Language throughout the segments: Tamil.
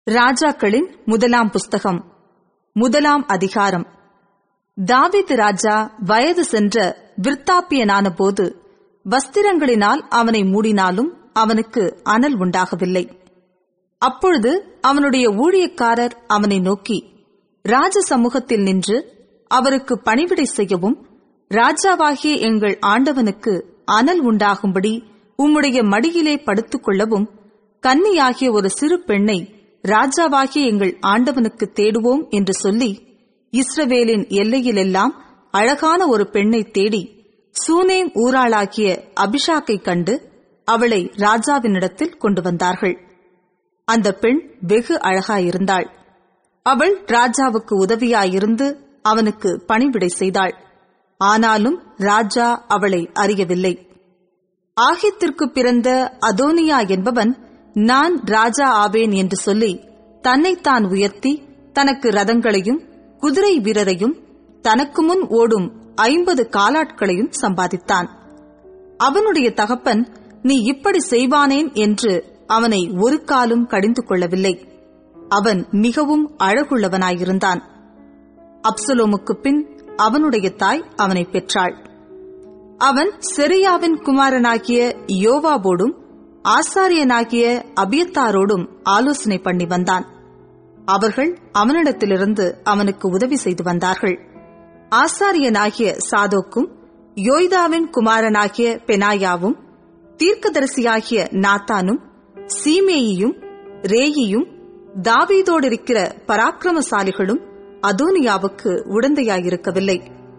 ராஜாக்களின் முதலாம் புஸ்தகம், முதலாம் அதிகாரம். தாவீது ராஜா வயது சென்ற விருத்தாப்பியனான போது வஸ்திரங்களினால் அவனை மூடினாலும் அவனுக்கு அனல் உண்டாகவில்லை. அப்பொழுது அவனுடைய ஊழியக்காரர் அவனை நோக்கி, ராஜ சமூகத்தில் நின்று அவருக்கு பணிவிடை செய்யவும், ராஜாவாகிய எங்கள் ஆண்டவனுக்கு அனல் உண்டாகும்படி உம்முடைய மடியிலே படுத்துக் கொள்ளவும் கன்னியாகிய ஒரு சிறு பெண்ணை ராஜாவாகிய எங்கள் ஆண்டவனுக்கு தேடுவோம் என்று சொல்லி, இஸ்ரவேலின் எல்லையிலெல்லாம் அழகான ஒரு பெண்ணை தேடி சூனேம் ஊராளாகிய அபிஷாக்கை கண்டு அவளை ராஜாவினிடத்தில் கொண்டு வந்தார்கள். அந்த பெண் வெகு அழகாயிருந்தாள். அவள் ராஜாவுக்கு உதவியாயிருந்து அவனுக்கு பணிவிடை செய்தாள். ஆனாலும் ராஜா அவளை அறியவில்லை. ஆகித்திற்கு பிறந்த அதோனியா என்பவன், நான் ராஜா ஆவேன் என்று சொல்லி தன்னைத்தான் உயர்த்தி தனக்கு ரதங்களையும் குதிரை வீரரையும் தனக்கு முன் ஓடும் 50 காலாட்களையும் சம்பாதித்தான். அவனுடைய தகப்பன், நீ இப்படி செய்வானேன் என்று அவனை ஒரு காலும் கடிந்து கொள்ளவில்லை. அவன் மிகவும் அழகுள்ளவனாயிருந்தான். அப்சலோமுக்கு பின் அவனுடைய தாய் அவனை பெற்றாள். அவன் செரியாவின் குமாரனாகிய யோவாபோடும் ஆசாரியனாகிய அபியத்தாரோடும் ஆலோசனை பண்ணி வந்தான். அவர்கள் அவனிடத்திலிருந்து அவனுக்கு உதவி செய்து வந்தார்கள். ஆசாரியனாகிய சாதோக்கும் யோய்தாவின் குமாரனாகிய பெனாயாவும் தீர்க்கதரிசியாகிய நாத்தானும் சீமேயியும் ரேயியும் தாவீதோடிருக்கிற பராக்கிரமசாலிகளும் அதோனியாவுக்கு உடந்தையாயிருக்கவில்லை.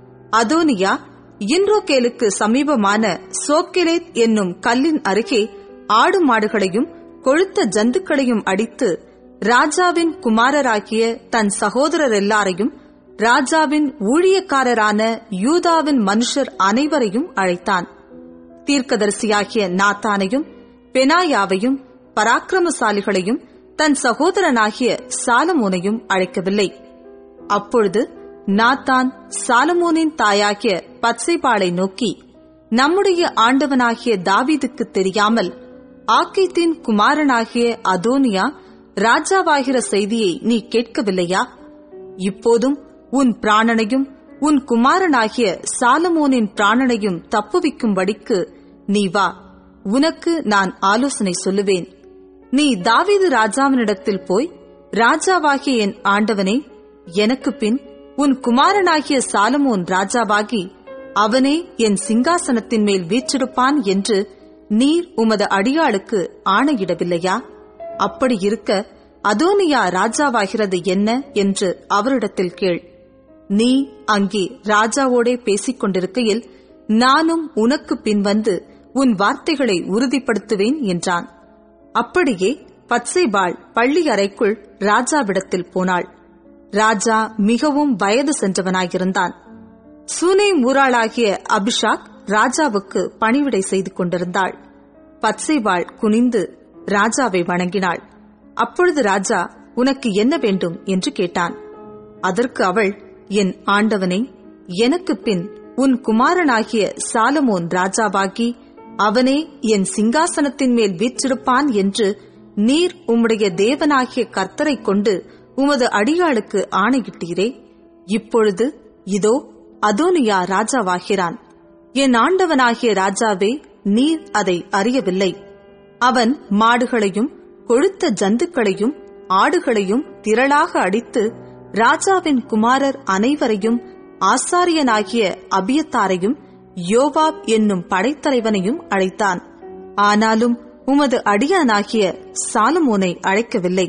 அதோனியா இன்ரோகேலுக்கு சமீபமான சோக்கெலேத் என்னும் கல்லின் அருகே ஆடு மாடுகளையும் கொழுத்த ஜந்துக்களையும் அடித்து ராஜாவின் குமாரராகிய தன் சகோதரர் எல்லாரையும் ராஜாவின் ஊழியக்காரரான யூதாவின் மனுஷர் அனைவரையும் அழைத்தான். தீர்க்கதரிசியாகிய நாத்தானையும் பெனாயாவையும் பராக்கிரமசாலிகளையும் தன் சகோதரனாகிய சாலமோனையும் அழைக்கவில்லை. அப்பொழுது நாத்தான் சாலமோனின் தாயாகிய பத்சேபாளை நோக்கி, நம்முடைய ஆண்டவனாகிய தாவீதுக்கு தெரியாமல் ஆக்கீத்தின் குமாரனாகிய அதோனியா ராஜாவாகிற செய்தியை நீ கேட்கவில்லையா? இப்போதும் உன் பிராணனையும் உன் குமாரனாகிய சாலமோனின் பிராணனையும் தப்புவிக்கும்படிக்கு நீ வா, உனக்கு நான் ஆலோசனை சொல்லுவேன். நீ தாவீது ராஜாவினிடத்தில் போய், ராஜாவாகிய என் ஆண்டவனே, எனக்கு பின் உன் குமாரனாகிய சாலமோன் ராஜாவாகி அவனே என் சிங்காசனத்தின் மேல் வீற்றிருப்பான் என்று நீர் உமது அடியாளுக்கு ஆணையிடவில்லையா? அப்படி இருக்க அதோனியா ராஜாவாகிறது என்ன என்று அவரிடத்தில் கேள். நீ அங்கே ராஜாவோடே பேசிக் கொண்டிருக்கையில் நானும் உனக்கு பின் வந்து உன் வார்த்தைகளை உறுதிப்படுத்துவேன் என்றான். அப்படியே பத்சேபாள் பள்ளி அறைக்குள் ராஜாவிடத்தில் போனாள். ராஜா மிகவும் வயது சென்றவனாயிருந்தான். சூனேம் ஊராளாகிய அபிஷாக் ராஜாவுக்கு பணிவிடை செய்து கொண்டிருந்தாள். பத்சேபாள் குனிந்து ராஜாவை வணங்கினாள். அப்பொழுது ராஜா, உனக்கு என்ன வேண்டும் என்று கேட்டான். அதற்கு அவள், என் ஆண்டவனே, எனக்கு பின் உன் குமாரனாகிய சாலமோன் ராஜாவாகி அவனே என் சிங்காசனத்தின் மேல் வீற்றிருப்பான் என்று நீர் உம்முடைய தேவனாகிய கர்த்தரை கொண்டு உமது அடியாளுக்கு ஆணையிட்டீரே. இப்பொழுது இதோ அதோனியா ராஜாவாகிறான். என் ஆண்டவனாகிய ராஜாவே, நீர் அதை அறியவில்லை. அவன் மாடுகளையும் கொழுத்த ஜந்துக்களையும் ஆடுகளையும் திரளாக அடித்து ராஜாவின் குமாரர் அனைவரையும் ஆசாரியனாகிய அபியத்தாரையும் யோவாப் என்னும் படைத்தலைவனையும் அழைத்தான். ஆனாலும் உமது அடியானாகிய சாலமோனை அழைக்கவில்லை.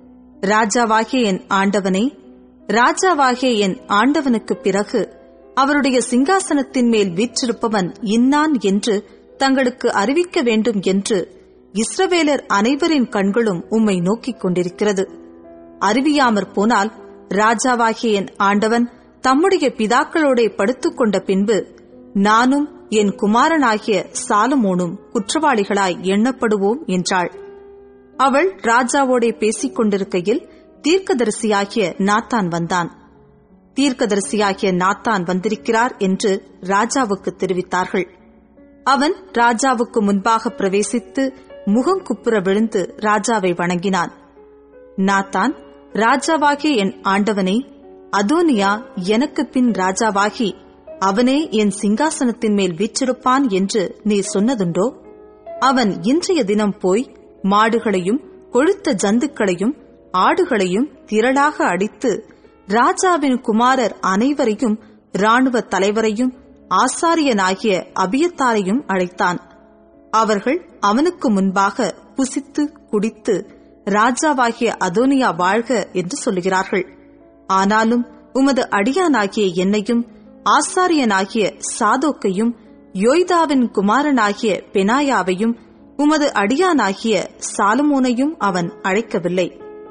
ராஜாவாகிய என் ஆண்டவனே, ராஜாவாகிய என் ஆண்டவனுக்கு பிறகு அவருடைய சிங்காசனத்தின் மேல் வீற்றிருப்பவன் இன்னான் என்று தங்களுக்கு அறிவிக்க வேண்டும் என்று இஸ்ரவேலர் அனைவரின் கண்களும் உம்மை நோக்கிக் கொண்டிருக்கிறது. அறிவியாமற் போனால் ராஜாவாகிய என் ஆண்டவன் தம்முடைய பிதாக்களோடே படுத்துக்கொண்ட பின்பு நானும் என் குமாரனாகிய சாலமோனும் குற்றவாளிகளாய் எண்ணப்படுவோம் என்றாள். அவள் ராஜாவோடே பேசிக் கொண்டிருக்கையில் தீர்க்கதரிசியாகிய நாத்தான் வந்தான். தீர்க்கதரிசியாகிய நாத்தான் வந்திருக்கிறார் என்று ராஜாவுக்கு தெரிவித்தார்கள். அவன் ராஜாவுக்கு முன்பாக பிரவேசித்து முகங்குப்புற விழுந்து ராஜாவை வணங்கினான். நாத்தான், ராஜாவாகிய என் ஆண்டவனே, அதோனியா எனக்கு பின் ராஜாவாகி அவனே என் சிங்காசனத்தின் மேல் வீற்றிருப்பான் என்று நீர் சொன்னதுண்டோ? அவன் இன்றைய தினம் போய் மாடுகளையும் கொழுத்த ஜந்துக்களையும் ஆடுகளையும் திரளாக அடித்து ராஜாவின் குமாரர் அனைவரையும் இராணுவ தலைவரையும் ஆசாரியனாகிய அபியத்தாரையும் அழைத்தான். அவர்கள் அவனுக்கு முன்பாக புசித்து குடித்து ராஜாவாகிய அதோனியா வாழ்க என்று சொல்லுகிறார்கள். ஆனாலும் உமது அடியானாகிய என்னையும் ஆசாரியனாகிய சாதோக்கையும் யோய்தாவின் குமாரனாகிய பெனாயாவையும் உமது அடியானாகிய சாலமோனையும் அவன் அழைக்கவில்லை.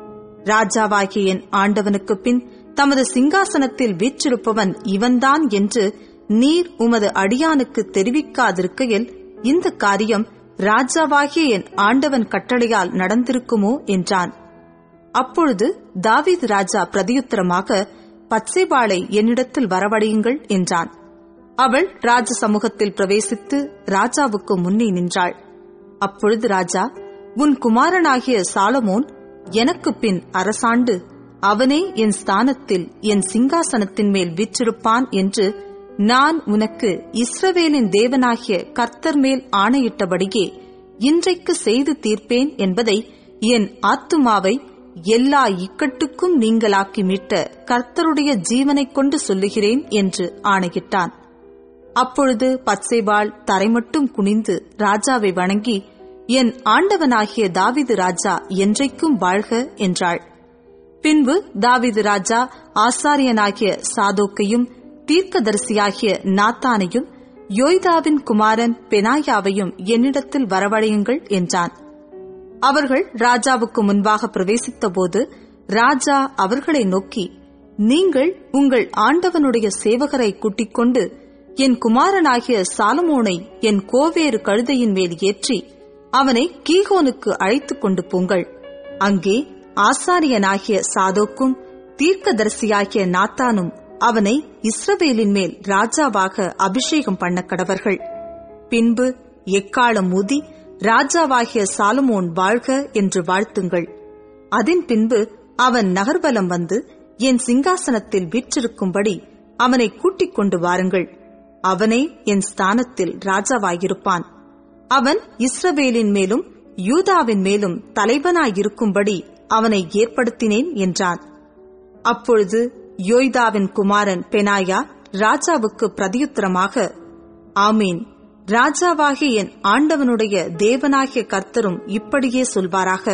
ராஜாவாகிய என் ஆண்டவனுக்கு பின் தமது சிங்காசனத்தில் வீற்றிருப்பவன் இவன்தான் என்று நீர் உமது அடியானுக்கு தெரிவிக்காதிருக்கையில் இந்த காரியம் ராஜாவாகிய என் ஆண்டவன் கட்டளையால் நடந்திருக்குமோ என்றான். அப்பொழுது தாவீது ராஜா பிரதியுத்தரமாக, பத்சேபாளை என்னிடத்தில் வரவழையுங்கள் என்றான். அவள் ராஜ சமூகத்தில் பிரவேசித்து ராஜாவுக்கு முன்னே நின்றாள். அப்பொழுது ராஜா, உன் குமாரனாகிய சாலமோன் எனக்கு பின் அரசாண்டு அவனே என் ஸ்தானத்தில் என் சிங்காசனத்தின் மேல் வீற்றிருப்பான் என்று நான் உனக்கு இஸ்ரவேலின் தேவனாகிய கர்த்தர் மேல் ஆணையிட்டபடியே இன்றைக்கு செய்து தீர்ப்பேன் என்பதை என் ஆத்துமாவை எல்லா இக்கட்டுக்கும் நீங்களாக்கி மீட்ட கர்த்தருடைய ஜீவனைக் கொண்டு சொல்லுகிறேன் என்று ஆணையிட்டான். அப்பொழுது பத்சேபாள் தரைமட்டும் குனிந்து ராஜாவை வணங்கி, என் ஆண்டவனாகிய தாவீது ராஜா என்றைக்கும் வாழ்க என்றாள். பின்பு தாவீது ராஜா ஆசாரியனாகிய சாதோக்கையும் தீர்க்கதரிசியாகிய நாத்தானையும் யோய்தாவின் குமாரன் பெனாயாவையும் என்னிடத்தில் வரவழையுங்கள் என்றான். அவர்கள் ராஜாவுக்கு முன்பாக பிரவேசித்தபோது ராஜா அவர்களை நோக்கி, நீங்கள் உங்கள் ஆண்டவனுடைய சேவகரை கூட்டிக் கொண்டு என் குமாரனாகிய சாலமோனை என் கோவேறு கழுதையின் மேல் ஏற்றி அவனை கீகோனுக்கு அழைத்துக் கொண்டு போங்கள். அங்கே ஆசாரியனாகிய சாதோக்கும் தீர்க்கதரிசியாகிய நாத்தானும் அவனை இஸ்ரவேலின் மேல் ராஜாவாக அபிஷேகம் பண்ண கடவர்கள். பின்பு எக்காளம் ஊதி ராஜாவாகிய சாலமோன் வாழ்க என்று வாழ்த்துங்கள். அதன் பின்பு அவன் நகர்வலம் வந்து என் சிங்காசனத்தில் வீற்றிருக்கும்படி அவனை கூட்டிக் கொண்டு வாருங்கள். அவனே என் ஸ்தானத்தில் ராஜாவாயிருப்பான். அவன் இஸ்ரவேலின் மேலும் யூதாவின் மேலும் தலைவனாயிருக்கும்படி அவனை ஏற்படுத்தினேன் என்றான். அப்பொழுது யோய்தாவின் குமாரன் பெனாயா ராஜாவுக்கு பிரதியுத்தரமாக, ஆமீன், ராஜாவாகிய என் ஆண்டவனுடைய தேவனாகிய கர்த்தரும் இப்படியே சொல்வாராக.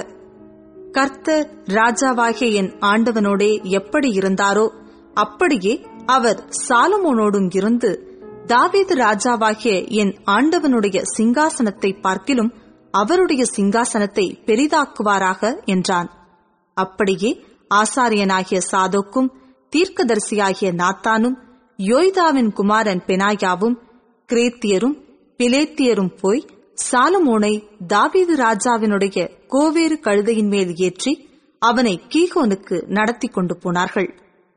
கர்த்தர் ராஜாவாகிய என் ஆண்டவனோடே எப்படி இருந்தாரோ அப்படியே அவர் சாலமோனோடும் இருந்து தாவீது ராஜாவாகிய என் ஆண்டவனுடைய சிங்காசனத்தை பார்க்கிலும் அவருடைய சிங்காசனத்தை பெரிதாக்குவாராக என்றான். அப்படியே ஆசாரியனாகிய சாதோக்கும் தீர்க்கதரிசியாகிய நாத்தானும் யோய்தாவின் குமாரன் பெனாயாவும் கிரேத்தியரும் பிலேத்தியரும் போய் சாலமோனை தாவீது ராஜாவினுடைய கோவேறு கழுதையின் மேல் ஏற்றி அவனை கீகோனுக்கு நடத்தி கொண்டு போனார்கள்.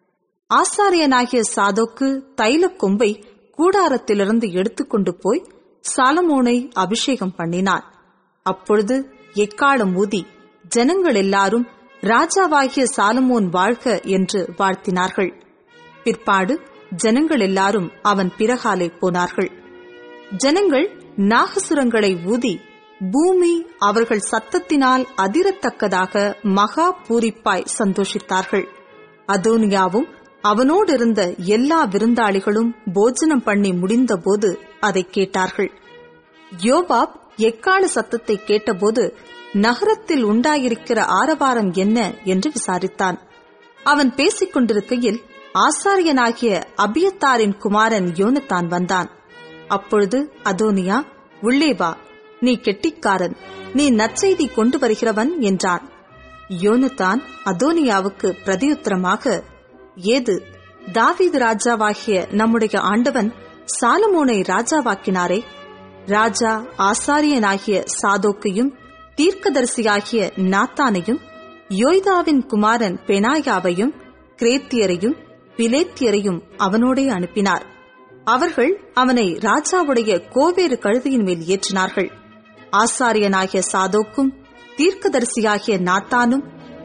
ஆசாரியனாகிய சாதோக்கு தைலக் கொம்பை கூடாரத்திலிருந்து எடுத்துக்கொண்டு போய் சாலமோனை அபிஷேகம் பண்ணினான். அப்பொழுது எக்காளம் ஊதி ஜனங்கள் எல்லாரும் ராஜாவாகிய சாலமோன் வாழ்க என்று வாழ்த்தினார்கள். பிற்பாடு ஜனங்கள் எல்லாரும் அவன் பிறகாலே போனார்கள். ஜனங்கள் நாகசுரங்களை ஊதி பூமி அவர்கள் சத்தத்தினால் அதிரத்தக்கதாக மகா பூரிப்பாய் சந்தோஷித்தார்கள். அதோனியாவும் அவனோடிருந்த எல்லா விருந்தாளிகளும் போஜனம் பண்ணி முடிந்தபோது அதை கேட்டார்கள். யோவாப் எக்காள சத்தத்தை கேட்டபோது நகரத்தில் உண்டாயிருக்கிற ஆரவாரம் என்ன என்று விசாரித்தான். அவன் பேசிக் கொண்டிருக்கையில் ஆசாரியனாகிய அபியத்தாரின் குமாரன் யோனத்தான் வந்தான். அப்பொழுது அதோனியா, உள்ளே வா, நீ கெட்டிக்காரன், நீ நற்செய்தி கொண்டு வருகிறவன் என்றான். யோனத்தான் அதோனியாவுக்கு பிரதியுத்தரமாக, ஏது, தாவீது ராஜாவாகிய நம்முடைய ஆண்டவன் சாலமோனை ராஜாவாக்கினாரே. ராஜா ஆசாரியனாகிய சாதோக்கையும் தீர்க்கதரிசியாகிய நாத்தானையும் யோய்தாவின் குமாரன் பெனாயாவையும் கிரேத்தியரையும் பிலேத்தியரையும் அவனோடே அனுப்பினார். அவர்கள் அவனை ராஜாவுடைய கோவேறு கழுதையின் மேல் ஏற்றினார்கள். ஆசாரியனாகிய சாதோக்கும் தீர்க்கதரிசியாகிய நாத்தானும்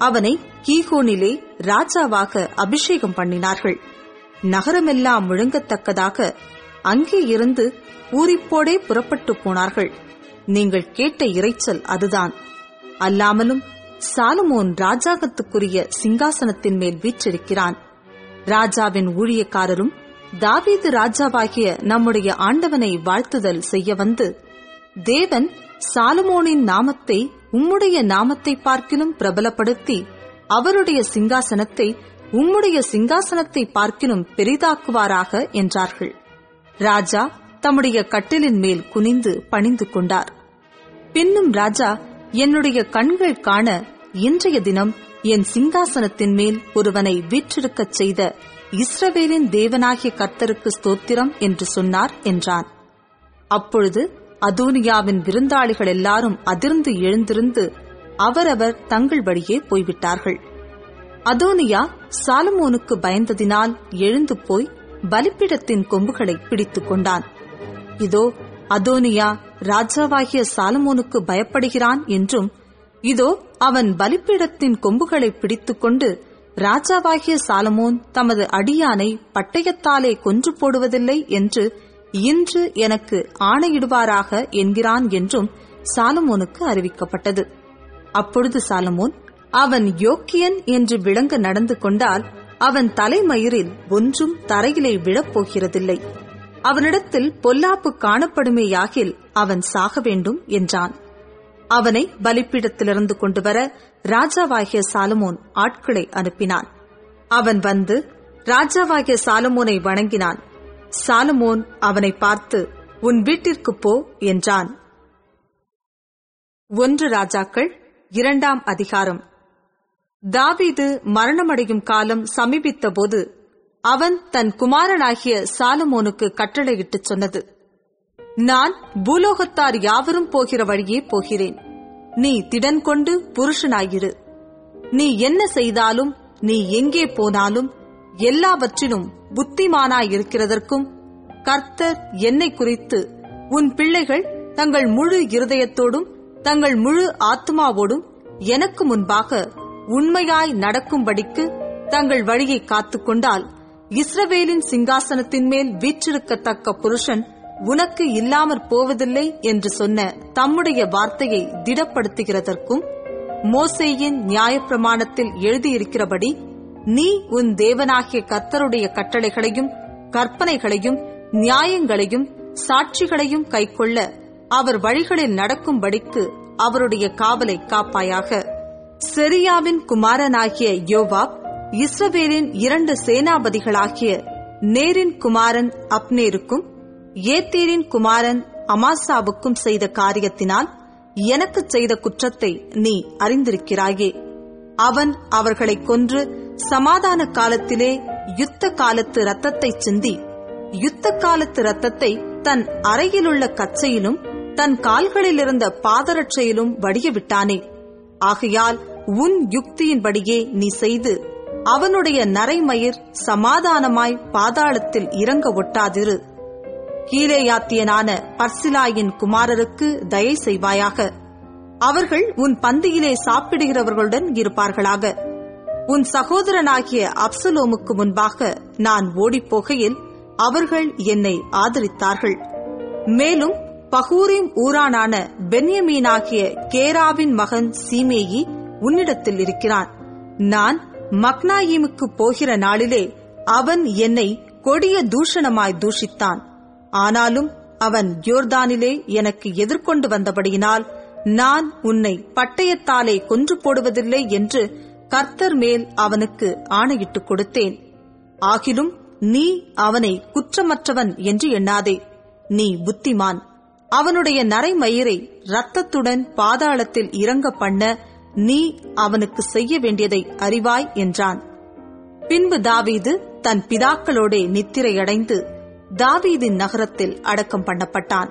அவனை கீகோனிலே ராஜாவாக அபிஷேகம் பண்ணினார்கள். நகரமெல்லாம் முழங்கத்தக்கதாக அங்கே இருந்து பூரிப்போடே புறப்பட்டு போனார்கள். நீங்கள் கேட்ட இரைச்சல் அதுதான். அல்லாமலும் சாலமோன் ராஜாங்கத்துக்குரிய சிங்காசனத்தின் மேல் வீற்றிருக்கிறான். ராஜாவின் ஊழியக்காரரும் தாவீது ராஜாவாகிய நம்முடைய ஆண்டவனை வாழ்த்துதல் செய்ய வந்து, தேவன் சாலமோனின் நாமத்தை உம்முடைய நாமத்தை பார்க்கிலும் பிரபலப்படுத்தி அவருடைய சிங்காசனத்தை உம்முடைய சிங்காசனத்தை பார்க்கிலும் பெரிதாக்குவாராக என்றார்கள். ராஜா தம்முடைய கட்டிலின் மேல் குனிந்து பணிந்து கொண்டார். பின்னும் ராஜா, என்னுடைய கண்கள் காண இன்றைய தினம் என் சிங்காசனத்தின் மேல் ஒருவனை வீற்றிருக்கச் செய்த இஸ்ரவேலின் தேவனாகிய கர்த்தருக்கு ஸ்தோத்திரம் என்று சொன்னார் என்றான். அப்பொழுது அதோனியாவின் விருந்தாளிகள் எல்லாரும் அதிர்ந்து எழுந்திருந்து அவரவர் தங்கள் வழியே போய்விட்டார்கள். அதோனியா சாலமோனுக்கு பயந்ததினால் எழுந்து போய் பலிபீடத்தின் கொம்புகளை பிடித்துக் கொண்டான். இதோ அதோனியா ராஜாவாகிய சாலமோனுக்கு பயப்படுகிறான் என்றும், இதோ அவன் பலிபீடத்தின் கொம்புகளை பிடித்துக் கொண்டு ராஜாவாகிய சாலமோன் தமது அடியானை பட்டயத்தாலே கொன்று போடுவதில்லை என்று இன்று எனக்கு ஆணையிடுவாராக என்கிறான் என்றும் சாலமோனுக்கு அறிவிக்கப்பட்டது. அப்பொழுது சாலமோன், அவன் யோக்கியன் என்று விளங்க நடந்து கொண்டால் அவன் தலைமயிரில் ஒன்றும் தரையிலே விழப்போகிறதில்லை. அவனிடத்தில் பொல்லாப்பு காணப்படுமேயாகில் அவன் சாக வேண்டும் என்றான். அவனை பலிபீடத்திலிருந்து கொண்டு வர ராஜாவாகிய சாலமோன் ஆட்களை அனுப்பினான். அவன் வந்து ராஜாவாகிய சாலமோனை வணங்கினான். சாலமோன் அவனை பார்த்து, உன் வீட்டிற்கு போ என்றான். 1 ராஜாக்கள் 2ஆம் அதிகாரம். தாவீது மரணமடையும் காலம் சமீபித்த போது அவன் தன் குமாரனாகிய சாலமோனுக்கு கட்டளையிட்டுச் சொன்னது, நான் பூலோகத்தார் யாவரும் போகிற வழியே போகிறேன். நீ திடன் கொண்டு புருஷனாயிரு. நீ என்ன செய்தாலும், நீ எங்கே போனாலும் எல்லாவற்றிலும் புத்திமானாயிருக்கிறதற்கும் கர்த்தர் என்னை குறித்து உன் பிள்ளைகள் தங்கள் முழு இருதயத்தோடும் தங்கள் முழு ஆத்துமாவோடும் எனக்கு முன்பாக உண்மையாய் நடக்கும்படிக்கு தங்கள் வழியை காத்துக்கொண்டால் இஸ்ரவேலின் சிங்காசனத்தின் மேல் வீற்றிருக்கத்தக்க புருஷன் உனக்கு இல்லாமற் போவதில்லை என்று சொன்ன தம்முடைய வார்த்தையை திடப்படுத்துகிறதற்கும், மோசேயின் நியாயப்பிரமாணத்தில் எழுதியிருக்கிறபடி நீ உன் தேவனாகிய கர்த்தருடைய கட்டளைகளையும் கற்பனைகளையும் நியாயங்களையும் சாட்சிகளையும் கைக்கொள்ள அவர் வழிகளில் நடக்கும்படிக்கு அவருடைய காவலை காப்பாயாக. செரியாவின் குமாரனாகிய யோவாப் இஸ்ரவேலின் 2 சேனாபதிகளாகிய நேரின் குமாரன் அப்னேருக்கும் ஏத்தேரின் குமாரன் அமாசாவுக்கும் செய்த காரியத்தினால் எனக்கு செய்த குற்றத்தை நீ அறிந்திருக்கிறாயே. அவன் அவர்களை கொன்று சமாதான காலத்திலே யுத்த காலத்து இரத்தத்தை சிந்தி, யுத்த காலத்து இரத்தத்தை தன் அறையிலுள்ள கச்சையிலும் தன் கால்களிலிருந்த பாதரட்சையிலும் வடிய விட்டானே. ஆகையால் உன் யுக்தியின்படியே நீ செய்து அவனுடைய நரைமயிர் சமாதானமாய் பாதாளத்தில் இறங்க ஒட்டாதிரு. கீலேயாத்தியனான பர்சிலாயின் குமாரருக்கு தயை செய்வாயாக. அவர்கள் உன் பந்தியிலே சாப்பிடுகிறவர்களுடன் இருப்பார்களாக. உன் சகோதரனாகிய அப்சலோமுக்கு முன்பாக நான் ஓடிப்போகையில் அவர்கள் என்னை ஆதரித்தார்கள். மேலும் பகூரிம் ஊரானான பென்யமீனாகிய கேராவின் மகன் சீமேயி உன்னிடத்தில் இருக்கிறான். நான் மக்னாயீமுக்கு போகிற நாளிலே அவன் என்னை கொடிய தூஷணமாய் தூஷித்தான். ஆனாலும் அவன் யோர்தானிலே எனக்கு எதிர்கொண்டு வந்தபடியினால் நான் உன்னை பட்டயத்தாலே கொன்று போடுவதில்லை என்று கர்த்தர் மேல் அவனுக்கு ஆணையிட்டுக் கொடுத்தேன். ஆகிலும் நீ அவனை குற்றமற்றவன் என்று எண்ணாதே. நீ புத்திமான். அவனுடைய நரைமயிரை இரத்தத்துடன் பாதாளத்தில் இறங்க பண்ண நீ அவனுக்கு செய்ய வேண்டியதை அறிவாய் என்றான். பின்பு தாவீது தன் பிதாக்களோடே நித்திரையடைந்து தாவீதின் நகரத்தில் அடக்கம் பண்ணப்பட்டான்.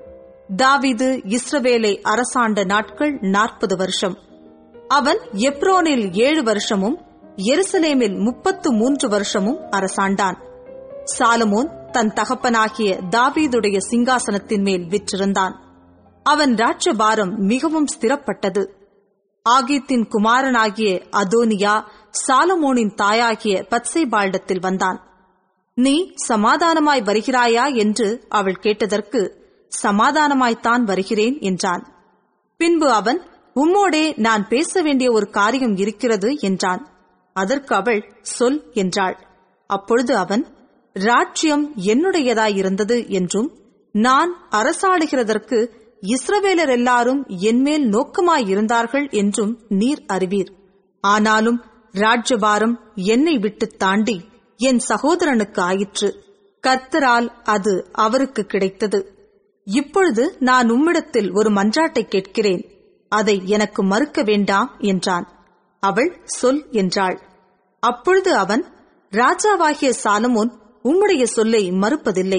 தாவீது இஸ்ரவேலை அரசாண்ட நாட்கள் 40 வருஷம். அவன் எப்ரோனில் 7 வருஷமும் எருசலேமில் 33 வருஷமும் அரசாண்டான். சாலமோன் தன் தகப்பனாகிய தாவீதுடைய சிங்காசனத்தின் மேல் விற்றிருந்தான். அவன் ராஜ்யபாரம் மிகவும் ஸ்திரப்பட்டது. ஆகீத்தின் குமாரனாகிய அதோனியா சாலமோனின் தாயாகிய பத்சேபாளிடத்தில் வந்தான். நீ சமாதானமாய் வருகிறாயா என்று அவள் கேட்டதற்கு, சமாதானமாய்த்தான் வருகிறேன் என்றான். பின்பு அவன், உம்மோடே நான் பேச வேண்டிய ஒரு காரியம் இருக்கிறது என்றான். அதற்கு அவள், சொல் என்றாள். அப்பொழுது அவன், ராஜ்யம் என்னுடையதாயிருந்தது என்றும் நான் அரசாளுகிறதற்கு இஸ்ரவேலர் எல்லாரும் என்மேல் நோக்கமாயிருந்தார்கள் என்றும் நீர் அறிவீர். ஆனாலும் ராஜ்யபாரம் என்னை விட்டு தாண்டி என் சகோதரனுக்கு ஆயிற்று. கர்த்தரால் அது அவருக்கு கிடைத்தது. இப்பொழுது நான் உம்மிடத்தில் ஒரு மன்றாட்டை கேட்கிறேன், அதை எனக்கு மறுக்க வேண்டாம் என்றான். அவள், சொல் என்றாள். அப்பொழுது அவன், ராஜாவாகிய சாலமோன் உம்முடைய சொல்லை மறுப்பதில்லை.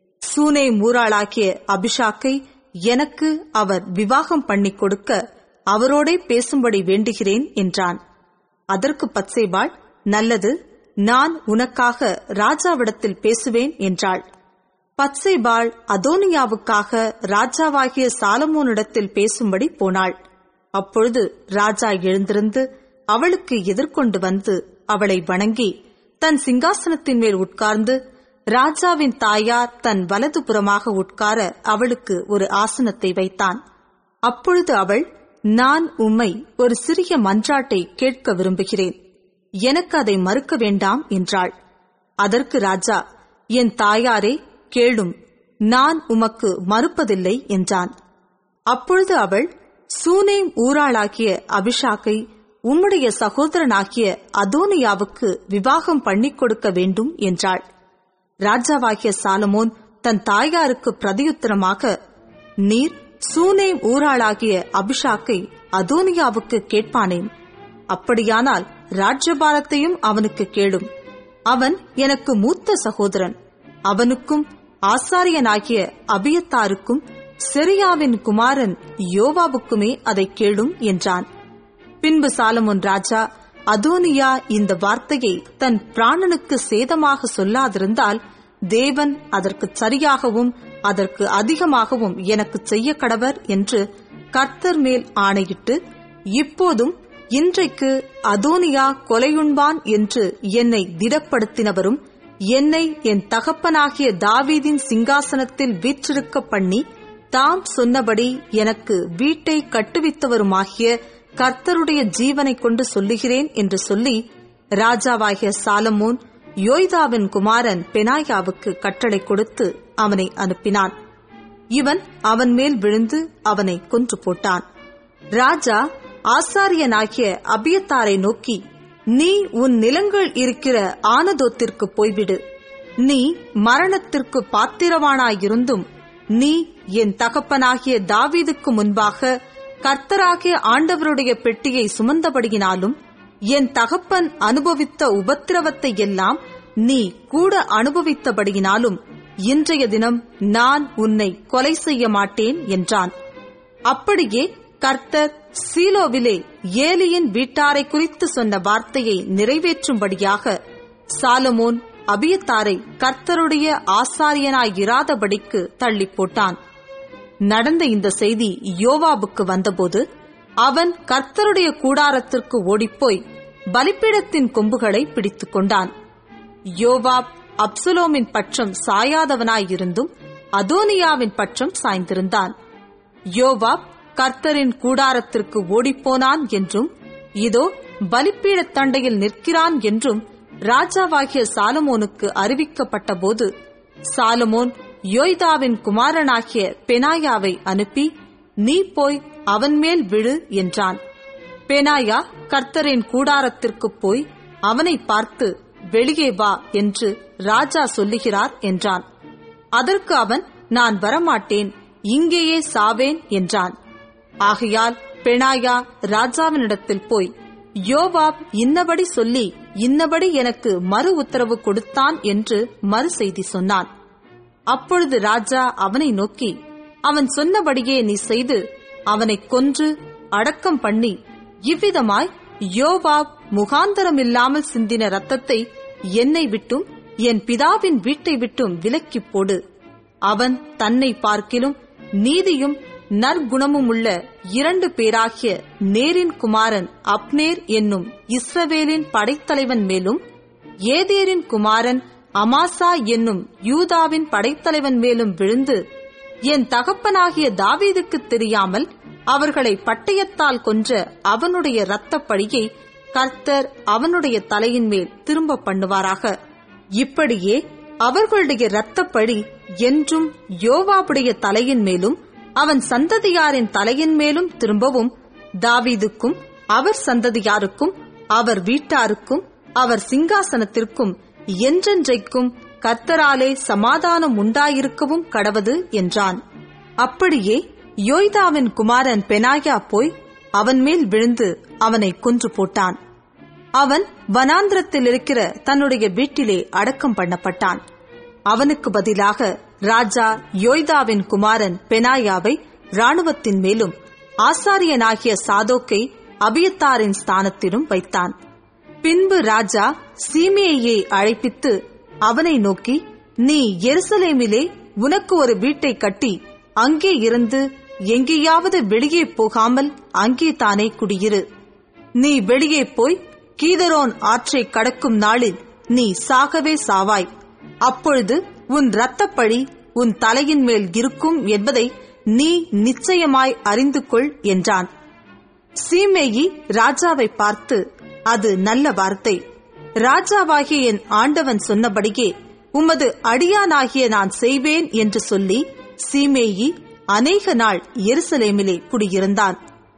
சூனேம் ஊராளாகிய அபிஷாக்கை எனக்கு அவர் விவாகம் பண்ணி கொடுக்க அவரோடே பேசும்படி வேண்டுகிறேன் என்றான். அதற்கு பத்சேபாள், நல்லது, நான் உனக்காக ராஜாவிடத்தில் பேசுவேன் என்றாள். பத்சேபாள் அதோனியாவுக்காக ராஜாவாகிய சாலமோனிடத்தில் பேசும்படி போனாள். அப்பொழுது ராஜா எழுந்திருந்து அவளுக்கு எதிர்கொண்டு வந்து அவளை வணங்கி தன் சிங்காசனத்தின் மேல் உட்கார்ந்து, ராஜாவின் தாயார் தன் வலது புறமாக உட்கார அவளுக்கு ஒரு ஆசனத்தை வைத்தான். அப்பொழுது அவள், நான் உம்மை ஒரு சிறிய மன்றாட்டை கேட்க விரும்புகிறேன், எனக்கு அதை மறுக்க வேண்டாம் என்றாள். அதற்கு ராஜா, என் தாயாரே, கேளும், நான் உமக்கு மறுப்பதில்லை என்றான். அப்பொழுது அவள், சூனேம் ஊராளாகிய அபிஷாக்கை உம்முடைய சகோதரனாகிய அதோனியாவுக்கு விவாகம் பண்ணிக் கொடுக்க வேண்டும் என்றாள். ராஜாவாகிய சாலமோன் தன் தாயாருக்கு பிரதியுத்தரமாக, நீர் சூனேம் ஊராளாகிய அபிஷாக்கை அதோனியாவுக்கு கேட்பானேன். அப்படியானால் ராஜ்யபாரத்தையும் அவனுக்கு கேளும். அவன் எனக்கு மூத்த சகோதரன். அவனுக்கும் ஆசாரியனாகிய அபியத்தாருக்கும் செரியாவின் குமாரன் யோவாபுக்குமே அதை கேளும் என்றான். பின்பு சாலமோன் ராஜா, அதோனியா இந்த வார்த்தையை தன் பிராணனுக்கு சேதமாக சொல்லாதிருந்தால் தேவன் அதற்கு சரியாகவும் அதற்கு அதிகமாகவும் எனக்கு செய்ய கடவர் என்று கர்த்தர் மேல் ஆணையிட்டு, இப்போதும் இன்றைக்கு அதோனியா கொலையுண்பான் என்று என்னை திடப்படுத்தினவரும் என்னை என் தகப்பனாகிய தாவீதின் சிங்காசனத்தில் வீற்றிருக்க பண்ணி தாம் சொன்னபடி எனக்கு வீட்டை கட்டுவித்தவருமாகிய கர்த்தருடைய ஜீவனை கொண்டு சொல்லுகிறேன் என்று சொல்லி, ராஜாவாகிய சாலமோன் யோய்தாவின் குமாரன் பெனாயாவுக்கு கட்டளை கொடுத்து அவனை அனுப்பினான். இவன் அவன் மேல் விழுந்து அவனை கொன்று போட்டான். ராஜா ஆசாரியனாகிய அபியத்தாரை நோக்கி, நீ உன் நிலங்கள் இருக்கிற ஆனதோத்திற்கு போய்விடு. நீ மரணத்திற்கு பாத்திரவானாயிருந்தும் நீ என் தகப்பனாகிய தாவீதுக்கு முன்பாக கர்த்தராகிய ஆண்டவருடைய பெட்டியை சுமந்தபடியினாலும் என் தகப்பன் அனுபவித்த உபத்திரவத்தை எல்லாம் நீ கூட அனுபவித்தபடியினாலும் இன்றைய தினம் நான் உன்னை கொலை செய்ய மாட்டேன் என்றான். அப்படியே கர்த்தர் சீலோவிலே ஏலியின் வீட்டாரை குறித்து சொன்ன வார்த்தையை நிறைவேற்றும்படியாக சாலமோன் அபியத்தாரை கர்த்தருடைய ஆசாரியனாயிராதபடிக்கு தள்ளி போட்டான். நடந்த இந்த செய்தி யோவாபுக்கு வந்தபோது அவன் கர்த்தருடைய கூடாரத்திற்கு ஓடிப்போய் பலிபீடத்தின் கொம்புகளை பிடித்துக் கொண்டான். யோவாப் அப்சலோமின் பட்சம் சாயாதவனாயிருந்தும் அதோனியாவின் பட்சம் சாய்ந்திருந்தான். யோவாப் கர்த்தரின் கூடாரத்திற்கு ஓடிப்போனான் என்றும் இதோ பலிபீடத் தண்டையில் நிற்கிறான் என்றும் ராஜாவாகிய சாலமோனுக்கு அறிவிக்கப்பட்ட போது சாலமோன் யோய்தாவின் குமாரனாகிய பெனாயாவை அனுப்பி, நீ போய் அவன் மேல் விழு என்றான். பெனாயா கர்த்தரின் கூடாரத்திற்கு போய் அவனை பார்த்து, வெளியே வா என்று ராஜா சொல்லுகிறார் என்றான். அதற்கு அவன், நான் வரமாட்டேன், இங்கேயே சாவேன் என்றான். ஆகையால் பெனாயா ராஜாவினிடத்தில் போய், யோவாப் இன்னபடி சொல்லி இன்னபடி எனக்கு மறு உத்தரவு கொடுத்தான் என்று மறு செய்தி சொன்னான். அப்பொழுது ராஜா அவனை நோக்கி, அவன் சொன்னபடியே நீ செய்து அவனை கொன்று அடக்கம் பண்ணி இவ்விதமாய் யோவாப் முகாந்தரமில்லாமல் சிந்தின இரத்தத்தை என்னை விட்டும் என் பிதாவின் வீட்டை விட்டும் விலக்கிப் போடு. அவன் தன்னை பார்க்கிலும் நீதியும் நற்குணமுமுள்ள 2 பேராகிய நேரின் குமாரன் அப்னேர் என்னும் இஸ்ரவேலின் படைத்தலைவன் மேலும், ஏதேரின் குமாரன் அமாசா என்னும் யூதாவின் படைத்தலைவன் மேலும் விழுந்து, என் தகப்பனாகிய தாவீதுக்கு தெரியாமல் அவர்களை பட்டயத்தால் கொன்ற அவனுடைய இரத்தப்பழியை கர்த்தர் அவனுடைய தலையின் மேல் திரும்ப பண்ணுவாராக. இப்படியே அவர்களுடைய இரத்தப்பழி என்றும் யோவாபுடைய தலையின் மேலும் அவன் சந்ததியாரின் தலையின் மேலும் திரும்பவும், தாவீதுக்கும் அவர் சந்ததியாருக்கும் அவர் வீட்டாருக்கும் அவர் சிங்காசனத்திற்கும் என்றென்றைக்கும் கர்த்தராலே சமாதானம் உண்டாயிருக்கவும் கடவது என்றான். அப்படியே யோய்தாவின் குமாரன் பெனாயா போய் அவன் மேல் விழுந்து அவனை கொன்று போட்டான். அவன் வனாந்திரத்தில் இருக்கிற தன்னுடைய வீட்டிலே அடக்கம் பண்ணப்பட்டான். அவனுக்கு பதிலாக ராஜா யோய்தாவின் குமாரன் பெனாயாவை இராணுவத்தின் மேலும், ஆசாரியனாகிய சாதோக்கை அபியத்தாரின் ஸ்தானத்திலும் வைத்தான். பின்பு ராஜா சீமேயை அழைப்பித்து அவனை நோக்கி, நீ எருசலேமிலே உனக்கு ஒரு வீட்டை கட்டி அங்கே இருந்து எங்கேயாவது வெளியே போகாமல் அங்கே தானே குடியிரு. நீ வெளியே போய் கீதரோன் ஆற்றை கடக்கும் நாளில் நீ சாகவே சாவாய். அப்பொழுது உன் இரத்தப்பழி உன் தலையின் மேல் இருக்கும் என்பதை நீ நிச்சயமாய் அறிந்து கொள் என்றான். சீமேயி ராஜாவை பார்த்து, அது நல்ல வார்த்தை. ராஜாவாகிய என் ஆண்டவன் சொன்னபடியே உமது அடியானாகிய நான் செய்வேன் என்று சொல்லி சீமேயி அநேக நாள் எருசலேமிலே குடியிருந்தான்.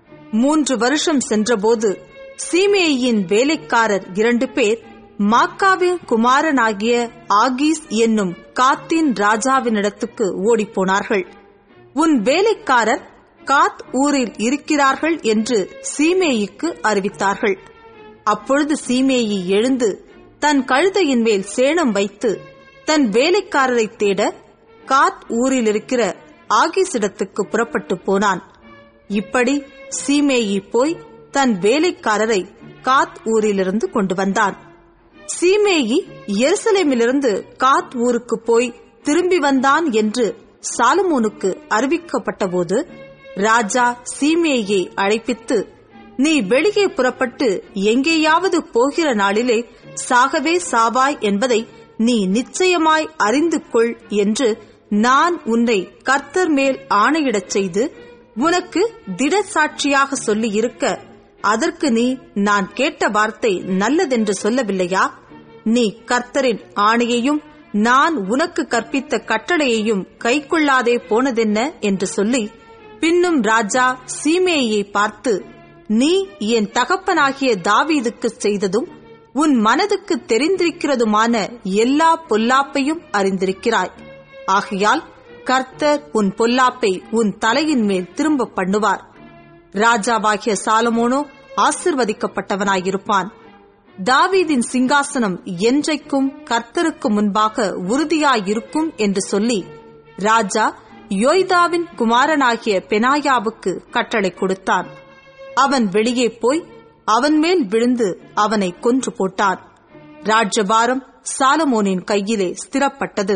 3 வருஷம் சென்றபோது சீமேயின் வேலைக்காரர் 2 பேர் மாக்காவின் குமாரனாகிய ஆகீஸ் என்னும் காத்தின் ராஜாவினிடத்துக்கு ஓடிப்போனார்கள். உன் வேலைக்காரர் காத் ஊரில் இருக்கிறார்கள் என்று சீமேயிக்கு அறிவித்தார்கள். அப்பொழுது சீமேயி எழுந்து தன் கழுதையின் மேல் சேணம் வைத்து தன் வேலைக்காரரை தேட காத் ஊரில் இருக்கிற ஆகீசிடத்துக்கு புறப்பட்டு போனான். இப்படி சீமேயி போய் தன் வேலைக்காரரை காத் ஊரிலிருந்து கொண்டு வந்தான். சீமேயி எருசலேமிலிருந்து காத் ஊருக்கு போய் திரும்பி வந்தான் என்று சாலமோனுக்கு அறிவிக்கப்பட்டபோது ராஜா சீமேயை அழைப்பித்து, நீ வெளியே புறப்பட்டு எங்கேயாவது போகிற நாளிலே சாகவே சாவாய் என்பதை நீ நிச்சயமாய் அறிந்து கொள் என்று நான் உன்னை கர்த்தர் மேல் ஆணையிடச் செய்து உனக்கு திடசாட்சியாக சொல்லி இருக்க, அதற்கு நீ நான் கேட்ட வார்த்தை நல்லதென்று சொல்லவில்லையா? நீ கர்த்தரின் ஆணையையும் நான் உனக்கு கற்பித்த கட்டளையையும் கைக்கொள்ளாதே போனதென்ன என்று சொல்லி, பின்னும் ராஜா சீமேயை பார்த்து, நீ என் தகப்பனாகிய தாவீதுக்கு செய்ததும் உன் மனதுக்கு தெரிந்திருக்கிறதுமான எல்லா பொல்லாப்பையும் அறிந்திருக்கிறாய். ஆகையால் கர்த்தர் உன் பொல்லாப்பை உன் தலையின் மேல் திரும்ப பண்ணுவார். ராஜாவாகிய சாலமோனோ ஆசிர்வதிக்கப்பட்டவனாயிருப்பான். தாவீதின் சிங்காசனம் என்றைக்கும் கர்த்தருக்கு முன்பாக உறுதியாயிருக்கும் என்று சொல்லி ராஜா யோய்தாவின் குமாரனாகிய பெனாயாவுக்கு கட்டளை கொடுத்தான். அவன் வெளியே போய் அவன் மேல் விழுந்து அவனை கொன்று போட்டான். ராஜ்யபாரம் சாலமோனின் கையிலே ஸ்திரப்பட்டது.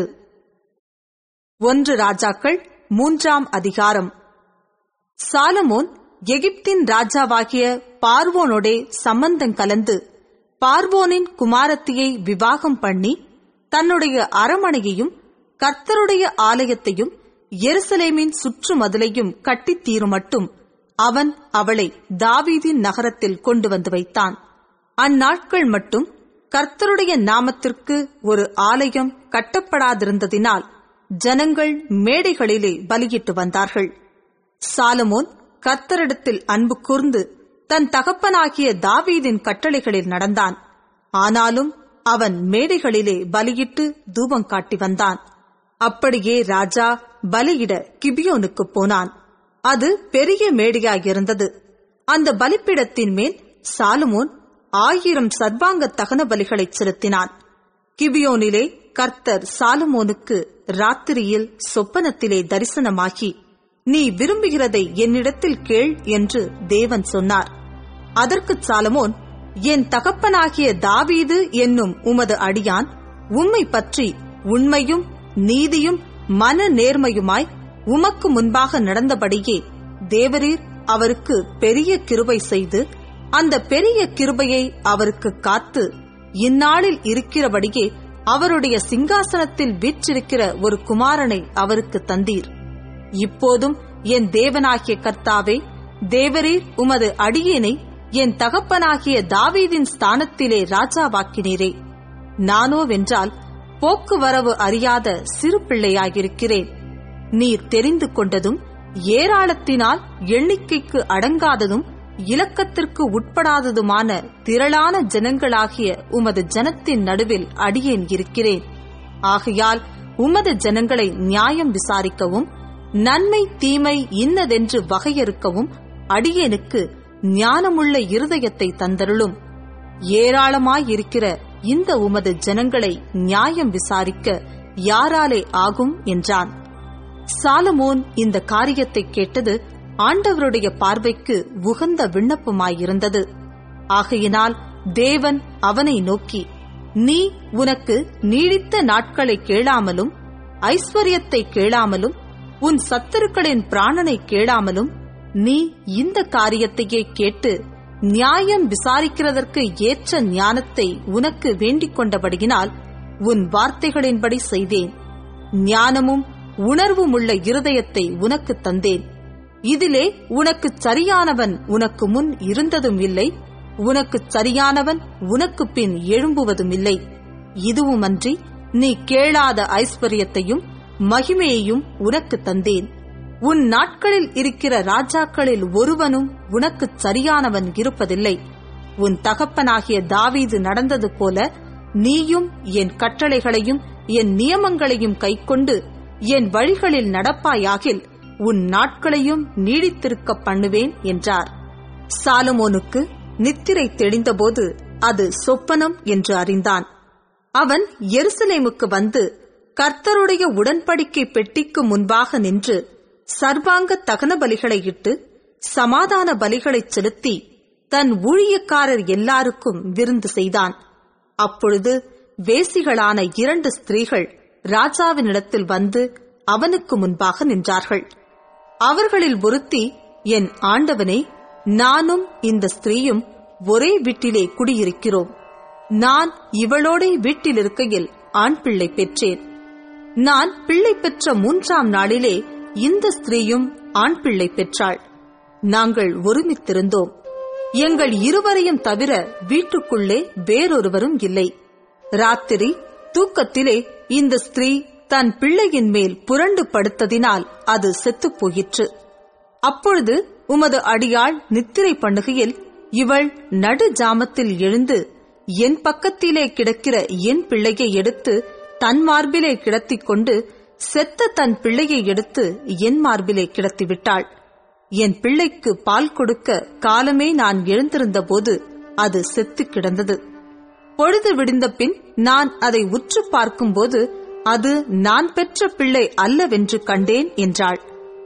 1 ராஜாக்கள் 3ஆம் அதிகாரம். சாலமோன் எகிப்தின் ராஜாவாகிய பார்வோனோடே சம்பந்தம் கலந்து பார்வோனின் குமாரத்தியை விவாகம் பண்ணி தன்னுடைய அரமனையையும் கர்த்தருடைய ஆலயத்தையும் எருசலேமின் சுற்று மதிலையும் கட்டித் தீருமட்டும் அவன் அவளை தாவீதின் நகரத்தில் கொண்டு வந்து வைத்தான். அந்நாட்கள் மட்டும் கர்த்தருடைய நாமத்திற்கு ஒரு ஆலயம் கட்டப்படாதிருந்ததினால் ஜனங்கள் மேடைகளிலே பலியிட்டு வந்தார்கள். சாலமோன் கர்த்தரிடத்தில் அன்பு கூர்ந்து தன் தகப்பனாகிய தாவீதின் கட்டளைகளில் நடந்தான். ஆனாலும் அவன் மேடைகளிலே பலியிட்டு தூபம் காட்டி வந்தான். அப்படியே ராஜா பலியிட கிபியோனுக்கு போனான். அது பெரிய மேடையாயிருந்தது. அந்த பலிப்பீடத்தின் மேல் சாலமோன் 1000 சர்வாங்க தகன பலிகளைச் செலுத்தினான். கிபியோனிலே கர்த்தர் சாலமோனுக்கு ராத்திரியில் சொப்பனத்திலே தரிசனமாகி, நீ விரும்புகிறதை என்னிடத்தில் கேள் என்று தேவன் சொன்னார். அதற்குச் சாலமோன், என் தகப்பனாகிய தாவீது என்னும் உமது அடியான் உம்மை பற்றி உண்மையும் நீதியும் மன நேர்மையுமாய் உமக்கு முன்பாக நடந்தபடியே தேவரீர் அவருக்கு பெரிய கிருபை செய்து அந்த பெரிய கிருபையை அவருக்கு காத்து இந்நாளில் இருக்கிறபடியே அவருடைய சிங்காசனத்தில் வீற்றிருக்கிற ஒரு குமாரனை அவருக்கு தந்தீர். இப்போதும் என் தேவனாகிய கர்த்தாவே, தேவரீர் உமது அடியேனை என் தகப்பனாகிய தாவீதின் ஸ்தானத்திலே ராஜாவாக்கினீரே. நானோவென்றால் போக்குவரவு அறியாத சிறு பிள்ளையாயிருக்கிறேன். நீர் தெரிந்து கொண்டதும் ஏராளத்தினால் எண்ணிக்கைக்கு அடங்காததும் இலக்கத்திற்கு உட்படாததுமான திரளான ஜனங்களாகிய உமது ஜனத்தின் நடுவில் அடியேன் இருக்கிறேன். ஆகையால் உமது ஜனங்களை நியாயம் விசாரிக்கவும் நன்மை தீமை இன்னதென்று வகையறுக்கவும் அடியேனுக்கு ஞானமுள்ள இருதயத்தை தந்தருளும். ஏராளமாயிருக்கிற இந்த உமது ஜனங்களை நியாயம் விசாரிக்க யாராலே ஆகும் என்றான். சாலமோன் இந்த காரியத்தை கேட்டது ஆண்டவருடைய பார்வைக்கு உகந்த விண்ணப்பமாயிருந்தது. ஆகையினால் தேவன் அவனை நோக்கி, நீ உனக்கு நீடித்த நாட்களை கேளாமலும் ஐஸ்வர்யத்தை கேளாமலும் உன் சத்துருக்களின் பிராணனை கேளாமலும் நீ இந்த காரியத்தையே கேட்டு நியாயம் விசாரிக்கிறதற்கு ஏற்ற ஞானத்தை உனக்கு வேண்டிக் கொண்டபடியினால் உன் வார்த்தைகளின்படி செய்தேன். ஞானமும் உணர்வும் உள்ள இருதயத்தை உனக்கு தந்தேன். இதிலே உனக்கு சரியானவன் உனக்கு முன் இருந்ததும் இல்லை, உனக்கு சரியானவன் உனக்கு பின் எழும்புவதும் இல்லை. இதுவுமன்றி நீ கேளாத ஐஸ்வர்யத்தையும் மகிமையையும் உனக்கு தந்தேன். உன் நாட்களில் இருக்கிற ராஜாக்களில் ஒருவனும் உனக்கு சரியானவன் இருப்பதில்லை. உன் தகப்பனாகிய தாவீது நடந்தது போல நீயும் என் கட்டளைகளையும் என் நியமங்களையும் கைக்கொண்டு என் வழிகளில் நடப்பாயாகில் உன் நாட்களையும் நீடித்திருக்க பண்ணுவேன் என்றார். சாலமோனுக்கு நித்திரை தெளிந்தபோது அது சொப்பனம் என்று அறிந்தான். அவன் எருசலேமுக்கு வந்து கர்த்தருடைய உடன்படிக்கை பெட்டிக்கு முன்பாக நின்று சர்வாங்க தகன பலிகளை இட்டு சமாதான பலிகளை செலுத்தி தன் ஊழியக்காரர் எல்லாருக்கும் விருந்து செய்தான். அப்பொழுது வேசிகளான 2 ஸ்திரீகள் ராஜாவினிடத்தில் வந்து அவனுக்கு முன்பாக நின்றார்கள். அவர்களில் ஒருத்தி, என் ஆண்டவனே, நானும் இந்த ஸ்திரீயும் ஒரே வீட்டிலே குடியிருக்கிறோம். நான் இவளோட வீட்டில் இருக்கையில் ஆண் பிள்ளை பெற்றேன். நான் பிள்ளை பெற்ற 3ஆம் நாளிலே இந்த ஸ்திரீயும் ஆண் பிள்ளை பெற்றாள். நாங்கள் ஒருமித்திருந்தோம். எங்கள் இருவரையும் தவிர வீட்டுக்குள்ளே வேறொருவரும் இல்லை. ராத்திரி தூக்கத்திலே இந்த ஸ்திரீ தன் பிள்ளையின் மேல் புரண்டு படுத்ததினால் அது செத்துப் போயிற்று. அப்பொழுது உமது அடியாள் நித்திரை பண்ணுகையில் இவள் நடு ஜாமத்தில் எழுந்து என் பக்கத்திலே கிடக்கிற என் பிள்ளையை எடுத்து தன் மார்பிலே கிடத்திக் கொண்டு செத்த தன் பிள்ளையை எடுத்து என் மார்பிலே கிடத்திவிட்டாள். என் பிள்ளைக்கு பால் கொடுக்க காலமே நான் எழுந்திருந்த போது அது செத்து கிடந்தது. பொழுது விடிந்த பின் நான் அதை உற்று பார்க்கும்போது அது நான் பெற்ற பிள்ளை அல்லவென்று கண்டேன் என்றாள்.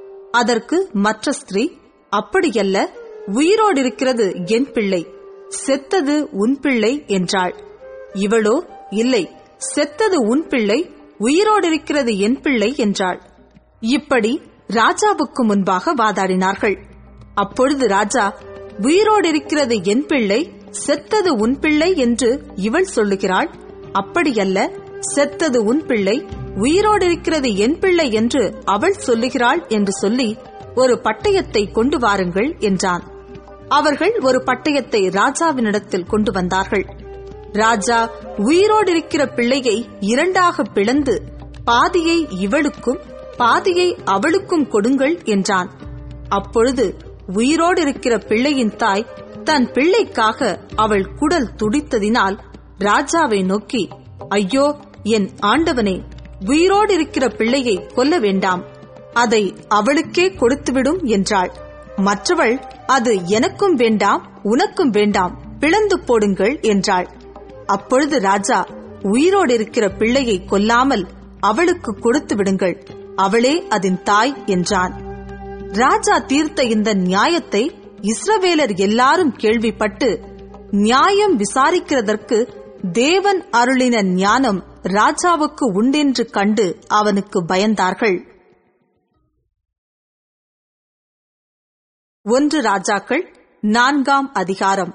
அதற்கு மற்ற ஸ்திரீ, அப்படியல்ல, உயிரோடிருக்கிறது என் பிள்ளை, செத்தது உன் பிள்ளை என்றாள். இவளோ, இல்லை, செத்தது உன் பிள்ளை, உயிரோடிருக்கிறது என் பிள்ளை என்றாள். இப்படி ராஜாவுக்கு முன்பாக வாதாடினார்கள். அப்பொழுது ராஜா, உயிரோடிருக்கிறது என் பிள்ளை, செத்தது உன் பிள்ளை என்று இவள் சொல்லுகிறாள். அப்படியல்ல, செத்தது உன் பிள்ளை, உயிரோடிருக்கிறது என் பிள்ளை என்று அவள் சொல்லுகிறாள் என்று சொல்லி ஒரு பட்டயத்தை கொண்டு வாருங்கள் என்றான். அவர்கள் ஒரு பட்டயத்தை ராஜாவினிடத்தில் கொண்டு வந்தார்கள். ராஜா உயிரோடிருக்கிற பிள்ளையை 2ஆக பிளந்து பாதியை இவளுக்கும் பாதியை அவளுக்கும் கொடுங்கள் என்றான். அப்பொழுது உயிரோடிருக்கிற பிள்ளையின் தாய் தன் பிள்ளைக்காக அவள் குடல் துடித்ததினால் ராஜாவை நோக்கி, ஐயோ என் ஆண்டவனே, உயிரோடிருக்கிற பிள்ளையை கொல்ல வேண்டாம், அதை அவளுக்கே கொடுத்துவிடும் என்றாள். மற்றவள், அது எனக்கும் வேண்டாம் உனக்கும் வேண்டாம், பிளந்து போடுங்கள் என்றாள். அப்பொழுது ராஜா, உயிரோடிருக்கிற பிள்ளையை கொல்லாமல் அவளுக்கு கொடுத்து விடுங்கள், அவளே அதன் தாய் என்றான். ராஜா தீர்த்த இந்த நியாயத்தை இஸ்ரவேலர் எல்லாரும் கேள்விப்பட்டு நியாயம் விசாரிக்கிறதற்கு தேவன் அருளின ஞானம் ராஜாவுக்கு உண்டென்று கண்டு அவனுக்கு பயந்தார்கள். 1 ராஜாக்கள் 4ஆம் அதிகாரம்.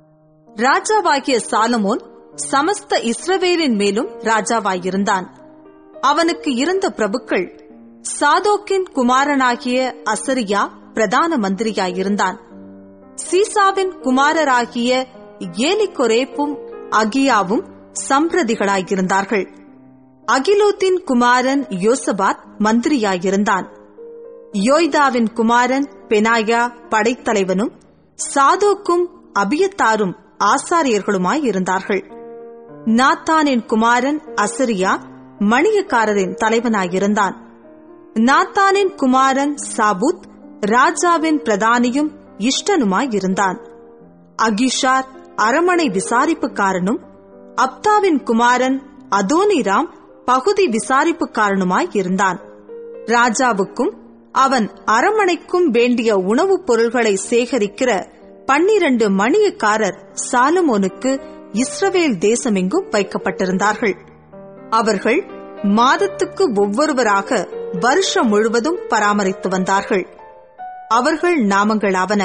ராஜாவாகிய சாலமோன் சமஸ்த இஸ்ரவேலின் மேலும் ராஜாவாயிருந்தான். அவனுக்கு இருந்த பிரபுக்கள், சாதோக்கின் குமாரனாகிய அசரியா பிரதான மந்திரியாயிருந்தான். சீசாவின் குமாரராகிய ஏலிகொரேப்பும் அகியாவும் சம்பிரதிகளாயிருந்தார்கள். அகிலூத்தின் குமாரன் யோசபாத் மந்திரியாயிருந்தான். யோய்தாவின் குமாரன் பெனாயா படைத்தலைவனும் சாதோக்கும் அபியத்தாரும் ஆசாரியர்களுமாயிருந்தார்கள். நாத்தானின் குமாரன் அசரியா மணியக்காரரின் தலைவனாயிருந்தான். நாத்தானின் குமாரன் சாபூத் ராஜாவின் பிரதானியும் இஷ்டனுமாயிருந்தான். அகிஷார் அரமனை விசாரிப்புக்காரனும் அப்தாவின் குமாரன் அதோனிராம் பகுதி விசாரிப்புக்காரனுமாயிருந்தான். ராஜாவுக்கும் அவன் அரமனைக்கும் வேண்டிய உணவுப் பொருள்களை சேகரிக்கிற 12 மணியக்காரர் சாலமோனுக்கு இஸ்ரவேல் தேசமெங்கும் வைக்கப்பட்டிருந்தார்கள். அவர்கள் மாதத்துக்கு ஒவ்வொருவராக வருஷம் முழுவதும் பராமரித்து வந்தார்கள். அவர்கள் நாமங்களாவன: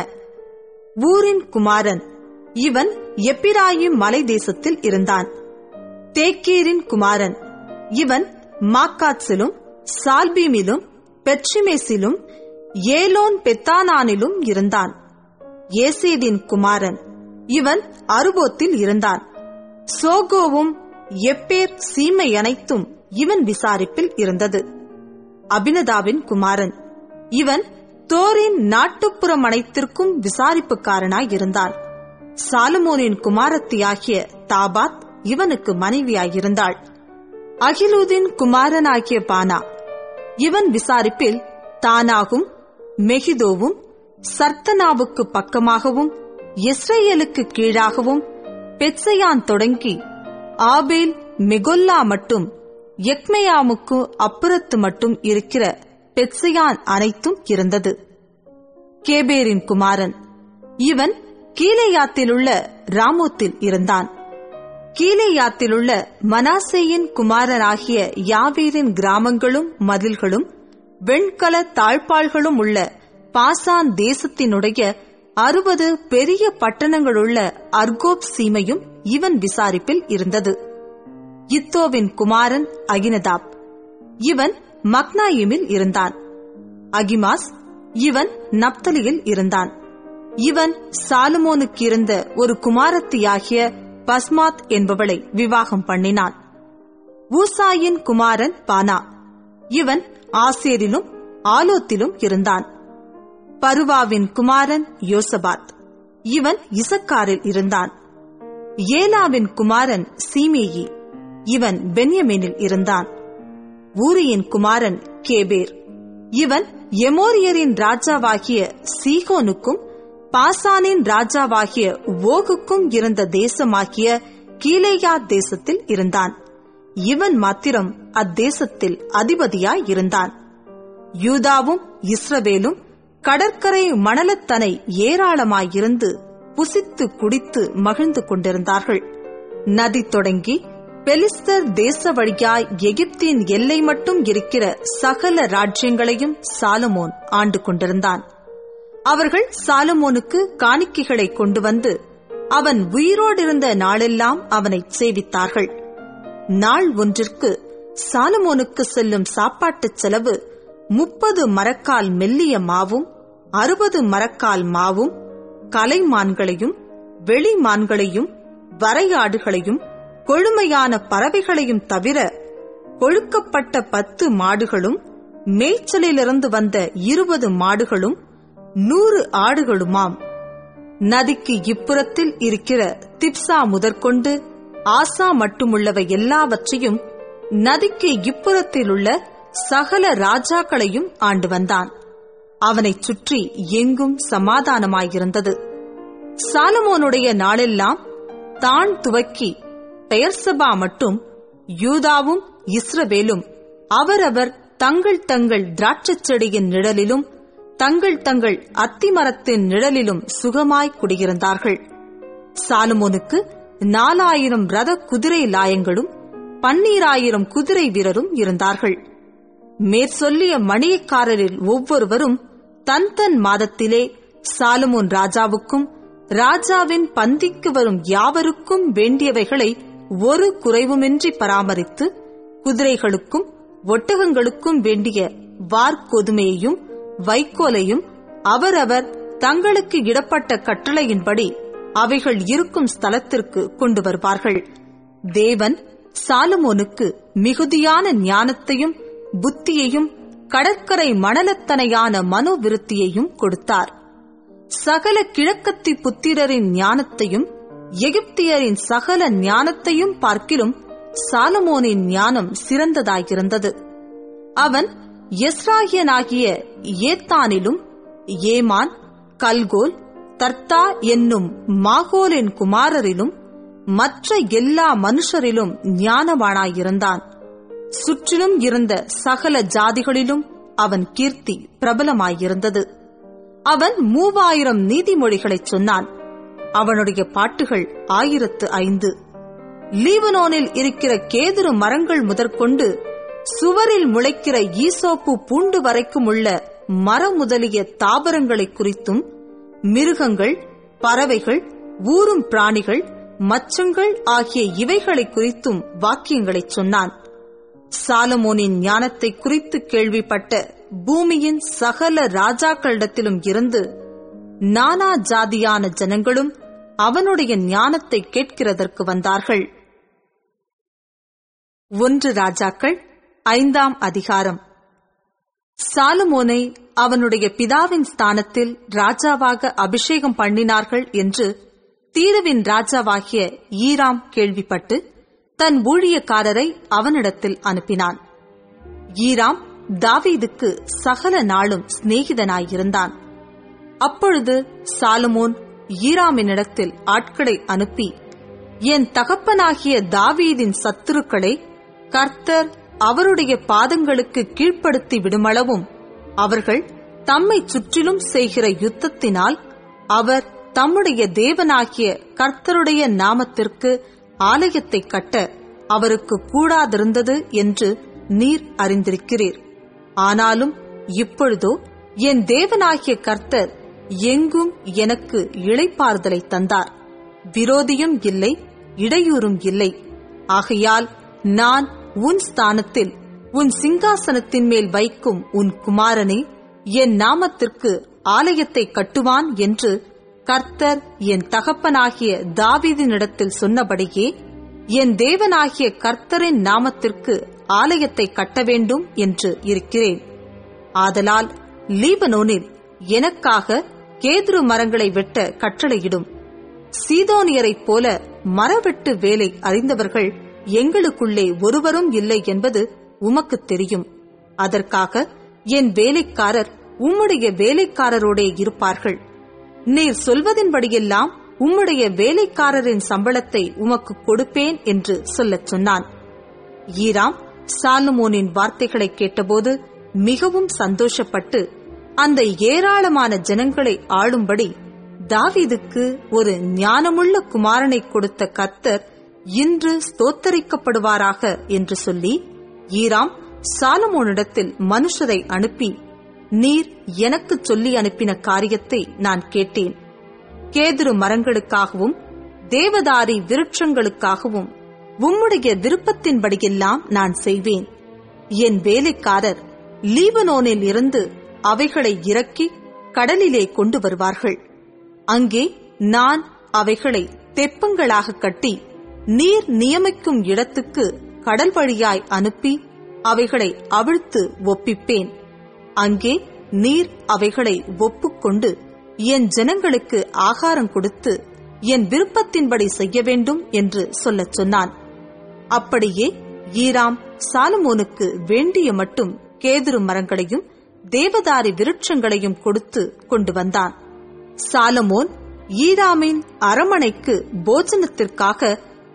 ஊரின் குமாரன், இவன் எப்பிராயிம் மலை தேசத்தில் இருந்தான். தேக்கீரின் குமாரன், இவன் மாக்காத்சிலும் சால்பீமிலும் பெட்சிமேசிலும் ஏலோன் பெத்தானானிலும் இருந்தான். ஏசேதின் குமாரன், இவன் அருபோத்தில் இருந்தான். சோகோவும் எப்பேர் சீமை அனைத்தும் இவன் விசாரிப்பில் இருந்தது. அபினதாவின் குமாரன், இவன் தோரின் நாட்டுப்புறம் அனைத்திற்கும் விசாரிப்புக்காரனாயிருந்தான். சாலமோனின் குமாரத்தியாகிய தாபாத் இவனுக்கு மனைவியாயிருந்தாள். அகிலூதின் குமாரனாகிய பானா, இவன் விசாரிப்பில் தானாகும் மெகிதோவும் சர்த்தனாவுக்கு பக்கமாகவும் இஸ்ரேலுக்கு கீழாகவும் பெத்செயான் தொடங்கி ஆபேல் மெகொல்லா மட்டும் எக்மேயாமுக்கு அப்புறத்து மட்டும் இருக்கிற பெத்செயான் அனைத்தும் இருந்தது. கேபேரின் குமாரன், இவன் கீலேயாத்திலுள்ள ராமோத்தில் இருந்தான். கீலேயாத்திலுள்ள மனாசேயின் குமாரனாகிய யாவீரின் கிராமங்களும் மதில்களும் வெண்கல தாழ்பாள்களும் உள்ள பாசான் தேசத்தினுடைய 60 பெரிய பட்டணங்களுள்ள அர்கோப் சீமையும் இவன் விசாரிப்பில் இருந்தது. இத்தோவின் குமாரன் அகினதாப், இவன் மக்னாயிமில் இருந்தான். அகிமாஸ், இவன் நப்தலியில் இருந்தான். இவன் சாலமோனுக்கு இருந்த ஒரு குமாரத்தியாகிய பஸ்மாத் என்பவளை விவாகம் பண்ணினான். ஊசாயின் குமாரன் பானா, இவன் ஆசேரிலும் ஆலோத்திலும் இருந்தான். பருவாவின் குமாரன் யோசபாத், இவன் இசக்காரில் இருந்தான். ஏலாவின் குமாரன் சீமேயி, இவன் பென்யமீனில் இருந்தான். ஊரியின் குமாரன் கேபேர், இவன் எமோரியரின் ராஜாவாகிய சீகோனுக்கும் பாசானின் ராஜாவாகிய ஓகுக்கும் இருந்த தேசமாகிய கீலேயா தேசத்தில் இருந்தான். இவன் மாத்திரம் அத்தேசத்தில் அதிபதியாய் இருந்தான். யூதாவும் இஸ்ரவேலும் கடற்கரை மணலத்தனை ஏராளமாயிருந்து புசித்து குடித்து மகிழ்ந்து கொண்டிருந்தார்கள். நதி தொடங்கி பெலிஸ்தர் தேச வழியாய் எகிப்தின் எல்லை மட்டும் இருக்கிற சகல ராஜ்யங்களையும் சாலமோன் ஆண்டு கொண்டிருந்தான். அவர்கள் சாலமோனுக்கு காணிக்கைகளை கொண்டு வந்து அவன் உயிரோடிருந்த நாளெல்லாம் அவனை சேவித்தார்கள். நாள் ஒன்றிற்கு சாலமோனுக்கு செல்லும் சாப்பாட்டுச் செலவு 30 மரக்கால் மெல்லிய மாவும் 60 மரக்கால் மாவும் கலைமான்களையும் வெளிமான்களையும் வரையாடுகளையும் கொழுமையான பறவைகளையும் தவிர கொழுக்கப்பட்ட 10 மாடுகளும் மேய்ச்சலிலிருந்து வந்த 20 மாடுகளும் 100 ஆடுகளுமாம். நதிக்கு இப்புறத்தில் இருக்கிற திப்சா முதற்கொண்டு ஆசா மட்டுமுள்ளவை எல்லாவற்றையும் நதிக்கு இப்புறத்திலுள்ள சகல ராஜாக்களையும் ஆண்டு வந்தான். அவனைச் சுற்றி எங்கும் சமாதானமாயிருந்தது. சாலமோனுடைய நாளெல்லாம் தான் துவக்கி பெயர்சபா மட்டும் யூதாவும் இஸ்ரவேலும் அவரவர் தங்கள் தங்கள் திராட்சைச் செடியின் நிழலிலும் தங்கள் தங்கள் அத்திமரத்தின் நிழலிலும் சுகமாய் குடியிருந்தார்கள். சாலமோனுக்கு 4000 ரத குதிரை லாயங்களும் 12000 குதிரை வீரரும் இருந்தார்கள். மேற்சொல்லிய மணியக்காரரில் ஒவ்வொருவரும் தன் தன் மாதத்திலே சாலமோன் ராஜாவுக்கும் ராஜாவின் பந்திக்கு வரும் யாவருக்கும் வேண்டியவைகளை ஒரு குறைவுமின்றி பராமரித்து, குதிரைகளுக்கும் ஒட்டகங்களுக்கும் வேண்டிய வார்கோதுமையையும் வைக்கோலையும் அவரவர் தங்களுக்கு இடப்பட்ட கட்டளையின்படி அவைகள் இருக்கும் ஸ்தலத்திற்கு கொண்டு வருவார்கள். தேவன் சாலமோனுக்கு மிகுதியான ஞானத்தையும் புத்தியையும் கடற்கரை மணலத்தனையான மனோவிருத்தியையும் கொடுத்தார். சகல கிழக்கத்தி புத்திரரின் ஞானத்தையும் எகிப்தியரின் சகல ஞானத்தையும் பார்க்கிலும் சாலமோனின் ஞானம் சிறந்ததாயிருந்தது. அவன் எஸ்ராகியனாகிய ஏத்தானிலும் ஏமான், கல்கோல், தர்த்தா என்னும் மாகோலின் குமாரரிலும் மற்ற எல்லா மனுஷரிலும் ஞானவானாயிருந்தான். சுற்றிலும் இருந்த சகல ஜாதிகளிலும் அவன் கீர்த்தி பிரபலமாயிருந்தது. அவன் 3000 நீதிமொழிகளைச் சொன்னான். அவனுடைய பாட்டுகள் 1005. லீபனோனில் இருக்கிற கேதுரு மரங்கள் முதற்கொண்டு சுவரில் முளைக்கிற ஈசோப்பு பூண்டு வரைக்கும் உள்ள மரம் முதலிய தாவரங்களை குறித்தும், மிருகங்கள், பறவைகள், ஊரும் பிராணிகள், மச்சங்கள் ஆகிய இவைகளை குறித்தும் வாக்கியங்களைச் சொன்னான். சாலமோனின் ஞானத்தை குறித்து கேள்விப்பட்ட பூமியின் சகல ராஜாக்களிடத்திலும் இருந்து நானா ஜாதியான ஜனங்களும் அவனுடைய ஞானத்தை கேட்கிறதற்கு வந்தார்கள். 1 ராஜாக்கள் 5ஆம் அதிகாரம். சாலமோனை அவனுடைய பிதாவின் ஸ்தானத்தில் ராஜாவாக அபிஷேகம் பண்ணினார்கள் என்று தீருவின் ராஜாவாகிய ஈராம் கேள்விப்பட்டு தன் ஊழியக்காரரை அவனிடத்தில் அனுப்பினான். ஈராம் தாவீதுக்கு சகல நாளும் சிநேகிதனாயிருந்தான். அப்பொழுது சாலமோன் ஈராமினிடத்தில் ஆட்களை அனுப்பி, என் தகப்பனாகிய தாவீதின் சத்துருக்களை கர்த்தர் அவருடைய பாதங்களுக்கு கீழ்ப்படுத்தி விடுமளவும் அவர்கள் தம்மை சுற்றிலும் செய்கிற யுத்தத்தினால் அவர் தம்முடைய தேவனாகிய கர்த்தருடைய நாமத்திற்கு ஆலயத்தை கட்ட அவருக்கு கூடாதிருந்தது என்று நீர் அறிந்திருக்கிறீர். ஆனாலும் இப்பொழுதோ என் தேவனாகிய கர்த்தர் எங்கும் எனக்கு இளைப்பாறுதலை தந்தார். விரோதியும் இல்லை, இடையூறும் இல்லை. ஆகையால் நான் உன் ஸ்தானத்தில் உன் சிங்காசனத்தின் மேல் வைக்கும் உன் குமாரனே என் நாமத்திற்கு ஆலயத்தை கட்டுவான் என்று கர்த்தர் என் தகப்பனாகிய தாவீதினிடத்தில் சொன்னபடியே என் தேவனாகிய கர்த்தரின் நாமத்திற்கு ஆலயத்தை கட்ட வேண்டும் என்று இருக்கிறேன். ஆதலால் லீபனோனில் எனக்காக கேதுரு மரங்களை வெட்ட கட்டளையிடும். சீதோனியரைப் போல மரவெட்டு வேலை அறிந்தவர்கள் எங்களுக்குள்ளே ஒருவரும் இல்லை என்பது உமக்கு தெரியும். அதற்காக என் வேலைக்காரர் உம்முடைய வேலைக்காரரோடே இருப்பார்கள். நீர் சொல்வதின்படியெல்லாம் உம்முடைய வேலைக்காரரின் சம்பளத்தை உமக்கு கொடுப்பேன் என்று சொல்லச் சொன்னான். ஈராம் சாலமோனின் வார்த்தைகளை கேட்டபோது மிகவும் சந்தோஷப்பட்டு அந்த ஏராளமான ஜனங்களை ஆளும்படி தாவீதுக்கு ஒரு ஞானமுள்ள குமாரனை கொடுத்த கர்த்தர் இன்று ஸ்தோத்தரிக்கப்படுவாராக என்று சொல்லி ஈராம் சாலமோனிடத்தில் மனுஷரை அனுப்பி, நீர் எனக்கு சொல்லி அனுப்பின காரியத்தை நான் கேட்டேன். கேதுரு மரங்களுக்காகவும் தேவதாரி விருட்சங்களுக்காகவும் உம்முடைய விருப்பத்தின்படியெல்லாம் நான் செய்வேன். என் வேலைக்காரர் லீபனோனில் இருந்து அவைகளை இறக்கி கடலிலே கொண்டு வருவார்கள். அங்கே நான் அவைகளை தெப்பங்களாக கட்டி நீர் நியமிக்கும் இடத்துக்கு கடல் வழியாய் அனுப்பி அவைகளை அவிழ்த்து ஒப்பிப்பேன். அங்கே நீர் அவைகளை ஒப்புக்கொண்டு என் ஜனங்களுக்கு ஆகாரம் கொடுத்து என் விருப்பத்தின்படி செய்ய வேண்டும் என்று சொல்லச் சொன்னான். அப்படியே ஈராம் சாலமோனுக்கு வேண்டிய மட்டும் கேதுரு மரங்களையும் தேவதாரி விருட்சங்களையும் கொடுத்து கொண்டு வந்தான். சாலமோன் ஈராமின் அரமனைக்கு போஜனத்திற்காக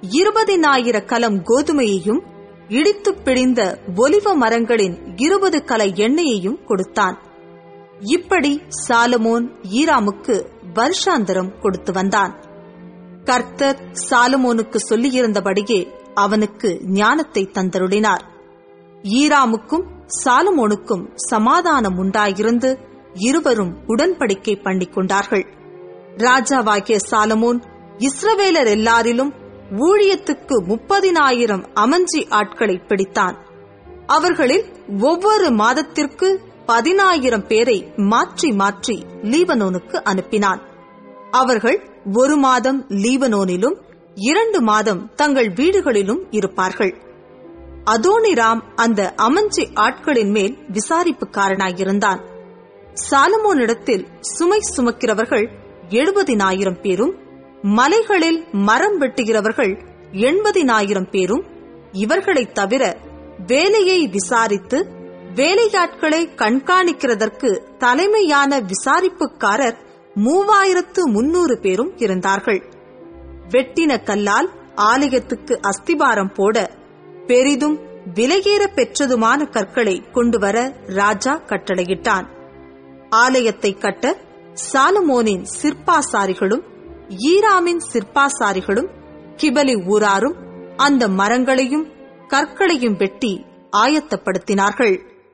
20,000 கலம் கோதுமையையும் இடித்து பிழிந்த ஒலிவ மரங்களின் 20 கல எண்ணெயையும் கொடுத்தான். இப்படி சாலமோன் ஈராமுக்கு வருஷாந்தரம் கொடுத்து வந்தான். கர்த்தர் சாலமோனுக்கு சொல்லியிருந்தபடியே அவனுக்கு ஞானத்தை தந்தருளினார். ஈராமுக்கும் சாலமோனுக்கும் சமாதானம் உண்டாயிருந்து இருவரும் உடன்படிக்கை பண்ணிக் கொண்டார்கள். ராஜாவாகிய சாலமோன் இஸ்ரவேலர் எல்லாரிலும் ஊழியத்துக்கு 30,000 அமஞ்சி ஆட்களை பிடித்தான். அவர்களில் ஒவ்வொரு மாதத்திற்கு 10,000 பேரை மாற்றி மாற்றி லீபனோனுக்கு அனுப்பினான். அவர்கள் 1 மாதம் லீபனோனிலும் 2 மாதம் தங்கள் வீடுகளிலும் இருப்பார்கள். அதோனிராம் அந்த அமஞ்சி ஆட்களின் மேல் விசாரிப்புக்காரனாயிருந்தான். சாலமோனிடத்தில் சுமை சுமக்கிறவர்கள் 70,000 பேரும், மலைகளில் மரம் வெட்டுகிறவர்கள் 80,000 பேரும், இவர்களைத் தவிர வேலையை விசாரித்து வேலையாட்களை கண்காணிக்கிறதற்கு தலைமையான விசாரிப்புக்காரர் 3,300 பேரும் இருந்தார்கள். வெட்டின கல்லால் ஆலயத்துக்கு அஸ்திபாரம் போட பெரிதும் விலையேற பெற்றதுமான கற்களை கொண்டுவர ராஜா கட்டளையிட்டான். ஆலயத்தை கட்ட சாலமோனின் சிற்பாசாரிகளும் ஈராமின் சிற்பாசாரிகளும் கிபலி ஊராரும் அந்த மரங்களையும் கற்களையும் வெட்டி ஆயத்தப்படுத்தினார்கள்.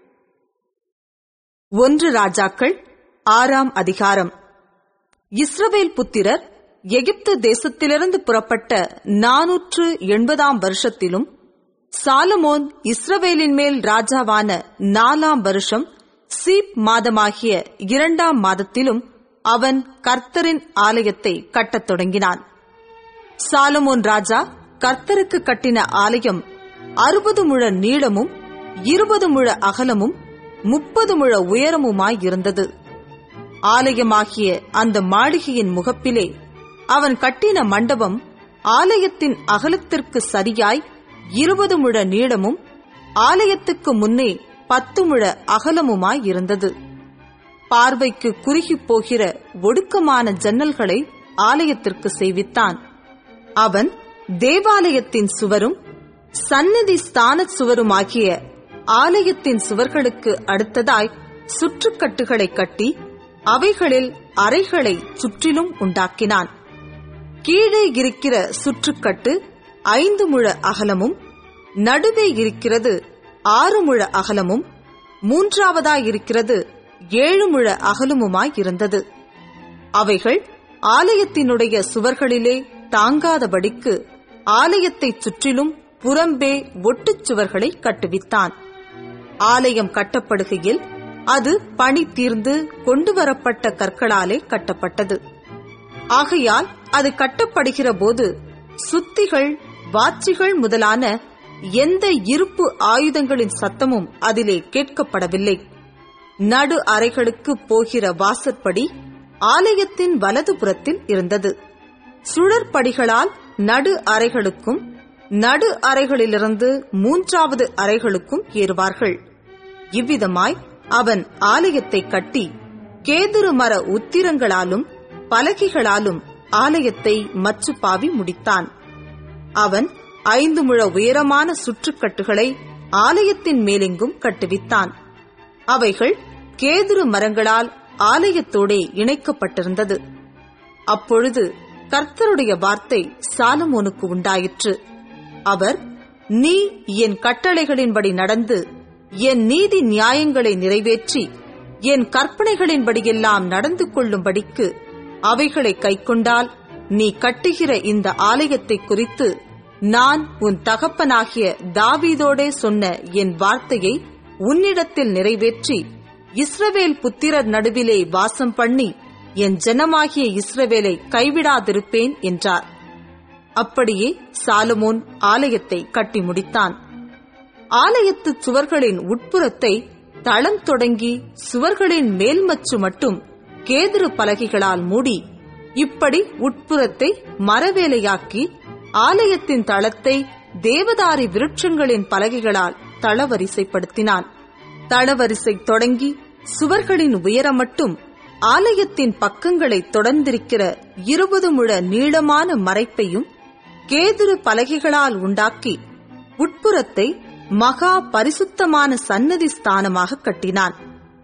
1 ராஜாக்கள் 6ஆம் அதிகாரம். இஸ்ரவேல் புத்திரர் எகிப்து தேசத்திலிருந்து புறப்பட்ட 480ஆம் வருஷத்திலும், சாலமோன் இஸ்ரவேலின் மேல் ராஜாவான 4ஆம் வருஷம் சீப் மாதமாகிய 2ஆம் மாதத்திலும் அவன் கர்த்தரின் ஆலயத்தை கட்டத் தொடங்கினான். சாலமோன் ராஜா கர்த்தருக்கு கட்டின ஆலயம் 60 முழ நீளமும் 20 முழ அகலமும் 30 முழ உயரமுமாயிருந்தது. ஆலயமாகிய அந்த மாளிகையின் முகப்பிலே அவன் கட்டின மண்டபம் ஆலயத்தின் அகலத்திற்கு சரியாய் 20 முழ நீளமும் ஆலயத்துக்கு முன்னே 10 முழ அகலமுமாயிருந்தது. பார்வைக்கு குறுகிப் போகிற ஒடுக்கமான ஜன்னல்களை ஆலயத்திற்கு செய்வித்தான். அவன் தேவாலயத்தின் சுவரும் சந்நிதி ஸ்தான சுவருமாகிய ஆலயத்தின் சுவர்களுக்கு அடுத்ததாய் சுற்றுக்கட்டுகளை கட்டி அவைகளில் அறைகளை சுற்றிலும் உண்டாக்கினான். கீழே இருக்கிற சுற்றுக்கட்டு 5 முழ அகலமும், நடுவே இருக்கிறது 6 முழ அகலமும், மூன்றாவதாயிருக்கிறது 7 முழ அகலமுமாயிருந்தது. அவைகள் ஆலயத்தினுடைய சுவர்களிலே தாங்காதபடிக்கு ஆலயத்தைச் சுற்றிலும் புறம்பே ஒட்டுச் சுவர்களை கட்டுவித்தான். ஆலயம் கட்டப்படுகையில் அது பணி தீர்ந்து கொண்டுவரப்பட்ட கற்களாலே கட்டப்பட்டது. ஆகையால் அது கட்டப்படுகிற போது சுத்திகள், வாச்சிகள் முதலான எந்த இருப்பு ஆயுதங்களின் சத்தமும் அதிலே கேட்கப்படவில்லை. நடு அறைகளுக்கு போகிற வாசற்படி ஆலயத்தின் வலதுபுறத்தில் இருந்தது. சுழற்படிகளால் நடு அறைகளுக்கும் நடு அறைகளிலிருந்து 3வது அறைகளுக்கும் ஏறுவார்கள். இவ்விதமாய் அவன் ஆலயத்தை கட்டி கேதுரு மர உத்திரங்களாலும் பலகைகளாலும் ஆலயத்தை மச்சுப்பாவி முடித்தான். அவன் 5 முழ உயரமான சுற்றுக்கட்டுகளை ஆலயத்தின் மேலெங்கும் கட்டுவித்தான். அவைகள் கேதுரு மரங்களால் ஆலயத்தோடே இணைக்கப்பட்டிருந்தது. அப்பொழுது கர்த்தருடைய வார்த்தை சாலமோனுக்கு உண்டாயிற்று. அவர், நீ என் கட்டளைகளின்படி நடந்து என் நீதி நியாயங்களை நிறைவேற்றி என் கற்பனைகளின்படியெல்லாம் நடந்து கொள்ளும்படிக்கு அவைகளை கைக்கொண்டால் நீ கட்டுகிற இந்த ஆலயத்தை குறித்து நான் உன் தகப்பனாகிய தாவீதோடே சொன்ன என் வார்த்தையை உன்னிடத்தில் நிறைவேற்றி இஸ்ரவேல் புத்திரர் நடுவிலே வாசம் பண்ணி என் ஜனமாகிய இஸ்ரவேலை கைவிடாதிருப்பேன் என்றார். அப்படியே சாலமோன் ஆலயத்தை கட்டி முடித்தான். ஆலயத்து சுவர்களின் உட்புறத்தை தளம் தொடங்கி சுவர்களின் மேல்மச்சு மட்டும் கேதுரு பலகைகளால் மூடி, இப்படி உட்புறத்தை மரவேலையாக்கி ஆலயத்தின் தளத்தை தேவதாரி விருட்சங்களின் பலகைகளால் தளவரிசைப்படுத்தினான். தளவரிசை தொடங்கி சுவர்களின் உயரம் மட்டும் ஆலயத்தின் பக்கங்களை தொடர்ந்திருக்கிற 20 முழ நீளமான மறைப்பையும் கேதுரு பலகைகளால் உண்டாக்கி உட்புறத்தை மகா பரிசுத்தமான சன்னதி ஸ்தானமாக கட்டினான்.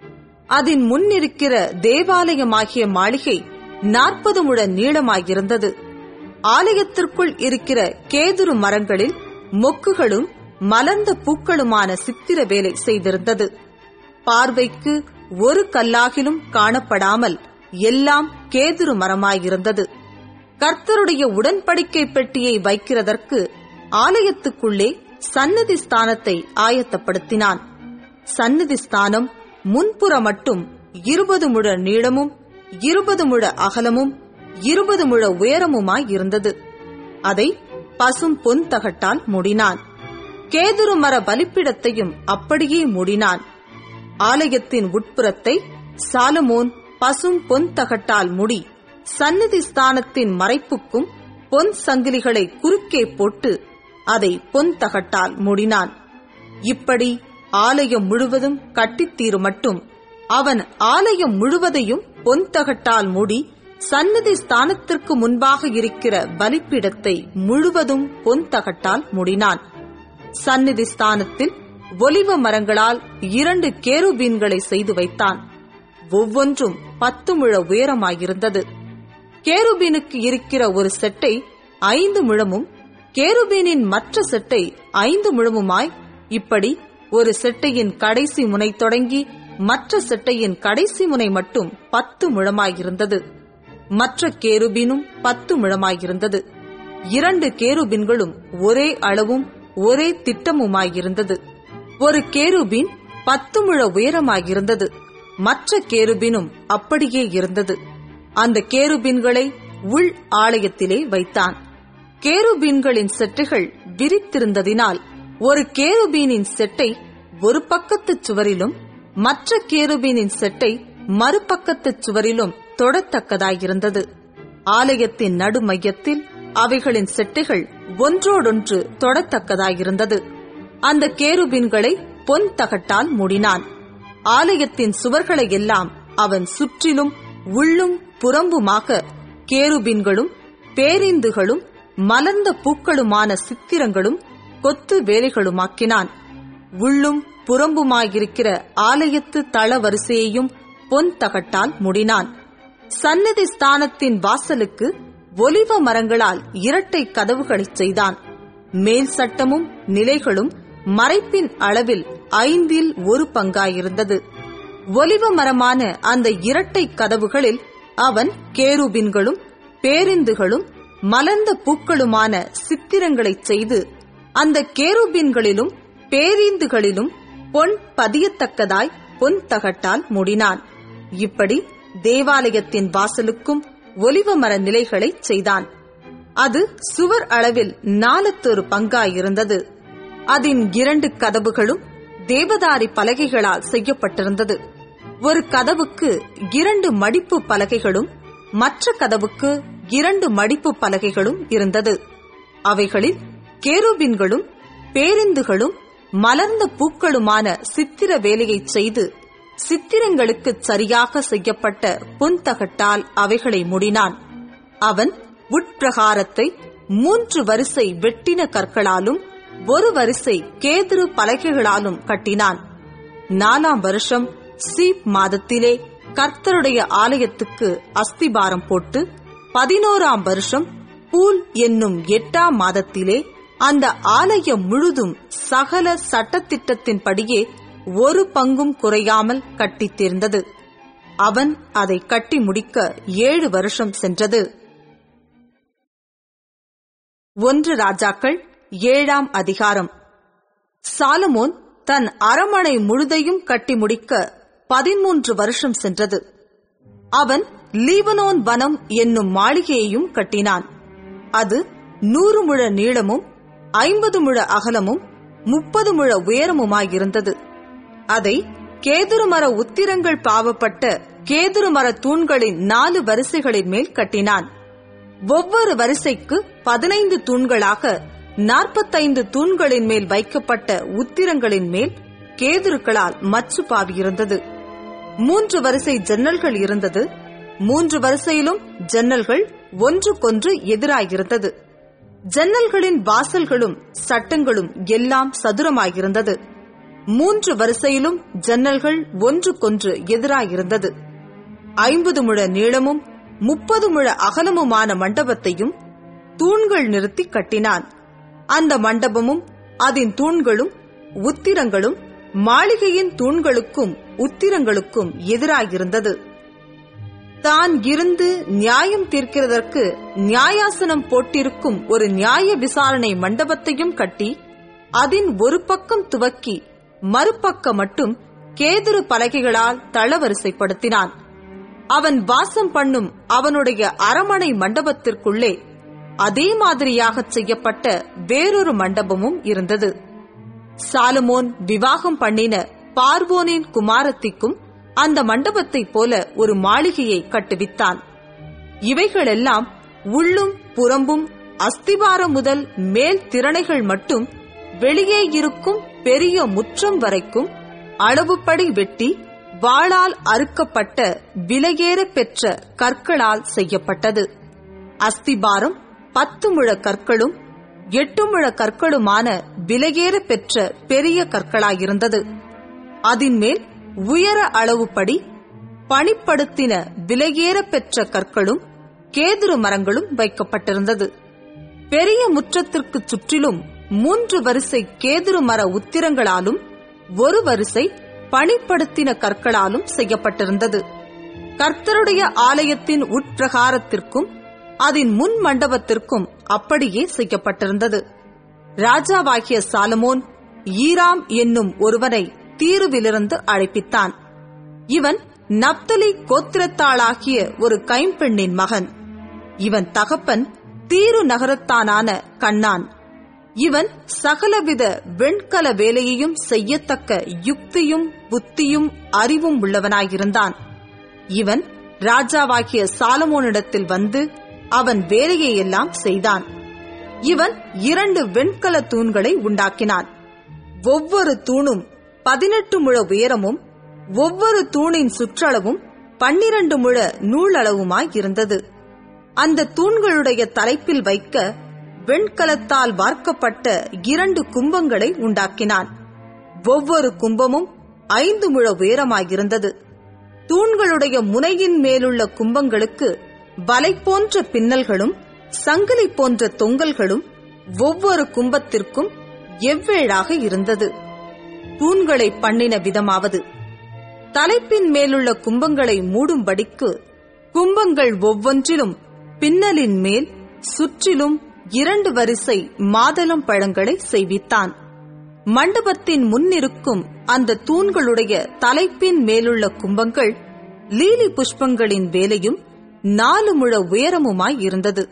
அதன் முன்னிருக்கிற தேவாலயமாகிய மாளிகை 40 முழ நீளமாயிருந்தது. ஆலயத்திற்குள் இருக்கிற கேதுரு மரங்களில் மொக்குகளும் மலர்ந்த பூக்களுமான சித்திர வேலை செய்திருந்தது. பார்வைக்கு ஒரு கல்லாகிலும் காணப்படாமல் எல்லாம் கேதுரு மரமாயிருந்தது. கர்த்தருடைய உடன்படிக்கை பெட்டியை வைக்கிறதற்கு ஆலயத்துக்குள்ளே சந்நிதி ஸ்தானத்தை ஆயத்தப்படுத்தினான். சந்நிதி ஸ்தானம் முன்புற மட்டும் 20 முழ நீளமும் 20 முழ அகலமும் 20 முழ உயரமுமாயிருந்தது. அதை பசும் பொன் தகட்டால் மூடினான். கேதுரு மர பலிப்பிடத்தையும் அப்படியே மூடினான். ஆலயத்தின் உட்புறத்தை சாலமோன் பசும் பொன் தகட்டால் மூடி சந்நிதி ஸ்தானத்தின் மறைப்புக்கும் பொன் சங்கிலிகளை குறுக்கே போட்டு அதை பொன் தகட்டால் மூடினான். இப்படி ஆலயம் முழுவதும் கட்டித்தீரு மட்டும் அவன் ஆலயம் முழுவதையும் பொன் தகட்டால் மூடி சந்நிதி ஸ்தானத்திற்கு முன்பாக இருக்கிற பலிப்பீடத்தை முழுவதும் பொன் தகட்டால் மூடினான். சந்நிதி ஸ்தானத்தில் ஒலிவ மரங்களால் 2 கேருபீன்களை செய்து வைத்தான். ஒவ்வொன்றும் 10 முழ உயரமாயிருந்தது. கேருபீனுக்கு இருக்கிற ஒரு செட்டை 5 முழமும் கேருபீனின் மற்ற செட்டை 5 முழமுமாய், இப்படி ஒரு செட்டையின் கடைசி முனை தொடங்கி மற்ற செட்டையின் கடைசி முனை மட்டும் 10 முழமாயிருந்தது. மற்ற கேருபீனும் 10 முழமாயிருந்தது. 2 கேருபீன்களும் ஒரே அளவும் ஒரே திட்டமுமாயிருந்தது. ஒரு கேருபீன் 10 முழ உயரமாயிருந்தது. மற்ற கேருபீனும் அப்படியே இருந்தது. அந்த கேருபீன்களை உள் ஆலயத்திலே வைத்தான். கேருபீன்களின் செட்டைகள் விரித்திருந்ததினால் ஒரு கேருபீனின் செட்டை ஒரு பக்கத்து சுவரிலும் மற்ற கேருபீனின் செட்டை மறுபக்கத்து சுவரிலும் தொடத்தக்கதாயிருந்தது. ஆலயத்தின் நடுமையத்தில் அவைகளின் செட்டைகள் ஒன்றோடொன்று தொடத்தக்கதாயிருந்தது. அந்த கேருபீன்களை பொன் தகட்டால் மூடினான். ஆலயத்தின் சுவர்களை எல்லாம் அவன் சுற்றிலும் உள்ளும் புறம்புமாக கேருபீன்களும் பேரீந்துகளும் மலர்ந்த பூக்களுமான சித்திரங்களும் கொத்து வேலைகளுமாக்கினான். உள்ளும் புறம்புமாயிருக்கிற ஆலயத்து தள வரிசையையும் பொன் தகட்டால் மூடினான். சந்நிதி ஸ்தானத்தின் வாசலுக்கு ஒலிவ மரங்களால் 2 கதவுகளைச் செய்தான். மேல் சட்டமும் நிலைகளும் மறைப்பின் அளவில் 1/5 பங்காயிருந்தது. ஒலிவ மரமான அந்த 2 கதவுகளில் அவன் கேருபீன்களும் பேரிந்துகளும் மலர்ந்த பூக்களுமான சித்திரங்களைச் செய்து அந்த கேருபீன்களிலும் பேரீந்துகளிலும் பொன் பதியத்தக்கதாய் பொன் தகட்டால் மூடினான். இப்படி தேவாலயத்தின் வாசலுக்கும் ஒலிவ மர நிலைகளைச் செய்தான். அது சுவர் அளவில் 4 பங்காயிருந்தது. அதன் 2 கதவுகளும் தேவதாரி பலகைகளால் செய்யப்பட்டிருந்தது. ஒரு கதவுக்கு 2 மடிப்பு பலகைகளும் மற்ற கதவுக்கு 2 மடிப்பு பலகைகளும் இருந்தது. அவைகளில் கேருபீன்களும் பேரிந்துகளும் மலர்ந்த பூக்களுமான சித்திர வேலையைச் செய்து சித்திரங்களுக்கு சரியாக செய்யப்பட்ட பொன் தகட்டால் அவைகளை மூடினான். அவன் உட்பிரகாரத்தை 3 வரிசை வெட்டின கற்களாலும் 1 வரிசை கேதுரு பலகைகளாலும் கட்டினான். 4ஆம் வருஷம் சீப் மாதத்திலே கர்த்தருடைய ஆலயத்துக்கு அஸ்திபாரம் போட்டு 11ஆம் வருஷம் பூல் என்னும் 8ஆம் மாதத்திலே அந்த ஆலயம் முழுதும் சகல சட்டத்திட்டத்தின்படியே 1 பங்கும் குறையாமல் கட்டித் தீர்ந்தது. அவன் அதை கட்டி முடிக்க 7 வருஷம் சென்றது. 1 ராஜாக்கள் 7ஆம் அதிகாரம். சாலமோன் தன் அரமனை முழுதையும் கட்டி முடிக்க 13 வருஷம் சென்றது. அவன் லீபனோன் வனம் என்னும் மாளிகையையும் கட்டினான். அது 100 முழ நீளமும் 50 முழ அகலமும் 30 முழ உயரமுமாயிருந்தது. அதை கேதுரு மர உத்திரங்கள் பாவப்பட்ட கேதுரு மர தூண்களின் 4 வரிசைகளின் மேல் கட்டினான். ஒவ்வொரு வரிசைக்கு 15 தூண்களாக 45 தூண்களின் மேல் வைக்கப்பட்ட உத்திரங்களின் மேல் கேதுருக்களால் மச்சு பாவியிருந்தது. 3 வரிசை ஜன்னல்கள் இருந்தது. 3 வரிசையிலும் ஜன்னல்கள் ஒன்றுக்கொன்று எதிராயிருந்தது. ஜன்னல்களின் வாசல்களும் சட்டங்களும் எல்லாம் சதுரமாயிருந்தது. 3 வரிசையிலும் ஜன்னல்கள் ஒன்றுக்கொன்று எதிராயிருந்தது. 50 முழ நீளமும் 30 முழ அகலமுமான மண்டபத்தையும் தூண்கள் நிறுத்தி கட்டினான். அந்த மண்டபமும் அதன் தூண்களும் உத்திரங்களும் மாளிகையின் தூண்களுக்கும் உத்திரங்களுக்கும் எதிராயிருந்தது. தான் இருந்து நியாயம் தீர்க்கிறதற்கு நியாயாசனம் போட்டிருக்கும் ஒரு நியாய விசாரணை மண்டபத்தையும் கட்டி அதன் ஒரு பக்கம் துவக்கி மறுபக்கம் மட்டும் கேதுரு பலகைகளால் தளவரிசைப்படுத்தினான். அவன் வாசம் பண்ணும் அவனுடைய அரமனை மண்டபத்திற்குள்ளே அதே மாதிரியாக செய்யப்பட்ட வேறொரு மண்டபமும் இருந்தது. சாலமோன் விவாகம் பண்ணின பார்வோனின் குமாரத்திக்கும் அந்த மண்டபத்தைப் போல ஒரு மாளிகையை கட்டுவித்தான். இவைகளெல்லாம் உள்ளும் புறம்பும் அஸ்திவாரம் முதல் மேல் திறனைகள் மட்டும் வெளியே இருக்கும் பெரிய முற்றம் வரைக்கும் அளவுப்படி வெட்டி வாளால் அறுக்கப்பட்ட விலையேற பெற்ற கற்களால் செய்யப்பட்டது. அஸ்திபாரம் 10 முழ கற்களும் 8 முழ கற்களுமான விலையேற பெற்ற பெரிய கற்களாயிருந்தது. அதின்மேல் உயர அளவுப்படி பணிப்படுத்தின விலையேற பெற்ற கற்களும் கேதுரு மரங்களும் வைக்கப்பட்டிருந்தது. பெரிய முற்றத்திற்கு சுற்றிலும் 3 வரிசை கேதுரு மர உத்திரங்களாலும் 1 வரிசை பணிப்படுத்தின கற்களாலும் செய்யப்பட்டிருந்தது. கர்த்தருடைய ஆலயத்தின் உட்பிரகாரத்திற்கும் அதன் முன் மண்டபத்திற்கும் அப்படியே செய்யப்பட்டிருந்தது. ராஜாவாகிய சாலமோன் ஈராம் என்னும் ஒருவனை தீருவிலிருந்து அழைப்பித்தான். இவன் நப்தலி கோத்திரத்தாளாகிய ஒரு கைம்பெண்ணின் மகன். இவன் தகப்பன் தீரு நகரத்தானான கண்ணான். இவன் சகலவித வெண்கல வேலையையும் செய்யத்தக்க யுக்தியும் புத்தியும் அறிவும் உள்ளவனாயிருந்தான். இவன் ராஜாவாகிய சாலமோனிடத்தில் வந்து அவன் வேலையெல்லாம் செய்தான். இவன் 2 வெண்கல தூண்களை உண்டாக்கினான். ஒவ்வொரு தூணும் 18 முழ உயரமும் ஒவ்வொரு தூணின் சுற்றளவும் 12 முழ நூலளவுமாயிருந்தது. அந்த தூண்களுடைய தலைப்பில் வைக்க வெண்கலத்தால் வார்க்கப்பட்ட 2 கும்பங்களை உண்டாக்கினான். ஒவ்வொரு கும்பமும் 5 முழ உயரமாயிருந்தது. தூண்களுடைய முனையின் மேலுள்ள கும்பங்களுக்கு வலை போன்ற பின்னல்களும் சங்கிலி போன்ற தொங்கல்களும் ஒவ்வொரு கும்பத்திற்கும் எவ்வேழாக இருந்தது. தூண்களை பண்ணின விதமாவது, தலைப்பின் மேலுள்ள கும்பங்களை மூடும்படிக்கு கும்பங்கள் ஒவ்வொன்றிலும் பின்னலின் மேல் சுற்றிலும் 2 வரிசை மாதளம் பழங்களை செய்வித்தான். மண்டபத்தின் முன்னிருக்கும் அந்த தூண்களுடைய தலைப்பின் மேலுள்ள கும்பங்கள் லீலி புஷ்பங்களின் வேலையும் 4 முழ உயரமுமாய் இருந்தது.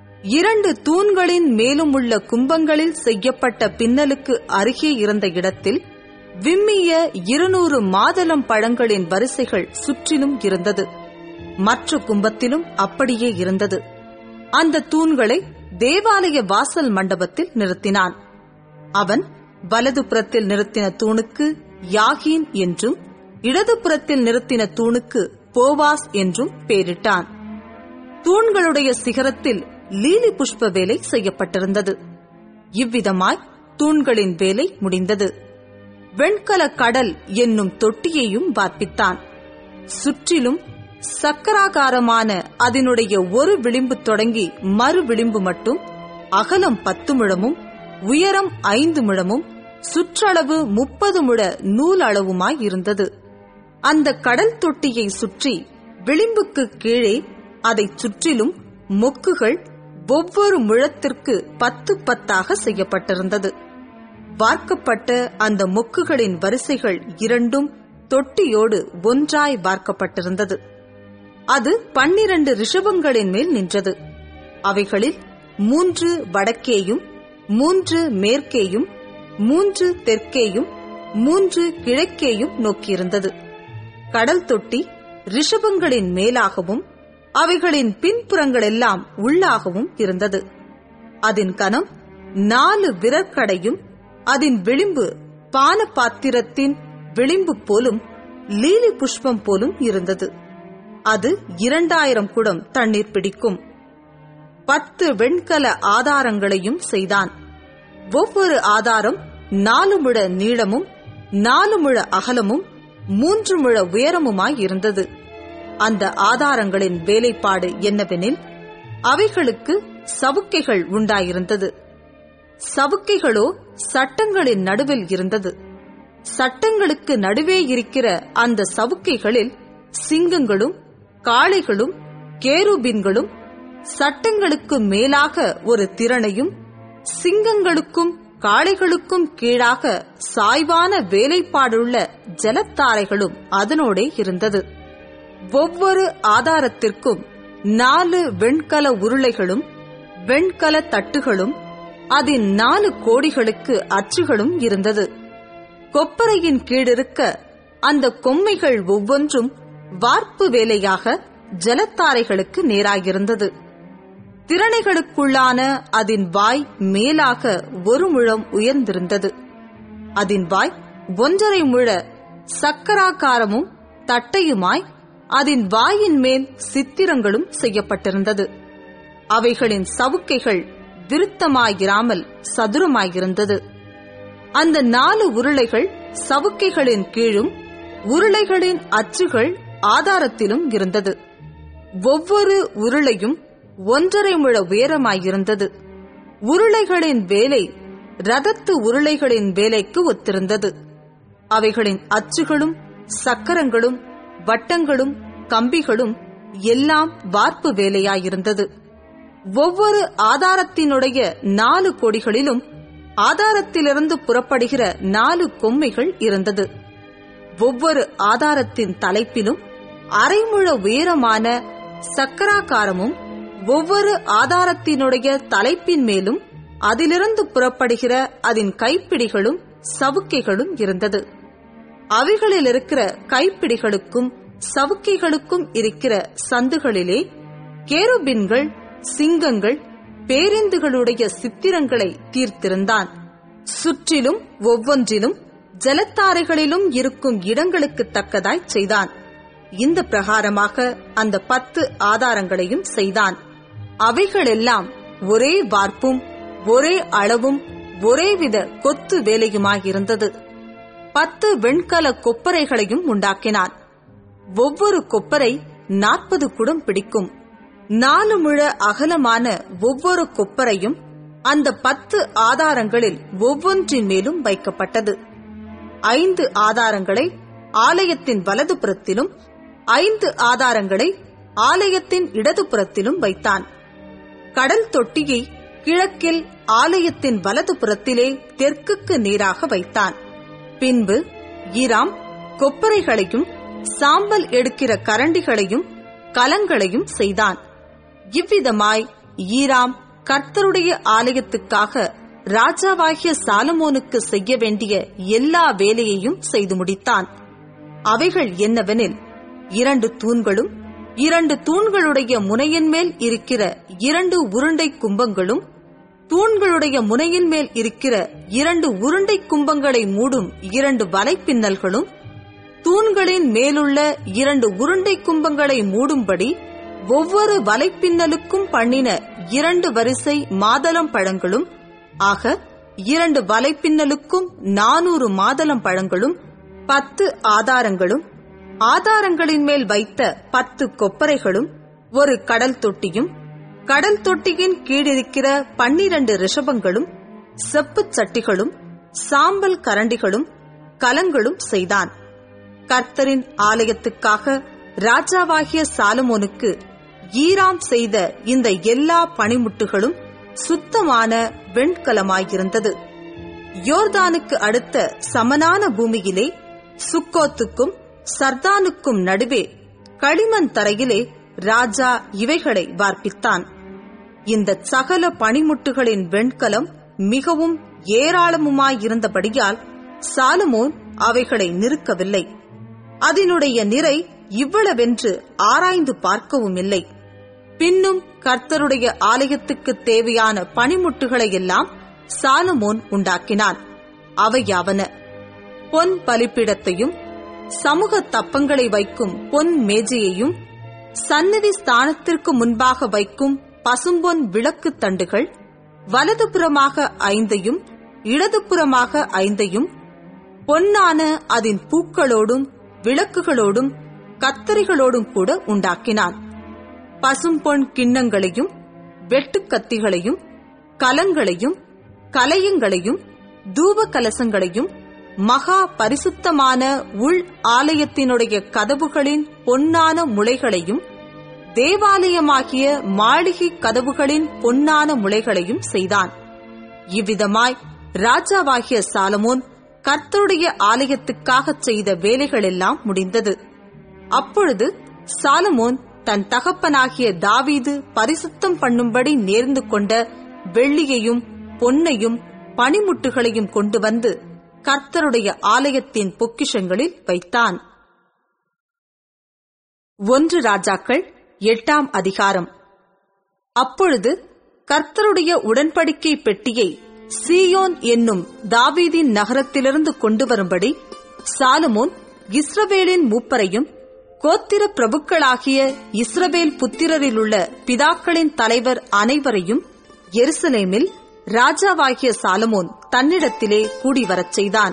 2 தூண்களின் மேலும் உள்ள கும்பங்களில் செய்யப்பட்ட பின்னலுக்கு அருகே இருந்த இடத்தில் விம்மிய 200 மாதளம் பழங்களின் வரிசைகள் சுற்றிலும் இருந்தது. மற்ற கும்பத்திலும் அப்படியே இருந்தது. அந்த தூண்களை தேவாலய வாசல் மண்டபத்தில் நிறுத்தினான். அவன் வலதுபுறத்தில் நிறுத்தின தூணுக்கு யாகீன் என்றும் இடதுபுறத்தில் நிறுத்தின தூணுக்கு போவாஸ் என்றும் பெயரிட்டான். தூண்களுடைய சிகரத்தில் லீலி புஷ்ப வேலை செய்யப்பட்டிருந்தது. இவ்விதமாய் தூண்களின் வேலை முடிந்தது. வெண்கல கடல் என்னும் தொட்டியையும் வார்ப்பித்தான். சுற்றிலும் சக்கராகாரமான அதனுடைய ஒரு விளிம்பு தொடங்கி மறு விளிம்பு மட்டும் அகலம் 10 முழமும் உயரம் 5 முழமும் சுற்றளவு 30 முழ நூல் அளவுமாய் இருந்தது. அந்த கடல் தொட்டியை சுற்றி விளிம்புக்கு கீழே அதைச் சுற்றிலும் மொக்குகள் ஒவ்வொரு முழத்திற்கு 10 செய்யப்பட்டிருந்தது. வார்க்கப்பட்ட அந்த மொக்குகளின் வரிசைகள் 2 தொட்டியோடு ஒன்றாய் வார்க்கப்பட்டிருந்தது. அது 12 ரிஷபங்களின் மேல் நின்றது. அவைகளில் 3 வடக்கேயும் 3 மேற்கேயும் 3 தெற்கேயும் 3 கிழக்கேயும் நோக்கியிருந்தது. கடல் தொட்டி ரிஷபங்களின் மேலாகவும் அவைகளின் பின்புறங்களெல்லாம் உள்ளாகவும் இருந்தது. அதன் கனம் 4 விரற்கடையும் அதன் விளிம்பு பான பாத்திரத்தின் விளிம்பு போலும் லீலி புஷ்பம் போலும் இருந்தது. அது 2000 குடம் தண்ணீர் பிடிக்கும். 10 வெண்கல ஆதாரங்களையும் செய்தான். ஒவ்வொரு ஆதாரம் 4 முழ நீளமும் 4 முழ அகலமும் 3 முழ உயரமுமாய் இருந்தது. அந்த ஆதாரங்களின் வேலைப்பாடு என்னவெனில், அவைகளுக்கு சவுக்கைகள் உண்டாயிருந்தது. சவுக்கைகளோ சட்டங்களின் நடுவில் இருந்தது. சட்டங்களுக்கு நடுவே இருக்கிற அந்த சவுக்கைகளில் சிங்கங்களும் காளைகளும் கேருபீன்களும், சட்டங்களுக்கு மேலாக ஒரு திறனையும், சிங்கங்களுக்கும் காளைகளுக்கும் கீழாக சாய்வான வேலைப்பாடுள்ள ஜலத்தாரைகளும் அதனோடே இருந்தது. ஒவ்வொரு ஆதாரத்திற்கும் 4 வெண்கல உருளைகளும் வெண்கல தட்டுகளும் அதன் 4 கோடிகளுக்கு அச்சுகளும் இருந்தது. கொப்பரையின் கீழிருக்க அந்த கொம்மைகள் ஒவ்வொன்றும் வார்ப்பு வேலையாக ஜலத்தாரைகளுக்கு நேராயிருந்தது. திறனைகளுக்குள்ளான அதன் வாய் மேலாக 1 முழம் உயர்ந்திருந்தது. அதன் வாய் 1.5 முழ சக்கராகாரமும் தட்டையுமாய் அதன் வாயின் மேல் சித்திரங்களும் செய்யப்பட்டிருந்தது. அவைகளின் சவுக்கைகள் விருத்தமாயிராமல் சதுரமாயிருந்தது. அந்த 4 உருளைகள் சவுக்கைகளின் கீழும் உருளைகளின் அச்சுகள் ஆதாரத்திலும் இருந்தது. ஒவ்வொரு உருளையும் 1.5 முழ உயரமாயிருந்தது. உருளைகளின் வேலை ரதத்து உருளைகளின் வேலைக்கு ஒத்திருந்தது. அவைகளின் அச்சுகளும் சக்கரங்களும் வட்டங்களும் கம்பிகளும் எல்லாம் வார்ப்பு வேலையாயிருந்தது. ஒவ்வொரு ஆதாரத்தினுடைய 4 கொடிகளிலும் ஆதாரத்திலிருந்து புறப்படுகிற 4 கொம்மைகள் இருந்தது. ஒவ்வொரு ஆதாரத்தின் தலைப்பிலும் 1/2 முழ உயரமான சக்கராகாரமும், ஒவ்வொரு ஆதாரத்தினுடைய தலைப்பின் மேலும் அதிலிருந்து புறப்படுகிற அதன் கைப்பிடிகளும் சவுக்கைகளும் இருந்தது. அவைகளில் இருக்கிற கைப்பிடிகளுக்கும் சவுக்கைகளுக்கும் இருக்கிற சந்துகளிலே கேருபீன்கள், சிங்கங்கள், பேரிந்துகளுடைய சித்திரங்களை தீர்த்திருந்தான். சுற்றிலும் ஒவ்வொன்றிலும் ஜலத்தாரைகளிலும் இருக்கும் இடங்களுக்கு தக்கதாய் செய்தான். இந்த பிரகாரமாக அந்த 10 ஆதாரங்களையும் செய்தான். அவைகளெல்லாம் ஒரே வார்ப்பும் ஒரே அளவும் ஒரேவித கொத்து வேலையுமாயிருந்தது. 10 வெண்கல கொப்பரைகளையும் உண்டாக்கினான். ஒவ்வொரு கொப்பரை 40 குடம் பிடிக்கும். 4 முழ அகலமான ஒவ்வொரு கொப்பரையும் அந்த 10 ஆதாரங்களில் ஒவ்வொன்றின் மேலும் வைக்கப்பட்டது. 5 ஆதாரங்களை ஆலயத்தின் வலதுபுறத்திலும் 5 ஆதாரங்களை ஆலயத்தின் இடதுபுறத்திலும் வைத்தான். கடல் தொட்டியை கிழக்கில் ஆலயத்தின் வலதுபுறத்திலே தெற்குக்கு நேராக வைத்தான். பின்பு ஈராம் கொப்பரைகளையும் சாம்பல் எடுக்கிற கரண்டிகளையும் கலங்களையும் செய்தான். இவ்விதமாய் ஈராம் கர்த்தருடைய ஆலயத்துக்காக ராஜாவாகிய சாலமோனுக்கு செய்ய வேண்டிய எல்லா வேலையையும் செய்து முடித்தான். அவைகள் என்னவெனில், 2 தூண்களும் 2 தூண்களுடைய முனையின் மேல் இருக்கிற 2 உருண்டை கும்பங்களும், தூண்களுடைய முனையின் மேல் இருக்கிற 2 உருண்டை கும்பங்களை மூடும் 2 வலைப்பின்னல்களும், தூண்களின் மேலுள்ள 2 உருண்டை கும்பங்களை மூடும்படி ஒவ்வொரு வலைப்பின்னலுக்கும் பண்ணின 2 வரிசை மாதளம் பழங்களும், ஆக 2 வலைப்பின்னலுக்கும் 400 மாதளம் பழங்களும், 10 ஆதாரங்களும், ஆதாரங்களின் மேல் வைத்த 10 கொப்பரைகளும், ஒரு கடல் தொட்டியும், கடல் தொட்டியின் கீழிருக்கிற 12 ரிஷபங்களும், செப்புச் சட்டிகளும், சாம்பல் கரண்டிகளும், கலங்களும் செய்தான். கர்த்தரின் ஆலயத்துக்காக ராஜாவாகிய சாலமோனுக்கு ஈராம் செய்த இந்த எல்லா பணிமுட்டுகளும் சுத்தமான வெண்கலமாயிருந்தது. யோர்தானுக்கு அடுத்த சமனான பூமியிலே சுக்கோத்துக்கும் சர்தானுக்கும் நடுவே களிமண் தரையிலே ராஜா இவைகளை வார்ப்பித்தான். இந்த சகல பணிமுட்டுகளின் வெண்கலம் மிகவும் ஏராளமுமாயிருந்தபடியால் சாலமோன் அவைகளை நிறுக்கவில்லை. அதனுடைய நிறை இவ்வளவென்று ஆராய்ந்து பார்க்கவும் இல்லை. பின்னும் கர்த்தருடைய ஆலயத்துக்கு தேவையான பணிமுட்டுகளை எல்லாம் சாலமோன் உண்டாக்கினான். அவையாவன: பொன் பலிபீடத்தையும், சமூக தப்பங்களை வைக்கும் பொன் மேஜையையும், சந்நிதி ஸ்தானத்திற்கு முன்பாக வைக்கும் பசும்பொன் விளக்கு தண்டுகள், வலதுபுறமாக 5 இடதுபுறமாக 5 பொன்னான அதன் பூக்களோடும் விளக்குகளோடும் கத்தரிகளோடும் கூட உண்டாக்கினான். பசும்பொன் கிண்ணங்களையும், வெட்டுக்கத்திகளையும், கலங்களையும், கலயங்களையும், தூப கலசங்களையும், மகா பரிசுத்தமான உள் ஆலயத்தினுடைய கதவுகளின் பொன்னான முளைகளையும் தேவாலயமாகிய மாளிகை கதவுகளின் பொன்னான முளைகளையும் செய்தான். இவ்விதமாய் ராஜாவாகிய சாலமோன் கர்த்தருடைய ஆலயத்துக்காக செய்த வேலைகளெல்லாம் முடிந்தது. அப்பொழுது சாலமோன் தன் தகப்பனாகிய தாவீது பரிசுத்தம் பண்ணும்படி நேர்ந்து கொண்ட வெள்ளியையும் பொன்னையும் பனிமுட்டுகளையும் கொண்டு வந்து கர்த்தருடைய ஆலயத்தின் பொக்கிஷங்களில் வைத்தான். 1 ராஜாக்கள் 8ஆம் அதிகாரம். அப்பொழுது கர்த்தருடைய உடன்படிக்கை பெட்டியை சீயோன் என்னும் தாவீதின் நகரத்திலிருந்து கொண்டு வரும்படி சாலமோன் இஸ்ரவேலின் மூப்பரையும் கோத்திர பிரபுக்களாகிய இஸ்ரவேல் புத்திரரிலுள்ள பிதாக்களின் தலைவர் அனைவரையும் எருசலேமில் ராஜாவாகிய சாலமோன் தன்னிடத்திலே கூடிவரச் செய்தான்.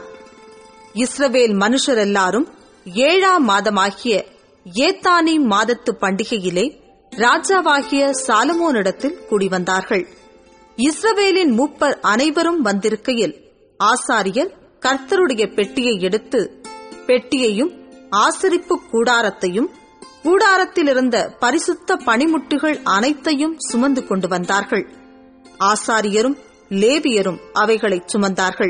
இஸ்ரவேல் மனுஷரெல்லாரும் 7ஆம் மாதமாகிய ஏத்தானீம் மாதத்து பண்டிகையிலே ராஜாவாகிய சாலமோனிடத்தில் கூடிவந்தார்கள். இஸ்ரவேலின் மூப்பர் அனைவரும் வந்திருக்கையில் ஆசாரியர் கர்த்தருடைய பெட்டியை எடுத்து பெட்டியையும் ஆசரிப்பு கூடாரத்தையும் கூடாரத்திலிருந்த பரிசுத்த பனிமுட்டுகள் அனைத்தையும் சுமந்து கொண்டு வந்தார்கள். ஆசாரியரும் லேவியரும் அவைகளை சுமந்தார்கள்.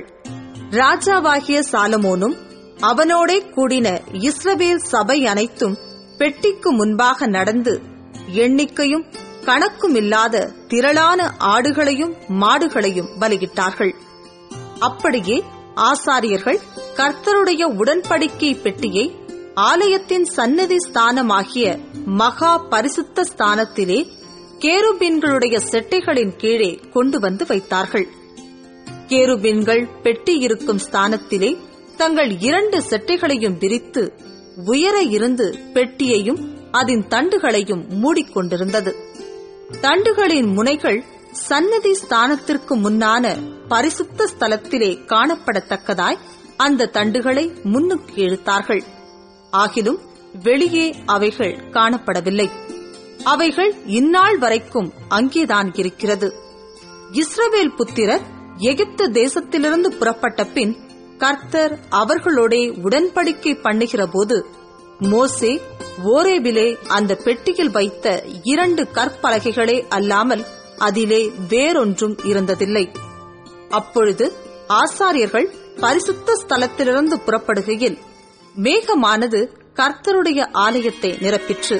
ராஜாவாகிய சாலமோனும் அவனோடே கூடின இஸ்ரவேல் சபை அனைத்தும் பெட்டிக்கு முன்பாக நடந்து எண்ணிக்கையும் கணக்குமில்லாத திரளான ஆடுகளையும் மாடுகளையும் பலியிட்டார்கள். அப்படியே ஆசாரியர்கள் கர்த்தருடைய உடன்படிக்கை பெட்டியை ஆலயத்தின் சந்நிதி ஸ்தானமாகிய மகா பரிசுத்த ஸ்தானத்திலே கேருபீன்களுடைய செட்டைகளின் கீழே கொண்டு வந்து வைத்தார்கள். கேருபீன்கள் பெட்டி இருக்கும் ஸ்தானத்திலே தங்கள் 2 செட்டைகளையும் விரித்து உயர இருந்து பெட்டியையும் அதன் தண்டுகளையும் மூடிக்கொண்டிருந்தது. தண்டுகளின் முனைகள் சந்நிதி ஸ்தானத்திற்கு முன்னான பரிசுத்த ஸ்தலத்திலே காணப்படத்தக்கதாய் அந்த தண்டுகளை முன்னுக்கு இழுத்தார்கள். ஆகிலும் வெளியே அவைகள் காணப்படவில்லை. அவைகள் இந்நாள் வரைக்கும் அங்கேதான் இருக்கிறது. இஸ்ரவேல் புத்திரர் எகிப்து தேசத்திலிருந்து புறப்பட்ட பின் கர்த்தர் அவர்களோடே உடன்படிக்கை பண்ணுகிற போது மோசே ஓரேபிலே அந்த பெட்டியில் வைத்த 2 கற்பலகைகளே அல்லாமல் அதிலே வேறொன்றும் இருந்ததில்லை. அப்பொழுது ஆசாரியர்கள் பரிசுத்த ஸ்தலத்திலிருந்து புறப்படுகையில் மேகமானது கர்த்தருடைய ஆலயத்தை நிரப்பிற்று.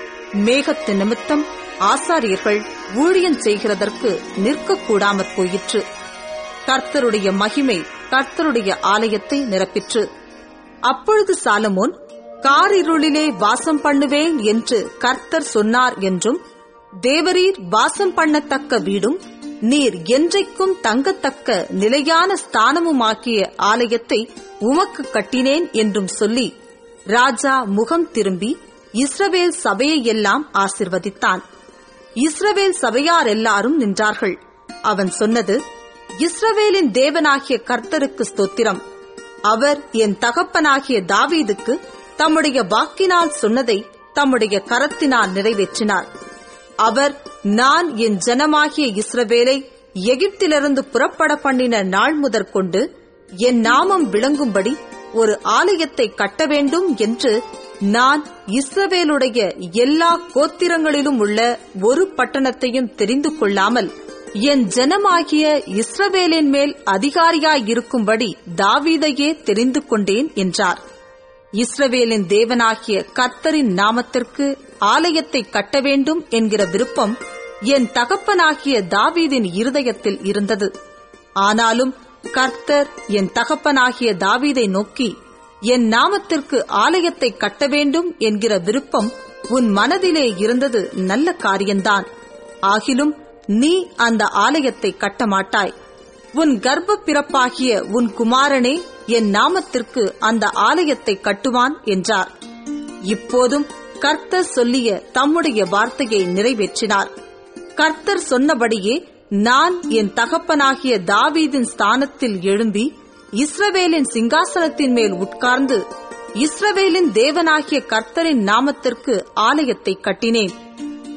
மேகத்து நிமித்தம் ஆசாரியர்கள் ஊழியம் செய்கிறதற்கு நிற்கக்கூடாமற் போயிற்று. கர்த்தருடைய மகிமை கர்த்தருடைய ஆலயத்தை நிரப்பிற்று. அப்பொழுது சாலமோன், காரிருளிலே வாசம் பண்ணுவேன் என்று கர்த்தர் சொன்னார் என்றும், தேவரீர் வாசம் பண்ணத்தக்க வீடும் நீர் என்றைக்கும் தங்கத்தக்க நிலையான ஸ்தானமுமாக்கிய ஆலயத்தை உமக்கு கட்டினேன் என்றும் சொல்லி ராஜா முகம் திரும்பி இஸ்ரவேல் சபையையெல்லாம் ஆசிர்வதித்தான். இஸ்ரவேல் சபையார் எல்லாரும் நின்றார்கள். அவன் சொன்னது, இஸ்ரவேலின் தேவனாகிய கர்த்தருக்கு ஸ்தோத்திரம். அவர் என் தகப்பனாகிய தாவீதுக்கு தம்முடைய வாக்கினால் சொன்னதை தம்முடைய கரத்தினால் நிறைவேற்றினார். அவர் நான் என் ஜனமாகிய இஸ்ரவேலை எகிப்திலிருந்து புறப்பட பண்ணின நாள் முதற்கொண்டு என் நாமம் விளங்கும்படி ஒரு ஆலயத்தை கட்ட வேண்டும் என்று நான் இஸ்ரவேலுடைய எல்லா கோத்திரங்களிலும் உள்ள ஒரு பட்டணத்தையும் தெரிந்து கொள்ளாமல் என் ஜனமாகிய இஸ்ரவேலின் மேல் அதிகாரியாயிருக்கும்படி தாவீதையே தெரிந்து கொண்டேன் என்றார். இஸ்ரவேலின் தேவனாகிய கர்த்தரின் நாமத்திற்கு ஆலயத்தை கட்ட வேண்டும் என்கிற விருப்பம் என் தகப்பனாகிய தாவீதின் இருதயத்தில் இருந்தது. ஆனாலும் கர்த்தர் என் தகப்பனாகிய தாவீதை நோக்கி, என் நாமத்திற்கு ஆலயத்தை கட்ட வேண்டும் என்கிற விருப்பம் உன் மனதிலே இருந்தது நல்ல காரியம்தான். ஆகிலும் நீ அந்த ஆலயத்தை கட்டமாட்டாய். உன் கர்ப்ப பிறப்பாகிய உன் குமாரனே என் நாமத்திற்கு அந்த ஆலயத்தை கட்டுவான் என்றார். இப்போதும் கர்த்தர் சொல்லிய தம்முடைய வார்த்தையை நிறைவேற்றினார். கர்த்தர் சொன்னபடியே நான் என் தகப்பனாகிய தாவீதின் ஸ்தானத்தில் எழும்பி இஸ்ரவேலின் சிங்காசனத்தின் மேல் உட்கார்ந்து இஸ்ரவேலின் தேவனாகிய கர்த்தரின் நாமத்திற்கு ஆலயத்தை கட்டினேன்.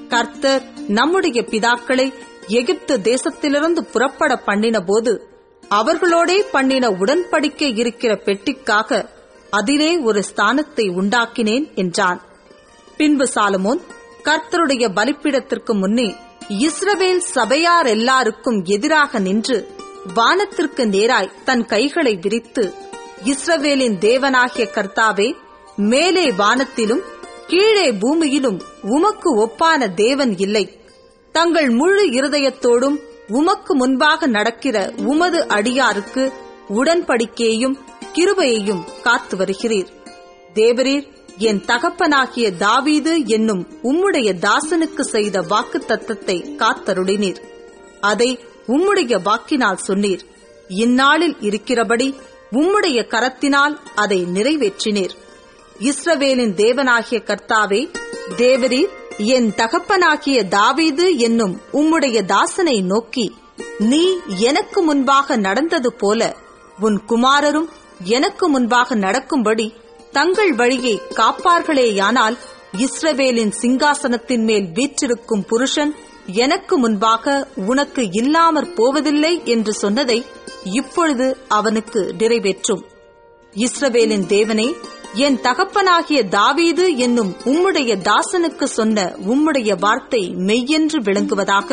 கர்த்தர் நம்முடைய பிதாக்களை எகிப்து தேசத்திலிருந்து புறப்பட பண்ணின போது அவர்களோடே பண்ணின உடன்படிக்கை இருக்கிற பெட்டிக்காக அதிலே ஒரு ஸ்தானத்தை உண்டாக்கினேன் என்றான். பின்பு சாலமோன் கர்த்தருடைய பலிபீடத்திற்கு முன்னே இஸ்ரவேல் சபையார் எல்லாருக்கும் எதிராக நின்று வானத்திற்கு நேராய் தன் கைகளை விரித்து, இஸ்ரவேலின் தேவனாகிய கர்த்தாவே, மேலே வானத்திலும் கீழே பூமியிலும் உமக்கு ஒப்பான தேவன் இல்லை. தங்கள் முழு இருதயத்தோடும் உமக்கு முன்பாக நடக்கிற உமது அடியாருக்கு உடன்படிக்கையையும் கிருபையையும் காத்து வருகிறீர். தேவரீர் என் தகப்பனாகிய தாவீது என்னும் உம்முடைய தாசனுக்கு செய்த வாக்கு தத்தத்தை காத்தருளினீர். அதை உம்முடைய வாக்கினால் சொன்னீர். இந்நாளில் இருக்கிறபடி உம்முடைய கரத்தினால் அதை நிறைவேற்றினீர். இஸ்ரவேலின் தேவனாகிய கர்த்தாவே, தேவரீர் என் தகப்பனாகிய தாவீது என்னும் உம்முடைய தாசனை நோக்கி, நீ எனக்கு முன்பாக நடந்தது போல உன் குமாரரும் எனக்கு முன்பாக நடக்கும்படி தங்கள் வழியை காப்பார்களேயானால், இஸ்ரவேலின் சிங்காசனத்தின் மேல் வீற்றிருக்கும் புருஷன் எனக்கு முன்பாக உனக்கு இல்லாமற் போவதில்லை என்று சொன்னதை இப்பொழுது அவனுக்கு நிறைவேற்றும். இஸ்ரவேலின் தேவனே, என் தகப்பனாகிய தாவீது என்னும் உம்முடைய தாசனுக்கு சொன்ன உம்முடைய வார்த்தை மெய்யென்று விளங்குவதாக.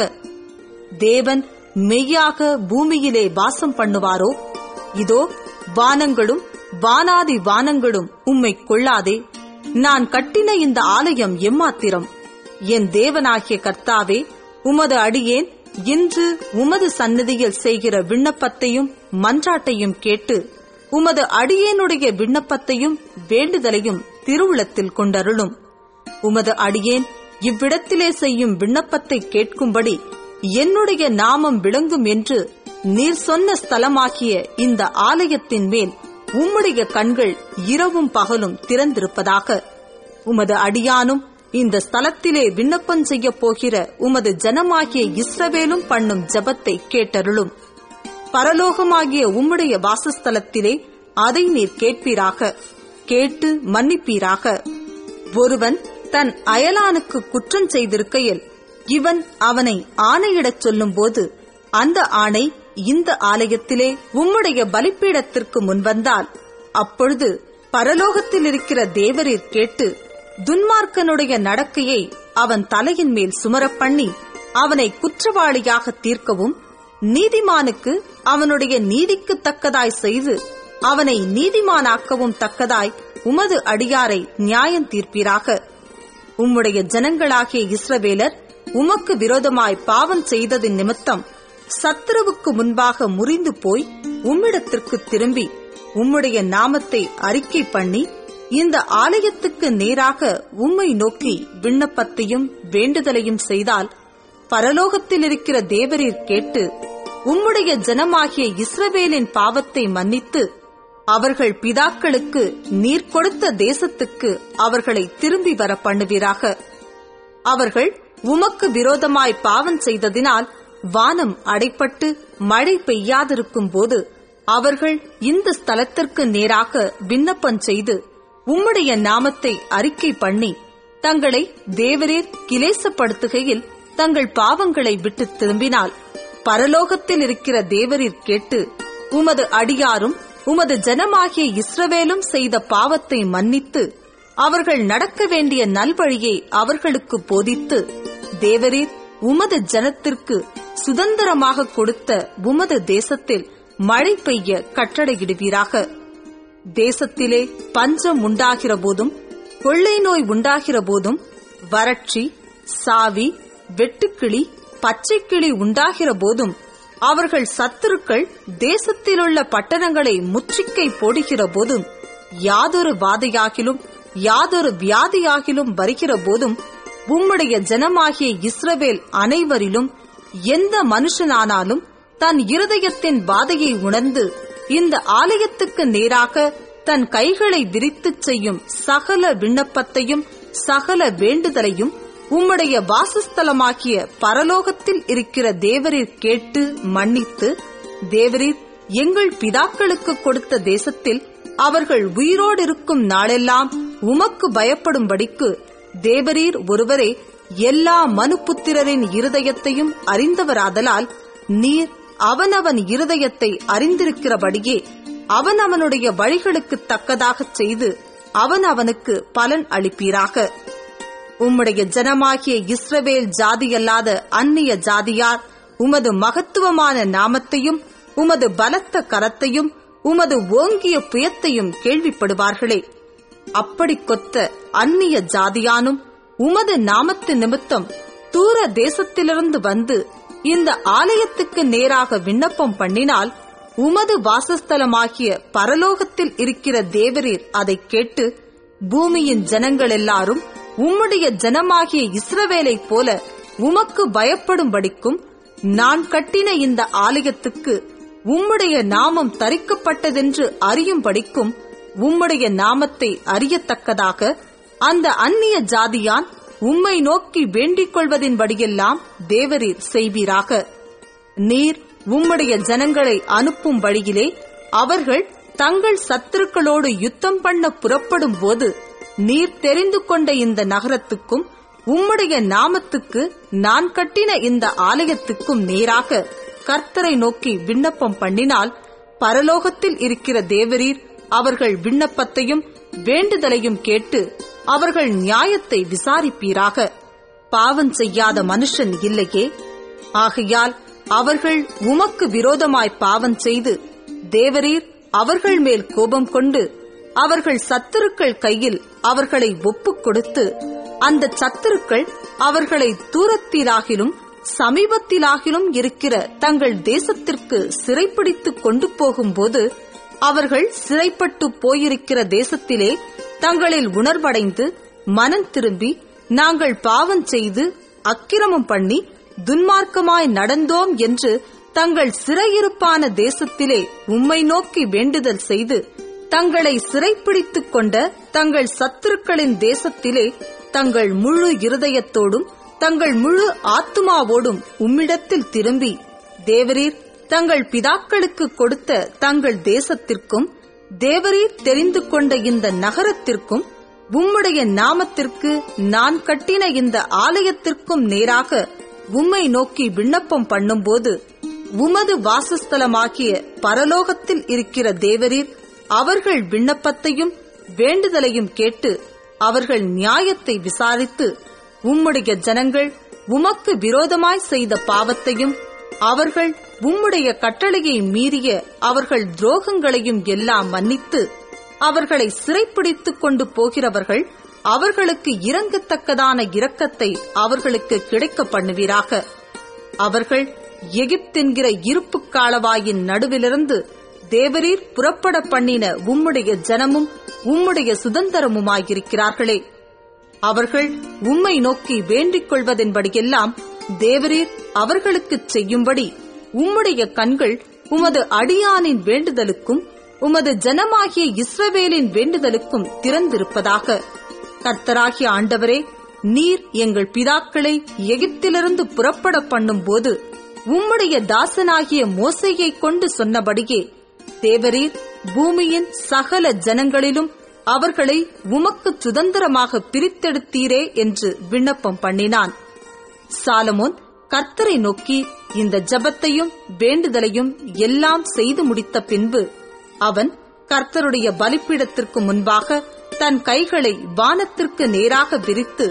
தேவன் மெய்யாக பூமியிலே வாசம் பண்ணுவாரோ? இதோ வானங்களும் வானாதி வானங்களும் உம்மை கொள்ளாதே. நான் கட்டின இந்த ஆலயம் எம்மாத்திரம்? என் தேவனாகிய கர்த்தாவே, உமது அடியேன் இன்று உமது சந்நிதியில் செய்கிற விண்ணப்பத்தையும் மன்றாட்டையும் கேட்டு உமது அடியேனுடைய விண்ணப்பத்தையும் வேண்டுதலையும் திருவுளத்தில் கொண்டருளும். உமது அடியேன் இவ்விடத்திலே செய்யும் விண்ணப்பத்தை கேட்கும்படி என்னுடைய நாமம் விளங்கும் என்று நீர் சொன்ன ஸ்தலமாகிய இந்த ஆலயத்தின் மேல் உம்முடைய கண்கள் இரவும் பகலும் திறந்திருப்பதாக. உமது அடியானும் இந்த ஸ்தலத்திலே விண்ணப்பம் செய்ய போகிற உமது ஜனமாகிய இஸ்ரவேலும் பண்ணும் ஜெபத்தை கேட்டருளும். பரலோகமாகிய உம்முடைய வாசஸ்தலத்திலே அதை நீர் கேட்பீராக, கேட்டு மன்னிப்பீராக. ஒருவன் தன் அயலானுக்கு குற்றம் செய்திருக்கையில் இவன் அவனை ஆணையிடச் சொல்லும் போது, அந்த ஆணை இந்த ஆலயத்திலே உம்முடைய பலிபீடத்திற்கு முன்வந்தால், அப்பொழுது பரலோகத்தில் இருக்கிற தேவரீர் கேட்டு துன்மார்க்கனுடைய நடக்கையை அவன் தலையின் மேல் சுமரப் பண்ணி அவனை குற்றவாளியாக தீர்க்கவும், நீதிமானுக்கு அவனுடைய நீதிக்கு தக்கதாய் செய்து அவனை நீதிமானாக்கவும் தக்கதாய் உமது அடியாரை நியாயம் தீர்ப்பீராக. உம்முடைய ஜனங்களாகிய இஸ்ரவேலர் உமக்கு விரோதமாய் பாவம் செய்ததின் நிமித்தம் சத்துருவுக்கு முன்பாக முறிந்து போய் உம்மிடத்திற்கு திரும்பி உம்முடைய நாமத்தை அறிக்கை பண்ணி இந்த ஆலயத்துக்கு நேராக உம்மை நோக்கி விண்ணப்பத்தையும் வேண்டுதலையும் செய்தால், பரலோகத்தில் இருக்கிற தேவரீர் கேட்டு உம்முடைய ஜனமாகிய இஸ்ரவேலின் பாவத்தை மன்னித்து அவர்கள் பிதாக்களுக்கு நீர் கொடுத்த தேசத்துக்கு அவர்களை திரும்பி வர பண்ணுவீராக. அவர்கள் உமக்கு விரோதமாய் பாவம் செய்ததினால் வானம் அடைப்பட்டு மழை பெய்யாதிருக்கும் போது அவர்கள் இந்த ஸ்தலத்திற்கு நேராக விண்ணப்பம் செய்து உம்முடைய நாமத்தை அறிக்கை பண்ணி தங்களை தேவரீர் கிலேசப்படுத்துகையில் தங்கள் பாவங்களை விட்டு திரும்பினால், பரலோகத்தில் இருக்கிற தேவரீர் கேட்டு உமது அடியாரும் உமது ஜனமாகிய இஸ்ரவேலும் செய்த பாவத்தை மன்னித்து அவர்கள் நடக்க வேண்டிய நல்வழியை அவர்களுக்கு போதித்து, தேவரீர் உமது ஜனத்திற்கு சுதந்திரமாக கொடுத்த உமது தேசத்தில் மழை பெய்ய கட்டளையிடுவீராக. தேசத்திலே பஞ்சம் உண்டாகிற போதும் கொள்ளை நோய் உண்டாகிற போதும் வறட்சி, சாவி, வெட்டுக்கிளி, பச்சைக்கிளி உண்டாகிற போதும் அவர்கள் சத்துருக்கள் தேசத்திலுள்ள பட்டணங்களை முற்றுகை போடுகிற போதும் யாதொரு வாதையாகிலும் யாதொரு வியாதியாகிலும் வருகிற போதும் உம்முடைய ஜனமாகிய இஸ்ரவேல் அனைவரிலும் எந்த மனுஷனானாலும் தன் இருதயத்தின் வாதையை உணர்ந்து இந்த ஆலயத்துக்கு நேராக தன் கைகளை விரித்துச் செய்யும் சகல விண்ணப்பத்தையும் சகல வேண்டுதலையும் உம்முடைய வாசஸ்தலமாகிய பரலோகத்தில் இருக்கிற தேவரீர் கேட்டு மன்னித்து, தேவரீர் எங்கள் பிதாக்களுக்கு கொடுத்த தேசத்தில் அவர்கள் உயிரோடு இருக்கும் நாளெல்லாம் உமக்கு பயப்படும்படிக்கு தேவரீர் ஒருவரே எல்லா மனுபுத்திரரின் இருதயத்தையும் அறிந்தவராதலால் நீர் அவனவன் இருதயத்தை அறிந்திருக்கிறபடியே அவனவனுடைய வழிகளுக்கு தக்கதாகச் செய்து அவனவனுக்கு பலன் அளிப்பீராக. உம்முடைய ஜனமாகிய இஸ்ரவேல் ஜாதியல்லாத அந்நிய ஜாதியார் உமது மகத்துவமான நாமத்தையும் உமது பலத்த கரத்தையும் உமது ஓங்கிய புயத்தையும் கேள்விப்படுவார்களே. அப்படி கொத்த அந்நிய ஜாதியானும் உமது நாமத்து நிமித்தம் தூர தேசத்திலிருந்து வந்து இந்த ஆலயத்துக்கு நேராக விண்ணப்பம் பண்ணினால் உமது வாசஸ்தலமாகிய பரலோகத்தில் இருக்கிற தேவரீர் அதை கேட்டு பூமியின் ஜனங்கள் எல்லாரும் உம்முடைய ஜனமாகிய இஸ்ரவேலைப் போல உமக்கு பயப்படும்படிக்கும் நான் கட்டின இந்த ஆலயத்துக்கு உம்முடைய நாமம் தரிக்கப்பட்டதென்று அறியும்படிக்கும் உம்முடைய நாமத்தை அறியத்தக்கதாக அந்த அந்நிய ஜாதியான் உம்மை நோக்கி வேண்டிக் கொள்வதின்படியெல்லாம் தேவரீர் செய்வீராக. நீர் உம்முடைய ஜனங்களை அனுப்பும் வழியிலே அவர்கள் தங்கள் சத்துருக்களோடு யுத்தம் பண்ண புறப்படும் போது நீர் தெரிந்து கொண்ட இந்த நகரத்துக்கும் உம்முடைய நாமத்துக்கு நான் கட்டின இந்த ஆலயத்துக்கும் நேராக கர்த்தரை நோக்கி விண்ணப்பம் பண்ணினால் பரலோகத்தில் இருக்கிற தேவரீர் அவர்கள் விண்ணப்பத்தையும் வேண்டுதலையும் கேட்டு அவர்கள் நியாயத்தை விசாரிப்பீராக. பாவம் செய்யாத மனுஷன் இல்லையே. ஆகையால் அவர்கள் உமக்கு விரோதமாய் பாவம் செய்து தேவரீர் அவர்கள் மேல் கோபம் கொண்டு அவர்கள் சத்துருக்கள் கையில் அவர்களை ஒப்புக் கொடுத்து அந்த சத்துருக்கள் அவர்களை தூரத்திலாகிலும் சமீபத்திலாகிலும் இருக்கிற தங்கள் தேசத்திற்கு சிறைப்பிடித்துக் கொண்டு போகும்போது அவர்கள் சிறைப்பட்டு போயிருக்கிற தேசத்திலே தங்களில் உணர்வடைந்து மனம் திரும்பி நாங்கள் பாவம் செய்து அக்கிரமம் பண்ணி துன்மார்க்கமாய் நடந்தோம் என்று தங்கள் சிறையிருப்பான தேசத்திலே உம்மை நோக்கி வேண்டுதல் செய்து தங்களை சிறைப்பிடித்துக் கொண்ட தங்கள் சத்துருக்களின் தேசத்திலே தங்கள் முழு இருதயத்தோடும் தங்கள் முழு ஆத்துமாவோடும் உம்மிடத்தில் திரும்பி தேவரீர் தங்கள் பிதாக்களுக்கு கொடுத்த தங்கள் தேசத்திற்கும் தேவரீர் தெரிந்து கொண்ட இந்த நகரத்திற்கும் உம்முடைய நாமத்திற்கு நான் கட்டின இந்த ஆலயத்திற்கும் நேராக உம்மை நோக்கி விண்ணப்பம் பண்ணும்போது உமது வாசஸ்தலமாகிய பரலோகத்தில் இருக்கிற தேவரீர் அவர்கள் விண்ணப்பத்தையும் வேண்டுதலையும் கேட்டு அவர்கள் நியாயத்தை விசாரித்து உம்முடைய ஜனங்கள் உமக்கு விரோதமாய் செய்த பாவத்தையும் அவர்கள் உம்முடைய கட்டளையை மீறிய அவர்கள் துரோகங்களையும் எல்லாம் மன்னித்து அவர்களை சிறைப்பிடித்துக் கொண்டு போகிறவர்கள் அவர்களுக்கு இரங்கத்தக்கதான இரக்கத்தை அவர்களுக்கு கிடைக்க பண்ணுவீராக. அவர்கள் எகிப்தென்கிற இருப்பு காலவாயின் நடுவிலிருந்து தேவரீர் புறப்பட பண்ணின உம்முடைய ஜனமும் உம்முடைய சுதந்திரமுமாயிருக்கிறார்களே. அவர்கள் உம்மை நோக்கி வேண்டிக் கொள்வதென்படியெல்லாம் தேவரீர் அவர்களுக்குச் செய்யும்படி உம்முடைய கண்கள் உமது அடியானின் வேண்டுதலுக்கும் உமது ஜனமாகிய இஸ்ரவேலின் வேண்டுதலுக்கும் திறந்திருப்பதாக. கர்த்தராகிய ஆண்டவரே, நீர் எங்கள் பிதாக்களை எகிப்திலிருந்து புறப்பட பண்ணும் போது உம்முடைய தாசனாகிய மோசேயை கொண்டு சொன்னபடியே தேவரீர் பூமியின் சகல ஜனங்களிலும் அவர்களை உமக்கு சுதந்திரமாக பிரித்தெடுத்தீரே என்று விண்ணப்பம் பண்ணினான். சாலமோன் கர்த்தரை நோக்கி இந்த ஜெபத்தையும் வேண்டுதலையும் எல்லாம் செய்து முடித்த பின்பு அவன் கர்த்தருடைய பலிபீடத்திற்கு முன்பாக தன் கைகளை வானத்திற்கு நேராக விரித்து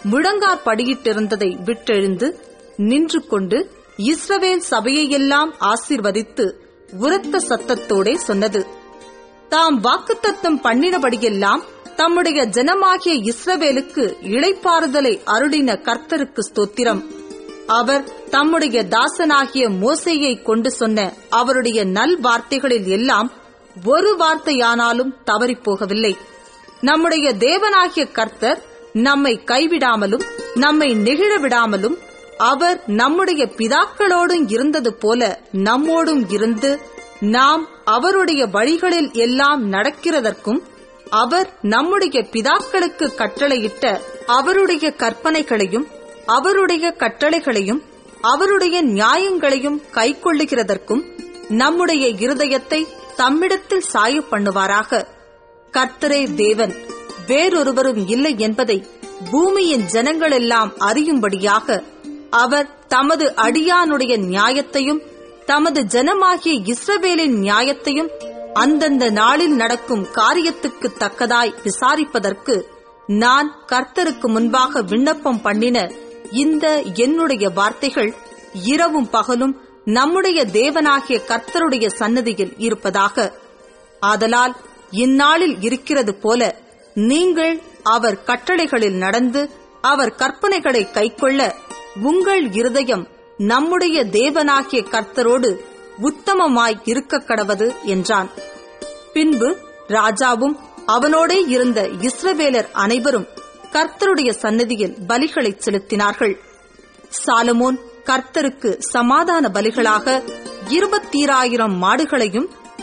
முழங்காற்படியிட்டிருந்ததை விட்டெழுந்து நின்று கொண்டு இஸ்ரவேல் சபையெல்லாம் ஆசீர்வதித்து உரத்த சத்தத்தோடே சொன்னது: தாம் வாக்குத்தத்தம் பண்ணினபடியெல்லாம் தம்முடைய ஜனமாகிய இஸ்ரவேலுக்கு இளைப்பாறுதலை அருளின கர்த்தருக்கு ஸ்தோத்திரம். அவர் தம்முடைய தாசனாகிய மோசேயை கொண்டு சொன்ன அவருடைய நல் வார்த்தைகளில் எல்லாம் ஒரு வார்த்தையானாலும் தவறிப்போகவில்லை. நம்முடைய தேவனாகிய கர்த்தர் நம்மை கைவிடாமலும் நம்மை நெகிழ விடாமலும் அவர் நம்முடைய பிதாக்களோடும் இருந்தது போல நம்மோடும் இருந்து நாம் அவருடைய வழிகளில் எல்லாம் நடக்கிறதற்கும் அவர் நம்முடைய பிதாக்களுக்கு கட்டளையிட்ட அவருடைய கற்பனைகளையும் அவருடைய கட்டளைகளையும் அவருடைய நியாயங்களையும் கைக்கொள்ளுகிறதற்கும் நம்முடைய இருதயத்தை தம்மிடத்தில் சாய பண்ணுவாராக. கர்த்தரே தேவன், வேறொருவரும் இல்லை என்பதை பூமியின் ஜனங்களெல்லாம் அறியும்படியாக அவர் தமது அடியானுடைய நியாயத்தையும் தமது ஜனமாகிய இஸ்ரவேலின் நியாயத்தையும் அந்தந்த நாளில் நடக்கும் காரியத்துக்கு தக்கதாய் விசாரிப்பதற்கு நான் கர்த்தருக்கு முன்பாக விண்ணப்பம் பண்ணின இந்த என்னுடைய வார்த்தைகள் இரவும் பகலும் நம்முடைய தேவனாகிய கர்த்தருடைய சன்னதியில் இருப்பதாக. ஆதலால் இந்நாளில் இருக்கிறது போல நீங்கள் அவர் கட்டளைகளில் நடந்து அவர் கற்பனைகளை கைக்கொள்ள உங்கள் இருதயம் நம்முடைய தேவனாகிய கர்த்தரோடு உத்தமமாய் இருக்க கடவது என்றான். பின்பு ராஜாவும் அவனோடே இருந்த இஸ்ரவேலர் அனைவரும் கர்த்தருடைய சந்நிதியில் பலிகளை செலுத்தினார்கள். சாலமோன் கர்த்தருக்கு சமாதான பலிகளாக 20,000 மாடுகளையும்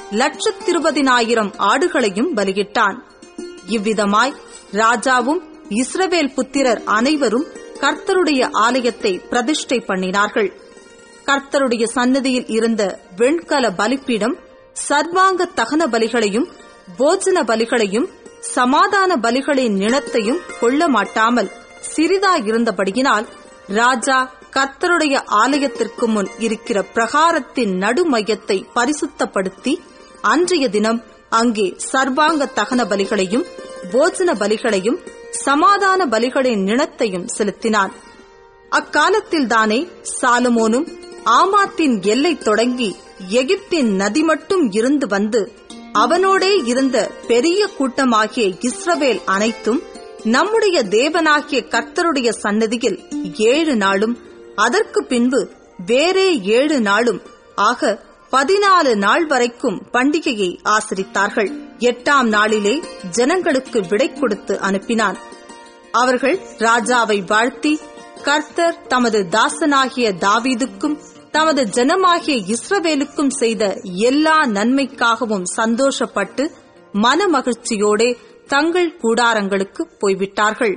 120,000 ஆடுகளையும் பலியிட்டான். இவ்விதமாய் ராஜாவும் இஸ்ரவேல் புத்திரர் அனைவரும் கர்த்தருடைய ஆலயத்தை பிரதிஷ்டை பண்ணினார்கள். கர்த்தருடைய சந்நிதியில் இருந்த வெண்கல பலிப்பீடம் சர்வாங்க தகன பலிகளையும் போஜன பலிகளையும் சமாதான பலிகளின் நிணத்தையும் கொள்ள மாட்டாமல் சிறிதாயிருந்தபடியினால் ராஜா கர்த்தருடைய ஆலயத்திற்கு முன் இருக்கிற பிரகாரத்தின் நடுமையத்தை பரிசுத்தப்படுத்தி அன்றைய தினம் அங்கே சர்வாங்க தகன பலிகளையும் போஜன பலிகளையும் சமாதான பலிகளின் நிணத்தையும் செலுத்தினான். அக்காலத்தில்தானே சாலமோனும் ஆமாத்தின் எல்லை தொடங்கி எகிப்தின் நதி மட்டும் இருந்து வந்து அவனோடே இருந்த பெரிய கூட்டமாகிய இஸ்ரவேல் அனைத்தும் நம்முடைய தேவனாகிய கர்த்தருடைய சன்னதியில் 7 நாளும் அதற்கு பின்பு வேறே 7 நாளும் ஆக 14 நாள் வரைக்கும் பண்டிகையை ஆசரித்தார்கள். 8ஆம் நாளிலே ஜனங்களுக்கு விடை கொடுத்து அனுப்பினான். அவர்கள் ராஜாவை வாழ்த்தி கர்த்தர் தமது தாசனாகிய தாவீதுக்கும் தமது ஜனமாகிய இஸ்ரவேலுக்கும் செய்த எல்லா நன்மைக்காகவும் சந்தோஷப்பட்டு மனமகிழ்ச்சியோடே தங்கள் கூடாரங்களுக்கு போய்விட்டார்கள்.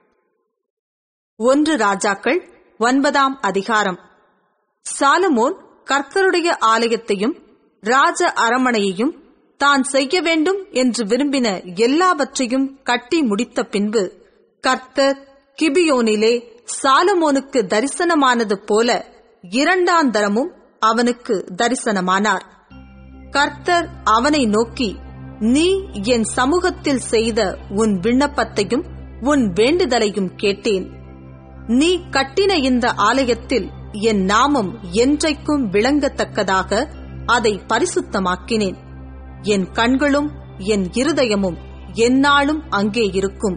1 ராஜாக்கள் 9ஆம் அதிகாரம். சாலமோன் கர்த்தருடைய ஆலயத்தையும் ராஜ அரமனையையும் தான் செய்ய வேண்டும் என்று விரும்பின எல்லாவற்றையும் கட்டி முடித்த பின்பு கர்த்தர் கிபியோனிலே சாலமோனுக்கு தரிசனமானது போல 2ஆம் தரமும் அவனுக்கு தரிசனமானார். கர்த்தர் அவனை நோக்கி, நீ என் சமூகத்தில் செய்த உன் விண்ணப்பத்தையும் உன் வேண்டுதலையும் கேட்டேன். நீ கட்டின இந்த ஆலயத்தில் என் நாமம் என்றைக்கும் விளங்கத்தக்கதாக அதை பரிசுத்தமாக்கினேன். என் கண்களும் என் இருதயமும் எந்நாளும் அங்கே இருக்கும்.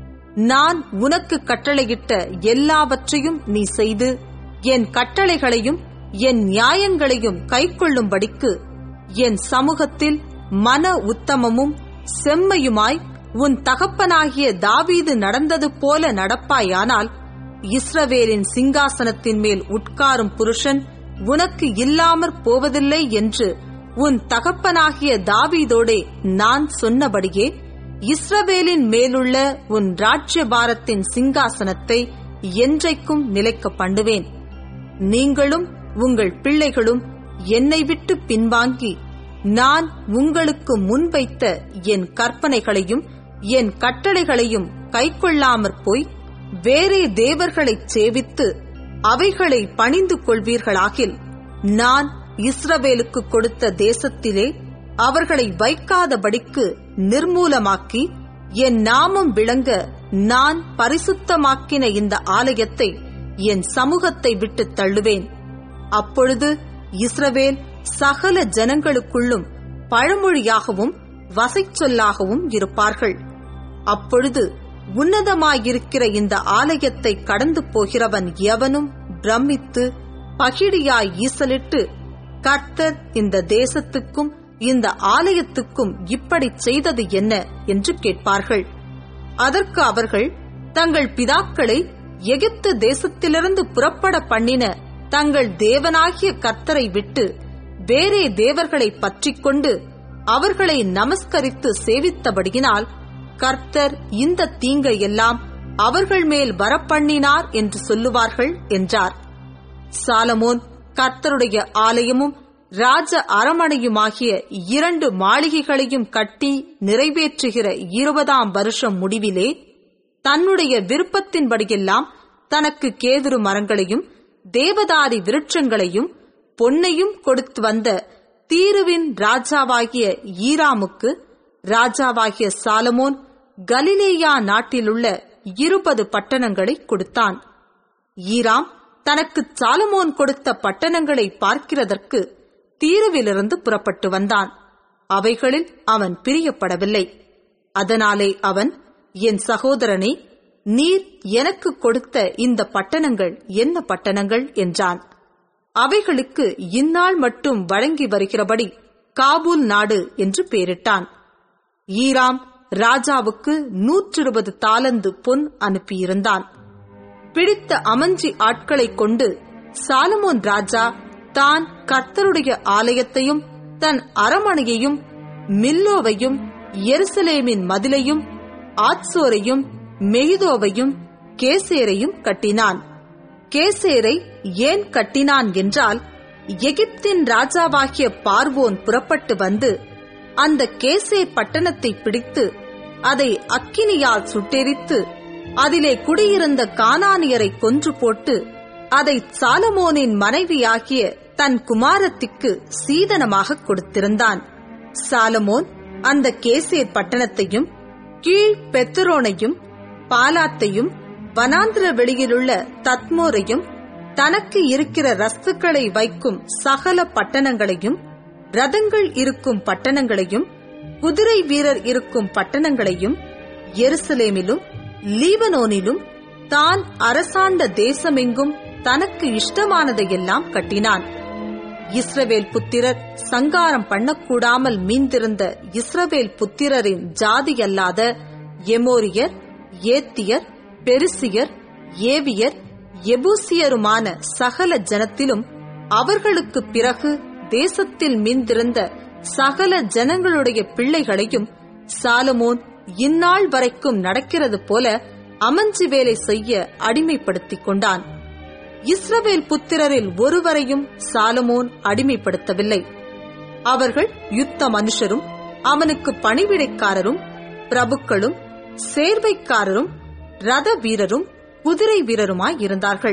நான் உனக்கு கட்டளையிட்ட எல்லாவற்றையும் நீ செய்து என் கட்டளைகளையும் என் நியாயங்களையும் கைக்கொள்ளும்படிக்கு என் சமூகத்தில் மன உத்தமமும் செம்மையுமாய் உன் தகப்பனாகிய தாவீது நடந்தது போல நடப்பாயானால் இஸ்ரவேலின் சிங்காசனத்தின் மேல் உட்காரும் புருஷன் உனக்கு இல்லாமற் போவதில்லை என்று உன் தகப்பனாகிய தாவீதோடே நான் சொன்னபடியே இஸ்ரவேலின் மேலுள்ள உன் ராஜ்யபாரத்தின் சிங்காசனத்தை என்றைக்கும் நிலைக்க பண்ணுவேன். நீங்களும் உங்கள் பிள்ளைகளும் என்னை விட்டு பின்வாங்கி நான் உங்களுக்கு முன்வைத்த என் கற்பனைகளையும் என் கட்டளைகளையும் கைக்கொள்ளாமற் போய் வேறே தேவர்களைச் சேவித்து அவைகளை பணிந்து கொள்வீர்களாகில் நான் இஸ்ரவேலுக்கு கொடுத்த தேசத்திலே அவர்களை வைக்காதபடிக்கு நிர்மூலமாக்கி என் நாமம் விளங்க நான் பரிசுத்தமாக்கின இந்த ஆலயத்தை என் சமூகத்தை விட்டு தள்ளுவேன். அப்பொழுது இஸ்ரவேல் சகல ஜனங்களுக்குள்ளும் பழமொழியாகவும் வசைச்சொல்லாகவும் இருப்பார்கள். அப்பொழுது உன்னதமாயிருக்கிற இந்த ஆலயத்தை கடந்து போகிறவன் எவனும் பிரமித்து பகிடியாய் ஈசலிட்டு, கர்த்தர் இந்த தேசத்துக்கும் இந்த ஆலயத்துக்கும் இப்படி செய்தது என்ன என்று கேட்பார்கள். அதற்கு அவர்கள் தங்கள் பிதாக்களை எகிப்து தேசத்திலிருந்து புறப்பட பண்ணின தங்கள் தேவனாகிய கர்த்தரை விட்டு வேறே தேவர்களை பற்றிக் கொண்டு அவர்களை நமஸ்கரித்து சேவித்தபடியினால் கர்த்தர் இந்த தீங்கை எல்லாம் அவர்கள் மேல் வரப்பண்ணினார் என்று சொல்லுவார்கள் என்றார். சாலமோன் கர்த்தருடைய ஆலயமும் ராஜ அரமனையுமாகிய 2 மாளிகைகளையும் கட்டி நிறைவேற்றுகிற 20ஆம் வருஷம் முடிவிலே தன்னுடைய விருப்பத்தின்படியெல்லாம் தனக்கு கேதுரு மரங்களையும் தேவதாரி விருட்சங்களையும் பொன்னையும் கொடுத்து வந்த தீருவின் ராஜாவாகிய ஈராமுக்கு ராஜாவாகிய சாலமோன் கலிலேயா நாட்டிலுள்ள 20 பட்டணங்களை கொடுத்தான். ஈராம் தனக்கு சாலமோன் கொடுத்த பட்டணங்களை பார்க்கிறதற்கு தீருவிலிருந்து புறப்பட்டு வந்தான். அவைகளில் அவன் பிரியப்படவில்லை. அதனாலே அவன், என் சகோதரனே, நீர் எனக்கு கொடுத்த இந்த பட்டணங்கள் என்ன பட்டணங்கள் என்றான். அவைகளுக்கு இந்நாள் மட்டும் வழங்கி வருகிறபடி காபூல் நாடு என்று பெயரிட்டான். ஈராம் ராஜாவுக்கு 120 தாலந்து பொன் அனுப்பியிருந்தான். பிடித்த அமஞ்சி ஆட்களை கொண்டு சாலமோன் ராஜா தான் கர்த்தருடைய ஆலயத்தையும் தன் அரமனையையும் மில்லோவையும் எருசலேமின் மதிலையும் ஆத்சோரையும் மெகிதோவையும் கேசேரையும் கட்டினான். கேசேரை ஏன் கட்டினான் என்றால், எகிப்தின் ராஜாவாகிய பார்வோன் புறப்பட்டு வந்து அந்த கேசேர் பட்டணத்தை பிடித்து அதை அக்கினியால் சுட்டெரித்து அதிலே குடியிருந்த கானானியரை கொன்று போட்டு அதை சாலமோனின் மனைவியாகிய தன் குமாரத்திற்கு சீதனமாக கொடுத்திருந்தான். சாலமோன் அந்த கேசேர் பட்டணத்தையும் கீழ் பெத்தரோனையும் பாலாத்தையும் வனாந்திர வெளியிலுள்ள தத்மோரையும் தனக்கு இருக்கிற ரஸ்துக்களை வைக்கும் சகல பட்டணங்களையும் ரதங்கள் இருக்கும் பட்டணங்களையும் குதிரை வீரர் இருக்கும் பட்டணங்களையும் எருசலேமிலும் லீபனோனிலும் தான் அரசாண்ட தேசமெங்கும் தனக்கு இஷ்டமானதையெல்லாம் கட்டினான். இஸ்ரவேல் புத்திரர் சங்காரம் பண்ணக்கூடாமல் மீந்திருந்த இஸ்ரவேல் புத்திரரின் ஜாதியல்லாத எமோரியர், ஏத்தியர், பெரிசியர், ஏவியர், எபூசியருமான சகல ஜனத்திலும் அவர்களுக்கு பிறகு தேசத்தில் மீந்திருந்த சகல ஜனங்களுடைய பிள்ளைகளையும் சாலமோன் இந்நாள் வரைக்கும் நடக்கிறது போல அமஞ்சி வேலை செய்ய அடிமைப்படுத்திக் கொண்டான். இஸ்ரவேல் புத்திரரில் ஒருவரையும் சாலமோன் அடிமைப்படுத்தவில்லை. அவர்கள் யுத்த மனுஷரும் அவனுக்கு பணிவிடைக்காரரும் பிரபுக்களும் சேர்வைக்காரரும் ரத வீரரும் குதிரை வீரருமாயிருந்தார்கள்.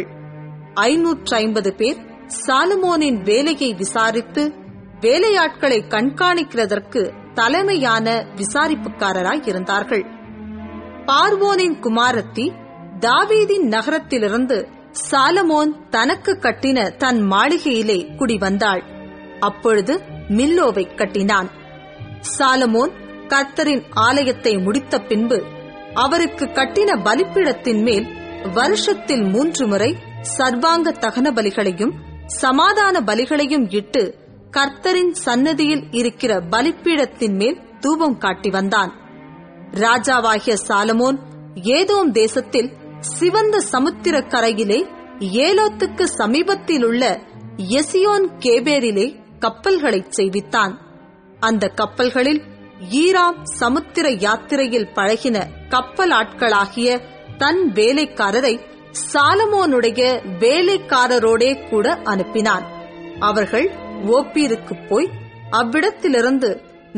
550 பேர் சாலமோனின் வேலையை விசாரித்து வேலையாட்களை கண்காணிக்கிறதற்கு தலைமையான விசாரிப்புக்காரராயிருந்தார்கள். பார்வோனின் குமாரத்தி தாவீதின் நகரத்திலிருந்து சாலமோன் தனக்கு கட்டின தன் மாளிகையிலே குடிவந்தாள். அப்பொழுது மில்லோவை கட்டினான். சாலமோன் கர்த்தரின் ஆலயத்தை முடித்த பின்பு அவருக்கு கட்டின பலிப்பீடத்தின் மேல் வருஷத்தில் 3 முறை சர்வாங்க தகன பலிகளையும் சமாதான பலிகளையும் இட்டு கர்த்தரின் சன்னதியில் இருக்கிற பலிப்பீடத்தின் மேல் தூபம் காட்டி வந்தான். ராஜாவாகிய சாலமோன் ஏதோம் தேசத்தில் சிவந்த சமுத்திர கரையிலே ஏலோத்துக்கு சமீபத்திலுள்ள எசியோன் கேபேரிலே கப்பல்களை செய்வித்தான். அந்த கப்பல்களில் ஈராம் சமுத்திர யாத்திரையில் பழகின கப்பல் ஆட்களாகிய தன் வேலைக்காரரை சாலமோனுடைய வேலைக்காரரோடே கூட அனுப்பினான். அவர்கள் ஓப்பீருக்கு போய் அவ்விடத்திலிருந்து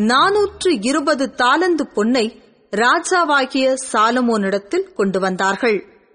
420 தாலந்து பொன்னை ராஜாவாகிய சாலமோனிடத்தில் கொண்டு வந்தார்கள்.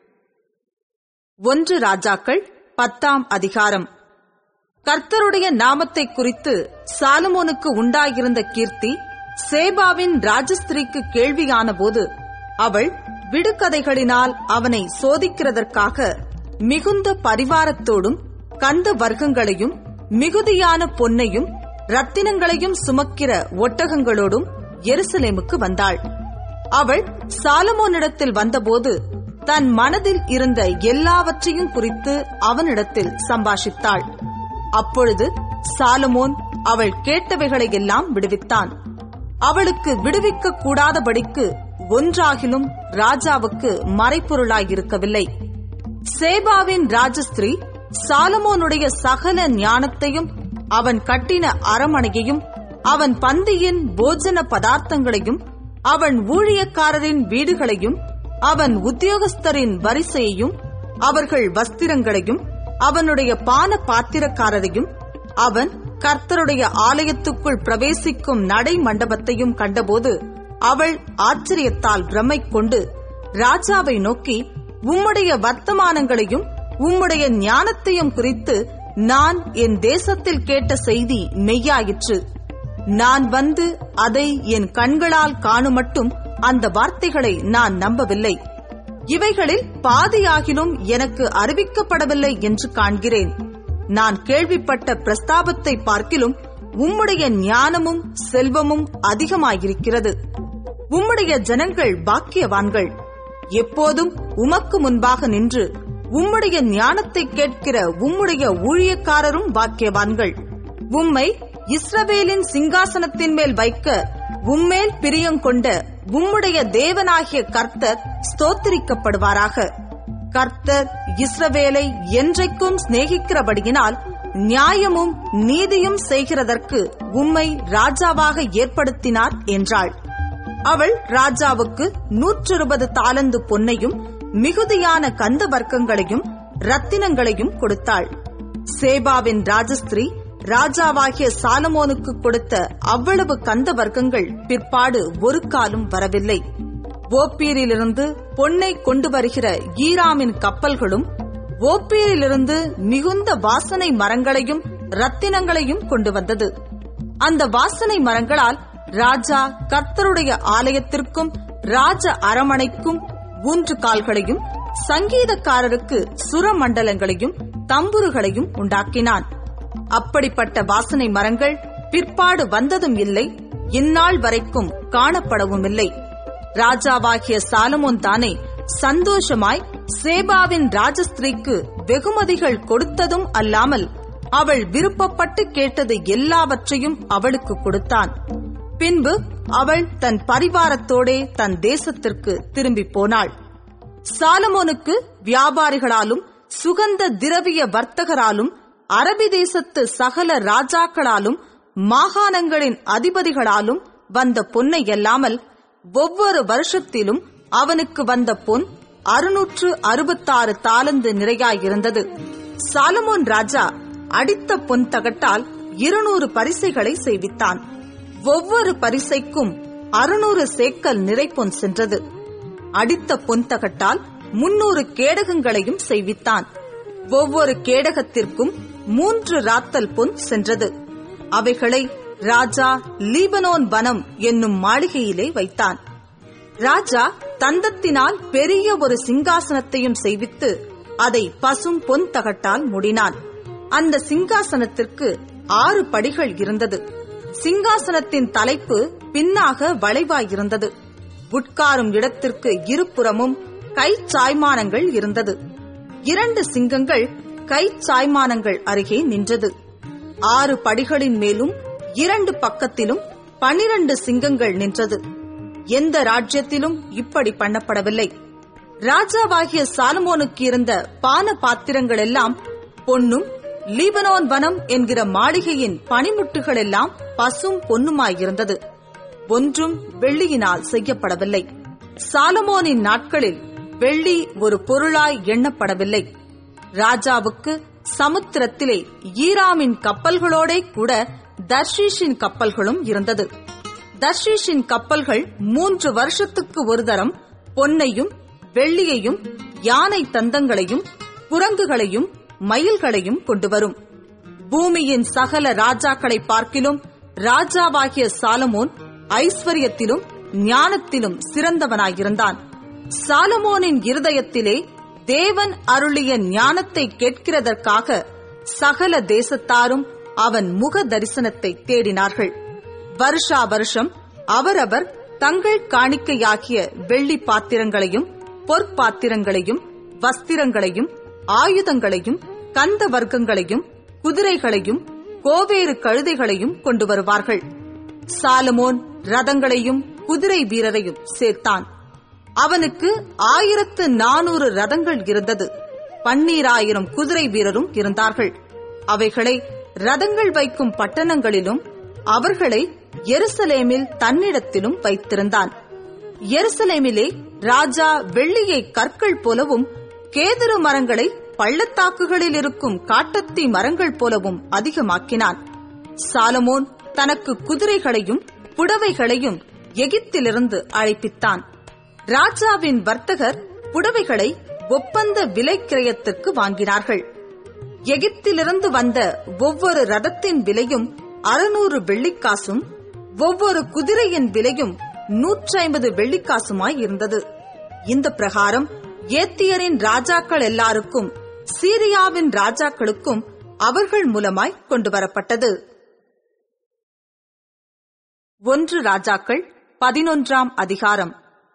1 ராஜாக்கள் 10ஆம் அதிகாரம். கர்த்தருடைய நாமத்தை குறித்து சாலமோனுக்கு உண்டாயிருந்த கீர்த்தி சேபாவின் ராஜஸ்திரிக்கு கேள்வியான போது அவள் விடுகதைகளினால் அவனை சோதிக்கிறதற்காக மிகுந்த பரிவாரத்தோடும் கந்த வர்க்கங்களையும் மிகுதியான பொன்னையும் ரத்தினங்களையும் சுமக்கிற ஒட்டகங்களோடும் எருசலேமுக்கு வந்தாள். அவள் சாலமோனிடத்தில் வந்தபோது தன் மனதில் இருந்த எல்லாவற்றையும் குறித்து அவனிடத்தில் சம்பாஷித்தாள். அப்பொழுது சாலமோன் அவள் கேட்டவைகளையெல்லாம் விடுவித்தான். அவளுக்கு விடுவிக்க கூடாதபடிக்கு ஒன்றாகிலும் ராஜாவுக்கு மறைப்பொருளாயிருக்கவில்லை. சேபாவின் ராஜஸ்திரீ சாலமோனுடைய சகல ஞானத்தையும் அவன் கட்டின அரமனையையும் அவன் பந்தியின் போஜன பதார்த்தங்களையும் அவன் ஊழியக்காரரின் வீடுகளையும் அவன் உத்தியோகஸ்தரின் வரிசையையும் அவர்கள் வஸ்திரங்களையும் அவனுடைய பான பாத்திரக்காரரையும் அவன் கர்த்தருடைய ஆலயத்துக்குள் பிரவேசிக்கும் நடை மண்டபத்தையும் கண்டபோது அவள் ஆச்சரியத்தால் பிரமை கொண்டு ராஜாவை நோக்கி, உம்முடைய வர்த்தமானங்களையும் உம்முடைய ஞானத்தையும் குறித்து நான் என் தேசத்தில் கேட்ட செய்தி மெய்யாயிற்று. நான் வந்து அதை என் கண்களால் காணுமட்டும் அந்த வார்த்தைகளை நான் நம்பவில்லை. இவைகளில் பாதியாகிலும் எனக்கு அறிவிக்கப்படவில்லை என்று காண்கிறேன். நான் கேள்விப்பட்ட பிரஸ்தாபத்தை பார்க்கிலும் உம்முடைய ஞானமும் செல்வமும் அதிகமாயிருக்கிறது. உம்முடைய ஜனங்கள் பாக்கியவான்கள். எப்போதும் உமக்கு முன்பாக நின்று உம்முடைய ஞானத்தை கேட்கிற உம்முடைய ஊழியக்காரரும் பாக்கியவான்கள். உம்மை இஸ்ரவேலின் சிங்காசனத்தின் மேல் வைக்க உம்மேல் பிரியங்கொண்ட உம்முடைய தேவனாகிய கர்த்தர் ஸ்தோத்திரிக்கப்படுவாராக. கர்த்தர் இஸ்ரவேலை என்றைக்கும் சிநேகிக்கிறபடியினால் நியாயமும் நீதியும் செய்கிறதற்கு உம்மை ராஜாவாக ஏற்படுத்தினார் என்றாள். அவள் ராஜாவுக்கு 120 தாலந்து பொன்னையும் மிகுதியான கந்த வர்க்கங்களையும் ரத்தினங்களையும் கொடுத்தாள். சேபாவின் ராஜஸ்திரீ ராஜாவாகிய சாலமோனுக்கு கொடுத்த அவ்வளவு கந்த வர்க்கங்கள் பிற்பாடு ஒரு காலம் வரவில்லை. ஓப்பீரிலிருந்து பொன்னை கொண்டு வருகிற ஈராமின் கப்பல்களும் ஓப்பீரிலிருந்து மிகுந்த வாசனை மரங்களையும் ரத்தினங்களையும் கொண்டு வந்தது. அந்த வாசனை மரங்களால் ராஜா கர்த்தருடைய ஆலயத்திற்கும் ராஜ அரமனைக்கும் ஊன்று கால்களையும் சங்கீதக்காரருக்கு சுரமண்டலங்களையும் தம்புருகளையும் உண்டாக்கினான். அப்படிப்பட்ட வாசனை மரங்கள் பிற்பாடு வந்ததும் இல்லை, இந்நாள் வரைக்கும் காணப்படவும் இல்லை. ராஜாவாகிய சாலமோன் தானே சந்தோஷமாய் சேபாவின் ராஜஸ்திரீக்கு வெகுமதிகள் கொடுத்ததும் அல்லாமல் அவள் விருப்பப்பட்டு கேட்டது எல்லாவற்றையும் அவளுக்கு கொடுத்தான். பின்பு அவள் தன் பரிவாரத்தோடே தன் தேசத்திற்கு திரும்பி போனாள். சாலமோனுக்கு வியாபாரிகளாலும் சுகந்த திரவிய வர்த்தகராலும் அரபி தேசத்து சகல ராஜாக்களாலும் மாகாணங்களின் அதிபதிகளாலும் வந்த பொன்னை அல்லாமல் ஒவ்வொரு வருஷத்திலும் அவனுக்கு வந்த பொன் 666 தாலந்து நிறையாயிருந்தது. சாலமோன் ராஜா அடித்த பொன் தகட்டால் 200 பரிசைகளை செய்வித்தான். ஒவ்வொரு பரிசைக்கும் 600 சேக்கல் நிறைப்பொன் சென்றது. அடித்த பொன் தகட்டால் 300 கேடகங்களையும் செய்வித்தான். ஒவ்வொரு கேடகத்திற்கும் 3 ராத்தல் பொன் சென்றது. அவைகளை ராஜா லீபனோன் வனம் என்னும் மாளிகையிலே வைத்தான். ராஜா தந்தத்தினால் பெரிய ஒரு சிங்காசனத்தையும் செய்வித்து அதை பசும் பொன் தகட்டால் முடினான். அந்த சிங்காசனத்திற்கு 6 படிகள் இருந்தது. சிங்காசனத்தின் தலைப்பு பின்னாக வளைவாயிருந்தது. உட்காரும் இடத்திற்கு இருபுறமும் கை சாய்மானங்கள் இருந்தது. 2 சிங்கங்கள் கை சாய்மானங்கள் அருகே நின்றது. 6 படிகளின் மேலும் 2 பக்கத்திலும் 12 சிங்கங்கள் நின்றது. எந்த ராஜ்யத்திலும் இப்படி பண்ணப்படவில்லை. ராஜாவாகிய சாலமோனுக்கு இருந்த பான பாத்திரங்கள் எல்லாம் பொன்னும், லீபனோன் வனம் என்கிற மாளிகையின் பனிமுட்டுகள் எல்லாம் பசும் பொன்னுமாயிருந்தது. ஒன்றும் வெள்ளியினால் செய்யப்படவில்லை. சாலமோனின் நாட்களில் வெள்ளி ஒரு பொருளாய் எண்ணப்படவில்லை. ராஜாவுக்கு சமுத்திரத்திலே ஈராமின் கப்பல்களோடே கூட தர்ஷீஷின் கப்பல்களும் இருந்தது. தர்ஷீஷின் கப்பல்கள் 3 வருஷத்துக்கு ஒரு தரம் பொன்னையும் வெள்ளியையும் யானை தந்தங்களையும் குரங்குகளையும் மயில்களையும் கொண்டு வரும். பூமியின் சகல ராஜாக்களை பார்க்கிலும் ராஜாவாகிய சாலமோன் ஐஸ்வர்யத்திலும் ஞானத்திலும் சிறந்தவனாயிருந்தான். சாலமோனின் இருதயத்திலே தேவன் அருளிய ஞானத்தை கேட்கிறதற்காக சகல தேசத்தாரும் அவன் முக தரிசனத்தை தேடினார்கள். வருஷா வருஷம் அவரவர் தங்கள் காணிக்கையாகிய வெள்ளி பாத்திரங்களையும் பொற்பாத்திரங்களையும் வஸ்திரங்களையும் ஆயுதங்களையும் கந்த வர்க்கங்களையும் குதிரைகளையும் கோவேறு கழுதைகளையும் கொண்டு வருவார்கள். சாலமோன் ரதங்களையும் குதிரை வீரரையும் சேர்த்தான். அவனுக்கு 1400 ரதங்கள் இருந்தது. 12000 குதிரை வீரரும் இருந்தார்கள். அவைகளை ரதங்கள் வைக்கும் பட்டணங்களிலும் அவர்களை எருசலேமில் தன்னிடத்திலும் வைத்திருந்தான். எருசலேமிலே ராஜா வெள்ளியை கற்கள் போலவும் கேதுரு மரங்களை பள்ளத்தாக்குகளில் இருக்கும் காட்டத்தி மரங்கள் போலவும் அதிகமாக்கினான். சாலமோன் தனக்கு குதிரைகளையும் புடவைகளையும் எகிப்திலிருந்து அழைப்பித்தான். ராஜாவின் வர்த்தகர் புடவைகளை ஒப்பந்த விலை கிரயத்திற்கு வாங்கினார்கள். எகிப்திலிருந்து வந்த ஒவ்வொரு ரதத்தின் விலையும் 600 வெள்ளிக்காசும் ஒவ்வொரு குதிரையின் விலையும் 150 வெள்ளிக்காசுமாய் இருந்தது. இந்த பிரகாரம் ஏத்தியரின் ராஜாக்கள் எல்லாருக்கும் சீரியாவின் ராஜாக்களுக்கும் அவர்கள் மூலமாய் கொண்டு வரப்பட்டது. 1 ராஜாக்கள் 11ஆம் அதிகாரம்.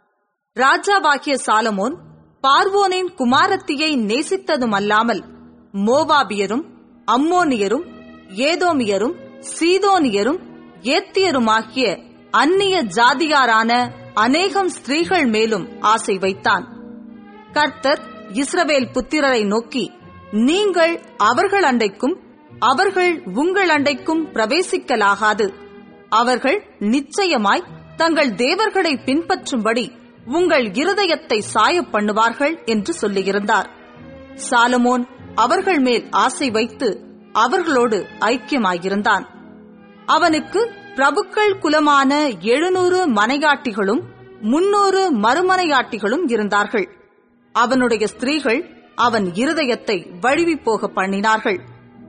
ராஜாவாகிய சாலமோன் பார்வோனின் குமாரத்தியை நேசித்ததுமல்லாமல் மோவாபியரும் அம்மோனியரும் ஏதோமியரும் சீதோனியரும் ஏத்தியருமாகிய அந்நிய ஜாதியாரான அநேகம் ஸ்திரீகள் மேலும் ஆசை வைத்தான். கர்த்தர் இஸ்ரவேல் புத்திரரை நோக்கி, நீங்கள் அவர்கள் அண்டைக்கும் அவர்கள் உங்கள் அண்டைக்கும் பிரவேசிக்கலாகாது. அவர்கள் நிச்சயமாய் தங்கள் தேவர்களை பின்பற்றும்படி உங்கள் இருதயத்தை சாய பண்ணுவார்கள் என்று சொல்லியிருந்தார். சாலமோன் அவர்கள் மேல் ஆசை வைத்து அவர்களோடு ஐக்கியமாயிருந்தான். அவனுக்கு பிரபுக்கள் குலமான 700 மனையாட்டிகளும் 300 மறுமனையாட்டிகளும் இருந்தார்கள். அவனுடைய ஸ்திரீகள் அவன் இருதயத்தை வழுவி போக பண்ணினார்கள்.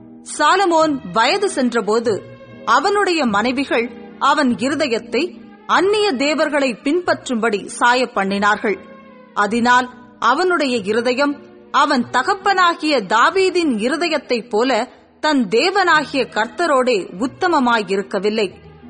சாலமோன் வயது சென்றபோது அவனுடைய மனைவிகள் அவன் இருதயத்தை அந்நிய தேவர்களை பின்பற்றும்படி சாய பண்ணினார்கள். அதனால் அவனுடைய இருதயம் அவன் தகப்பனாகிய தாவீதின் இருதயத்தைப் போல தன் தேவனாகிய கர்த்தரோடே உத்தமமாயிருக்கவில்லை.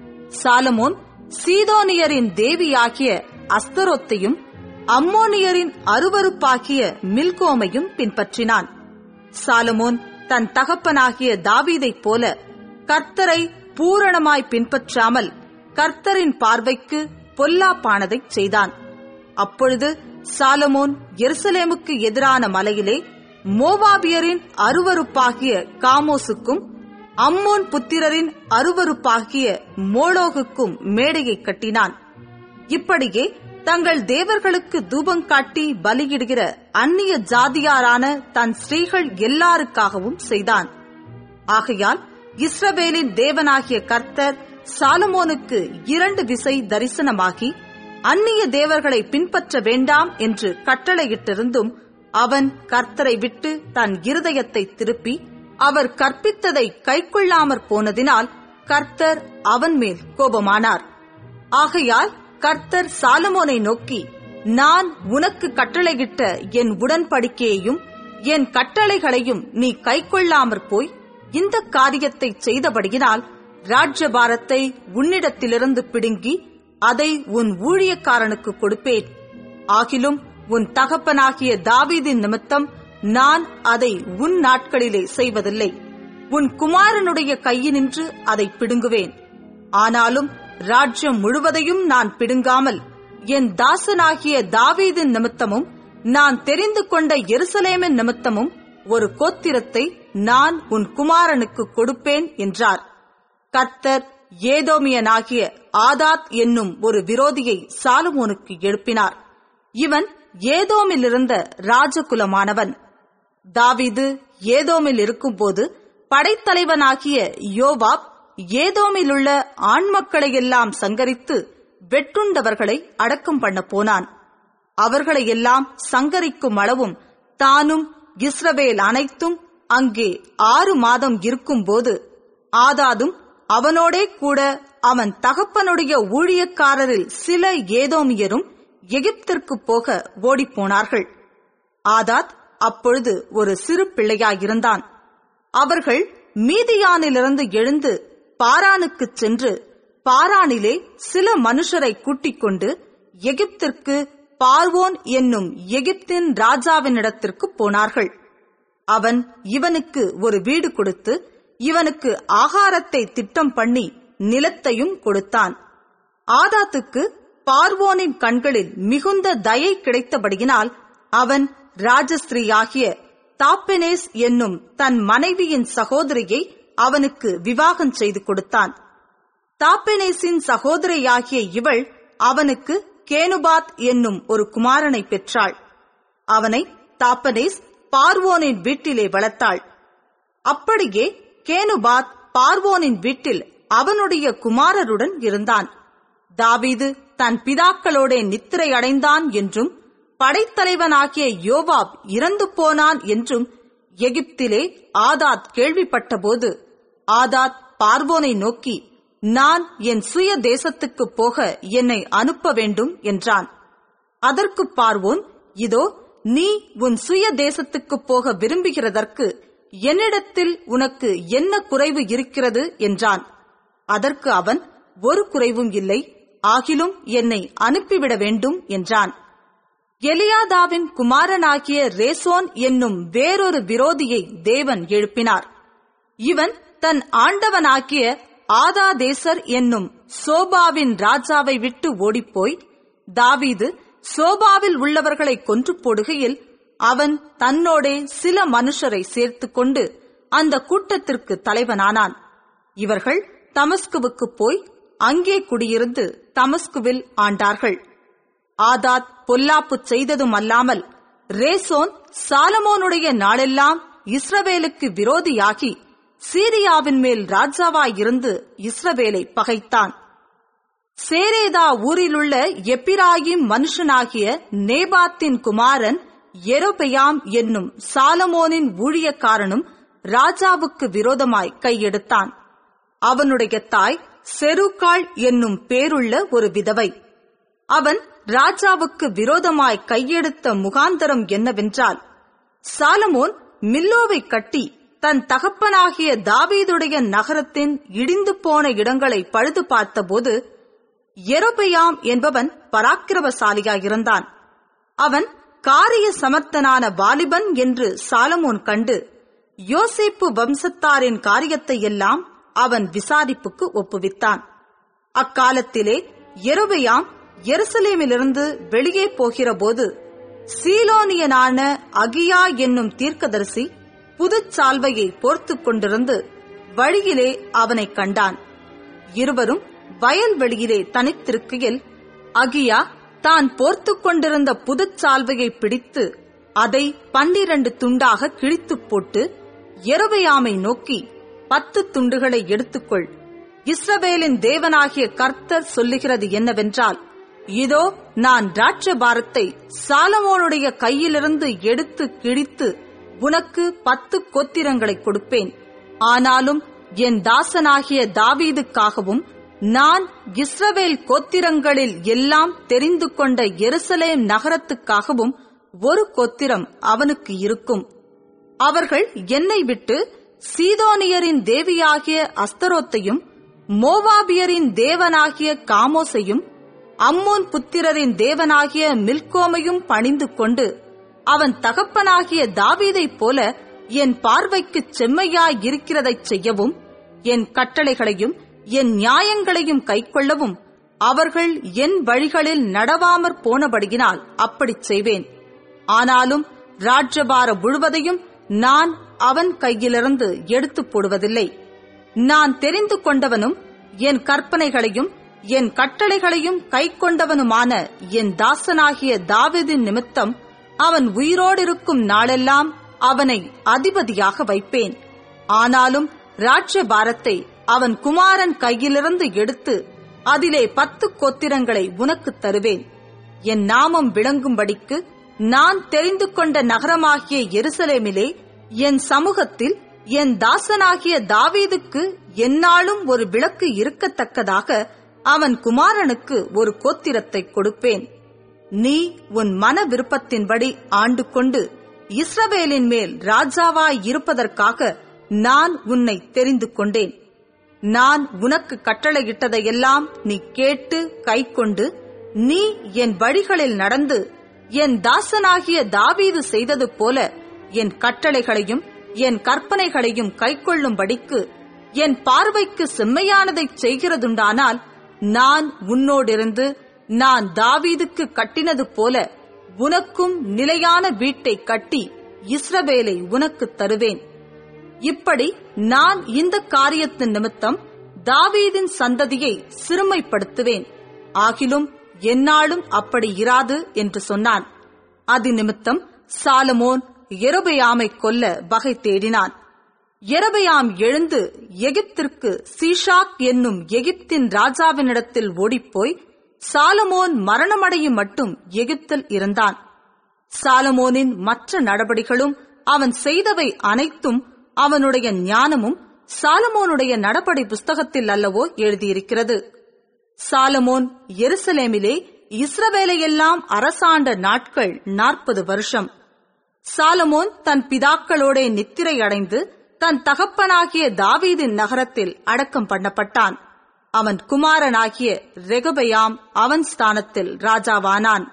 சாலமோன் சீதோனியரின் தேவியாகிய அஸ்தரோத்தையும் அம்மோனியரின் அருவருப்பாகிய மில்கோமையும் பின்பற்றினான். சாலமோன் தன் தகப்பனாகிய தாவீதைப் போல கர்த்தரை பூரணமாய் பின்பற்றாமல் கர்த்தரின் பார்வைக்கு பொல்லாப்பானதைச் செய்தான். அப்பொழுது சாலமோன் எருசலேமுக்கு எதிரான மலையிலே மோவாபியரின் அருவருப்பாகிய காமோசுக்கும் அம்மோன் புத்திரரின் அருவருப்பாகிய மோளோகுக்கும் மேடையை கட்டினான். இப்படியே தங்கள் தேவர்களுக்கு தூபங்காட்டி பலியிடுகிற அந்நிய ஜாதியாரான தன் ஸ்திரீகள் எல்லாருக்காகவும் செய்தான். ஆகையால் இஸ்ரவேலின் தேவனாகிய கர்த்தர் சாலமோனுக்கு 2 விசை தரிசனமாகி அந்நிய தேவர்களை பின்பற்ற வேண்டாம் என்று கட்டளையிட்டிருந்தும் அவன் கர்த்தரை விட்டு தன் இருதயத்தை திருப்பி அவர் கற்பித்ததை கைக்கொள்ளாமற் போனதினால் கர்த்தர் அவன் மேல் கோபமானார். ஆகையால் கர்த்தர் சாலமோனை நோக்கி, நான் உனக்கு கட்டளையிட்ட என் உடன்படிக்கையையும் என் கட்டளைகளையும் நீ கைக்கொள்ளாமற் போய் இந்த காரியத்தை செய்தபடியினால் ராஜ்யபாரத்தை உன்னிடத்திலிருந்து பிடுங்கி அதை உன் ஊழியக்காரனுக்கு கொடுப்பேன். ஆகிலும் உன் தகப்பனாகிய தாவீதின் நிமித்தம் நான் அதை உன் நாட்களிலே செய்வதில்லை. உன் குமாரனுடைய கையினின்று அதை பிடுங்குவேன். ஆனாலும் ராஜ்யம் முழுவதையும் நான் பிடுங்காமல் என் தாசனாகிய தாவீதின் நிமித்தமும் நான் தெரிந்து கொண்ட எருசலேமின் நிமித்தமும் ஒரு கோத்திரத்தை நான் உன் குமாரனுக்கு கொடுப்பேன் என்றார். கர்த்தர் ஏதோமியனாகிய ஆதாத் என்னும் ஒரு விரோதியை சாலமோனுக்கு எழுப்பினார். இவன் ஏதோமிலிருந்த ராஜகுலமானவன். தாவீது ஏதோமில் இருக்கும்போது படைத்தலைவனாகிய யோவாப் ஏதோமிலுள்ள ஆண் மக்களையெல்லாம் சங்கரித்து வெட்டுண்டவர்களை அடக்கம் பண்ண போனான். அவர்களையெல்லாம் சங்கரிக்கும் அளவும் தானும் இஸ்ரவேல் அனைத்தும் அங்கே 6 மாதம் இருக்கும்போது ஆதாதும் அவனோடே கூட அவன் தகப்பனுடைய ஊழியக்காரரில் சில ஏதோமியரும் எகிப்திற்கு போக ஓடிப்போனார்கள். ஆதாத் அப்பொழுது ஒரு சிறு பிள்ளையாயிருந்தான். அவர்கள் மீதியானிலிருந்து எழுந்து பாரானுக்குச் சென்று பாரானிலே சில மனுஷரை கூட்டிக் கொண்டு எகிப்திற்கு பார்வோன் என்னும் எகிப்தின் ராஜாவினிடத்திற்கு போனார்கள். அவன் இவனுக்கு ஒரு வீடு கொடுத்து இவனுக்கு ஆகாரத்தை திட்டம் பண்ணி நிலத்தையும் கொடுத்தான். ஆதாத்துக்கு பார்வோனின் கண்களில் மிகுந்த தயை கிடைத்தபடியினால் அவன் ராஜஸ்திரீயாகிய தாப்பெனேஸ் என்னும் தன் மனைவியின் சகோதரியை அவனுக்கு விவாகம் செய்து கொடுத்தான். தாப்பெனேசின் சகோதரியாகிய இவள் அவனுக்கு கேனுபாத் என்னும் ஒரு குமாரனை பெற்றாள். அவனை தாப்பெனேஸ் பார்வோனின் வீட்டிலே வளர்த்தாள். அப்படியே கேனுபாத் பார்வோனின் வீட்டில் அவனுடைய குமாரருடன் இருந்தான். தாவீது தன் பிதாக்களோடே நித்திரை அடைந்தான் என்றும் படைத்தலைவனாகிய யோவாப் இறந்து போனான் என்றும் எகிப்திலே ஆதாத் கேள்விப்பட்டபோது ஆதாத் பார்வோனை நோக்கி, நான் என் சுய தேசத்துக்கு போக என்னை அனுப்ப வேண்டும் என்றான். அதற்கு பார்வோன், இதோ நீ உன் சுய தேசத்துக்கு போக விரும்புகிறதற்கு என்னிடத்தில் உனக்கு என்ன குறைவு இருக்கிறது என்றான். அதற்கு அவன், ஒரு குறைவும் இல்லை, ஆகிலும் என்னை அனுப்பிவிட வேண்டும் என்றான். எலியாதாவின் குமாரனாகிய ரேசோன் என்னும் வேறொரு விரோதியை தேவன் எழுப்பினார். இவன் தன் ஆண்டவனாகிய ஆதாதேசர் என்னும் சோபாவின் ராஜாவை விட்டு ஓடிப்போய், தாவீது சோபாவில் உள்ளவர்களை கொன்று போடுகையில் அவன் தன்னோடே சில மனுஷரை சேர்த்துக் கொண்டு அந்த கூட்டத்திற்கு தலைவனானான். இவர்கள் தமஸ்குவுக்கு போய் அங்கே குடியிருந்து தமஸ்குவில் ஆண்டார்கள். ஆதாத் பொல்லாப்பு செய்ததும் அல்லாமல் ரேசோன் சாலமோனுடைய நாளெல்லாம் இஸ்ரவேலுக்கு விரோதியாகி சீரியாவின் மேல் ராஜாவாயிருந்து இஸ்ரவேலை பகைத்தான். சேரேதா ஊரிலுள்ள எப்பிராயிம் மனுஷனாகிய நேபாத்தின் குமாரன் யெரொபெயாம் என்னும் சாலமோனின் ஊழியக்காரனும் ராஜாவுக்கு விரோதமாய் கையெடுத்தான். அவனுடைய தாய் செருக்காள் என்னும் பேருள்ள ஒரு விதவை. அவன் ராஜாவுக்கு விரோதமாய் கையெடுத்த முகாந்தரம் என்னவென்றால், சாலமோன் மில்லோவை கட்டி தன் தகப்பனாகிய தாவீதுடைய நகரத்தின் இடிந்து போன இடங்களை பழுது பார்த்தபோது யெரொபெயாம் என்பவன் பராக்கிரமசாலியாயிருந்தான். அவன் காரிய சமர்த்தனான வாலிபன் என்று சாலமோன் கண்டு யோசேப்பு வம்சத்தாரின் காரியத்தை எல்லாம் அவன் விசாரிப்புக்கு ஒப்புவித்தான். அக்காலத்திலே யெரொபெயாம் எருசலேமிலிருந்து வெளியே போகிறபோது சீலோனியனான அகியா என்னும் தீர்க்கதரிசி புதுச் சால்வையை போர்த்துக் கொண்டிருந்து வழியிலே அவனை கண்டான். இருவரும் வயல்வெளியிலே தனித்திருக்கையில் அகியா தான் போர்த்துக் கொண்டிருந்த புதுச் சால்வையை பிடித்து அதை 12 துண்டாக கிழித்துப் போட்டு யெரொபெயாமை நோக்கி, 10 துண்டுகளை எடுத்துக்கொள். இஸ்ரவேலின் தேவனாகிய கர்த்தர் சொல்லுகிறது என்னவென்றால், இதோ நான் திராட்சபாரத்தை சாலமோனுடைய கையிலிருந்து எடுத்து கிழித்து உனக்கு 10 கோத்திரங்களை கொடுப்பேன். ஆனாலும் என் தாசனாகிய தாவீதுக்காகவும் நான் இஸ்ரவேல் கோத்திரங்களில் எல்லாம் தெரிந்து கொண்ட எருசலேம் நகரத்துக்காகவும் ஒரு கோத்திரம் அவனுக்கு இருக்கும். அவர்கள் என்னை விட்டு சீதோனியரின் தேவியாகிய அஸ்தரோத்தையும் மோவாபியரின் தேவனாகிய காமோசையும் அம்மோன் புத்திரரின் தேவனாகிய மில்கோமையும் பணிந்து கொண்டு அவன் தகப்பனாகிய தாவீதைப் போல என் பார்வைக்குச் செம்மையாயிருக்கிறதைச் செய்யவும், என் கட்டளைகளையும் என் நியாயங்களையும் கைக்கொள்ளவும் அவர்கள் என் வழிகளில் நடவாமற் போனபடியினால் அப்படிச் செய்வேன். ஆனாலும் ராஜ்யபார முழுவதையும் நான் அவன் கையிலிருந்து எடுத்துப் போடுவதில்லை. நான் தெரிந்து கொண்டவனும் என் கற்பனைகளையும் என் கட்டளைகளையும் கைக்கொண்டவனுமான என் தாசனாகிய தாவீதின் நிமித்தம் அவன் உயிரோடிருக்கும் நாளெல்லாம் அவனை அதிபதியாக வைப்பேன். ஆனாலும் ராஜ்யபாரத்தை அவன் குமாரன் கையிலிருந்து எடுத்து அதிலே 10 கோத்திரங்களை உனக்குத் தருவேன். என் நாமம் விளங்கும்படிக்கு நான் தெரிந்து கொண்ட நகரமாகிய எருசலேமிலே என் சமூகத்தில் என் தாசனாகிய தாவீதுக்கு எந்நாளும் ஒரு விளக்கு இருக்கத்தக்கதாக அவன் குமாரனுக்கு ஒரு கோத்திரத்தை கொடுப்பேன். நீ உன் மன விருப்பத்தின்படி ஆண்டு கொண்டு இஸ்ரவேலின் மேல் ராஜாவாய் இருப்பதற்காக நான் உன்னை தெரிந்து கொண்டேன். நான் உனக்கு கட்டளையிட்டதையெல்லாம் நீ கேட்டு கைக்கொண்டு நீ என் வழிகளில் நடந்து என் தாசனாகிய தாவீது செய்தது போல என் கட்டளைகளையும் என் கற்பனைகளையும் கைக்கொள்ளும்படிக்கு என் பார்வைக்கு செம்மையானதைச் செய்கிறதுண்டானால், நான் உன்னோடிருந்து நான் தாவீதுக்கு கட்டினது போல உனக்கும் நிலையான வீட்டை கட்டி இஸ்ரவேலை உனக்குத் தருவேன். இப்படி நான் இந்த காரியத்தின் நிமித்தம் தாவீதின் சந்ததியை சிறுமைப்படுத்துவேன். ஆகிலும் எந்நாளும் அப்படி இராது என்று சொன்னான். அது நிமித்தம் சாலமோன் யெரொபெயாமை கொல்ல வகை தேடினான். யெரொபெயாம் எழுந்து எகிப்திற்கு சீஷாக் என்னும் எகிப்தின் ராஜாவினிடத்தில் ஓடிப்போய் சாலமோன் மரணமடையும் மட்டும் எகிப்தில் இருந்தான். சாலமோனின் மற்ற நடபடிகளும் அவன் செய்தவை அனைத்தும் அவனுடைய ஞானமும் சாலமோனுடைய நடபடி புஸ்தகத்தில் அல்லவோ எழுதியிருக்கிறது. சாலமோன் எருசலேமிலே இஸ்ரவேலையெல்லாம் அரசாண்ட நாட்கள் 40 வருஷம். சாலமோன் தன் பிதாக்களோடே நித்திரை அடைந்து தன் தகப்பனாகிய தாவீதின் நகரத்தில் அடக்கம் பண்ணப்பட்டான். அவன் குமாரனாகிய ரெகொபெயாம் அவன் ஸ்தானத்தில் ராஜாவானான்.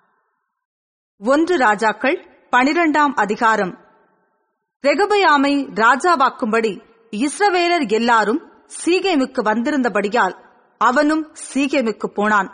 1 ராஜாக்கள் 12ஆம் அதிகாரம். ரெகொபெயாமை ராஜாவாக்கும்படி இஸ்ரவேலர் எல்லாரும் சீகேமுக்கு வந்திருந்தபடியால் அவனும் சீகேமுக்கு போனான்.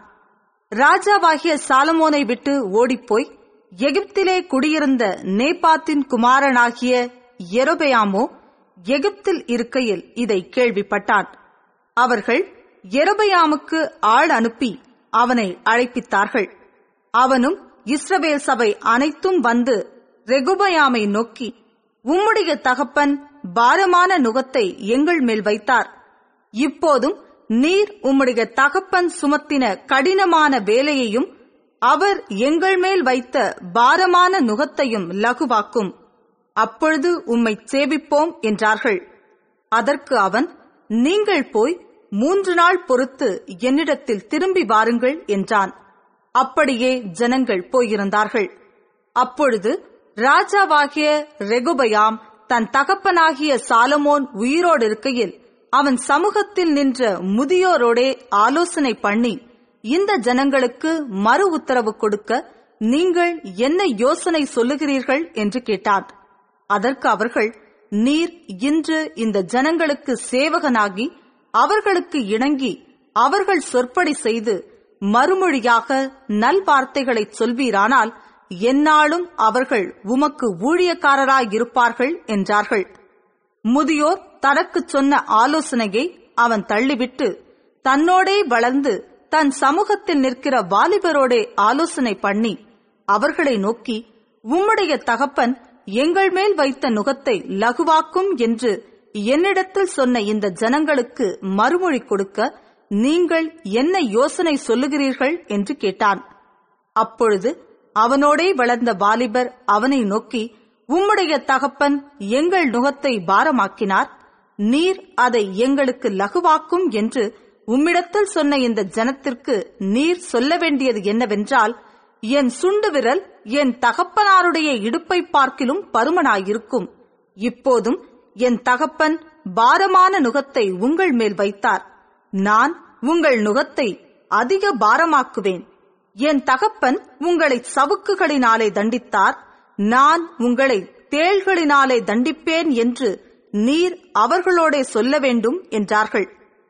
ராஜாவாகிய சாலமோனை விட்டு ஓடிப்போய் எகிப்திலே குடியிருந்த நேபாத்தின் குமாரனாகிய யெரொபெயாமோ எகிப்தில் இருக்கையில் இதை கேள்விப்பட்டான். அவர்கள் யெரொபெயாமுக்கு ஆள் அனுப்பி அவனை அழைப்பித்தார்கள். அவனும் இஸ்ரவேல் சபை அனைத்தும் வந்து ரெகொபெயாமை நோக்கி, உம்முடைய தகப்பன் பாரமான நுகத்தை எங்கள் மேல் வைத்தார். இப்போதும் நீர் உம்முடைய தகப்பன் சுமத்தின கடினமான வேலையையும் அவர் எங்கள் மேல் வைத்த பாரமான நுகத்தையும் லகுவாக்கும். அப்பொழுது உம்மை சேவிப்போம் என்றார்கள். அதற்கு அவன், நீங்கள் போய் 3 நாள் பொறுத்து என்னிடத்தில் திரும்பி வாருங்கள் என்றான். அப்படியே ஜனங்கள் போயிருந்தார்கள். அப்பொழுது ராஜாவாகிய ரெகொபெயாம் தன் தகப்பனாகிய சாலமோன் உயிரோடு இருக்கையில் அவன் சமூகத்தில் நின்ற முதியோரோடே ஆலோசனை பண்ணி, இந்த ஜனங்களுக்கு மறு உத்தரவு கொடுக்க நீங்கள் என்ன யோசனை சொல்லுகிறீர்கள் என்று கேட்டான். அதற்கு அவர்கள், நீர் இன்று இந்த ஜனங்களுக்கு சேவகனாகி அவர்களுக்கு இணங்கி அவர்கள் சொற்படி செய்து மறுமொழியாக நல்வார்த்தைகளை சொல்வீரானால் எந்நாளும் அவர்கள் உமக்கு ஊழியக்காரராயிருப்பார்கள் என்றார்கள். முதியோர் தனக்குச் சொன்ன ஆலோசனையை அவன் தள்ளிவிட்டு தன்னோடே வளர்ந்து தன் சமூகத்தில் நிற்கிற வாலிபரோடே ஆலோசனை பண்ணி அவர்களை நோக்கி, உம்முடைய தகப்பன் எங்கள் மேல் வைத்த நுகத்தை லகுவாக்கும் என்று என்னிடத்தில் சொன்ன இந்த ஜனங்களுக்கு மறுமொழி கொடுக்க நீங்கள் என்ன யோசனை சொல்லுகிறீர்கள் என்று கேட்டான். அப்பொழுது அவனோடே வளர்ந்த வாலிபர் அவனை நோக்கி, உம்முடைய தகப்பன் எங்கள் நுகத்தை பாரமாக்கினார். நீர் அதை எங்களுக்கு லகுவாக்கும் என்று உம்மிடத்தில் சொன்ன இந்த ஜனத்திற்கு நீர் சொல்ல வேண்டியது என்னவென்றால், என் சுண்டு விரல் என் தகப்பனாருடைய இடுப்பை பார்க்கிலும் பருமனாயிருக்கும். இப்போதும் என் தகப்பன் பாரமான நுகத்தை உங்கள் மேல் வைத்தார். நான் உங்கள் நுகத்தை அதிக பாரமாக்குவேன். என் தகப்பன் உங்களை சவுக்குகளினாலே தண்டித்தார். நான் உங்களை தேள்களினாலே தண்டிப்பேன் என்று நீர் அவர்களோடே சொல்ல வேண்டும் என்றார்கள்.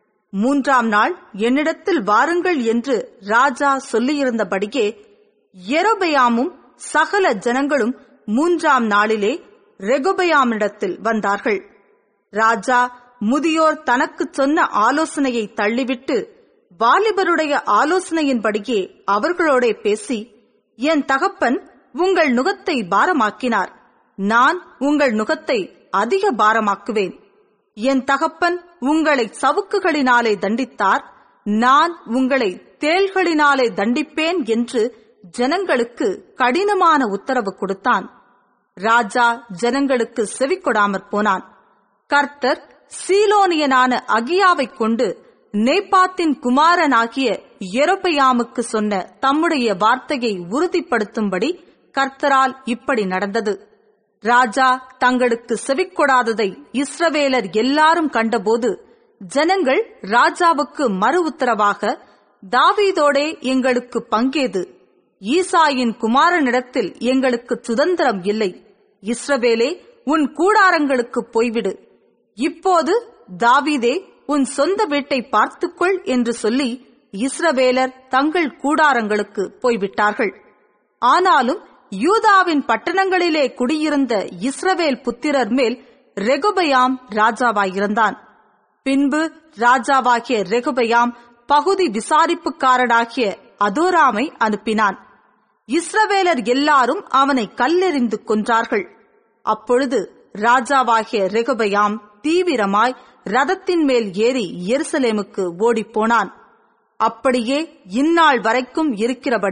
3ஆம் நாள் என்னிடத்தில் வாருங்கள் என்று ராஜா சொல்லியிருந்தபடியே யெரொபெயாமும் சகல ஜனங்களும் 3ஆம் நாளிலே ரெகொபெயாமிடத்தில் வந்தார்கள். ராஜா முதியோர் தனக்கு சொன்ன ஆலோசனையை தள்ளிவிட்டு வாலிபருடைய ஆலோசனையின்படியே அவர்களோடே பேசி, என் தகப்பன் உங்கள் நுகத்தை பாரமாக்கினார். நான் உங்கள் நுகத்தை அதிக பாரமாக்குவேன். என் தகப்பன் உங்களை சவுக்குகளினாலே தண்டித்தார். நான் உங்களை தேள்களினாலே தண்டிப்பேன் என்று ஜனங்களுக்கு கடினமான உத்தரவு கொடுத்தான். ராஜா ஜனங்களுக்கு செவிக்கொடாமற் போனான். கர்த்தர் சீலோனியனான அகியாவைக் கொண்டு நேபாத்தின் குமாரனாகிய யெரொபெயாமுக்கு சொன்ன தம்முடைய வார்த்தையை உறுதிப்படுத்தும்படி கர்த்தரால் இப்படி நடந்தது. ராஜா தங்களுக்கு செவிக்கொடாததை இஸ்ரவேலர் எல்லாரும் கண்டபோது ஜனங்கள் ராஜாவுக்கு மறு உத்தரவாக, தாவீதோடே எங்களுக்கு பங்கேது, ஈசாயின் குமாரனிடத்தில் எங்களுக்கு சுதந்திரம் இல்லை. இஸ்ரவேலே, உன் கூடாரங்களுக்கு போய்விடு. இப்போது தாவீதே, உன் சொந்த வீட்டை பார்த்துக்கொள் என்று சொல்லி இஸ்ரவேலர் தங்கள் கூடாரங்களுக்கு போய்விட்டார்கள். ஆனாலும் யூதாவின் பட்டணங்களிலே குடியிருந்த இஸ்ரவேல் புத்திரர் மேல் ரெகொபெயாம் ராஜாவாயிருந்தான். பின்பு ராஜாவாகிய ரெகொபெயாம் பகுதி விசாரிப்புக்காரனாகிய அதோராமை அனுப்பினான். இஸ்ரவேலர் எல்லாரும் அவனை கல்லெறிந்து கொன்றார்கள். அப்பொழுது ராஜாவாகிய ரெகொபெயாம் தீவிரமாய் ரதத்தின் மேல் ஏறி எருசலேமுக்கு ஓடிப்போனான். அப்படியே இந்நாள் வரைக்கும் இருக்கிறபடி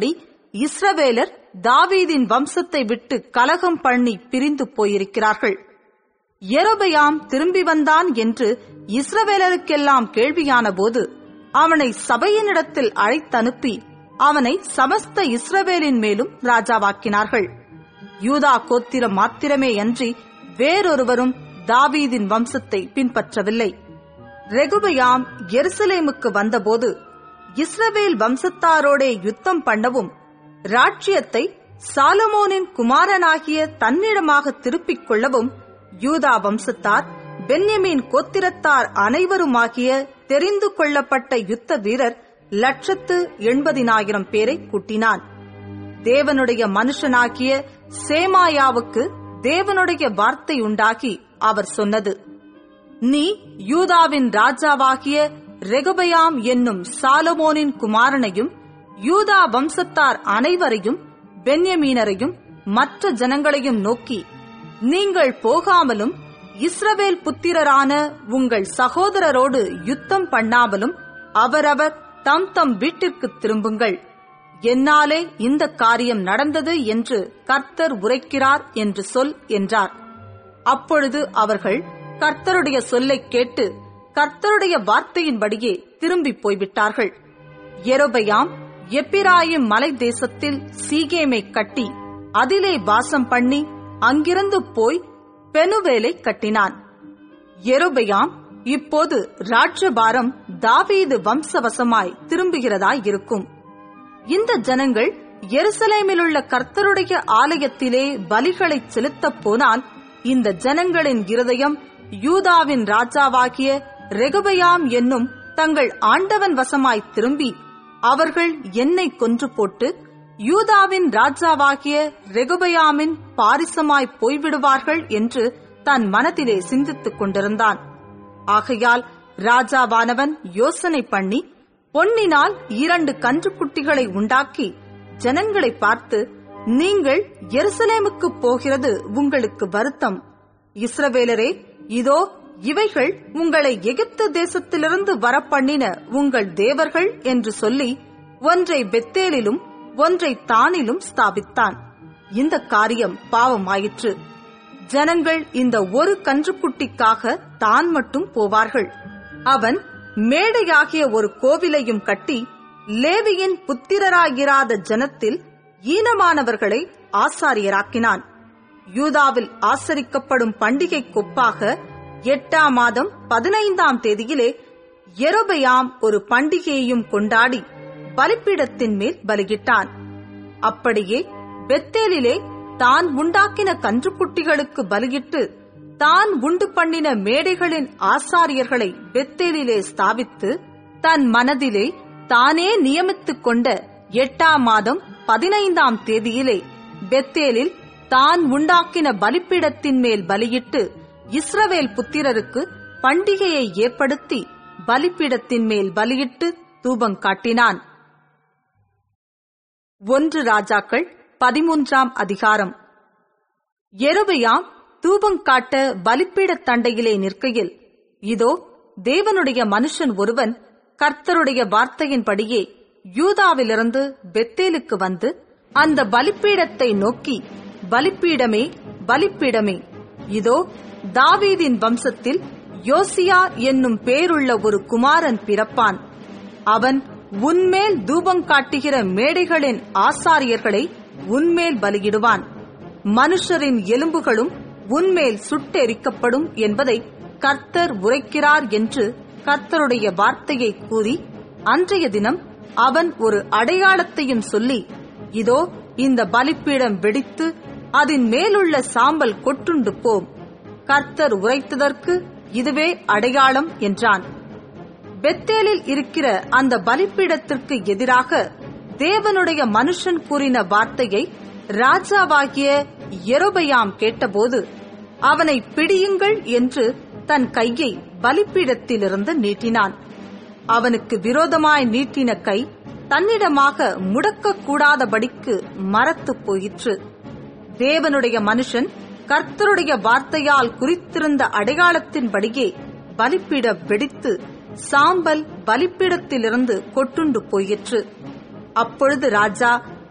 இஸ்ரவேலர் தாவீதின் வம்சத்தை விட்டு கலகம் பண்ணி பிரிந்து போயிருக்கிறார்கள். யெரொபெயாம் திரும்பி வந்தான் என்று இஸ்ரவேலருக்கெல்லாம் கேள்வியான போது அவனை சபையினிடத்தில் அழைத்தனுப்பி அவனை சமஸ்த இஸ்ரவேலின் மேலும் ராஜாவாக்கினார்கள். யூதா கோத்திரம் மாத்திரமே அன்றி வேறொருவரும் தாவீதின் வம்சத்தை பின்பற்றவில்லை. ரெகுபெயாம் எருசலேமுக்கு வந்தபோது இஸ்ரவேல் வம்சத்தாரோடே யுத்தம் பண்ணவும் ராஜ்யத்தை சாலமோனின் குமாரனாகிய தன்னிடமாக திருப்பிக் கொள்ளவும் யூதா வம்சத்தார் பென்யமீன் கோத்திரத்தார் அனைவருமாகிய தெரிந்து கொள்ளப்பட்ட யுத்த வீரர் 180,000 பேரை கூட்டினான். தேவனுடைய மனுஷனாகிய சேமாயாவுக்கு தேவனுடைய வார்த்தை உண்டாகி அவர் சொன்னது, நீ யூதாவின் ராஜாவாகிய ரெகுபெயாம் என்னும் சாலமோனின் குமாரனையும் யூதா வம்சத்தார் அனைவரையும் பென்யமீனரையும் மற்ற ஜனங்களையும் நோக்கி, நீங்கள் போகாமலும் இஸ்ரவேல் புத்திரரான உங்கள் சகோதரரோடு யுத்தம் பண்ணாமலும் அவரவர் தம் தம் வீட்டிற்கு திரும்புங்கள். என்னாலே இந்த காரியம் நடந்தது என்று கர்த்தர் உரைக்கிறார் என்று சொல் என்றார். அப்பொழுது அவர்கள் கர்த்தருடைய சொல்லைக் கேட்டு கர்த்தருடைய வார்த்தையின்படியே திரும்பி போய்விட்டார்கள். யெரொபெயாம் எப்பிராயிம் மலை தேசத்தில் சீகேமை கட்டி அதிலே வாசம் பண்ணி அங்கிருந்து போய் பெனுவேலை கட்டினான். யெரொபெயாம் இப்போது ராஜ்யபாரம் தாவீது வம்சவசமாய் திரும்புகிறதாயிருக்கும். இந்த ஜனங்கள் எருசலேமிலுள்ள கர்த்தருடைய ஆலயத்திலே பலிகளை செலுத்தப் போனால் இந்த ஜனங்களின் இருதயம் யூதாவின் ராஜாவாகிய ரெகுபெயாம் என்னும் தங்கள் ஆண்டவன் வசமாய் திரும்பி அவர்கள் என்னை கொன்று போட்டு யூதாவின் ராஜாவாகிய ரெகுபெயாமின் பாரிசமாய் போய்விடுவார்கள் என்று தன் மனதிலே சிந்தித்துக் கொண்டிருந்தான். ஆகையால் ராஜாவானவன் யோசனை பண்ணி பொன்னினால் 2 கன்றுக்குட்டிகளை உண்டாக்கி ஜனங்களை பார்த்து, நீங்கள் எருசலேமுக்கு போகிறது உங்களுக்கு வருத்தம். இஸ்ரவேலரே, இதோ இவைகள் உங்களை எகிப்து தேசத்திலிருந்து வரப்பண்ணின உங்கள் தேவர்கள் என்று சொல்லி ஒன்றை பெத்தேலிலும் ஒன்றை தானிலும் ஸ்தாபித்தான். இந்த காரியம் பாவமாயிற்று. ஜனங்கள் இந்த ஒரு கன்றுக்குட்டிக்காக தான் மட்டும் போவார்கள். அவன் மேடையாகிய ஒரு கோவிலையும் கட்டி லேவியின் புத்திரராயிராத ஜனத்தில் ஈனமானவர்களை ஆசாரியராக்கினான். யூதாவில் ஆசரிக்கப்படும் பண்டிகை கொப்பாக 8ஆம் மாதம் 15ஆம் தேதியிலே யெரொபெயாம் ஒரு பண்டிகையையும் கொண்டாடி பலிபீடத்தின் மேல் பலியிட்டான். அப்படியே பெத்தேலிலே தான் உண்டாக்கின கன்றுக்குட்டிகளுக்கு பலியிட்டு தான் உண்டு பண்ணின மேடைகளின் ஆசாரியர்களை பெத்தேலிலே ஸ்தாபித்து தன் மனதிலே தானே நியமித்துக் கொண்ட 8ஆம் மாதம் 15ஆம் தேதியிலே பெத்தேலில் தான் உண்டாக்கின பலிபீடத்தின் மேல் பலியிட்டு இஸ்ரவேல் புத்திரருக்கு பண்டிகையை ஏற்படுத்தி பலிபீடத்தின் மேல் பலியிட்டு தூபம் காட்டினான். 1 ராஜாக்கள் 13ஆம் அதிகாரம். யெரொபெயாம் தூபம் காட்ட பலிபீடத் தண்டையிலே நிற்கையில், இதோ தேவனுடைய மனுஷன் ஒருவன் கர்த்தருடைய வார்த்தையின்படியே யூதாவிலிருந்து பெத்தேலுக்கு வந்து அந்த பலிபீடத்தை நோக்கி, பலிபீடமே, பலிபீடமே, இதோ தாவீதின் வம்சத்தில் யோசியா என்னும் பேருள்ள ஒரு குமாரன் பிறப்பான். அவன் உன்மேல் தூபம் காட்டுகிற மேடைகளின் ஆசாரியர்களை உன்மேல் பலியிடுவான். மனுஷரின் எலும்புகளும் உன்மேல் சுட்டெரிக்கப்படும் என்பதை கர்த்தர் உரைக்கிறார் என்று கர்த்தருடைய வார்த்தையை கூறி, அன்றைய தினம் அவன் ஒரு அடையாளத்தையும் சொல்லி, இதோ இந்த பலிபீடம் வெடித்து அதன் மேலுள்ள சாம்பல் கொட்டுண்டு போம். கர்த்தர் உரைத்ததற்கு இதுவே அடையாளம் என்றான். பெத்தேலில் இருக்கிற அந்த பலிபீடத்திற்கு எதிராக தேவனுடைய மனுஷன் கூறின வார்த்தையை ராஜாவாகிய யெரொபெயாம் கேட்டபோது, அவனை பிடியுங்கள் என்று தன் கையை பலிபீடத்திலிருந்து நீட்டினான். அவனுக்கு விரோதமாய் நீட்டின கை தன்னிடமாக முடக்கக்கூடாதபடிக்கு மரத்துப் போயிற்று. தேவனுடைய மனுஷன் கர்த்தருடைய வார்த்தையால் குறித்திருந்த அடையாளத்தின்படியே பலிபீடம் வெடித்து சாம்பல் பலிபீடத்திலிருந்து கொட்டுண்டு போயிற்று. அப்பொழுது ராஜா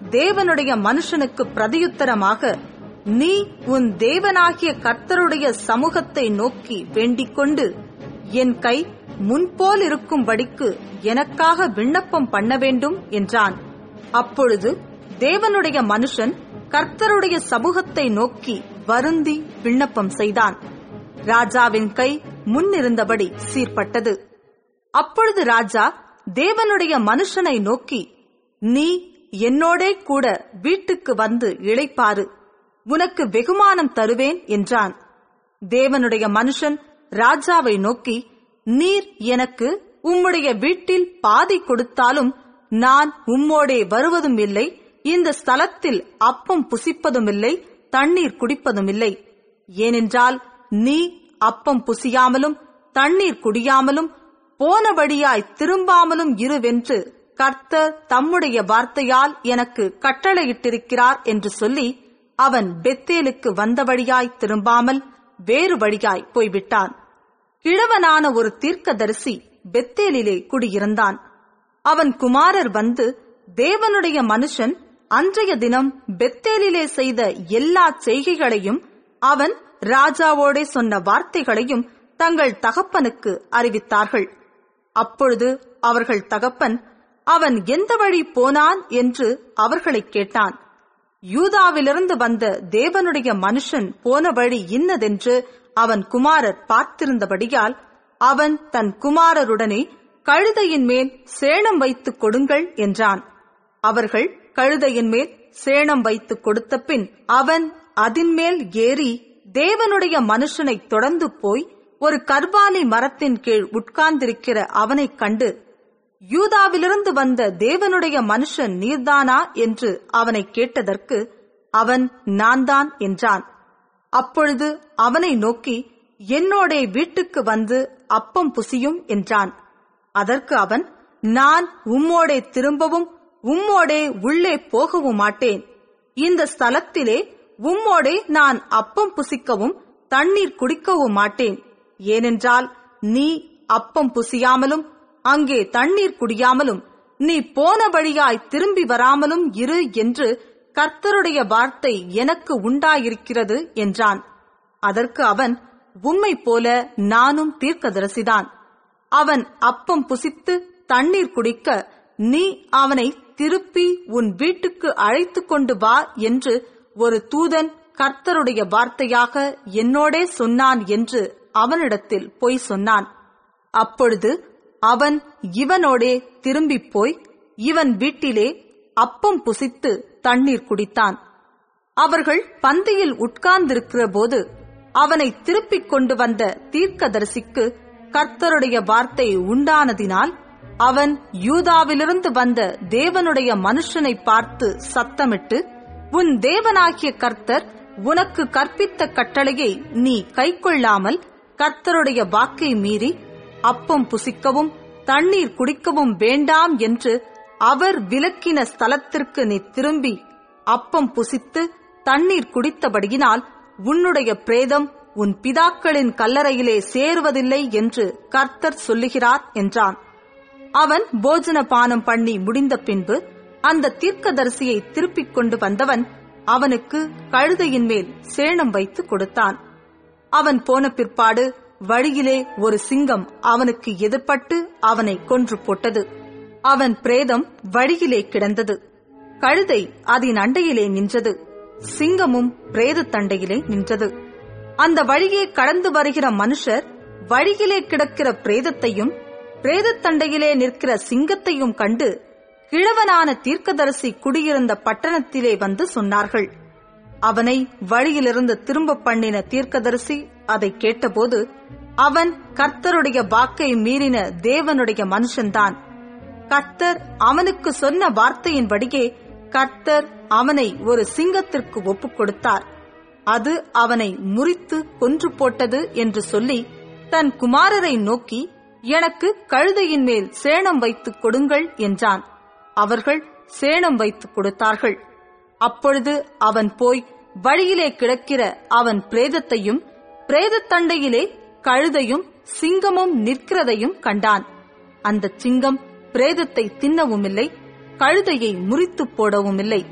தேவனுடைய மனுஷனுக்கு பிரதியுத்தரமாக, நீ உன் தேவனாகிய கர்த்தருடைய சமூகத்தை நோக்கி வேண்டிக் கொண்டு என் கை முன்போல் இருக்கும்படிக்கு எனக்காக விண்ணப்பம் பண்ண வேண்டும் என்றான். அப்பொழுது தேவனுடைய மனுஷன் கர்த்தருடைய சமூகத்தை நோக்கி வருந்தி விண்ணப்பம் செய்தான். ராஜாவின் கை முன்னிருந்தபடி சீர்பட்டது. அப்பொழுது ராஜா தேவனுடைய மனுஷனை நோக்கி, நீ என்னோடே கூட வீட்டுக்கு வந்து இளைப்பாறு, உனக்கு வெகுமானம் தருவேன் என்றான். தேவனுடைய மனுஷன் ராஜாவை நோக்கி, நீர் எனக்கு உம்முடைய வீட்டில் பாதி கொடுத்தாலும் நான் உம்மோடே வருவதும் இல்லை, இந்த ஸ்தலத்தில் அப்பம் புசிப்பதும் இல்லை, தண்ணீர் குடிப்பதும் இல்லை. ஏனென்றால் நீ அப்பம் புசியாமலும் தண்ணீர் குடியாமலும் போனபடியாய் திரும்பாமலும் இருவென்று கர்த்தர் தம்முடைய வார்த்தையால் எனக்கு கட்டளையிட்டிருக்கிறார் என்று சொல்லி அவன் பெத்தேலுக்கு வந்தபடியாய் திரும்பாமல் வேறு வழியாய் போய்விட்டான். கிழவனான ஒரு தீர்க்கதரிசி பெத்தேலிலே குடியிருந்தான். அவன் குமாரர் வந்து, தேவனுடைய மனுஷன் அன்றைய தினம் பெத்தேலிலே செய்த எல்லா செய்கைகளையும் அவன் ராஜாவோடே சொன்ன வார்த்தைகளையும் தங்கள் தகப்பனுக்கு அறிவித்தார்கள். அப்பொழுது அவர்கள் தகப்பன், அவன் எந்த வழி போனான் என்று அவர்களை கேட்டான். யூதாவிலிருந்து வந்த தேவனுடைய மனுஷன் போன வழி இன்னதென்று அவன் குமாரர் பார்த்திருந்தபடியால் அவன் தன் குமாரருடனே கழுதையின் மேல் சேணம் வைத்துக் கொடுங்கள் என்றான். அவர்கள் கழுதையின் மேல் சேணம் வைத்துக் கொடுத்த பின் அவன் அதின்மேல் ஏறி தேவனுடைய மனுஷனை தொடர்ந்து போய் ஒரு கர்வாலி மரத்தின் கீழ் உட்கார்ந்திருக்கிற அவனைக் கண்டு, யூதாவிலிருந்து வந்த தேவனுடைய மனுஷன் நீர்தானா என்று அவனை கேட்டதற்கு அவன், நான் தான் என்றான். அப்பொழுது அவனை நோக்கி, என்னோடே வீட்டுக்கு வந்து அப்பம் புசியும் என்றான். அதற்கு அவன், நான் உம்மோடே திரும்பவும் உம்மோடே உள்ளே போகவும் மாட்டேன். இந்த ஸ்தலத்திலே உம்மோடே நான் அப்பம் புசிக்கவும் தண்ணீர் குடிக்கவும் மாட்டேன். ஏனென்றால் நீ அப்பம் புசியாமலும் அங்கே தண்ணீர் குடியாமலும் நீ போன வழியாய் திரும்பி வராமலும் இரு என்று கர்த்தருடைய வார்த்தை எனக்கு உண்டாயிருக்கிறது என்றான். அதற்கு அவன், உம்மை போல நானும் தீர்க்கதரிசிதான். அவன் அப்பம் புசித்து தண்ணீர் குடிக்க நீ அவனை திருப்பி உன் வீட்டுக்கு அழைத்து கொண்டு வா என்று ஒரு தூதன் கர்த்தருடைய வார்த்தையாக என்னோடே சொன்னான் என்று அவனிடத்தில் பொய் சொன்னான். அப்பொழுது அவன் இவனோடே திரும்பிப் போய் இவன் வீட்டிலே அப்பம் புசித்து தண்ணீர் குடித்தான். அவர்கள் பந்தியில் உட்கார்ந்திருக்கிற போது அவனை திருப்பிக் கொண்டு வந்த தீர்க்கதரிசிக்கு கர்த்தருடைய வார்த்தை உண்டானதினால் அவன் யூதாவிலிருந்து வந்த தேவனுடைய மனுஷனை பார்த்து சத்தமிட்டு, உன் தேவனாகிய கர்த்தர் உனக்கு கற்பித்த கட்டளையை நீ கைக்கொள்ளாமல் கர்த்தருடைய வாக்கை மீறி அப்பம் புசிக்கவும் தண்ணீர் குடிக்கவும் வேண்டாம் என்று அவர் விலக்கின ஸ்தலத்திற்கு நீ திரும்பி அப்பம் புசித்து தண்ணீர் குடித்தபடியினால் உன்னுடைய பிரேதம் உன் பிதாக்களின் கல்லறையிலே சேருவதில்லை என்று கர்த்தர் சொல்லுகிறார் என்றான். அவன் போஜன பானம் பண்ணி முடிந்த பின்பு அந்த தீர்க்கதரிசியை திருப்பிக் கொண்டு வந்தவன் அவனுக்கு கழுதையின் மேல் சேணம் வைத்து கொடுத்தான். அவன் போன பிற்பாடு வழியிலே ஒரு சிங்கம் அவனுக்கு எதிர்பட்டு அவனை கொன்று போட்டது. அவன் பிரேதம் வழியிலே கிடந்தது. கழுதை அதன் அண்டையிலே நின்றது. சிங்கமும் பிரேத தண்டையிலே நின்றது. அந்த வழியே கடந்து வருகிற மனுஷர் வழியிலே கிடக்கிற பிரேதத்தையும் பிரேதத்தண்டையிலே நிற்கிற சிங்கத்தையும் கண்டு கிழவனான தீர்க்கதரிசி குடியிருந்த பட்டணத்திலே வந்து சொன்னார்கள். அவனை வழியிலிருந்து திரும்ப பண்ணின தீர்க்கதரிசி அதை கேட்டபோது, அவன் கர்த்தருடைய வாக்கை மீறின தேவனுடைய மனுஷன்தான். கர்த்தர் அவனுக்கு சொன்ன வார்த்தையின்படியே கர்த்தர் அவனை ஒரு சிங்கத்திற்கு ஒப்புக் கொடுத்தார். அது அவனை முறித்து கொன்று போட்டது என்று சொல்லி தன் குமாரரை நோக்கி, எனக்கு கழுதையின் மேல் சேணம் வைத்துக் கொடுங்கள் என்றான். அவர்கள் சேணம் வைத்துக் கொடுத்தார்கள். அப்பொழுது அவன் போய் வழியிலே கிடக்கிற அவன் பிரேதத்தையும் பிரேதத்தண்டையிலே கழுதையும் சிங்கமும் நிற்கிறதையும் கண்டான். அந்த சிங்கம் பிரேதத்தை தின்னவும் இல்லை, கழுதையை முறித்து போடவும் இல்லை.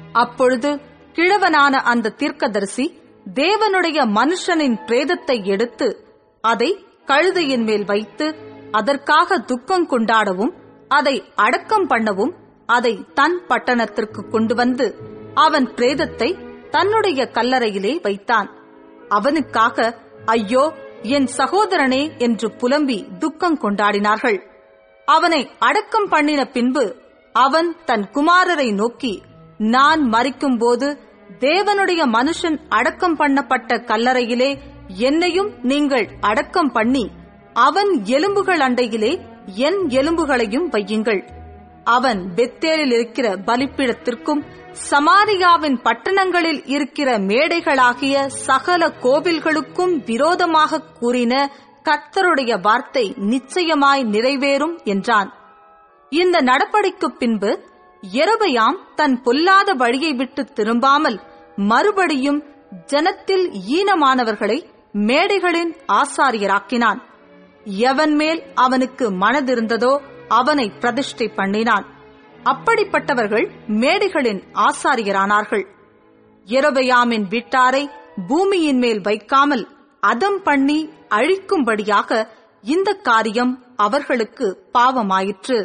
அப்பொழுது கிழவனான அந்த தீர்க்கதரிசி தேவனுடைய மனுஷனின் பிரேதத்தை எடுத்து அதை கழுதையின் மேல் வைத்து அதற்காக துக்கம் கொண்டாடவும் அதை அடக்கம் பண்ணவும் அதை தன் பட்டணத்திற்கு கொண்டு வந்து அவன் பிரேதத்தை தன்னுடைய கல்லறையிலே வைத்தான். அவனுக்காக ஐயோ என் சகோதரனே என்று புலம்பி துக்கம் கொண்டாடினார்கள். அவனை அடக்கம் பண்ணின பின்பு அவன் தன் குமாரரை நோக்கி, நான் மரிக்கும்போது தேவனுடைய மனுஷன் அடக்கம் பண்ணப்பட்ட கல்லறையிலே என்னையும் நீங்கள் அடக்கம் பண்ணி அவன் எலும்புகள் அண்டையிலே என் எலும்புகளையும் வையுங்கள். அவன் பெத்தேலில் இருக்கிற பலிப்பீடத்திற்கும் சமாரியாவின் பட்டணங்களில் இருக்கிற மேடைகளாகிய சகல கோவில்களுக்கும் விரோதமாக கூறின கர்த்தருடைய வார்த்தை நிச்சயமாய் நிறைவேறும் என்றான். இந்த நடபடிக்குப் பின்பு யெரொபெயாம் தன் பொல்லாத வழியை விட்டு திரும்பாமல் மறுபடியும் ஜனத்தில் ஈனமானவர்களை மேடைகளின் ஆசாரியராக்கினான். எவன் மேல் அவனுக்கு மனதிருந்ததோ அவனை பிரதிஷ்டை பண்ணினான். அப்படிப்பட்டவர்கள் மேடைகளின் ஆசாரியரானார்கள். யெரொபெயாமின் வீட்டாரை பூமியின் மேல் வைக்காமல் அதம் பண்ணி அழிக்கும்படியாக இந்த காரியம் அவர்களுக்கு பாவமாயிற்று.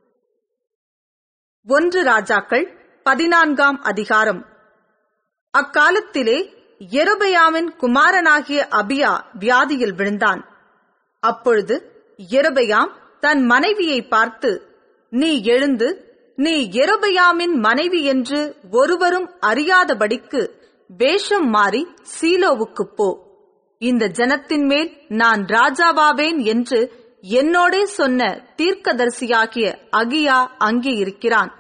1 ராஜாக்கள் 14ஆம் அதிகாரம். அக்காலத்திலே யெரொபெயாமின் குமாரனாகிய அபியா வியாதியில் விழுந்தான். அப்பொழுது யெரொபெயாம் தன் மனைவியை பார்த்து, நீ எழுந்து நீ யெரொபெயாமின் மனைவி என்று ஒருவரும் அறியாதபடிக்கு வேஷம் மாறி சீலோவுக்குப் போ. இந்த ஜனத்தின் மேல் நான் ராஜாவாவேன் என்று என்னோடே சொன்ன தீர்க்கதரிசியாகிய அகியா அங்கே இருக்கிறான்.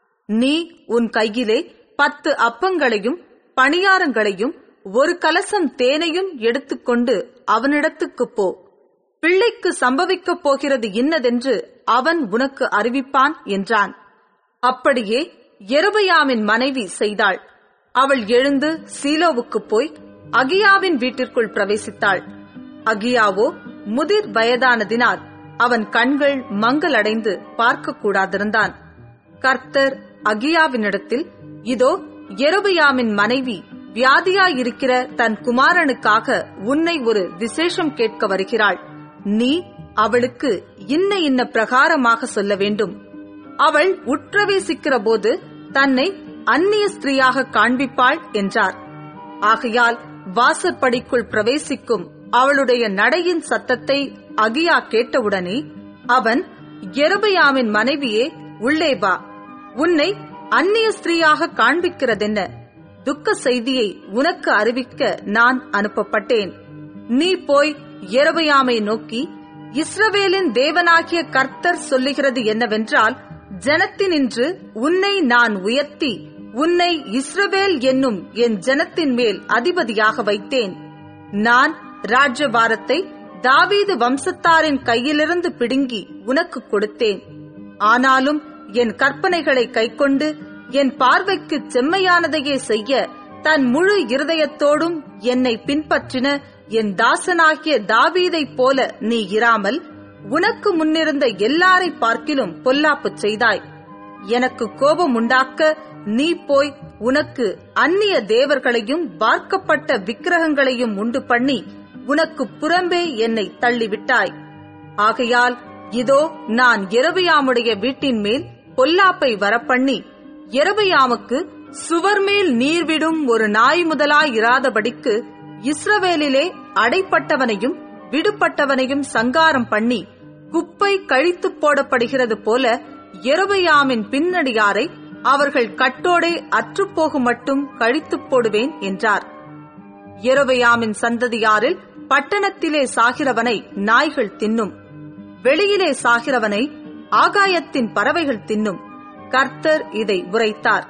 நீ உன் கையிலே 10 அப்பங்களையும் பணியாரங்களையும் 1 கலசம் தேனையும் எடுத்துக்கொண்டு அவனிடத்துக்குப் போ. பிள்ளைக்கு சம்பவிக்கப் போகிறது இன்னதென்று அவன் உனக்கு அறிவிப்பான் என்றான். அப்படியே யெரொபெயாமின் மனைவி செய்தாள். அவள் எழுந்து சீலோவுக்குப் போய் அகியாவின் வீட்டிற்குள் பிரவேசித்தாள். அகியாவோ முதிர் வயதானதினால் அவன் கண்கள் மங்கலடைந்து பார்க்கக்கூடாதிருந்தான். கர்த்தர் அகியாவினிடத்தில், இதோ யெரொபெயாமின் மனைவி வியாதியாயிருக்கிற தன் குமாரனுக்காக உன்னை ஒரு விசேஷம் கேட்க வருகிறாள். நீ அவளுக்கு இன்ன பிரகாரமாக சொல்ல வேண்டும். அவள் உட்பிரவேசிக்கிற போது தன்னை அந்நிய ஸ்திரீயாக காண்பிப்பாள் என்றார். ஆகையால் வாசற்படிக்குள் பிரவேசிக்கும் அவளுடைய நடையின் சத்தத்தை அகியா கேட்டவுடனே அவன், யெரொபெயாமின் மனைவியே, உள்ளே வா. உன்னை அந்நிய ஸ்திரீயாக காண்பிக்கிறதென்ன? துக்க செய்தியை உனக்கு அறிவிக்க நான் அனுப்பப்பட்டேன். நீ போய் யெரொபெயாமை நோக்கி, இஸ்ரவேலின் தேவனாகிய கர்த்தர் சொல்லுகிறது என்னவென்றால், ஜனத்தினின்று உன்னை நான் உயர்த்தி உன்னை இஸ்ரவேல் என்னும் என் ஜனத்தின் மேல் அதிபதியாக வைத்தேன். நான் ராஜ்யபாரத்தை தாவீது வம்சத்தாரின் கையிலிருந்து பிடுங்கி உனக்கு கொடுத்தேன். ஆனாலும் என் கற்பனைகளை கைக்கொண்டு என் பார்வைக்கு செம்மையானதையே செய்ய தன் முழு இருதயத்தோடும் என்னை பின்பற்றின என் தாசனாகிய தாவீதைப் போல நீ இராமல் உனக்கு முன்னிருந்த எல்லாரை பார்க்கிலும் பொல்லாப்பு செய்தாய். எனக்கு கோபம் உண்டாக்க நீ போய் உனக்கு அந்நிய தேவர்களையும் வார்க்கப்பட்ட விக்கிரகங்களையும் உண்டு பண்ணி உனக்கு புறம்பே என்னை தள்ளிவிட்டாய். ஆகையால் இதோ நான் யெரொபெயாமுடைய வீட்டின் மேல் பொல்லாப்பை வரப்பண்ணி யெரொபெயாமுக்கு சுவர் மேல் நீர்விடும் ஒரு நாய் முதலாயிராதபடிக்கு இஸ்ரவேலிலே அடைப்பட்டவனையும் விடுபட்டவனையும் சங்காரம் பண்ணி குப்பை கழித்து போடப்படுகிறது போல யெரொபெயாமின் பின்னடியாரை அவர்கள் கட்டோடே அற்றுப்போகும் மட்டும் கழித்துப் போடுவேன் என்றார். யெரொபெயாமின் சந்ததியாரில் பட்டணத்திலே சாகிறவனை நாய்கள் தின்னும், வெளியிலே சாகிறவனை ஆகாயத்தின் பறவைகள் தின்னும். கர்த்தர் இதை உரைத்தார்.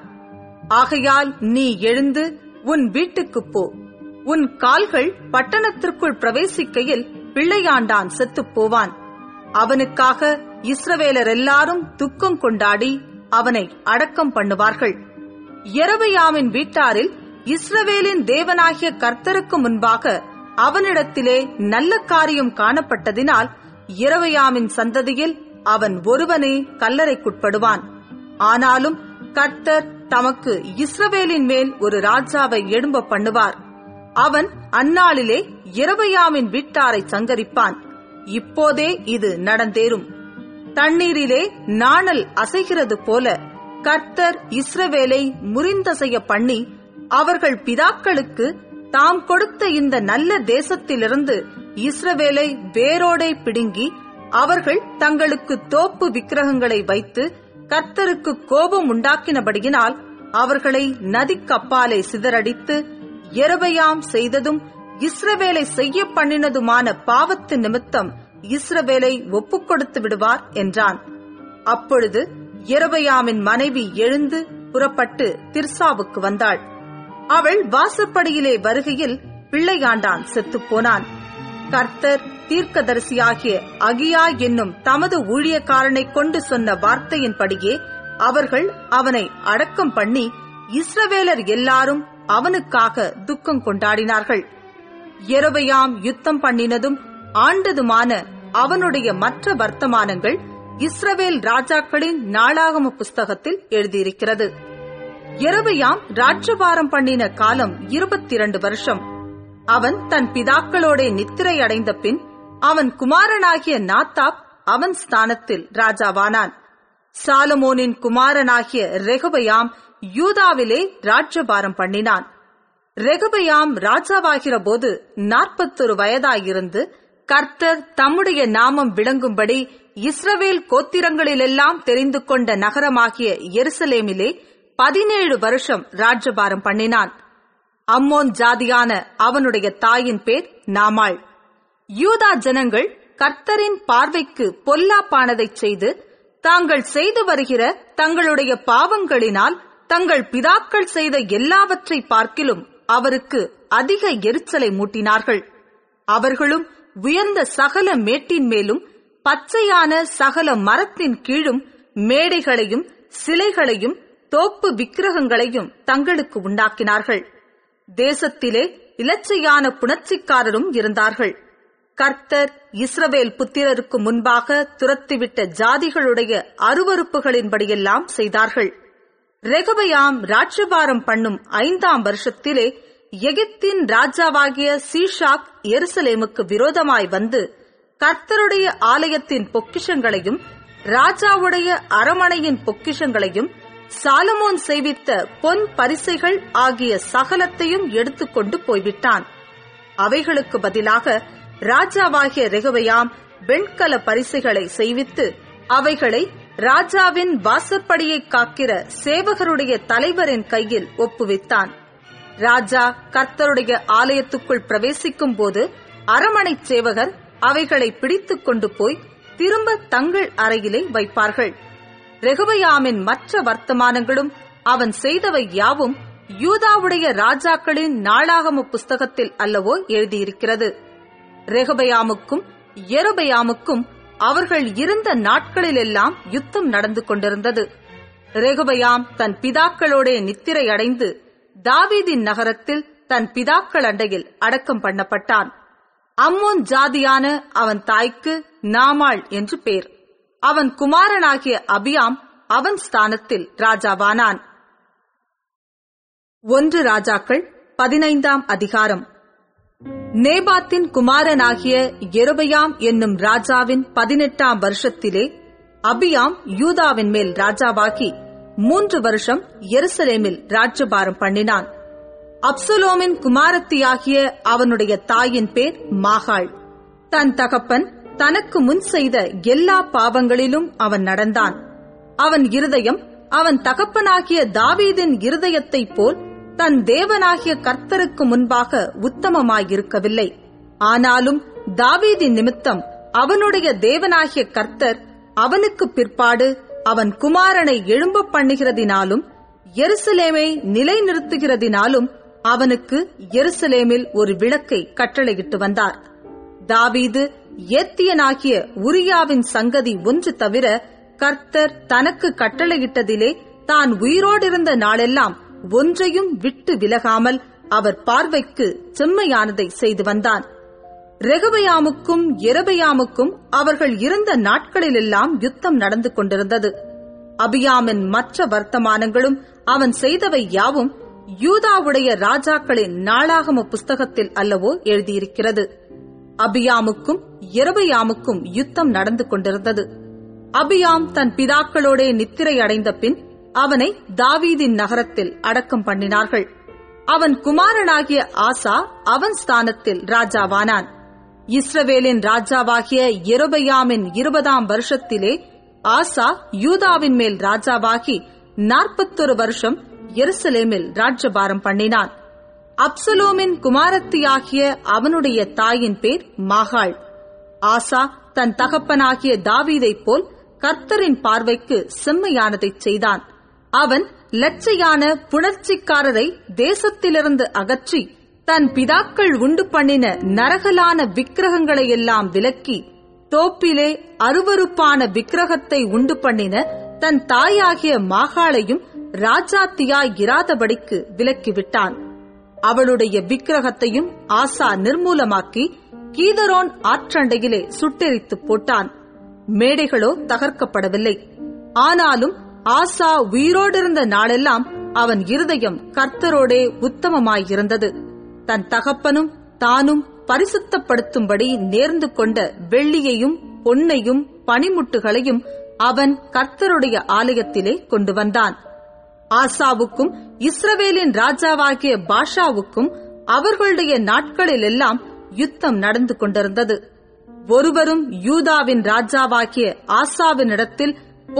ஆகையால் நீ எழுந்து உன் வீட்டுக்குப் போ. உன் கால்கள் பட்டணத்திற்குள் பிரவேசிக்கையில் பிள்ளையாண்டான் செத்துப் போவான். அவனுக்காக இஸ்ரவேலர் எல்லாரும் துக்கம் கொண்டாடி அவனை அடக்கம் பண்ணுவார்கள். யெரொபெயாமின் வீட்டாரில் இஸ்ரவேலின் தேவனாகிய கர்த்தருக்கு முன்பாக அவனிடத்திலே நல்ல காரியம் காணப்பட்டதினால் யெரொபெயாமின் சந்ததியில் அவன் ஒருவனே கல்லறைக்குட்படுவான். ஆனாலும் கர்த்தர் தமக்கு இஸ்ரவேலின் மேல் ஒரு ராஜாவை எழும்ப பண்ணுவார். அவன் அந்நாளிலே யெரொபெயாமின் வீட்டாரை சங்கரிப்பான். இப்போதே இது நடந்தேறும். தண்ணீரிலே நாணல் அசைகிறது போல கர்த்தர் இஸ்ரவேலை முறிந்தசைய பண்ணி, அவர்கள் பிதாக்களுக்கு தாம் கொடுத்த இந்த நல்ல தேசத்திலிருந்து இஸ்ரவேலை வேரோடே பிடுங்கி, அவர்கள் தங்களுக்கு தோப்பு விக்கிரகங்களை வைத்து கர்த்தருக்கு கோபம் உண்டாக்கினபடியினால் அவர்களை நதிக்கப்பாலே சிதறடித்து, யெரொபெயாம் செய்ததும் இஸ்ரவேலை செய்ய பண்ணினதுமான பாவத்து நிமித்தம் இஸ்ரவேலை ஒப்புக்கொடுத்து விடுவார் என்றான். அப்பொழுது யெரொபெயாமின் மனைவி எழுந்து புறப்பட்டு திர்சாவுக்கு வந்தாள். அவள் வாசற்படியிலே வருகையில் பிள்ளையாண்டான் செத்துப்போனான். கர்த்தர் தீர்க்கதரிசியாகிய அகியா என்னும் தமது ஊழியக்காரனை கொண்டு சொன்ன வார்த்தையின்படியே அவர்கள் அவனை அடக்கம் பண்ணி, இஸ்ரவேலர் எல்லாரும் அவனுக்காக துக்கம் கொண்டாடினார்கள். யெரொபெயாம் யுத்தம் பண்ணினதும் ஆண்டதுமான அவனுடைய மற்ற வர்த்தமானங்கள் இஸ்ரவேல் ராஜாக்களின் நாளாகம புஸ்தகத்தில் எழுதியிருக்கிறது. யெரொபெயாம் ராஜ்யபாரம் பண்ணின காலம் 22 வருஷம். அவன் தன் பிதாக்களோட நித்திரை அடைந்த பின் அவன் குமாரனாகிய நாத்தாப் அவன் ஸ்தானத்தில் ராஜாவானான். சாலமோனின் குமாரனாகிய ரெகொபெயாம் யூதாவிலே ராஜ்யபாரம் பண்ணினான். ரெகொபெயாம் ராஜாவாகிற போது 41 வயதாயிருந்து, கர்த்தர் தம்முடைய நாமம் விளங்கும்படி இஸ்ரவேல் கோத்திரங்களிலெல்லாம் தெரிந்து கொண்ட நகரமாகிய எருசலேமிலே 17 வருஷம் ராஜ்யபாரம் பண்ணினான். அம்மோன் ஜாதியான அவனுடைய தாயின் பேர் நாமாள். யூதா ஜனங்கள் கர்த்தரின் பார்வைக்கு பொல்லாப்பானதைச் செய்து, தாங்கள் செய்து வருகிற தங்களுடைய பாவங்களினால் தங்கள் பிதாக்கள் செய்த எல்லாவற்றை பார்க்கிலும் அவருக்கு அதிக எரிச்சலை மூட்டினார்கள். அவர்களும் உயர்ந்த சகல மேட்டின் மேலும் பச்சையான சகல மரத்தின் கீழும் மேடைகளையும் சிலைகளையும் தோப்பு விக்கிரகங்களையும் தங்களுக்கு உண்டாக்கினார்கள். தேசத்திலே இலச்சையான புணர்ச்சிக்காரரும் இருந்தார்கள். கர்த்தர் இஸ்ரவேல் புத்திரருக்கு முன்பாக துரத்திவிட்ட ஜாதிகளுடைய அருவருப்புகளின்படியெல்லாம் செய்தார்கள். ரெகொபெயாம் ராஜ்யபாரம் பண்ணும் 5ஆம் வருஷத்திலே எகிப்தின் ராஜாவாகிய சீஷாக் எருசலேமுக்கு விரோதமாய் வந்து, கர்த்தருடைய ஆலயத்தின் பொக்கிஷங்களையும் ராஜாவுடைய அரமனையின் பொக்கிஷங்களையும் சாலமோன் செய்வித்த பொன் பரிசைகள் ஆகிய சகலத்தையும் எடுத்துக்கொண்டு போய்விட்டான். அவைகளுக்கு பதிலாக ராஜாவாகிய ரெகொபெயாம் வெண்கல பரிசைகளை செய்வித்து அவைகளை ராஜாவின் வாசற்படியை காக்கிற சேவகருடைய தலைவரின் கையில் ஒப்புவித்தான். ராஜா கர்த்தருடைய ஆலயத்துக்குள் பிரவேசிக்கும் போது அரமனை சேவகர் அவைகளை பிடித்துக் கொண்டு போய் திரும்ப தங்கள் அறையிலே வைப்பார்கள். ரெகொபெயாமின் மற்ற வர்த்தமானங்களும் அவன் செய்தவை யாவும் யூதாவுடைய ராஜாக்களின் நாளாகம புஸ்தகத்தில் அல்லவோ எழுதியிருக்கிறது. ரெகொபெயாமுக்கும் யெரொபெயாமுக்கும் அவர்கள் இருந்த நாட்களிலெல்லாம் யுத்தம் நடந்து கொண்டிருந்தது. ரெகொபெயாம் தன் பிதாக்களோட நித்திரை அடைந்து தாவீதின் நகரத்தில் தன் பிதாக்கள் அண்டையில் அடக்கம் பண்ணப்பட்டான். அம்மோன் ஜாதியான அவன் தாய்க்கு நாமாள் என்று பேர். அவன் குமாரனாகிய அபியாம் அவன் ஸ்தானத்தில் ராஜாவானான். 1 ராஜாக்கள் 15ஆம் அதிகாரம். நேபாத்தின் குமாரனாகிய யெரொபெயாம் என்னும் ராஜாவின் 18ஆம் வருஷத்திலே அபியாம் யூதாவின் மேல் ராஜாவாகி 3 வருஷம் எருசலேமில் ராஜ்யபாரம் பண்ணினான். அப்சலோமின் குமாரத்தியாகிய அவனுடைய தாயின் பேர் மாகாள். தன் தகப்பன் தனக்கு முன் செய்த எல்லா பாவங்களிலும் அவன் நடந்தான். அவன் இருதயம் அவன் தகப்பனாகிய தாவீதின் இருதயத்தைப் போல் தன் தேவனாகிய கர்த்தருக்கு முன்பாக உத்தமமாயிருக்கவில்லை. ஆனாலும் தாவீதின் நிமித்தம் அவனுடைய தேவனாகிய கர்த்தர் அவனுக்கு பிற்பாடு அவன் குமாரனை எழும்ப பண்ணுகிறதினாலும் எருசலேமை நிலைநிறுத்துகிறதினாலும் அவனுக்கு எருசலேமில் ஒரு விளக்கை கட்டளையிட்டு வந்தார். தாவீது ஏத்தியனாகிய உரியாவின் சங்கதி ஒன்று தவிர கர்த்தர் தனக்கு கட்டளையிட்டதிலே தான் உயிரோடிருந்த நாளெல்லாம் ஒன்றையும் விட்டு விலகாமல் அவர் பார்வைக்கு செம்மையானதை செய்து வந்தான். ரெகொபெயாமுக்கும் யெரொபெயாமுக்கும் அவர்கள் இருந்த நாட்களிலெல்லாம் யுத்தம் நடந்து கொண்டிருந்தது. அபியாமின் மற்ற வர்த்தமானங்களும் அவன் செய்தவை யாவும் யூதாவுடைய ராஜாக்களின் நாளாகம புஸ்தகத்தில் அல்லவோ எழுதியிருக்கிறது. அபியாமுக்கும் யெரொபெயாமுக்கும் யுத்தம் நடந்து கொண்டிருந்தது. அபியாம் தன் பிதாக்களோட நித்திரை அடைந்த பின் அவனை தாவீதின் நகரத்தில் அடக்கம் பண்ணினார்கள். அவன் குமாரனாகிய ஆசா அவன் ஸ்தானத்தில் ராஜாவானான். இஸ்ரவேலின் ராஜாவாகிய யெரொபெயாமின் 20ஆம் வருஷத்திலே ஆசா யூதாவின் மேல் ராஜாவாகி 41 வருஷம் எருசலேமில் ராஜ்யபாரம் பண்ணினான். அப்சலோமின் குமாரத்தியாகிய அவனுடைய தாயின் பேர் மாகாள். ஆசா தன் தகப்பனாகிய தாவீதைப் போல் கர்த்தரின் பார்வைக்கு செம்மையானதைச் செய்தான். அவன் லட்சையான புணர்ச்சிக்காரரை தேசத்திலிருந்து அகற்றி தன் பிதாக்கள் உண்டு பண்ணின நரகலான விக்கிரகங்களையெல்லாம் விலக்கி தோப்பிலே அருவருப்பான விக்கிரகத்தை உண்டு பண்ணின தன் தாயாகிய மாகாளையும் ராஜாத்தியாய் இராதபடிக்கு விலக்கிவிட்டான். அவளுடைய விக்கிரகத்தையும் ஆசா நிர்மூலமாக்கி கீதரோன் ஆற்றண்டையிலே சுட்டெரித்து போட்டான். மேடைகளோ தகர்க்கப்படவில்லை. ஆனாலும் ஆசா உயிரோடிருந்த நாளெல்லாம் அவன் இருதயம் கர்த்தரோடே உத்தமமாயிருந்தது. தன் தகப்பனும் தானும் பரிசுத்தப்படுத்தும்படி நேர்ந்து கொண்ட வெள்ளியையும் பொன்னையும் பனிமுட்டுகளையும் அவன் கர்த்தருடைய ஆலயத்திலே கொண்டு வந்தான். ஆசாவுக்கும் இஸ்ரவேலின் ராஜாவாகிய பாஷாவுக்கும் அவர்களுடைய நாட்களிலெல்லாம் யுத்தம் நடந்து கொண்டிருந்தது. ஒருவரும் யூதாவின் ராஜாவாகிய ஆசாவினிடத்தில்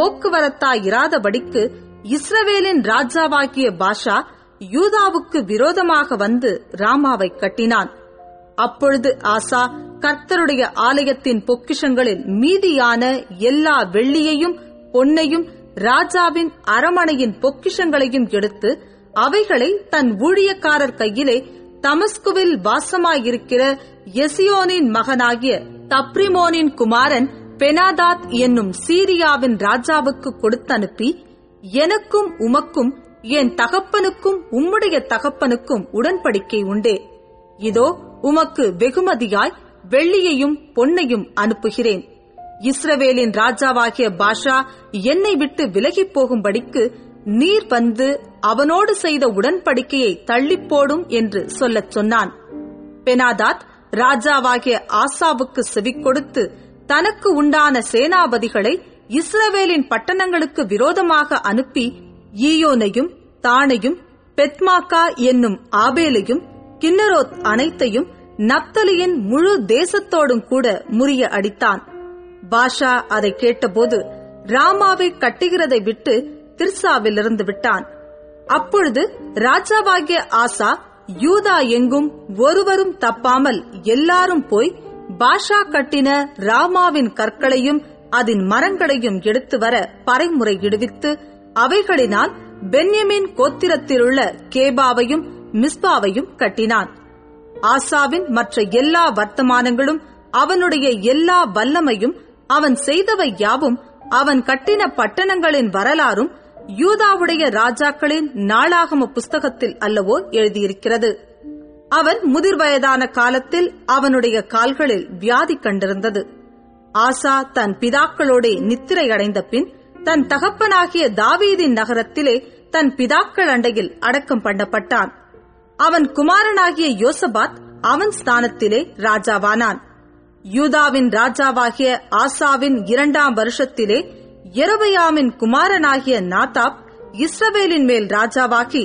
போக்குவரத்தாயிராதபடிக்கு இஸ்ரவேலின் ராஜாவாகிய பாஷா யூதாவுக்கு விரோதமாக வந்து ராமாவை கட்டினான். அப்பொழுது ஆசா கர்த்தருடைய ஆலயத்தின் பொக்கிஷங்களில் மீதியான எல்லா வெள்ளியையும் பொன்னையும் ராஜாவின் அரமனையின் பொக்கிஷங்களையும் எடுத்து அவைகளை தன் ஊழியக்காரர் கையிலே தமஸ்குவில் வாசமாயிருக்கிற எசியோனின் மகனாகிய தப்ரிமோனின் குமாரன் பெனாதாத் என்னும் சீரியாவின் ராஜாவுக்கு கொடுத்தனுப்பி, எனக்கும் உமக்கும் என் தகப்பனுக்கும் உம்முடைய தகப்பனுக்கும் உடன்படிக்கை உண்டே. இதோ உமக்கு வெகுமதியாய் வெள்ளியையும் பொன்னையும் அனுப்புகிறேன். இஸ்ரவேலின் ராஜாவாகிய பாஷா என்னை விட்டு விலகிப் போகும்படிக்கு நீர் வந்து அவனோடு செய்த உடன்படிக்கையை தள்ளிப்போடும் என்று சொல்லச் சொன்னான். பெனாதாத் ராஜாவாகிய ஆசாவுக்கு செவி கொடுத்து தனக்கு உண்டான சேனாபதிகளை இஸ்ரவேலின் பட்டணங்களுக்கு விரோதமாக அனுப்பி ஈயோனையும் தானையும் பெத்மாக்கா என்னும் ஆபேலையும் கின்னரோத் அனைத்தையும் நப்தலியின் முழு தேசத்தோடும் கூட முறிய அடித்தான். பாஷா அதை கேட்டபோது ராமாவை கட்டுகிறதை விட்டு திர்சாவிலிருந்து விட்டான். அப்பொழுது ராஜாவாகிய ஆசா யூதா எங்கும் ஒருவரும் தப்பாமல் எல்லாரும் போய் பாஷா கட்டின ராமாவின் கற்களையும் அதன் மரங்களையும் எடுத்து வர பறைமுறையிடுவித்து அவைகளினால் பென்யமீன் கோத்திரத்திலுள்ள கேபாவையும் மிஸ்பாவையும் கட்டினான். ஆசாவின் மற்ற எல்லா வர்த்தமானங்களும் அவனுடைய எல்லா வல்லமையும் அவன் செய்தவை யாவும் அவன் கட்டின பட்டணங்களின் வரலாறும் யூதாவுடைய ராஜாக்களின் நாளாகம புஸ்தகத்தில் அல்லவோ எழுதியிருக்கிறது. அவன் முதிர்வயதான காலத்தில் அவனுடைய கால்களில் வியாதி கண்டிருந்தது. ஆசா தன் பிதாக்களோடே நித்திரை அடைந்த பின் தன் தகப்பனாகிய தாவீதின் நகரத்திலே தன் பிதாக்கள் அண்டையில் அடக்கம் பண்ணப்பட்டான். அவன் குமாரனாகிய யோசபாத் அவன் ஸ்தானத்திலே ராஜாவானான். யூதாவின் ராஜாவாகிய ஆசாவின் 2ஆம் வருஷத்திலே யெரொபெயாமின் குமாரனாகிய நாதாப் இஸ்ரவேலின் மேல் ராஜாவாகி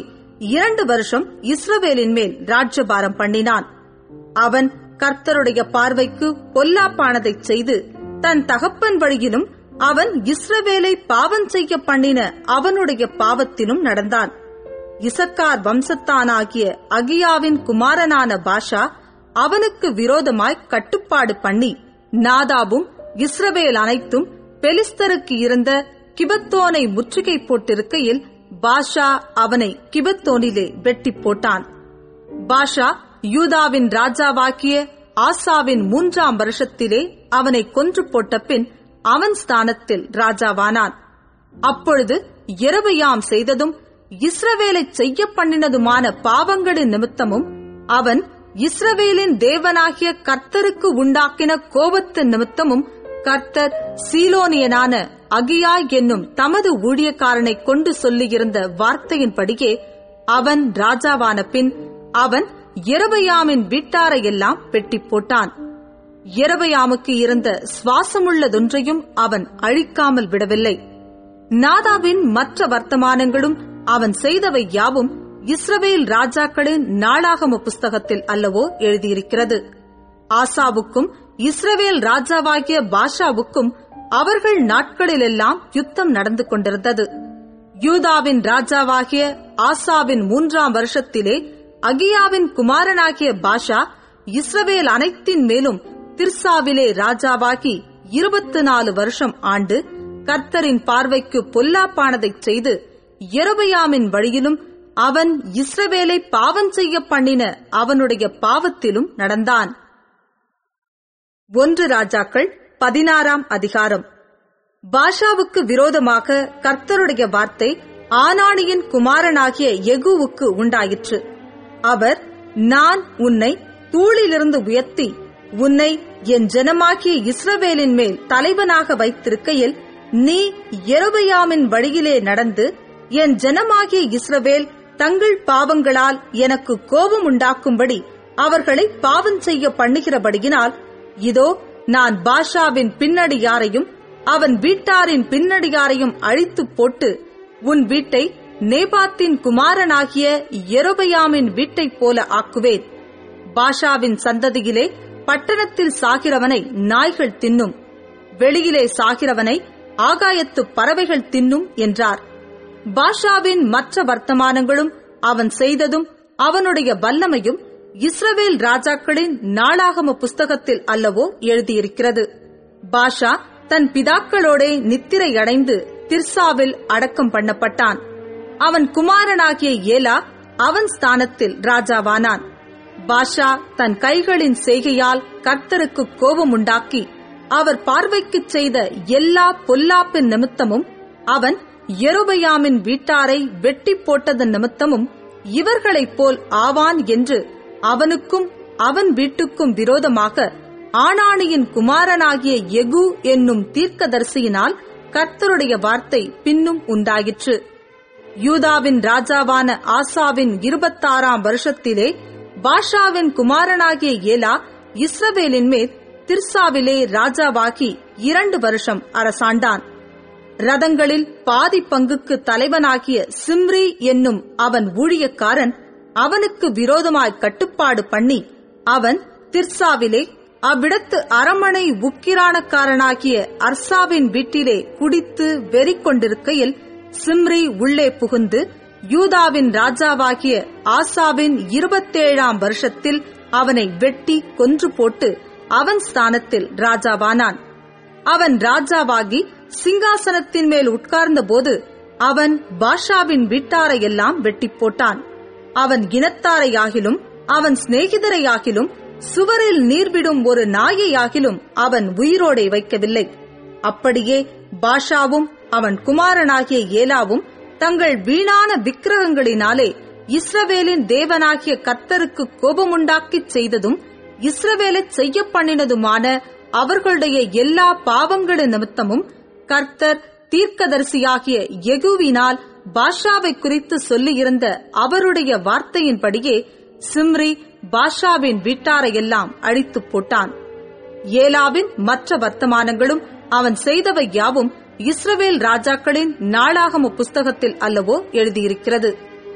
2 வருஷம் இஸ்ரவேலின் மேல் ராஜ்யபாரம் பண்ணினான். அவன் கர்த்தருடைய பார்வைக்கு பொல்லாப்பானதைச் செய்து தன் தகப்பன் வழியிலும் அவன் இஸ்ரவேலை பாவம் செய்ய பண்ணின அவனுடைய பாவத்திலும் நடந்தான். இசக்கார் வம்சத்தானாகிய அகியாவின் குமாரனான பாஷா அவனுக்கு விரோதமாய் கட்டுப்பாடு பண்ணி நாதாபும் இஸ்ரவேல் அனைத்தும் பெலிஸ்தருக்கு இருந்த கிபத்தோனை முற்றுகை போட்டிருக்கையில் பாஷா அவனை கிபத்தோனிலே வெட்டி போட்டான். பாஷா யூதாவின் ராஜாவாகிய ஆசாவின் 3ஆம் வருஷத்திலே அவனை கொன்று போட்ட பின் அவன் ஸ்தானத்தில் ராஜாவானான். அப்பொழுது யெரொபெயாம் செய்ததும் இஸ்ரவேலைச் செய்ய பண்ணினதுமான பாவங்களின் நிமித்தமும் அவன் இஸ்ரவேலின் தேவனாகிய கர்த்தருக்கு உண்டாக்கின கோபத்தின் நிமித்தமும் கர்த்தர் சீலோனியனான அகியா என்னும் தமது ஊழியக்காரனை கொண்டு சொல்லியிருந்த வார்த்தையின்படியே அவன் ராஜாவான பின் அவன் யெரொபெயாமின் வீட்டாரையெல்லாம் வெட்டி போட்டான். யெரொபெயாமுக்கு இருந்த சுவாசமுள்ளதொன்றையும் அவன் அழிக்காமல் விடவில்லை. நாதாபின் மற்ற வர்த்தமானங்களும் அவன் செய்தவை யாவும் இஸ்ரவேல் ராஜாக்களின் நாளாகம புஸ்தகத்தில் அல்லவோ எழுதியிருக்கிறது. ஆசாவுக்கும் இஸ்ரவேல் ராஜாவாகிய பாஷாவுக்கும் அவர்கள் நாட்களிலெல்லாம் யுத்தம் நடந்து கொண்டிருந்தது. யூதாவின் ராஜாவாகிய ஆசாவின் 3ஆம் வருஷத்திலே அகியாவின் குமாரனாகிய பாஷா இஸ்ரவேல் அனைத்தின் மேலும் திர்சாவிலே ராஜாவாகி 24 வருஷம் ஆண்டு கர்த்தரின் பார்வைக்கு பொல்லாப்பானதைச் செய்து யெரொபெயாமின் வழியிலும் அவன் இஸ்ரவேலை பாவம் செய்ய பண்ணின அவனுடைய பாவத்திலும் நடந்தான். 1 ராஜாக்கள் 16ஆம் அதிகாரம். பாஷாவுக்கு விரோதமாக கர்த்தருடைய வார்த்தை ஆனானியின் குமாரனாகிய யெகூவுக்கு உண்டாயிற்று. அவர், நான் உன்னை தூளிலிருந்து உயர்த்தி உன்னை என் ஜனமாகிய இஸ்ரவேலின் மேல் தலைவனாக வைத்திருக்கையில் நீ யெரொபெயாமின் வழியிலே நடந்து என் ஜனமாகிய இஸ்ரவேல் தங்கள் பாவங்களால் எனக்கு கோபம் உண்டாக்கும்படி அவர்களை பாவம் செய்ய பண்ணுகிறபடியினால், இதோ நான் பாஷாவின் பின்னடியாரையும் அவன் வீட்டாரின் பின்னடியாரையும் அழித்துப் போட்டு உன் வீட்டை நேபாத்தின் குமாரனாகிய யெரொபெயாமின் வீட்டைப் போல ஆக்குவேன். பாஷாவின் சந்ததியிலே பட்டணத்தில் சாகிறவனை நாய்கள் தின்னும், வெளியிலே சாகிறவனை ஆகாயத்து பறவைகள் தின்னும் என்றார். பாஷாவின் மற்ற வர்த்தமானங்களும் அவன் செய்ததும் அவனுடைய வல்லமையும் இஸ்ரவேல் ராஜாக்களின் நாளாகம புஸ்தகத்தில் அல்லவோ எழுதியிருக்கிறது. பாஷா தன் பிதாக்களோடே நித்திரையடைந்து திர்சாவில் அடக்கம் பண்ணப்பட்டான். அவன் குமாரனாகிய ஏலா அவன் ஸ்தானத்தில் ராஜாவானான். பாஷா தன் கைகளின் செய்கையால் கர்த்தருக்கு கோபம் உண்டாக்கி அவர் பார்வைக்குச் செய்த எல்லா பொல்லாப்பின் நிமித்தமும் அவன் யெரொபெயாமின் வீட்டாரை வெட்டி போட்டதன் நிமித்தமும் இவர்களைப் போல் ஆவான் என்று அவனுக்கும் அவன் வீட்டுக்கும் விரோதமாக ஆனானியின் குமாரனாகிய யெகூ என்னும் தீர்க்கதரிசியினால் கர்த்தருடைய வார்த்தை பின்னும் உண்டாயிற்று. யூதாவின் ராஜாவான ஆசாவின் 26ஆம் வருஷத்திலே பாஷாவின் குமாரனாகிய ஏலா இஸ்ரவேலின் மேல் திர்சாவிலே ராஜாவாகி 2 வருஷம் அரசாண்டான். ரதங்களில் பாதி பங்குக்கு தலைவனாகிய சிம்ரி என்னும் அவன் ஊழியக்காரன் அவனுக்கு விரோதமாய் கட்டுப்பாடு பண்ணி, அவன் திர்சாவிலே அவ்விடத்து அரமனை உக்கிரானக்காரனாகிய அர்சாவின் வீட்டிலே குடித்து வெறி கொண்டிருக்கையில் சிம்ரி உள்ளே புகுந்து யூதாவின் ராஜாவாகிய ஆசாவின் 27ஆம் வருஷத்தில் அவனை வெட்டி கொன்று போட்டு அவன் ஸ்தானத்தில் ராஜாவானான். அவன் ராஜாவாகி சிங்காசனத்தின் மேல் உட்கார்ந்த போது அவன் பாஷாவின் வீட்டாரையெல்லாம் வெட்டி போட்டான். அவன் இனத்தாரையாகிலும் அவன் சிநேகிதரையாகிலும் சுவரில் நீர்விடும் ஒரு நாயையாகிலும் அவன் உயிரோடே வைக்கவில்லை. அப்படியே பாஷாவும் அவன் குமாரனாகிய ஏலாவும் தங்கள் வீணான விக்கிரகங்களினாலே இஸ்ரவேலின் தேவனாகிய கர்த்தருக்கு கோபமுண்டாக்கிச் செய்ததும் இஸ்ரவேலைச் செய்ய பண்ணினதுமான அவர்களுடைய எல்லா பாவங்களின் நிமித்தமும் கர்த்தர் தீர்க்கதரிசியாகிய யெகூவினால் பாஷாவை குறித்து சொல்லியிருந்த அவருடைய வார்த்தையின்படியே சிம்ரி பாஷாவின் வீட்டாரையெல்லாம் அழித்துப் போட்டான். ஏலாவின் மற்ற வர்த்தமானங்களும் அவன் செய்தவை யாவும் இஸ்ரவேல் ராஜாக்களின் நாளாகம புஸ்தகத்தில் அல்லவோ எழுதியிருக்கிறது.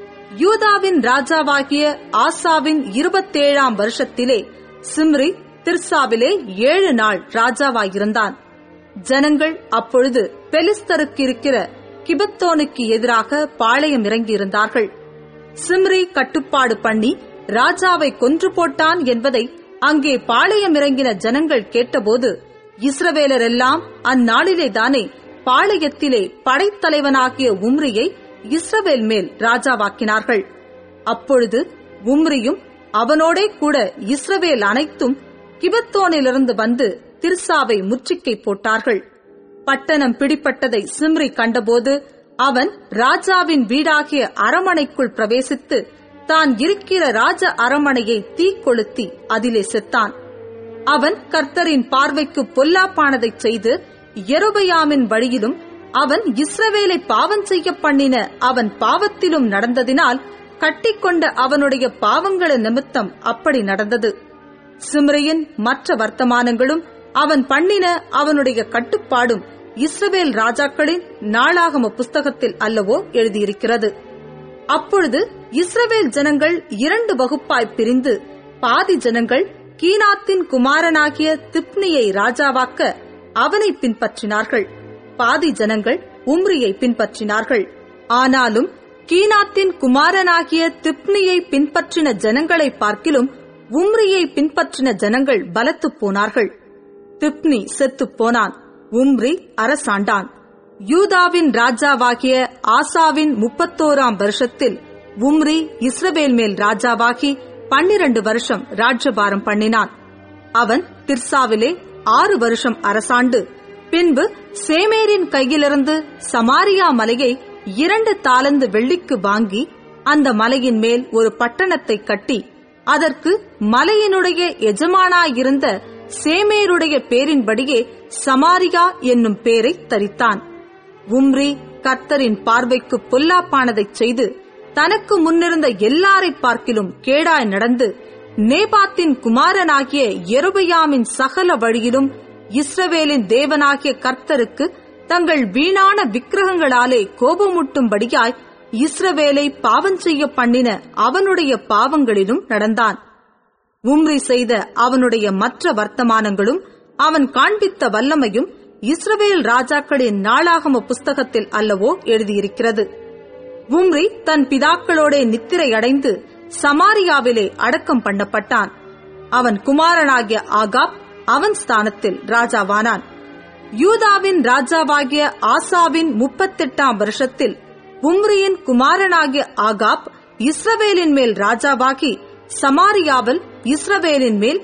யூதாவின் ராஜாவாகிய ஆசாவின் 27ஆம் வருஷத்திலே சிம்ரி திர்சாவிலே 7 நாள் ராஜாவாயிருந்தான். ஜனங்கள் அப்பொழுது பெலிஸ்தருக்கு இருக்கிற கிபத்தோனுக்கு எதிராக பாளையம் இறங்கியிருந்தார்கள். சிம்ரி கட்டுப்பாடு பண்ணி ராஜாவை கொன்று போட்டான் என்பதை அங்கே பாளையம் இறங்கின ஜனங்கள் கேட்டபோது, இஸ்ரவேலரெல்லாம் அந்நாளிலேதானே பாளையத்திலே படைத்தலைவனாகிய உம்ரியை இஸ்ரவேல் மேல் ராஜாவாக்கினார்கள். அப்பொழுது உம்ரியும் அவனோடே கூட இஸ்ரவேல் அனைத்தும் கிபத்தோனிலிருந்து வந்து திர்சாவை முற்றுகை போட்டார்கள். பட்டணம் பிடிப்பட்டதை சிம்ரி கண்டபோது அவன் ராஜாவின் வீடாகிய அரமனைக்குள் பிரவேசித்து தான் இருக்கிற ராஜ அரமனையை தீக்கொளுத்தி அதிலே செத்தான். அவன் கர்த்தரின் பார்வைக்கு பொல்லாப்பானதைச் செய்து யெரொபெயாமின் வழியிலும் அவன் இஸ்ரவேலை பாவம் செய்ய பண்ணின அவன் பாவத்திலும் நடந்ததினால் கட்டிக்கொண்ட அவனுடைய பாவங்கள நிமித்தம் அப்படி நடந்தது. சிம்ரியின் மற்ற வர்த்தமானங்களும் அவன் பண்ணின அவனுடைய கட்டுப்பாடும் இஸ்ரவேல் ராஜாக்களின் நாளாகம புஸ்தகத்தில் அல்லவோ எழுதியிருக்கிறது. அப்பொழுது இஸ்ரவேல் ஜனங்கள் 2 வகுப்பாய் பிரிந்து, பாதி ஜனங்கள் கீனாத்தின் குமாரனாகிய திப்னியை ராஜாவாக்க அவனை பின்பற்றினார்கள், பாதி ஜனங்கள் உம்ரியை பின்பற்றினார்கள். ஆனாலும் கீனாத்தின் குமாரனாகிய திப்னியை பின்பற்றின ஜனங்களை பார்க்கிலும் உம்ரியை பின்பற்றின ஜனங்கள் பலத்து போனார்கள். திப்னி செத்துப் போனான், உம்ரி அரசாண்டான். யூதாவின் ராஜாவாகிய ஆசாவின் 31ஆம் வருஷத்தில் உம்ரி இஸ்ரவேல் மேல் ராஜாவாகி 12 வருஷம் ராஜ்யபாரம் பண்ணினான். அவன் திர்சாவிலே 6 வருஷம் அரசாண்டு, பின்பு சேமேரின் கையிலிருந்து சமாரியா மலையை 2 தாலந்து வெள்ளிக்கு வாங்கி அந்த மலையின் மேல் ஒரு பட்டணத்தை கட்டி அதற்கு மலையினுடைய எஜமானாயிருந்த சேமேருடைய பேரின்படியே சமாரியா என்னும் பேரை தரித்தான். உம்ரி கர்த்தரின் பார்வைக்கு பொல்லாப்பானதைச் செய்து தனக்கு முன்னிருந்த எல்லாரை பார்க்கிலும் கேடாய் நடந்து நேபாத்தின் குமாரனாகிய யெரொபெயாமின் சகல வழியிலும் இஸ்ரவேலின் தேவனாகிய கர்த்தருக்கு தங்கள் வீணான விக்கிரகங்களாலே கோபமூட்டும்படியாய் இஸ்ரவேலை பாவம் செய்ய பண்ணின அவனுடைய பாவங்களிலும் நடந்தான். உம்ரி செய்த அவனுடைய மற்ற வர்த்தமானங்களும் அவன் காண்பித்த வல்லமையும் இஸ்ரவேல் ராஜாக்களின் நாளாகம புஸ்தகத்தில் அல்லவோ எழுதியிருக்கிறது. உம்ரி தன் பிதாக்களோடே நித்திரை அடைந்து சமாரியாவிலே அடக்கம் பண்ணப்பட்டான். அவன் குமாரனாகிய ஆகாப் அவன் ஸ்தானத்தில் ராஜாவானான். யூதாவின் ராஜாவாகிய ஆசாவின் 38ஆம் வருஷத்தில் உம்ரியின் குமாரனாகிய ஆகாப் இஸ்ரவேலின் மேல் ராஜாவாகி சமாரியாவில் இஸ்ரவேலின் மேல்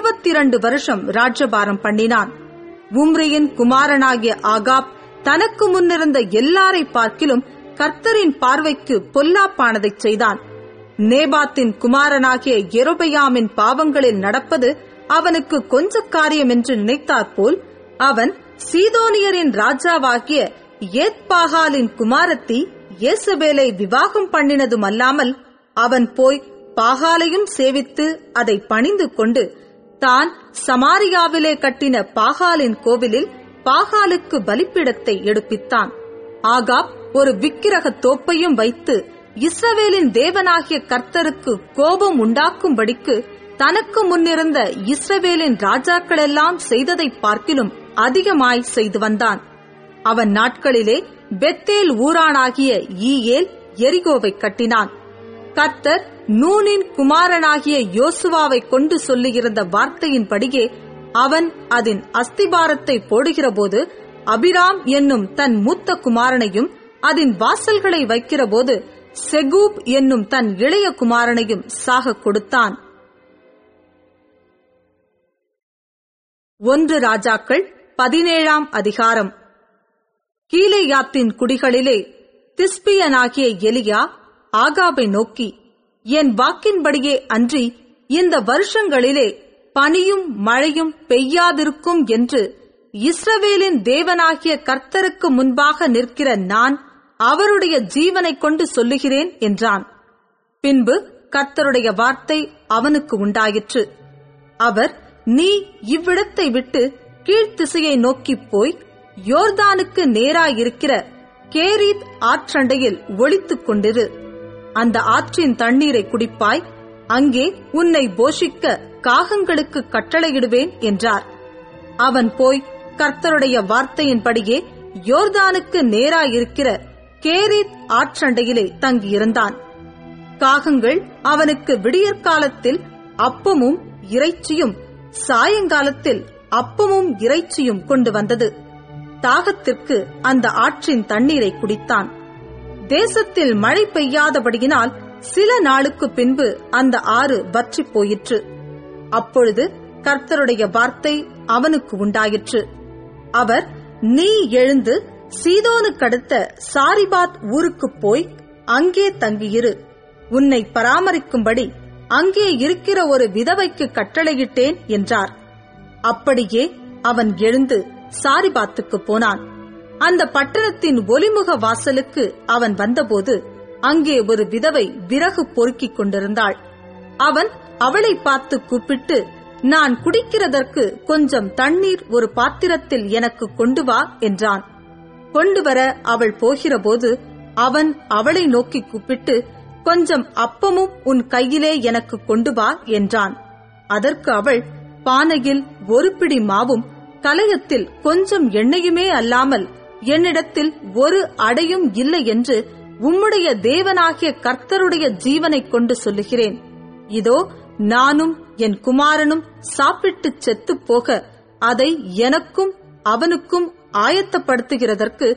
22 வருஷம் ராஜ்யபாரம் பண்ணினான். உம்ரியின் குமாரனாகிய ஆகாப் தனக்கு முன்னிருந்த எல்லாரை பார்க்கிலும் கர்த்தரின் பார்வைக்கு பொல்லாப்பானதைச் செய்தான். நேபாத்தின் குமாரனாகிய யெரொபெயாமின் பாவங்களில் நடப்பது அவனுக்கு கொஞ்ச காரியம் என்று நினைத்தாற்போல் அவன் சீதோனியரின் ராஜாவாகிய ஏத்பாகாலின் குமாரத்தி யேசபேலை விவாகம் பண்ணினதுமல்லாமல் அவன் போய் பாகாலையும் சேவித்து அதை பணிந்து கொண்டு தான் சமாரியாவிலே கட்டின பாகாலின் கோவிலில் பாகாலுக்கு பலிப்பீடத்தை எடுப்பித்தான். ஆகாப் ஒரு விக்கிரக தோப்பையும் வைத்து இஸ்ரவேலின் தேவனாகிய கர்த்தருக்கு கோபம் உண்டாக்கும்படிக்கு தனக்கு முன்னிருந்த இஸ்ரவேலின் ராஜாக்களெல்லாம் செய்ததைப் பார்க்கிலும் அதிகமாய் செய்து வந்தான். அவன் நாட்களிலே பெத்தேல் ஊரானாகிய ஈயேல் எரிகோவை கட்டினான். கர்த்தர் நூனின் குமாரனாகிய யோசுவாவை கொண்டு சொல்லுகிற வார்த்தையின்படியே அவன் அதன் அஸ்திபாரத்தை போடுகிறபோது அபிராம் என்னும் தன் மூத்த குமாரனையும் அதன் வாசல்களை வைக்கிறபோது செகூப் என்னும் தன் இளைய குமாரனையும் சாக கொடுத்தான். 1 ராஜாக்கள் 17ஆம் அதிகாரம். கீலேயாத்தின் குடிகளிலே திஸ்பியனாகிய எலியா ஆகாபை நோக்கி, என் வாக்கின்படியே அன்றி இந்த வருஷங்களிலே பனியும் மழையும் பெய்யாதிருக்கும் என்று இஸ்ரவேலின் தேவனாகிய கர்த்தருக்கு முன்பாக நிற்கிற நான் அவருடைய ஜீவனை கொண்டு சொல்லுகிறேன் என்றான். பின்பு கர்த்தருடைய வார்த்தை அவனுக்கு உண்டாயிற்று. அவர், நீ இவ்விடத்தை விட்டு கீழ்த்திசையை நோக்கிப் போய் யோர்தானுக்கு நேராயிருக்கிற கேரீத் ஆற்றண்டையில் ஒளித்துக் கொண்டிரு. அந்த ஆற்றின் தண்ணீரை குடிப்பாய், அங்கே உன்னை போஷிக்க காகங்களுக்கு கட்டளையிடுவேன் என்றார். அவன் போய் கர்த்தருடைய வார்த்தையின்படியே யோர்தானுக்கு நேராயிருக்கிற கேரீத் ஆற்றண்டையிலே தங்கியிருந்தான். காகங்கள் அவனுக்கு விடியற்காலத்தில் அப்பமும் இறைச்சியும் சாயங்காலத்தில் அப்பமும் இறைச்சியும் கொண்டு வந்தது. தாகத்திற்கு அந்த ஆற்றின் தண்ணீரை குடித்தான். தேசத்தில் மழை பெய்யாதபடியினால் சில நாளுக்கு பின்பு அந்த ஆறு வற்றிப் போயிற்று. அப்பொழுது கர்த்தருடைய வார்த்தை அவனுக்கு உண்டாயிற்று. அவர், நீ எழுந்து சீதோனுக்கடுத்த சாரிபாத் ஊருக்குப் போய் அங்கே தங்கியிரு. உன்னை பராமரிக்கும்படி அங்கே இருக்கிற ஒரு விதவைக்கு கட்டளையிட்டேன் என்றார். அப்படியே அவன் எழுந்து சாரிபாத்துக்கு போனான். அந்த பட்டணத்தின் ஒலிமுக வாசலுக்கு அவன் வந்தபோது அங்கே ஒரு விதவை விறகு பொறுக்கிக் கொண்டிருந்தாள். அவன் அவளை பார்த்து கூப்பிட்டு, நான் குடிக்கிறதற்கு கொஞ்சம் தண்ணீர் ஒரு பாத்திரத்தில் எனக்கு கொண்டு வா என்றான். கொண்டு வர அவள் போகிறபோது அவன் அவளை நோக்கி கூப்பிட்டு, கொஞ்சம் அப்பமும் உன் கையிலே எனக்கு கொண்டு வா என்றான். அதற்கு அவள், பானையில் ஒரு பிடி மாவும் கலயத்தில் கொஞ்சம் எண்ணெயுமே அல்லாமல் என்னிடத்தில் ஒரு அடையும் இல்லை என்று உம்முடைய தேவனாகிய கர்த்தருடைய ஜீவனைக் கொண்டு சொல்லுகிறேன். இதோ நானும் என் குமாரனும் சாப்பிட்டு செத்துப் போக அதை எனக்கும் அவனுக்கும் ஆயத்தப்படுத்துகிறதற்கு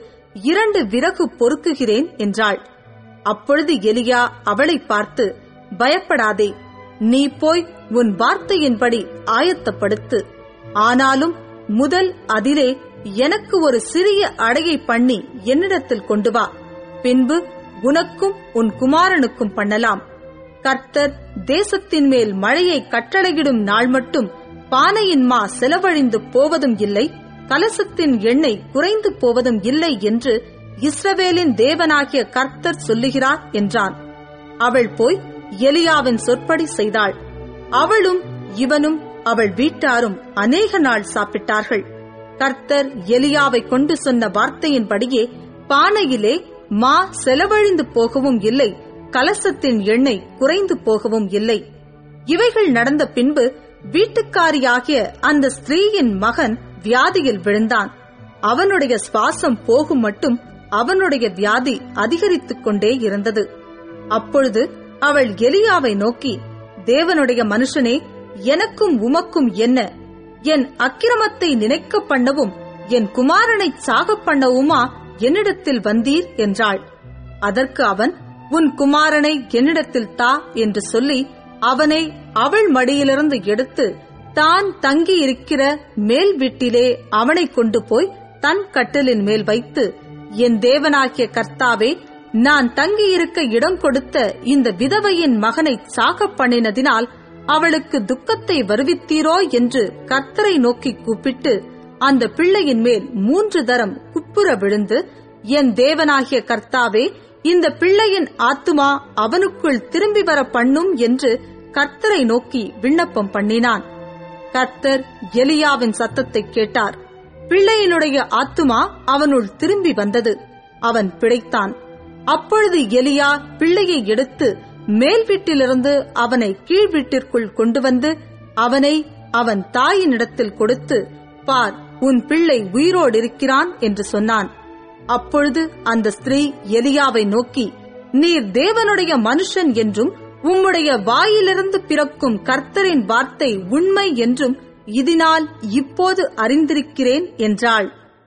2 விறகு பொறுக்குகிறேன் என்றாள். அப்பொழுது எலியா அவளை பார்த்து, பயப்படாதே, நீ போய் உன் வார்த்தையின்படி ஆயத்தப்படுத்து. ஆனாலும் முதல் அதிலே எனக்கு ஒரு சிறிய அடையை பண்ணி என்னிடத்தில் கொண்டு வா. பின்பு உனக்கும் உன் குமாரனுக்கும் பண்ணலாம். கர்த்தர் தேசத்தின் மேல் மழையை கட்டளையிடும் நாள் மட்டும் பானையின் மா செலவழிந்து போவதும் இல்லை, கலசத்தின் எண்ணெய் குறைந்து போவதும் இல்லை என்று இஸ்ரவேலின் தேவனாகிய கர்த்தர் சொல்லுகிறார் என்றான். அவள் போய் எலியாவின் சொற்படி செய்தாள். அவளும் இவனும் அவள் வீட்டாரும் அநேக நாள் சாப்பிட்டார்கள். கர்த்தர் எலியாவை கொண்டு சொன்ன வார்த்தையின்படியே பானையிலே மா செலவழிந்து போகவும் இல்லை, கலசத்தின் எண்ணெய் குறைந்து போகவும் இல்லை. இவைகள் நடந்த பின்பு வீட்டுக்காரியாகிய அந்த ஸ்திரீயின் மகன் வியாதியில் விழுந்தான். அவனுடைய சுவாசம் போகும் மட்டும் அவனுடைய வியாதி அதிகரித்துக் கொண்டே இருந்தது. அப்பொழுது அவள் எலியாவை நோக்கி, தேவனுடைய மனுஷனே, எனக்கும் உமக்கும் என்ன? என் அக்கிரமத்தை நினைக்க பண்ணவும் என் குமாரனை சாக பண்ணவுமா என்னிடத்தில் வந்தீர் என்றாள். அதற்கு அவன், உன் குமாரனை என்னிடத்தில் தா என்று சொல்லி அவனை அவள் மடியிலிருந்து எடுத்து தான் தங்கியிருக்கிற மேல் வீட்டிலே அவனை கொண்டு போய் தன் கட்டிலின் மேல் வைத்து, என் தேவனாகிய கர்த்தாவே, நான் தங்கியிருக்க இடம் கொடுத்த இந்த விதவையின் மகனை சாக பண்ணினதினால் அவளுக்கு துக்கத்தை வருவித்தீரோ என்று கர்த்தரை நோக்கி கூப்பிட்டு அந்த பிள்ளையின் மேல் 3 தரம் குப்புற விழுந்து, என் தேவனாகிய கர்த்தாவே, இந்த பிள்ளையின் ஆத்துமா அவனுக்குள் திரும்பி வர பண்ணும் என்று கர்த்தரை நோக்கி விண்ணப்பம் பண்ணினான். கர்த்தர் எலியாவின் சத்தத்தை கேட்டார். பிள்ளையினுடைய ஆத்துமா அவனுள் திரும்பி வந்தது. அவன் பிழைத்தான். அப்பொழுது எலியா பிள்ளையை எடுத்து மேல் வீட்டிலிருந்து அவனை கீழ் வீட்டிற்குள் கொண்டு வந்து அவனை அவன் தாயினிடத்தில் கொடுத்து, பார், உன் பிள்ளை உயிரோடு இருக்கிறான் என்று சொன்னான். அப்பொழுது அந்த ஸ்திரீ எலியாவை நோக்கி, நீர் தேவனுடைய மனுஷன் என்றும் உம்முடைய வாயிலிருந்து பிறக்கும் கர்த்தரின் வார்த்தை உண்மை என்றும் இதனால் இப்போது அறிந்திருக்கிறேன் என்றாள்.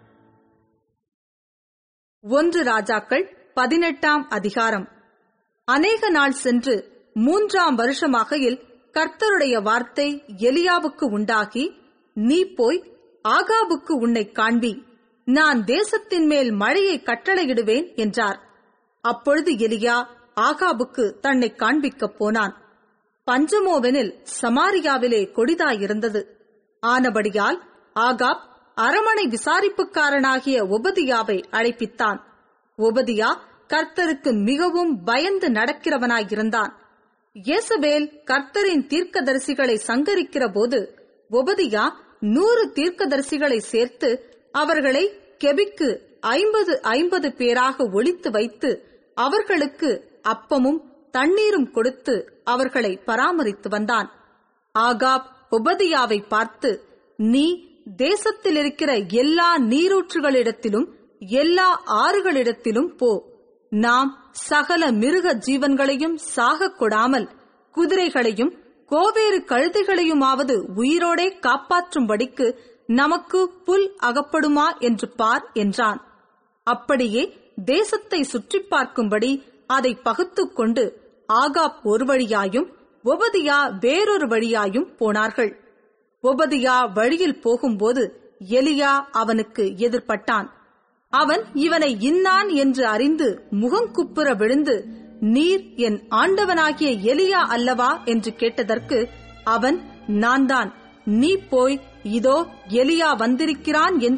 1 ராஜாக்கள் 18ஆம் அதிகாரம். அநேக நாள் சென்று 3ஆம் வருஷமாகையில் கர்த்தருடைய வார்த்தை எலியாவுக்கு உண்டாகி, நீ போய் ஆகாபுக்கு உன்னை காண்பி, நான் தேசத்தின் மேல் மழையை கட்டளையிடுவேன் என்றார். அப்பொழுது எலியா ஆகாபுக்கு தன்னை காண்பிக்கப் போனான். பஞ்சமோவெனில் சமாரியாவிலே கொடிதாயிருந்தது. ஆனபடியால் ஆகாப் அரமனை விசாரிப்புக்காரனாகிய ஒபதியாவை அழைப்பித்தான். ஒபதியா கர்த்தருக்கு மிகவும் பயந்து நடக்கிறவனாயிருந்தான். யேசபேல் கர்த்தரின் தீர்க்கதரிசிகளை சங்கரிக்கிற போது ஒபதியா 100 தீர்க்கதரிசிகளை சேர்த்து அவர்களை கெபிக்கு 50 பேராக ஒளித்து வைத்து அவர்களுக்கு அப்பமும் தண்ணீரும் கொடுத்து அவர்களை பராமரித்து வந்தான். ஆகாப் ஒபதியாவை பார்த்து, நீ தேசத்தில் இருக்கிற எல்லா நீரூற்றுகளிடத்திலும் எல்லா ஆறுகளிடத்திலும் போ. நாம் சகல மிருக ஜீவன்களையும் சாகக் கொடாமல் குதிரைகளையும் கோவேறு கழுதைகளையுமாவது உயிரோடே காப்பாற்றும்படிக்கு நமக்கு புல் அகப்படுமா என்று பார் என்றான். அப்படியே தேசத்தை சுற்றி பார்க்கும்படி அதை பகுத்துக் கொண்டு ஆகாப் ஒரு வழியாயும் ஒபதியா வேறொரு வழியாயும் போனார்கள். ஒபதியா வழியில் போகும்போது எலியா அவனுக்கு எதிர்பட்டான். அவன் இவனை இன்னான் என்று அறிந்து முகங்குப்புற விழுந்து, நீர் என் ஆண்டவனாகிய எலியா அல்லவா என்று கேட்டதற்கு அவன், நான் தான், நீ போய் இதோ எலியா வந்திருக்கிறான் என்று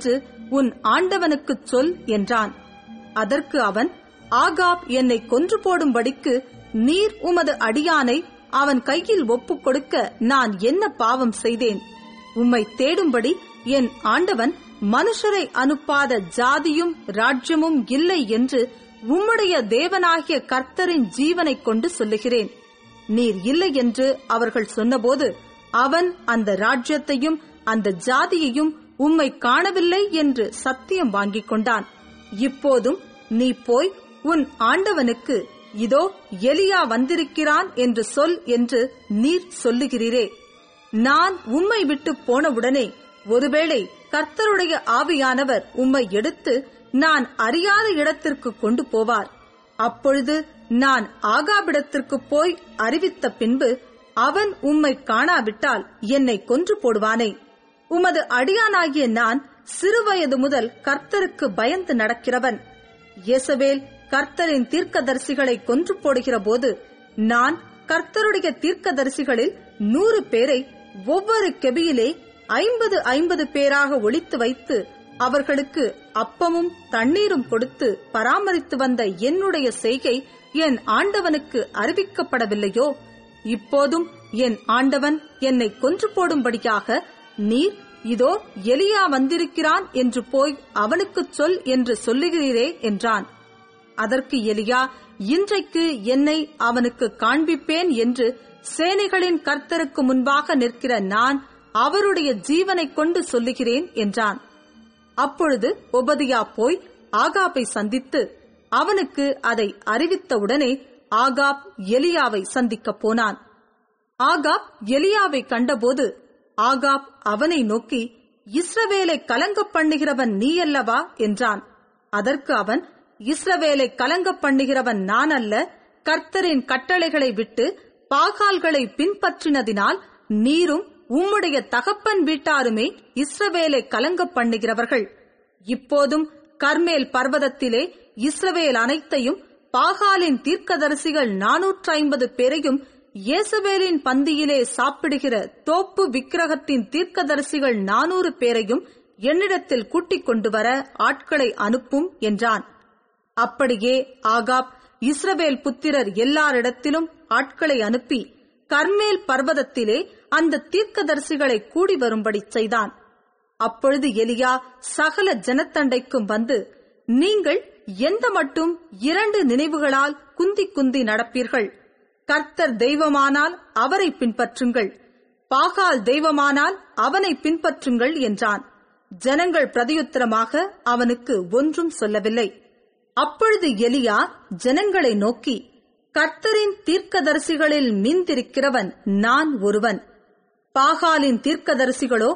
உன் ஆண்டவனுக்குச் சொல் என்றான். அதற்கு அவன், ஆகாப் என்னை கொன்று போடும்படிக்கு நீர் உமது அடியானை அவன் கையில் ஒப்புக் கொடுக்க நான் என்ன பாவம் செய்தேன்? உம்மை தேடும்படி என் ஆண்டவன் மனுஷரை அனுப்பாத ஜாதியும் ராஜ்யமும் இல்லை என்று உம்முடைய தேவனாகிய கர்த்தரின் ஜீவனைக் கொண்டு சொல்லுகிறேன். நீர் இல்லை என்று அவர்கள் சொன்னபோது அவன் அந்த ராஜ்யத்தையும் அந்த ஜாதியையும் உம்மை காணவில்லை என்று சத்தியம் வாங்கிக் கொண்டான். இப்போதும் நீ போய் உன் ஆண்டவனுக்கு, இதோ எலியா வந்திருக்கிறான் என்று சொல் என்று நீர் சொல்லுகிறீரே. நான் உம்மை விட்டு போனவுடனே ஒருவேளை கர்த்தருடைய ஆவியானவர் உம்மை எடுத்து நான் அறியாத இடத்திற்கு கொண்டு போவார். அப்பொழுது நான் ஆகாபிடத்திற்கு போய் அறிவித்த பின்பு அவன் உம்மை காணாவிட்டால் என்னை கொன்று போடுவானே. உமது அடியானாகிய நான் சிறுவயது முதல் கர்த்தருக்கு பயந்து நடக்கிறவன். யேசபேல் கர்த்தரின் தீர்க்கதரிசிகளை கொன்று போடுகிற போது நான் கர்த்தருடைய தீர்க்கதரிசிகளில் 100 பேரை ஒவ்வொரு கெபியிலே 50 பேராக ஒளித்து வைத்து அவர்களுக்கு அப்பமும் தண்ணீரும் கொடுத்து பராமரித்து வந்த என்னுடைய செய்கை என் ஆண்டவனுக்கு அறிவிக்கப்படவில்லையோ? இப்போதும் என் ஆண்டவன் என்னை கொன்று போடும்படியாக நீர், இதோ எலியா வந்திருக்கிறான் என்று போய் அவனுக்குச் சொல் என்று சொல்லுகிறீரே என்றான். அதற்கு எலியா, இன்றைக்கு என்னை அவனுக்கு காண்பிப்பேன் என்று சேனைகளின் கர்த்தருக்கு முன்பாக நிற்கிற நான் அவருடைய ஜீவனைக் கொண்டு சொல்லுகிறேன் என்றான். அப்பொழுது ஒபதியா போய் ஆகாபை சந்தித்து அவனுக்கு அதை அறிவித்தவுடனே ஆகாப் எலியாவை சந்திக்கப் போனான். ஆகாப் எலியாவை கண்டபோது ஆகாப் அவனை நோக்கி, இஸ்ரவேலை கலங்க பண்ணுகிறவன் நீ அல்லவா என்றான். அதற்கு அவன், இஸ்ரவேலை கலங்க பண்ணுகிறவன் நான் அல்ல, கர்த்தரின் கட்டளைகளை விட்டு பாகால்களை பின்பற்றினதினால் நீரும் உம்முடைய தகப்பன் வீட்டாருமே இஸ்ரவேலை கலங்க பண்ணுகிறவர்கள். இப்போதும் கர்மேல் பர்வதத்திலே இஸ்ரவேல் அனைத்தையும் பாகாலின் தீர்க்கதரிசிகள் 450 பேரையும் யேசபேலின் பந்தியிலே சாப்பிடுகிற தோப்பு விக்கிரகத்தின் தீர்க்கதரிசிகள் 400 பேரையும் என்னிடத்தில் கூட்டிக் கொண்டு வர ஆட்களை அனுப்பும் என்றான். அப்படியே ஆகாப் இஸ்ரவேல் புத்திரர் எல்லாரிடத்திலும் ஆட்களை அனுப்பி கர்மேல் பர்வதத்திலே அந்த தீர்க்கதரிசிகளை கூடி வரும்படி செய்தான். அப்பொழுது எலியா சகல ஜனத்தண்டைக்கும் வந்து, நீங்கள் எந்த மட்டும் 2 நினைவுகளால் குந்தி குந்தி நடப்பீர்கள்? கர்த்தர் தெய்வமானால் அவரை பின்பற்றுங்கள், பாகால் தெய்வமானால் அவனை பின்பற்றுங்கள் என்றான். ஜனங்கள் பிரதியுத்தரமாக அவனுக்கு ஒன்றும் சொல்லவில்லை. அப்பொழுது எலியா ஜனங்களை நோக்கி, கர்த்தரின் தீர்க்கதரிசிகளில் மிந்திருக்கிறவன் நான் ஒருவன், பாகாலின் தீர்க்கதரிசிகளோ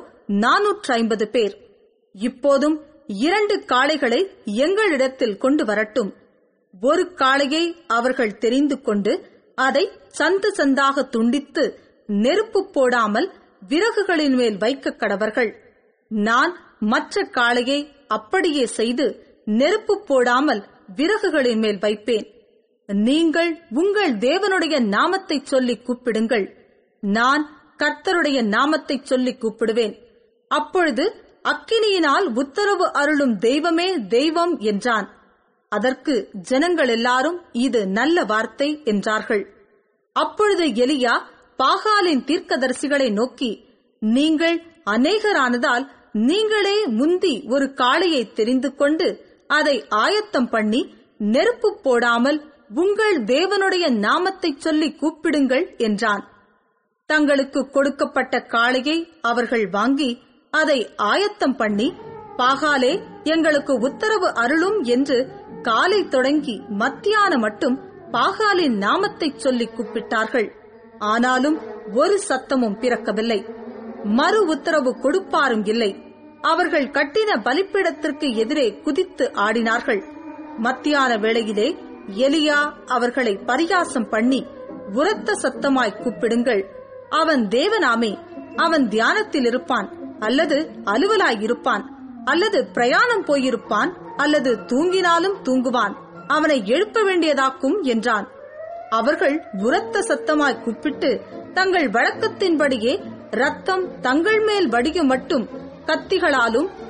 450 பேர். இப்போதும் 2 காளைகளை எங்களிடத்தில் கொண்டு வரட்டும். ஒரு காளையை அவர்கள் தெரிந்து கொண்டு அதை சந்து சந்தாக துண்டித்து நெருப்பு போடாமல் விறகுகளின் மேல் வைக்க கடவர்கள். நான் மற்ற காளையை அப்படியே செய்து நெருப்பு போடாமல் விறகுகளின் மேல் வைப்பேன். நீங்கள் உங்கள் தேவனுடைய நாமத்தை சொல்லி கூப்பிடுங்கள், நான் கர்த்தருடைய நாமத்தை சொல்லி கூப்பிடுவேன். அப்பொழுது அக்கினியினால் உத்தரவு அருளும் தெய்வமே தெய்வம் என்றான். அதற்கு ஜனங்கள் எல்லாரும் இது நல்ல வார்த்தை என்றார்கள். அப்பொழுது எலியா பாகாலின் தீர்க்கதரிசிகளை நோக்கி, நீங்கள் அநேகரானதால் நீங்களே முந்தி ஒரு காளையை தெரிந்து கொண்டு அதை ஆயத்தம் பண்ணி நெருப்பு போடாமல் உங்கள் தேவனுடைய நாமத்தை சொல்லி கூப்பிடுங்கள் என்றான். தங்களுக்கு கொடுக்கப்பட்ட காளையை அவர்கள் வாங்கி அதை ஆயத்தம் பண்ணி, பாகாலே எங்களுக்கு உத்தரவு அருளும் என்று காலை தொடங்கி மத்தியான மட்டும் பாகாலின் நாமத்தை சொல்லி கூப்பிட்டார்கள். ஆனாலும் ஒரு சத்தமும் பிறக்கவில்லை, மறு உத்தரவு கொடுப்பாரும் இல்லை. அவர்கள் கட்டின பலிப்பீடத்திற்கு எதிரே குதித்து ஆடினார்கள். மத்தியான வேளையிலே எலியா அவர்களை பரியாசம் பண்ணி, உரத்த சத்தமாய் கூப்பிடுங்கள், அவன் தேவனாமே, அவன் தியானத்தில் இருப்பான், அல்லது அலுவலாயிருப்பான், அல்லது பிரயாணம் போயிருப்பான், அல்லது தூங்கினாலும் தூங்குவான், அவனை எழுப்ப வேண்டியதாக்கும் என்றான். அவர்கள் உரத்த சத்தமாய் கூப்பிட்டு தங்கள் வழக்கத்தின்படியே ரத்தம் தங்கள் மேல் வடியும் மட்டும் கத்திகளாலும்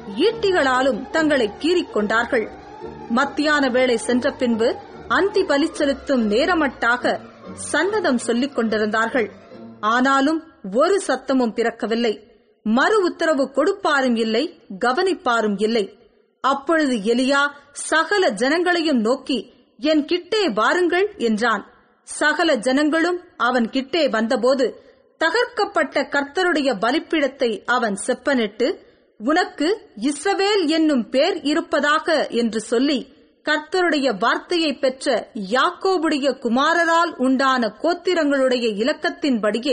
ஈட்டிகளாலும் தங்களை கீறிக்கொண்டார்கள். மத்தியான வேளை சென்ற பின்பு அந்தி பலி செலுத்தும் நேரமட்டாக சன்னதம் சொல்லிக் கொண்டிருந்தார்கள். ஆனாலும் ஒரு சத்தமும் பிறக்கவில்லை. மறு உத்தரவு கொடுப்பாரும் இல்லை, கவனிப்பாரும் இல்லை. அப்பொழுது எலியா சகல ஜனங்களையும் நோக்கி, என் கிட்டே வாருங்கள் என்றான். சகல ஜனங்களும் அவன் கிட்டே வந்தபோது தகர்க்கப்பட்ட கர்த்தருடைய பலிப்பீடத்தை அவன் செப்பனிட்டு, உனக்கு இஸ்ரவேல் என்னும் பேர் இருப்பதாக என்று சொல்லி, கர்த்தருடைய வார்த்தையை பெற்ற யாக்கோபுடைய குமாரரால் உண்டான கோத்திரங்களுடைய இலக்கத்தின்படியே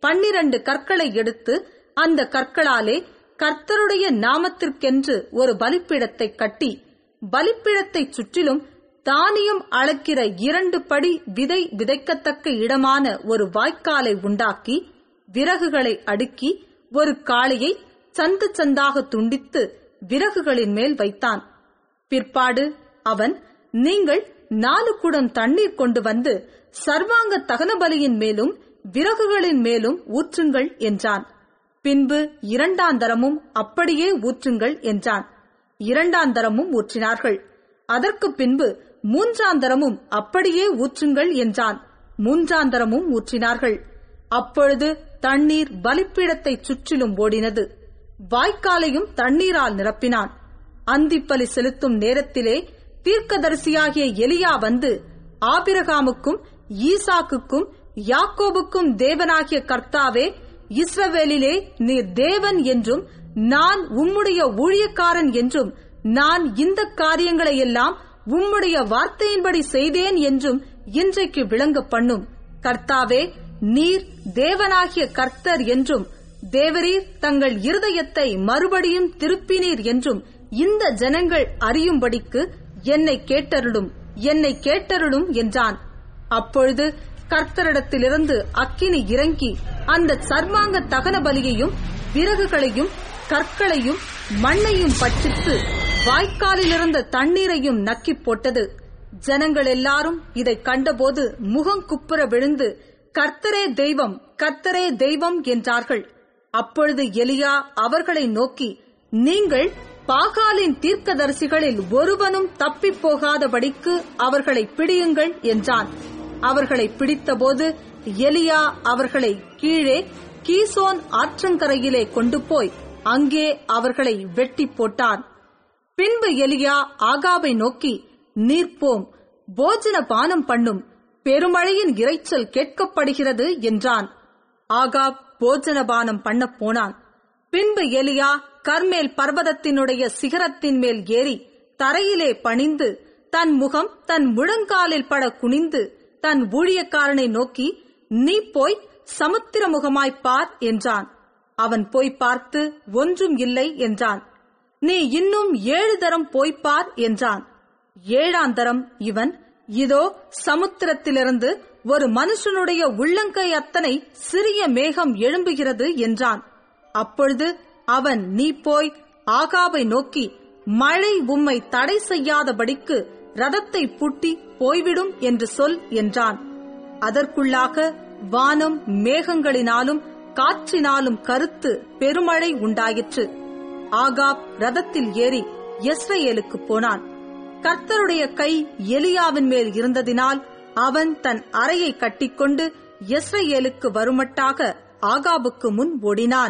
12 கற்களை எடுத்து, அந்த கற்களாலே கர்த்தருடைய நாமத்திற்கென்று ஒரு பலிப்பீடத்தை கட்டி, பலிப்பீடத்தை சுற்றிலும் தானியம் அளக்கிற 2 படி விதை விதைக்கத்தக்க இடமான ஒரு வாய்க்காலை உண்டாக்கி, விறகுகளை அடுக்கி, ஒரு காளையை சந்து சந்தாக துண்டித்து விறகுகளின் மேல் வைத்தான். பிற்பாடு அவன், நீங்கள் 4 குடம் தண்ணீர் கொண்டு வந்து சர்வாங்க தகன பலியின் மேலும் விறகுகளின் மேலும் ஊற்றுங்கள் என்றான். பின்பு 2ஆம் தரமும் அப்படியே ஊற்றுங்கள் என்றான். 2ஆம் தரமும் ஊற்றினார்கள். அதற்கு பின்பு 3ஆம் தரமும் அப்படியே ஊற்றுங்கள் என்றான். 3ஆம் தரமும் ஊற்றினார்கள். அப்பொழுது தண்ணீர் பலிப்பீடத்தை சுற்றிலும் ஓடினது. வாய்க்காலையும் தண்ணீரால் நிரப்பினான். அந்திப்பலி செலுத்தும் நேரத்திலே தீர்க்கதரிசியாகிய எலியா வந்து, ஆபிரகாமுக்கும் ஈசாக்குக்கும் யாக்கோபுக்கும் தேவனாகிய கர்த்தாவே, இஸ்ரவேலிலே நீர் தேவன் என்றும் நான் உம்முடைய ஊழியக்காரன் என்றும் நான் இந்த காரியங்களை எல்லாம் உம்முடைய வார்த்தையின்படி செய்தேன் என்றும் இன்றைக்கு விளங்க பண்ணும். கர்த்தாவே, நீர் தேவனாகிய கர்த்தர் என்றும் தேவரீர் தங்கள் இருதயத்தை மறுபடியும் திருப்பினீர் என்றும் இந்த ஜனங்கள் அறியும்படிக்கு என்னை கேட்டருளும் என்றான். அப்பொழுது கர்த்தரிடத்திலிருந்து அக்கினி இறங்கி அந்த சர்வாங்க தகன பலியையும் விறகுகளையும் கற்களையும் மண்ணையும் பட்சித்து வாய்க்காலிலிருந்த தண்ணீரையும் நக்கி போட்டது. ஜனங்கள் எல்லாரும் இதை கண்டபோது முகங்குப்புற விழுந்து, கர்த்தரே தெய்வம், கர்த்தரே தெய்வம் என்றார்கள். அப்பொழுது எலியா அவர்களை நோக்கி, நீங்கள் பாகாலின் தீர்க்கதரிசிகளில் ஒருவனும் தப்பி போகாதபடிக்கு அவர்களை பிடியுங்கள் என்றான். அவர்களை பிடித்தபோது எலியா அவர்களை கீழே கீசோன் ஆற்றங்கரையிலே கொண்டு போய் அங்கே அவர்களை வெட்டி போட்டான். பின்பு எலியா ஆகாபை நோக்கி, நீர் போம், போஜன பானம் பண்ணும், பெருமழையின் இரைச்சல் கேட்கப்படுகிறது என்றான். ஆகாப் போஜனபானம் பண்ண போனான். பின்பு எலியா கர்மேல் பர்வதத்தினுடைய சிகரத்தின் மேல் ஏறி தரையிலே பணிந்து தன் முகம் தன் முழங்காலில் பட குனிந்து தன் ஊழியக்காரனை நோக்கி, நீ போய் சமுத்திர முகமாய்ப் பார் என்றான். அவன் போய் பார்த்து ஒன்றும் இல்லை என்றான். நீ இன்னும் 7 தரம் போய்ப்பார் என்றான். 7ஆம் தரம் இவன், இதோ சமுத்திரத்திலிருந்து ஒரு மனுஷனுடைய உள்ளங்கை அத்தனை சிறிய மேகம் எழும்புகிறது என்றான். அப்பொழுது அவன், நீ போய் ஆகாபை நோக்கி, மழை உம்மை தடை செய்யாதபடிக்கு ரதத்தை பூட்டி போய்விடும் என்று சொல் என்றான். அதற்குள்ளாக வானம் மேகங்களினாலும் காற்றினாலும் கருத்து பெருமழை உண்டாயிற்று. ஆகாப் ரதத்தில் ஏறி யெஸ்ரயேலுக்கு போனான். கர்த்தருடைய கை எலியாவின் மேல் இருந்ததினால் அவன் தன் அறையை கட்டிக்கொண்டு யெஸ்ரயேலுக்கு வருமட்டாக ஆகாபுக்கு முன் ஓடினான்.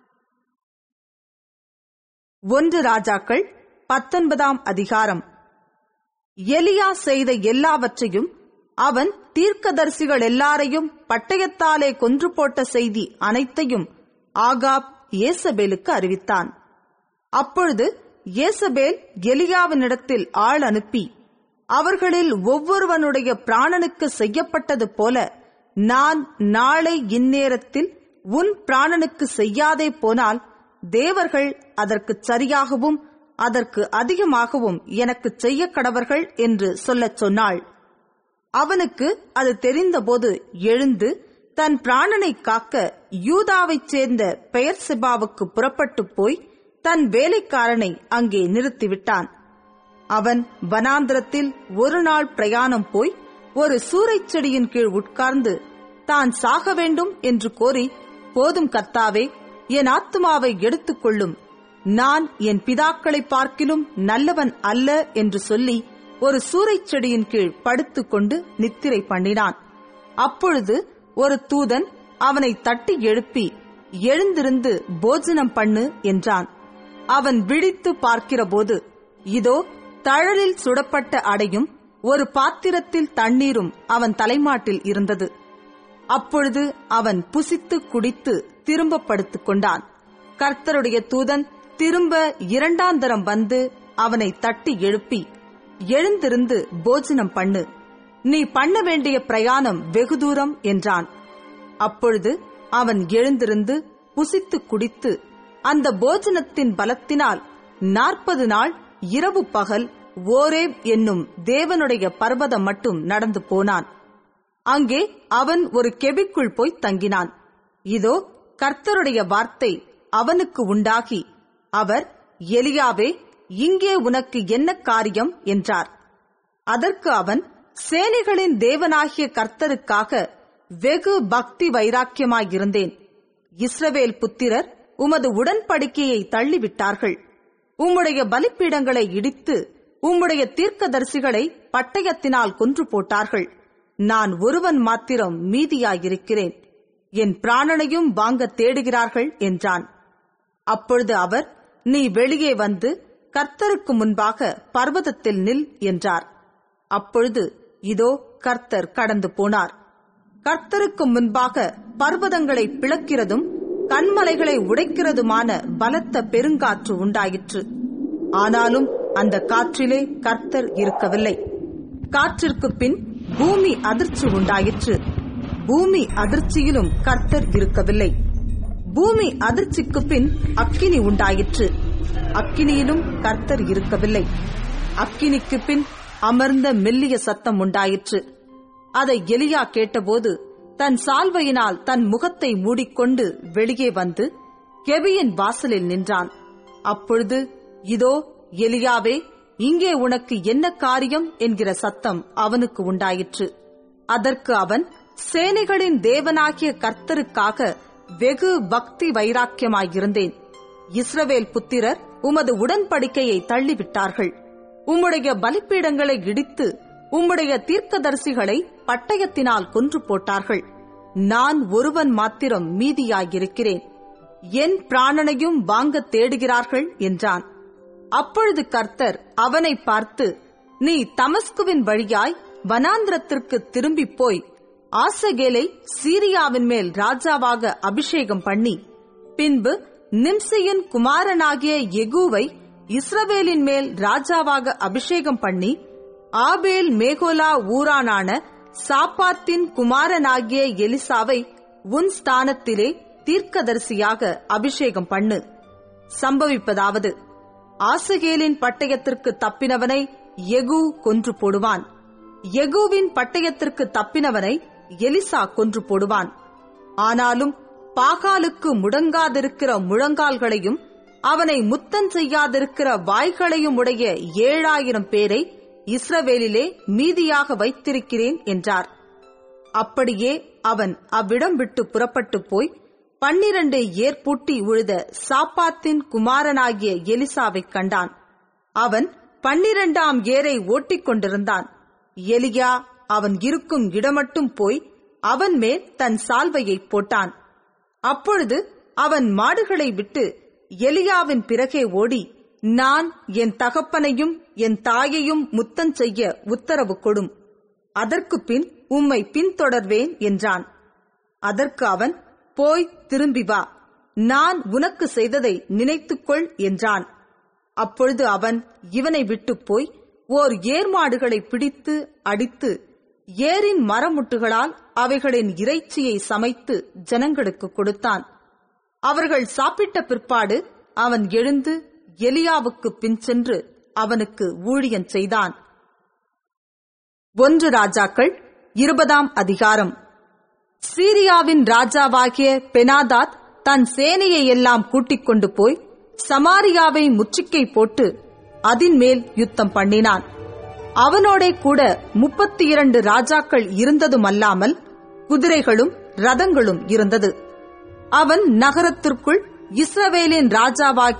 1 ராஜாக்கள் 19ஆம் அதிகாரம். எலியா செய்த எல்லாவற்றையும், அவன் தீர்க்கதரிசிகள் எல்லாரையும் பட்டயத்தாலே கொன்று போட்ட செய்தி அனைத்தையும் ஆகாப் ஏசபேலுக்கு அறிவித்தான். அப்பொழுது ஏசபேல் எலியாவினிடத்தில் ஆள் அனுப்பி, அவர்களில் ஒவ்வொருவனுடைய பிராணனுக்கு செய்யப்பட்டது போல நான் நாளை இந்நேரத்தில் உன் பிராணனுக்கு செய்யாதே போனால் தேவர்கள் அதற்கு சரியாகவும் அதற்கு அதிகமாகவும் எனக்கு செய்ய கடவர்கள் என்று சொல்லச் சொன்னாள். அவனுக்கு அது தெரிந்தபோது எழுந்து தன் பிராணனை காக்க யூதாவைச் சேர்ந்த பெயர்செபாவுக்கு புறப்பட்டு போய் தன் வேலைக்காரனை அங்கே நிறுத்திவிட்டான். அவன் வனாந்திரத்தில் 1 நாள் பிரயாணம் போய் ஒரு சூரைச் செடியின் கீழ் உட்கார்ந்து தான் சாக வேண்டும் என்று கோரி, போதும் கர்த்தாவே, என் ஆத்துமாவை எடுத்துக்கொள்ளும், நான் என் பிதாக்களை பார்க்கிலும் நல்லவன் அல்ல என்று சொல்லி ஒரு சூரைச் செடியின் கீழ் படுத்துக்கொண்டு நித்திரை பண்ணினான். அப்பொழுது ஒரு தூதன் அவனை தட்டி எழுப்பி, எழுந்திருந்து போஜனம் பண்ணு என்றான். அவன் விழித்து பார்க்கிறபோது, இதோ தழலில் சுடப்பட்ட அடையும் ஒரு பாத்திரத்தில் தண்ணீரும் அவன் தலைமாட்டில் இருந்தது. அப்பொழுது அவன் புசித்து குடித்து திரும்ப படுத்துக் கொண்டான். கர்த்தருடைய தூதன் திரும்ப இரண்டாந்தரம் வந்து அவனை தட்டி எழுப்பி, எழுந்திருந்து போஜனம் பண்ணு, நீ பண்ண வேண்டிய பிரயாணம் வெகு தூரம் என்றான். அப்பொழுது அவன் எழுந்திருந்து புசித்து குடித்து அந்த போஜனத்தின் பலத்தினால் 40 நாள் இரவு பகல் ஓரேப் என்னும் தேவனுடைய பர்வதம் மட்டும் நடந்து போனான். அங்கே அவன் ஒரு கெபிக்குள் போய் தங்கினான். இதோ கர்த்தருடைய வார்த்தை அவனுக்கு உண்டாகி, அவர், எலியாவே, இங்கே உனக்கு என்ன காரியம் என்றார். அதற்கு அவன், சேனைகளின் தேவனாகிய கர்த்தருக்காக வெகு பக்தி வைராக்கியமாயிருந்தேன். இஸ்ரவேல் புத்திரர் உமது உடன்படிக்கையை தள்ளிவிட்டார்கள். உம்முடைய பலிப்பீடங்களை இடித்து உம்முடைய தீர்க்கதரிசிகளை பட்டயத்தினால் கொன்று போட்டார்கள். நான் ஒருவன் மாத்திரம் மீதியாயிருக்கிறேன். என் பிராணனையும் வாங்க தேடுகிறார்கள் என்றான். அப்பொழுது அவர், நீ வெளியே வந்து கர்த்தருக்கு முன்பாக பர்வதத்தில் நில் என்றார். அப்பொழுது இதோ கர்த்தர் கடந்து போனார். கர்த்தருக்கு முன்பாக பர்வதங்களை பிளக்கிறதும் கன்மலைகளை உடைக்கிறதுமான பலத்த பெருங்காற்று உண்டாயிற்று. ஆனாலும் அந்த காற்றிலே கர்த்தர் இருக்கவில்லை. காற்றிற்கு பின் பூமி அதிர்ச்சி உண்டாயிற்று. பூமி அதிர்ச்சியிலும் கர்த்தர் இருக்கவில்லை. பூமி அதிர்ச்சிக்கு பின் அக்கினி உண்டாயிற்று. அக்கினியிலும் கர்த்தர் இருக்கவில்லை. அக்கினிக்கு பின் அமர்ந்த மெல்லிய சத்தம் உண்டாயிற்று. அதை எலியா கேட்டபோது தன் சால்வையினால் தன் முகத்தை மூடிக்கொண்டு வெளியே வந்து கெபியின் வாசலில் நின்றான். அப்பொழுது, இதோ எலியாவே, இங்கே உனக்கு என்ன காரியம் என்கிற சத்தம் அவனுக்கு உண்டாயிற்று. அதற்கு அவன், சேனைகளின் தேவனாகிய கர்த்தருக்காக வெகு பக்தி வைராக்கியமாயிருந்தேன். இஸ்ரவேல் புத்திரர் உமது உடன்படிக்கையை தள்ளிவிட்டார்கள். உம்முடைய பலிப்பீடங்களை இடித்து உம்முடைய தீர்க்கதரிசிகளை பட்டயத்தினால் கொன்று போட்டார்கள். நான் ஒருவன் மாத்திரம் மீதியாயிருக்கிறேன். என் பிராணனையும் வாங்க தேடுகிறார்கள் என்றான். அப்பொழுது கர்த்தர் அவனை பார்த்து, நீ தமஸ்குவின் வழியாய் வனாந்திரத்திற்கு திரும்பி போய் ஆசகேலை சீரியாவின் மேல் ராஜாவாக அபிஷேகம் பண்ணி, பின்பு நிம்சியின் குமாரனாகிய யெகூவை இஸ்ரவேலின் மேல் ராஜாவாக அபிஷேகம் பண்ணி, ஆபேல் மேகோலா ஊரானான சாப்பாத்தின் குமாரனாகிய எலிசாவை உன் ஸ்தானத்திலே தீர்க்கதரிசியாக அபிஷேகம் பண்ணு. சம்பவிப்பதாவது, ஆசகேலின் பட்டயத்திற்கு தப்பினவனை யெகூ கொன்று போடுவான். யெகூவின் பட்டயத்திற்கு தப்பினவனை எலிசா கொன்று போடுவான். ஆனாலும் பாகாலுக்கு முடங்காதிருக்கிற முழங்கால்களையும் அவனை முத்தம் செய்யாதிருக்கிற வாய்களையும் உடைய 7000 பேரை இஸ்ரவேலிலே மீதியாக வைத்திருக்கிறேன் என்றார். அப்படியே அவன் அவ்விடம் விட்டு புறப்பட்டு போய் 12 ஏர்பூட்டி உழுத சாப்பாத்தின் குமாரனாகிய எலிசாவைக் கண்டான். அவன் 12ஆம் ஏரை ஓட்டிக் கொண்டிருந்தான். எலியா அவன் இருக்கும் இடமட்டும் போய் அவன் மேல் தன் சால்வையை போட்டான். அப்பொழுது அவன் மாடுகளை விட்டு எலியாவின் பிறகே ஓடி, நான் என் தகப்பனையும் என் தாயையும் முத்தம் செய்ய உத்தரவு கொடும், அதற்கு பின் உம்மை பின்தொடர்வேன் என்றான். அதற்கு அவன், போய் திரும்பி வா, நான் உனக்கு செய்ததை நினைத்துக்கொள் என்றான். அப்பொழுது அவன் இவனை விட்டு போய் ஓர் ஏர்மாடுகளை பிடித்து அடித்து ஏரின் மரமுட்டுகளால் அவைகளின் இறைச்சியை சமைத்து ஜனங்களுக்கு கொடுத்தான். அவர்கள் சாப்பிட்ட பிற்பாடு அவன் எழுந்து எலியாவுக்கு பின் சென்று அவனுக்கு ஊழியம் செய்தான். 1 ராஜாக்கள் 20ஆம் அதிகாரம். சீரியாவின் ராஜாவாகிய பெனாதாத் தன் சேனையை எல்லாம் கூட்டிக் கொண்டு போய் சமாரியாவை முற்றுகை போட்டு அதின் மேல் யுத்தம் பண்ணினான். அவனோடே கூட 32 ராஜாக்கள் இருந்ததுமல்லாமல் குதிரைகளும் ரதங்களும் இருந்தது. அவன் நகரத்திற்குள் இஸ்ரவேலின் ராஜாவாகிய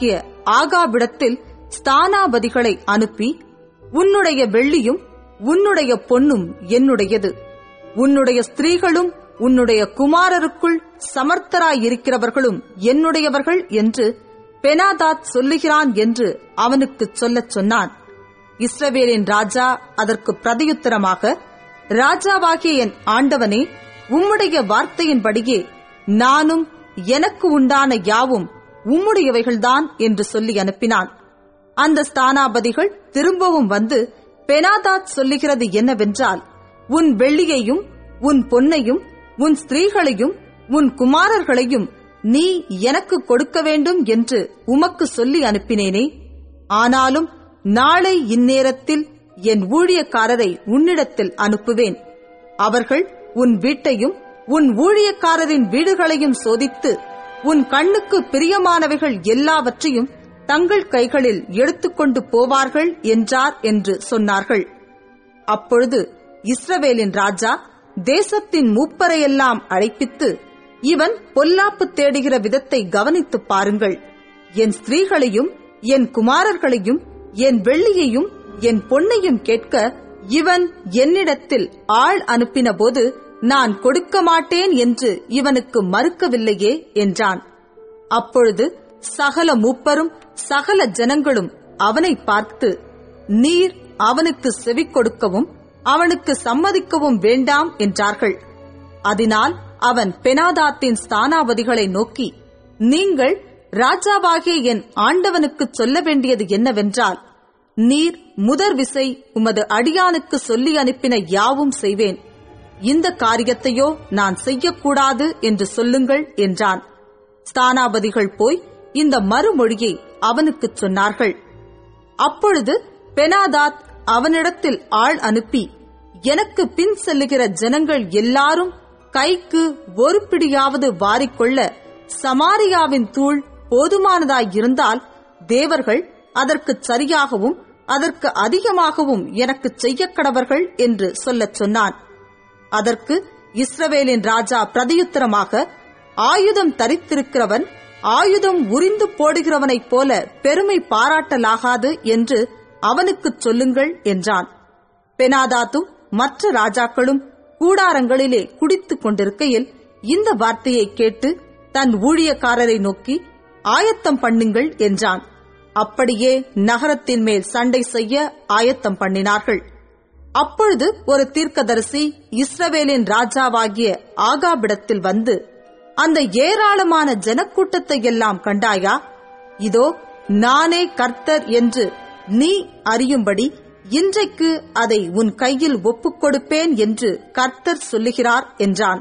ஆகாபிடத்தில் ஸ்தானாபதிகளை அனுப்பி, உன்னுடைய வெள்ளியும் உன்னுடைய பொன்னும் என்னுடையது, உன்னுடைய ஸ்திரீகளும் உன்னுடைய குமாரருக்குள் சமர்த்தராயிருக்கிறவர்களும் என்னுடையவர்கள் என்று பெனாதாத் சொல்லுகிறான் என்று அவனுக்குச் சொல்லச் சொன்னான். இஸ்ரவேலின் ராஜா அதற்கு பிரதியுத்தரமாக, ராஜாவாகிய என் ஆண்டவனே, உம்முடைய வார்த்தையின்படியே நானும் எனக்கு உண்டான யாவும் உம்முடையவைகள்தான் என்று சொல்லி அனுப்பினான். அந்த ஸ்தானாபதிகள் திரும்பவும் வந்து, பெனாதாத் சொல்லுகிறது என்னவென்றால், உன் வெள்ளியையும் உன் பொன்னையும் உன் ஸ்திரீகளையும் உன் குமாரர்களையும் நீ எனக்கு கொடுக்க வேண்டும் என்று உமக்கு சொல்லி அனுப்பினேனே. ஆனாலும் நாளை இந்நேரத்தில் என் ஊழியக்காரரை உன்னிடத்தில் அனுப்புவேன். அவர்கள் உன் வீட்டையும் உன் ஊழியக்காரரின் வீடுகளையும் சோதித்து உன் கண்ணுக்கு பிரியமானவைகள் எல்லாவற்றையும் தங்கள் கைகளில் எடுத்துக்கொண்டு போவார்கள் என்றார் என்று சொன்னார்கள். அப்பொழுது இஸ்ரவேலின் ராஜா தேசத்தின் மூப்பரையெல்லாம் அழைப்பித்து, இவன் பொல்லாப்பு தேடுகிற விதத்தை கவனித்துப் பாருங்கள். என் ஸ்திரீகளையும் என் குமாரர்களையும் என் வெள்ளியையும் என் பொன்னையும் கேட்க இவன் என்னிடத்தில் ஆள் அனுப்பின போது நான் கொடுக்க மாட்டேன் என்று இவனுக்கு மறுக்கவில்லையே என்றான். அப்பொழுது சகல மூப்பரும் சகல ஜனங்களும் அவனை பார்த்து, நீர் அவனுக்கு செவி கொடுக்கவும் அவனுக்கு சம்மதிக்கவும் வேண்டாம் என்றார்கள். அதனால் அவன் பெனாதாத்தின் ஸ்தானாபதிகளை நோக்கி, நீங்கள் ராஜாவாகிய என் ஆண்டவனுக்கு சொல்ல வேண்டியது என்னவென்றால், நீர் முதற் விசை உமது அடியானுக்கு சொல்லி அனுப்பின யாவும் செய்வேன், இந்த காரியத்தையோ நான் செய்யக்கூடாது என்று சொல்லுங்கள் என்றான். ஸ்தானாபதிகள் போய் இந்த மறுமொழியை அவனுக்குச் சொன்னார்கள். அப்பொழுது பெனாதாத் அவனிடத்தில் ஆள் அனுப்பி, எனக்கு பின் செல்லுகிற ஜனங்கள் எல்லாரும் கைக்கு ஒரு பிடியாவது வாரிக்கொள்ள சமாரியாவின் தூள் போதுமானதாயிருந்தால் தேவர்கள் அதற்குச் சரியாகவும் அதற்கு அதிகமாகவும் எனக்கு செய்யக்கடவர்கள் என்று சொல்லச் சொன்னான். அதற்கு இஸ்ரவேலின் ராஜா பிரதியுத்தரமாக, ஆயுதம் தரித்திருக்கிறவன் ஆயுதம் உரிந்து போடுகிறவனைப் போல பெருமை பாராட்டலாகாது என்று அவனுக்குச் சொல்லுங்கள் என்றான். பெனாதாத்தும் மற்ற ராஜாக்களும் கூடாரங்களிலே குடித்துக் கொண்டிருக்கையில் இந்த வார்த்தையை கேட்டு தன் ஊழியக்காரரை நோக்கி, ஆயத்தம் பண்ணுங்கள் என்றான். அப்படியே நகரத்தின் மேல் சண்டை செய்ய ஆயத்தம் பண்ணினார்கள். அப்பொழுது ஒரு தீர்க்கதரிசி இஸ்ரவேலின் ராஜாவாகிய ஆகாபிடத்தில் வந்து, அந்த ஏராளமான ஜனக்கூட்டத்தை எல்லாம் கண்டாயா? இதோ நானே கர்த்தர் என்று நீ அறியும்படி இன்றைக்கு அதை உன் கையில் ஒப்புக் கொடுப்பேன் என்று கர்த்தர் சொல்லுகிறார் என்றான்.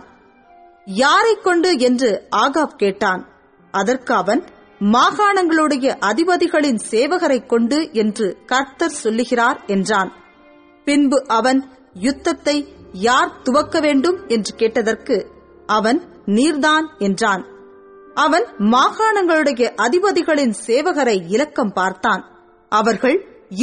யாரைக் கொண்டு என்று ஆகாப் கேட்டான். அதற்கு அவன், மாகாணங்களுடைய அதிபதிகளின் சேவகரைக் கொண்டு என்று கர்த்தர் சொல்லுகிறார் என்றான். பின்பு அவன், யுத்தத்தை யார் துவக்க வேண்டும் என்று கேட்டதற்கு அவன், நீர்தான் என்றான். அவன் மாகாணங்களுடைய அதிபதிகளின் சேவகரை இலக்கம் பார்த்தான். அவர்கள்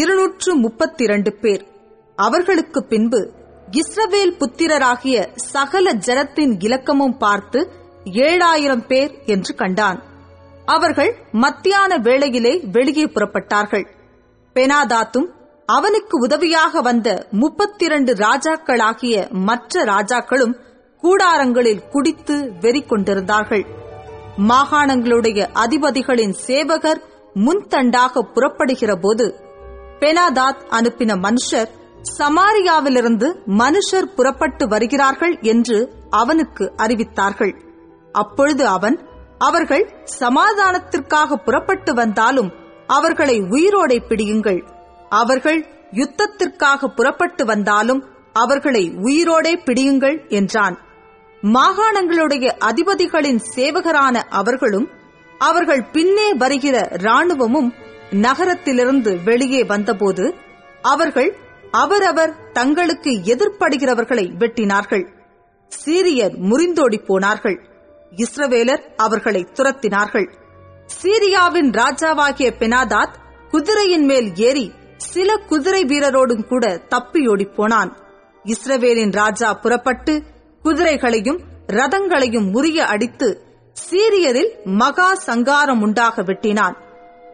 232 பேர். அவர்களுக்கு பின்பு இஸ்ரவேல் புத்திரராகிய சகல ஜனத்தின் இலக்கமும் பார்த்து 7000 பேர் என்று கண்டான். அவர்கள் மத்தியான வேளையிலே வெளியே புறப்பட்டார்கள். பெனாதாத்தும் அவனுக்கு உதவியாக வந்த 32 ராஜாக்களாகிய மற்ற ராஜாக்களும் கூடாரங்களில் குடித்து வெறி கொண்டிருந்தார்கள். மாகாணங்களுடைய அதிபதிகளின் சேவகர் முன்தண்டாக புறப்படுகிற போது பெனாதாத் அனுப்பின மனுஷர், சமாரியாவிலிருந்து மனுஷர் புறப்பட்டு வருகிறார்கள் என்று அவனுக்கு அறிவித்தார்கள். அப்பொழுது அவன், அவர்கள் சமாதானத்திற்காக புறப்பட்டு வந்தாலும் அவர்களை உயிரோடே பிடியுங்கள், அவர்கள் யுத்தத்திற்காக புறப்பட்டு வந்தாலும் அவர்களை உயிரோடே பிடியுங்கள் என்றான். மாகாணங்களுடைய அதிபதிகளின் சேவகரான அவர்களும் அவர்கள் பின்னே வருகிற இராணுவமும் நகரத்திலிருந்து வெளியே வந்தபோது அவர்கள் அவரவர் தங்களுக்கு எதிர்ப்படுகிறவர்களை வெட்டினார்கள். சீரியர் முறிந்தோடி போனார்கள். இஸ்ரவேலர் அவர்களை துரத்தினார்கள். சீரியாவின் ராஜாவாகிய பெனாதாத் குதிரையின் மேல் ஏறி சில குதிரை வீரரோடும் கூட தப்பியோடி போனான். இஸ்ரவேலின் ராஜா புறப்பட்டு குதிரைகளையும் ரதங்களையும் முறிய அடித்து சீரியரில் மகா சங்காரம் உண்டாக வெட்டினான்.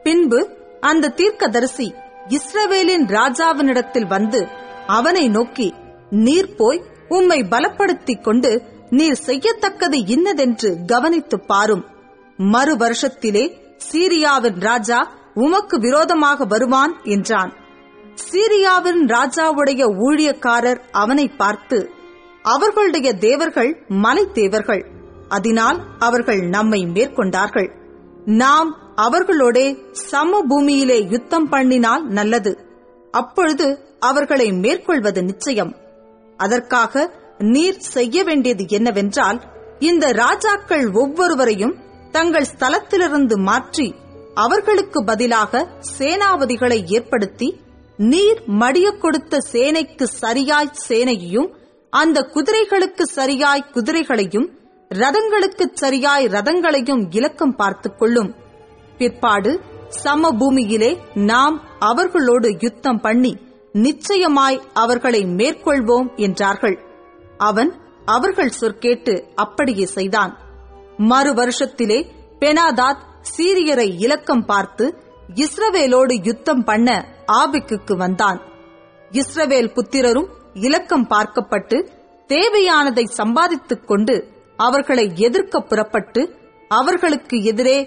பின்பு அந்த தீர்க்கதரிசி இஸ்ரவேலின் ராஜாவினிடத்தில் வந்து அவனை நோக்கி, நீர் போய் உம்மை பலப்படுத்திக் கொண்டு நீர் செய்யத்தக்கது இன்னதென்று கவனித்துப் பாரும். மறு வருஷத்திலே சீரியாவின் ராஜா உமக்கு விரோதமாக வருவான் என்றான். சீரியாவின் ராஜாவுடைய ஊழியக்காரர் அவனை பார்த்து, அவர்களுடைய தேவர்கள் மலை தேவர்கள், அதனால் அவர்கள் நம்மை மேற்கொண்டார்கள். நாம் அவர்களோடே சமபூமியிலே யுத்தம் பண்ணினால் நல்லது. அப்பொழுது அவர்களை மேற்கொள்வது நிச்சயம். அதற்காக நீர் செய்ய வேண்டியது என்னவென்றால், இந்த ராஜாக்கள் ஒவ்வொருவரையும் தங்கள் ஸ்தலத்திலிருந்து மாற்றி அவர்களுக்கு பதிலாக சேனாபதிகளை ஏற்படுத்தி, நீர் மடிய கொடுத்த சேனைக்கு சரியாய் சேனையையும், அந்த குதிரைகளுக்கு சரியாய் குதிரைகளையும், ரதங்களுக்கு சரியாய் ரதங்களையும் இலக்கம் பார்த்துக் கொள்ளும். பிற்பாடு சமபூமியிலே நாம் அவர்களோடு யுத்தம் பண்ணி நிச்சயமாய் அவர்களை மேற்கொள்வோம் என்றார்கள். அவன் அவர்கள் சொற்கேட்டு அப்படியே செய்தான். மறு வருஷத்திலே பெனாதாத் சீரியரை இலக்கம் பார்த்து இஸ்ரவேலோடு யுத்தம் பண்ண ஆபெக்குக்கு வந்தான். இஸ்ரவேல் புத்திரரும் இலக்கம் பார்க்கப்பட்டு தேவையானதை சம்பாதித்துக் கொண்டு அவர்களை எதிர்க்க புறப்பட்டு, அவர்களுக்கு எதிரே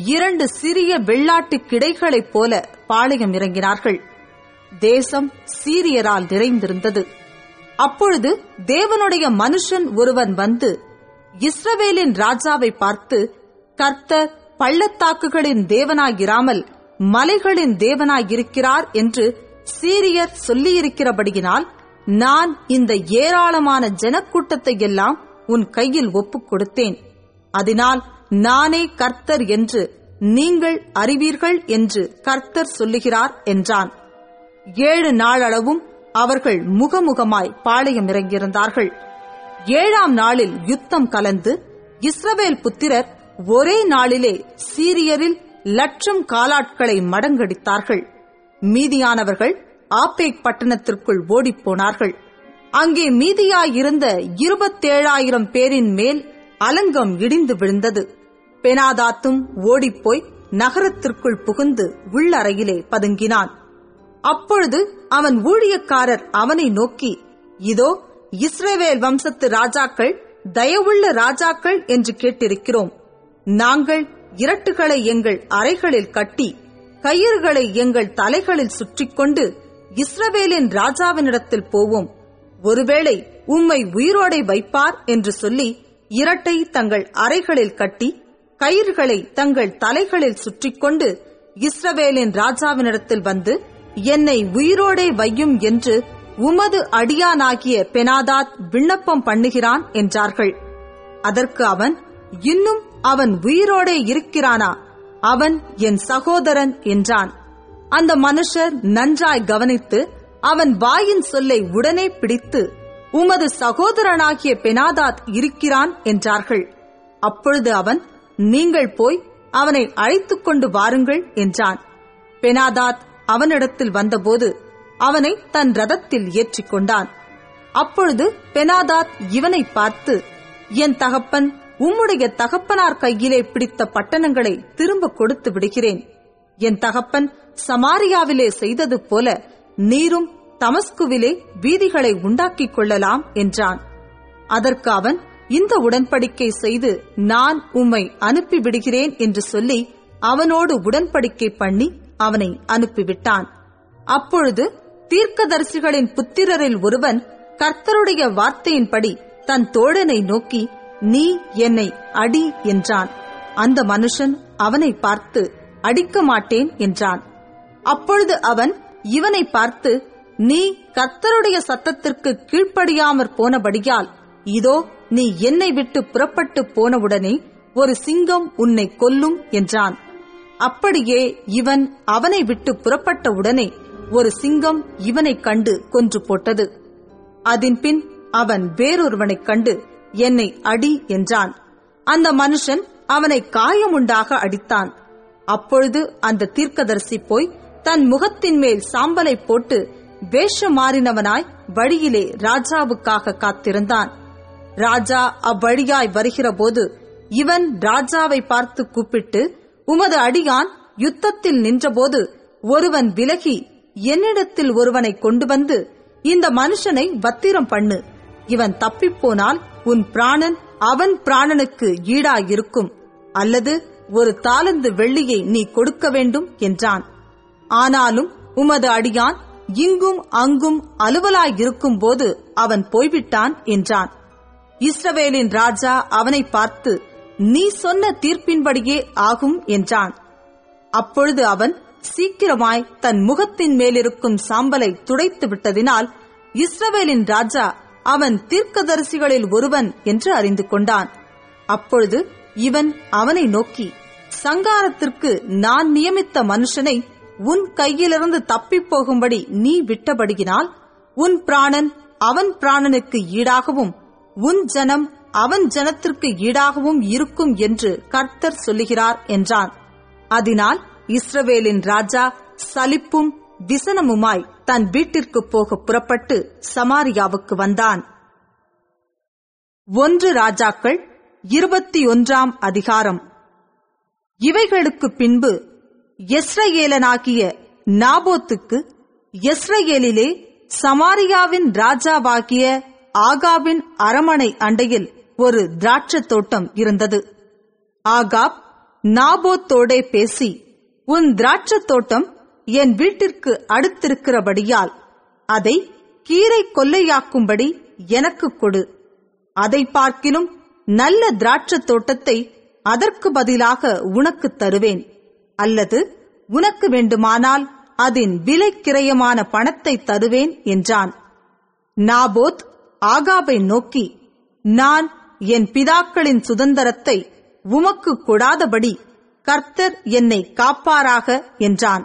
2 சிறிய வெள்ளாட்டு கிடைகளைப் போல பாளையம் இறங்கினார்கள். தேசம் சீரியரால் நிறைந்திருந்தது. அப்பொழுது தேவனுடைய மனுஷன் ஒருவன் வந்து இஸ்ரவேலின் ராஜாவை பார்த்து, கர்த்தர் பள்ளத்தாக்குகளின் தேவனாயிராமல் மலைகளின் தேவனாயிருக்கிறார் என்று சீரியர் சொல்லியிருக்கிறபடியினால், நான் இந்த ஏராளமான ஜனக்கூட்டத்தை எல்லாம் உன் கையில் ஒப்புக் கொடுத்தேன். அதனால் நானே கர்த்தர் என்று நீங்கள் அறிவீர்கள் என்று கர்த்தர் சொல்லுகிறார் என்றான். 7 நாளளவும் அவர்கள் முகமுகமாய் பாளையம் இறங்கியிருந்தார்கள். 7ஆம் நாளில் யுத்தம் கலந்து இஸ்ரவேல் புத்திரர் ஒரே நாளிலே சீரியரில் 1,00,000 காலாட்களை மடங்கடித்தார்கள். மீதியானவர்கள் ஆப்பேக் பட்டணத்திற்குள் ஓடிப்போனார்கள். அங்கே மீதியாயிருந்த 27,000 பேரின் மேல் அலங்கம் இடிந்து விழுந்தது. பெனாதாத்தும் ஓடிப்போய் நகரத்திற்குள் புகுந்து உள்ளறையிலே பதுங்கினான். அப்பொழுது அவன் ஊழியக்காரர் அவனை நோக்கி, இதோ இஸ்ரவேல் வம்சத்து ராஜாக்கள் தயவுள்ள ராஜாக்கள் என்று கேட்டிருக்கிறோம். நாங்கள் இரட்டுகளை எங்கள் அறைகளில் கட்டி கயிறுகளை எங்கள் தலைகளில் சுற்றிக்கொண்டு இஸ்ரவேலின் ராஜாவினிடத்தில் போவோம். ஒருவேளை உம்மை உயிரோடை வைப்பார் என்று சொல்லி இரட்டை தங்கள் அறைகளில் கட்டி கயிறுகளை தங்கள் தலைகளில் சுற்றிக்கொண்டு இஸ்ரவேலின் ராஜாவினிடத்தில் வந்து, என்னை உயிரோடே வையும் என்று உமது அடியானாகிய பெனாதாத் விண்ணப்பம் பண்ணுகிறான் என்றார்கள். அதற்கு அவன், இன்னும் அவன் உயிரோடே இருக்கிறானா? அவன் என் சகோதரன் என்றான். அந்த மனுஷர் நன்றாய் கவனித்து அவன் வாயின் சொல்லை உடனே பிடித்து, உமது சகோதரனாகிய பெனாதாத் இருக்கிறான் என்றார்கள். அப்பொழுது அவன், நீங்கள் போய் அவனை அழைத்துக் கொண்டு வாருங்கள் என்றான். பெனாதாத் அவனிடத்தில் வந்தபோது அவனை தன் ரதத்தில் ஏற்றிக்கொண்டான். அப்பொழுது பெனாதாத் இவனை பார்த்து, என் தகப்பன் உம்முடைய தகப்பனார் கையிலே பிடித்த பட்டணங்களை திரும்ப கொடுத்து விடுகிறேன். என் தகப்பன் சமாரியாவிலே செய்தது போல நீரும் தமஸ்குவிலே வீதிகளை உண்டாக்கிக் கொள்ளலாம் என்றான். அதற்கு அவன், இந்த உடன்படிக்கை செய்து நான் உம்மை அனுப்பிவிடுகிறேன் என்று சொல்லி அவனோடு உடன்படிக்கை பண்ணி அவனை அனுப்பிவிட்டான். அப்பொழுது தீர்க்கதரிசிகளின் புத்திரரில் ஒருவன் கர்த்தருடைய வார்த்தையின்படி தன் தோழனை நோக்கி, நீ என்னை அடி என்றான். அந்த மனுஷன் அவனை பார்த்து, அடிக்க மாட்டேன் என்றான். அப்பொழுது அவன் இவனை பார்த்து, நீ கர்த்தருடைய சத்தத்திற்கு கீழ்ப்படியாமற் போனபடியால் இதோ நீ என்னை விட்டு புறப்பட்டு போனவுடனே ஒரு சிங்கம் உன்னை கொல்லும் என்றான். அப்படியே இவன் அவனை விட்டு புறப்பட்ட உடனே ஒரு சிங்கம் இவனைக் கண்டு கொன்று போட்டது. அதன்பின் அவன் வேறொருவனைக் கண்டு, என்னை அடி என்றான். அந்த மனுஷன் அவனை காயமுண்டாக அடித்தான். அப்பொழுது அந்த தீர்க்கதரிசி போய் தன் முகத்தின் மேல் சாம்பலை போட்டு வேஷம் மாறினவனாய் வழியிலே ராஜாவுக்காக காத்திருந்தான். ராஜா அவ்வழியாய் வருகிற போது இவன் ராஜாவை பார்த்து கூப்பிட்டு, உமது அடியான் யுத்தத்தில் நின்றபோது ஒருவன் விலகி என்னிடத்தில் ஒருவனை கொண்டு வந்து, இந்த மனுஷனை பத்திரம் பண்ணு, இவன் தப்பிப்போனால் உன் பிராணன் அவன் பிராணனுக்கு ஈடாயிருக்கும், அல்லது ஒரு தாலந்து வெள்ளியை நீ கொடுக்க வேண்டும் என்றான். ஆனாலும் உமது அடியான் இங்கும் அங்கும் அலுவலாயிருக்கும் போது அவன் போய்விட்டான் என்றான். இஸ்ரவேலின் ராஜா அவனை பார்த்து, நீ சொன்ன தீர்ப்பின்படியே ஆகும் என்றான். அப்பொழுது அவன் சீக்கிரமாய் தன் முகத்தின் மேலிருக்கும் சாம்பலை துடைத்து விட்டதினால் இஸ்ரவேலின் ராஜா அவன் தீர்க்கதரிசிகளில் ஒருவன் என்று அறிந்து கொண்டான். அப்பொழுது இவன் அவனை நோக்கி, சங்காரத்திற்கு நான் நியமித்த மனுஷனை உன் கையிலிருந்து தப்பிப் போகும்படி நீ விட்டபடியினால் உன் பிராணன் அவன் பிராணனுக்கு ஈடாகவும் உன் ஜனம் அவன் ஜனத்திற்கு ஈடாகவும் இருக்கும் என்று கர்த்தர் சொல்லுகிறார் என்றான். அதனால் இஸ்ரவேலின் ராஜா சலிப்பும் விசனமுமாய் தன் வீட்டிற்கு போக புறப்பட்டு சமாரியாவுக்கு வந்தான். 1 ராஜாக்கள் 21 அதிகாரம். இவைகளுக்கு பின்பு யெஸ்ரயேலனாகிய நாபோத்துக்கு யெஸ்ரயேலிலே சமாரியாவின் ராஜாவாகிய ஆகாபின் அரமனை அண்டையில் ஒரு திராட்சைத் தோட்டம் இருந்தது. ஆகாப் நாபோத்தோடே பேசி, உன் திராட்சைத் தோட்டம் என் வீட்டிற்கு அடுத்திருக்கிறபடியால் அதை கீரை கொல்லையாக்கும்படி எனக்கு கொடு, அதை பார்க்கிலும் நல்ல திராட்சைத் தோட்டத்தை அதற்கு பதிலாக உனக்கு தருவேன், அல்லது உனக்கு வேண்டுமானால் அதன் விலை கிரயமான பணத்தை தருவேன் என்றான். நாபோத் ஆகாபை நோக்கி, நான் என் பிதாக்களின் சுதந்திரத்தை உமக்கு கொடாதபடி கர்த்தர் என்னை காப்பாராக என்றான்.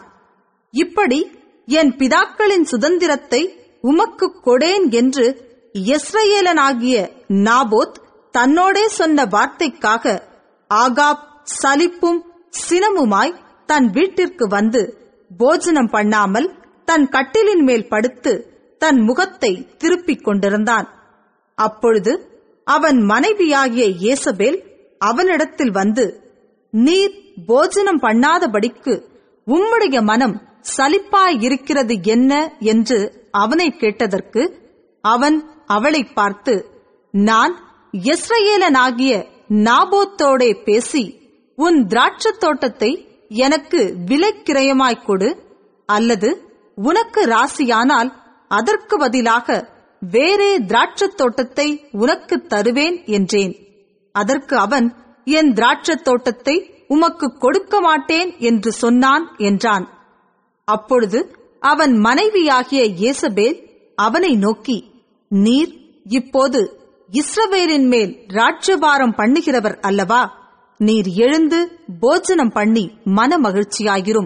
இப்படி என் பிதாக்களின் சுதந்திரத்தை உமக்கு கொடேன் என்று யெஸ்ரயேலனாகிய நாபோத் தன்னோடே சொன்ன வார்த்தைக்காக ஆகாப் சலிப்பும் சினமுமாய் தன் வீட்டிற்கு வந்து போஜனம் பண்ணாமல் தன் கட்டிலின் மேல் படுத்து தன் முகத்தை திருப்பிக் கொண்டிருந்தான். அப்பொழுது அவன் மனைவியாகிய யேசபேல் அவனிடத்தில் வந்து, நீர் போஜனம் பண்ணாதபடிக்கு உம்முடைய மனம் சலிப்பாயிருக்கிறது என்ன என்று அவனை கேட்டதற்கு அவன் அவளை பார்த்து, நான் யெஸ்ரயேலனாகிய நாபோத்தோடே பேசி உன் திராட்சைத் தோட்டத்தை எனக்கு விலைக்கிரயமாய்க் கொடு, அல்லது உனக்கு ராசியானால் அதற்கு பதிலாக வேறே திராட்சைத் தோட்டத்தை உனக்கு தருவேன் என்றேன். அதற்கு அவன், என் திராட்சைத் தோட்டத்தை உமக்கு கொடுக்க மாட்டேன் என்று சொன்னான் என்றான். அப்பொழுது அவன் மனைவியாகிய யேசபேல் அவனை நோக்கி, நீர் இப்போது இஸ்ரவேலின் மேல் ராஜ்யபாரம் பண்ணுகிறவர் அல்லவா, நீர் எழுந்து போஜனம் பண்ணி மன மகிழ்ச்சியாயிரும்.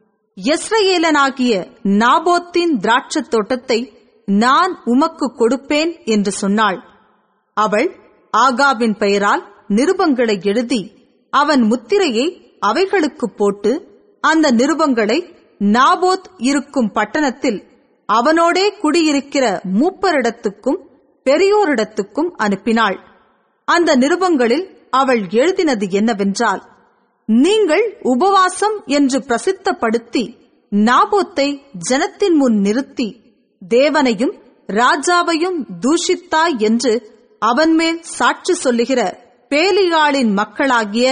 யெஸ்ரயேலனாகிய நாபோத்தின் திராட்சைத் தோட்டத்தை நான் உமக்கு கொடுப்பேன் என்று சொன்னாள். அவள் ஆகாபின் பெயரால் நிருபங்களை எழுதி அவன் முத்திரையை அவைகளுக்கு போட்டு அந்த நிருபங்களை நாபோத் இருக்கும் பட்டணத்தில் அவனோடே குடியிருக்கிற மூப்பரிடத்துக்கும் பெரியோரிடத்துக்கும் அனுப்பினாள். அந்த நிருபங்களில் அவள் எழுதினது என்னவென்றால், நீங்கள் உபவாசம் என்று பிரசித்தப்படுத்தி நாபோத்தை ஜனத்தின் முன் நிறுத்தி தேவனையும் ராஜாவையும் தூஷித்தாய் என்று அவன் மேல் சாட்சி சொல்லுகிற பேலியாளின் மக்களாகிய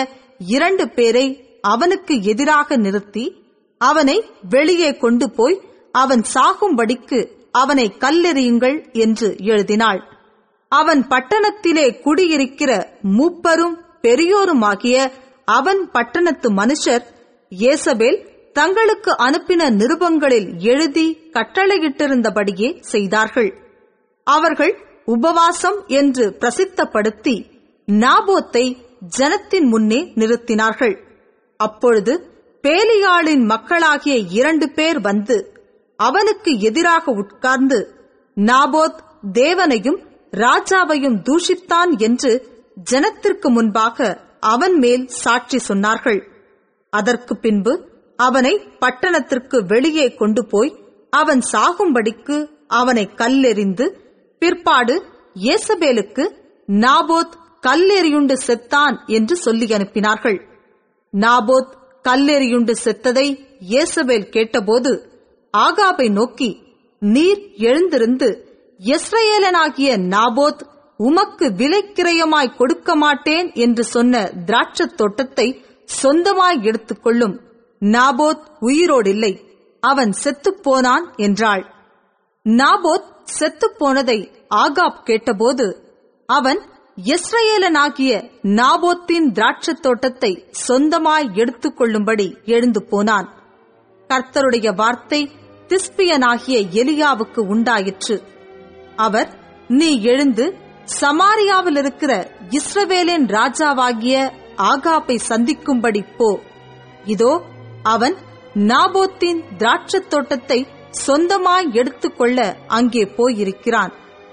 2 பேரை அவனுக்கு எதிராக நிறுத்தி அவனை வெளியே கொண்டு போய் அவன் சாகும்படிக்கு அவனை கல்லெறியுங்கள் என்று எழுதினாள். அவன் பட்டணத்திலே குடியிருக்கிற மூப்பரும் பெரியோருமாகிய அவன் பட்டணத்து மனுஷர் யேசபேல் தங்களுக்கு அனுப்பின நிருபங்களில் எழுதி கட்டளையிட்டிருந்தபடியே செய்தார்கள். அவர்கள் உபவாசம் என்று பிரசித்தப்படுத்தி நாபோத்தை ஜனத்தின் முன்னே நிறுத்தினார்கள். அப்பொழுது பேலியாளின் மக்களாகிய 2 பேர் வந்து அவனுக்கு எதிராக உட்கார்ந்து, நாபோத் தேவனையும் ராஜாவையும் தூஷித்தான் என்று ஜனத்திற்கு முன்பாக அவன் மேல் சாட்சி சொன்னார்கள். அதற்கு பின்பு அவனை பட்டணத்திற்கு வெளியே கொண்டு போய் அவன் சாகும்படிக்கு அவனை கல்லெறிந்து, பிற்பாடு யேசபேலுக்கு நாபோத் கல்லெறியுண்டு செத்தான் என்று சொல்லி அனுப்பினார்கள். நாபோத் கல்லெறியுண்டு செத்ததை யேசபேல் கேட்டபோது ஆகாபை நோக்கி, நீர் எழுந்திருந்து யெஸ்ரயேலனாகிய நாபோத் உமக்கு விலைக்கிரயமாய் கொடுக்க மாட்டேன் என்று சொன்ன திராட்சத் தோட்டத்தை சொந்தமாய் எடுத்துக்கொள்ளும். நாபோத் உயிரோடில்லை, அவன் செத்துப்போனான் என்றாள். நாபோத் செத்துப்போனதை ஆகாப் கேட்டபோது அவன் யெஸ்ரயேலனாகிய நாபோத்தின் திராட்சத் தோட்டத்தை சொந்தமாய் எடுத்துக்கொள்ளும்படி எழுந்து போனான். கர்த்தருடைய வார்த்தை திஸ்பியனாகிய எலியாவுக்கு உண்டாயிற்று. அவர், நீ எழுந்து சமாரியாவில் இருக்கிற இஸ்ரவேலின் ராஜாவாகிய ஆகாபை சந்திக்கும்படி போ. இதோ அவன் நாபோத்தின் திராட்சத் தோட்டத்தை சொந்தமாய் எடுத்துக்கொள்ள அங்கே போயிருக்கிறான்.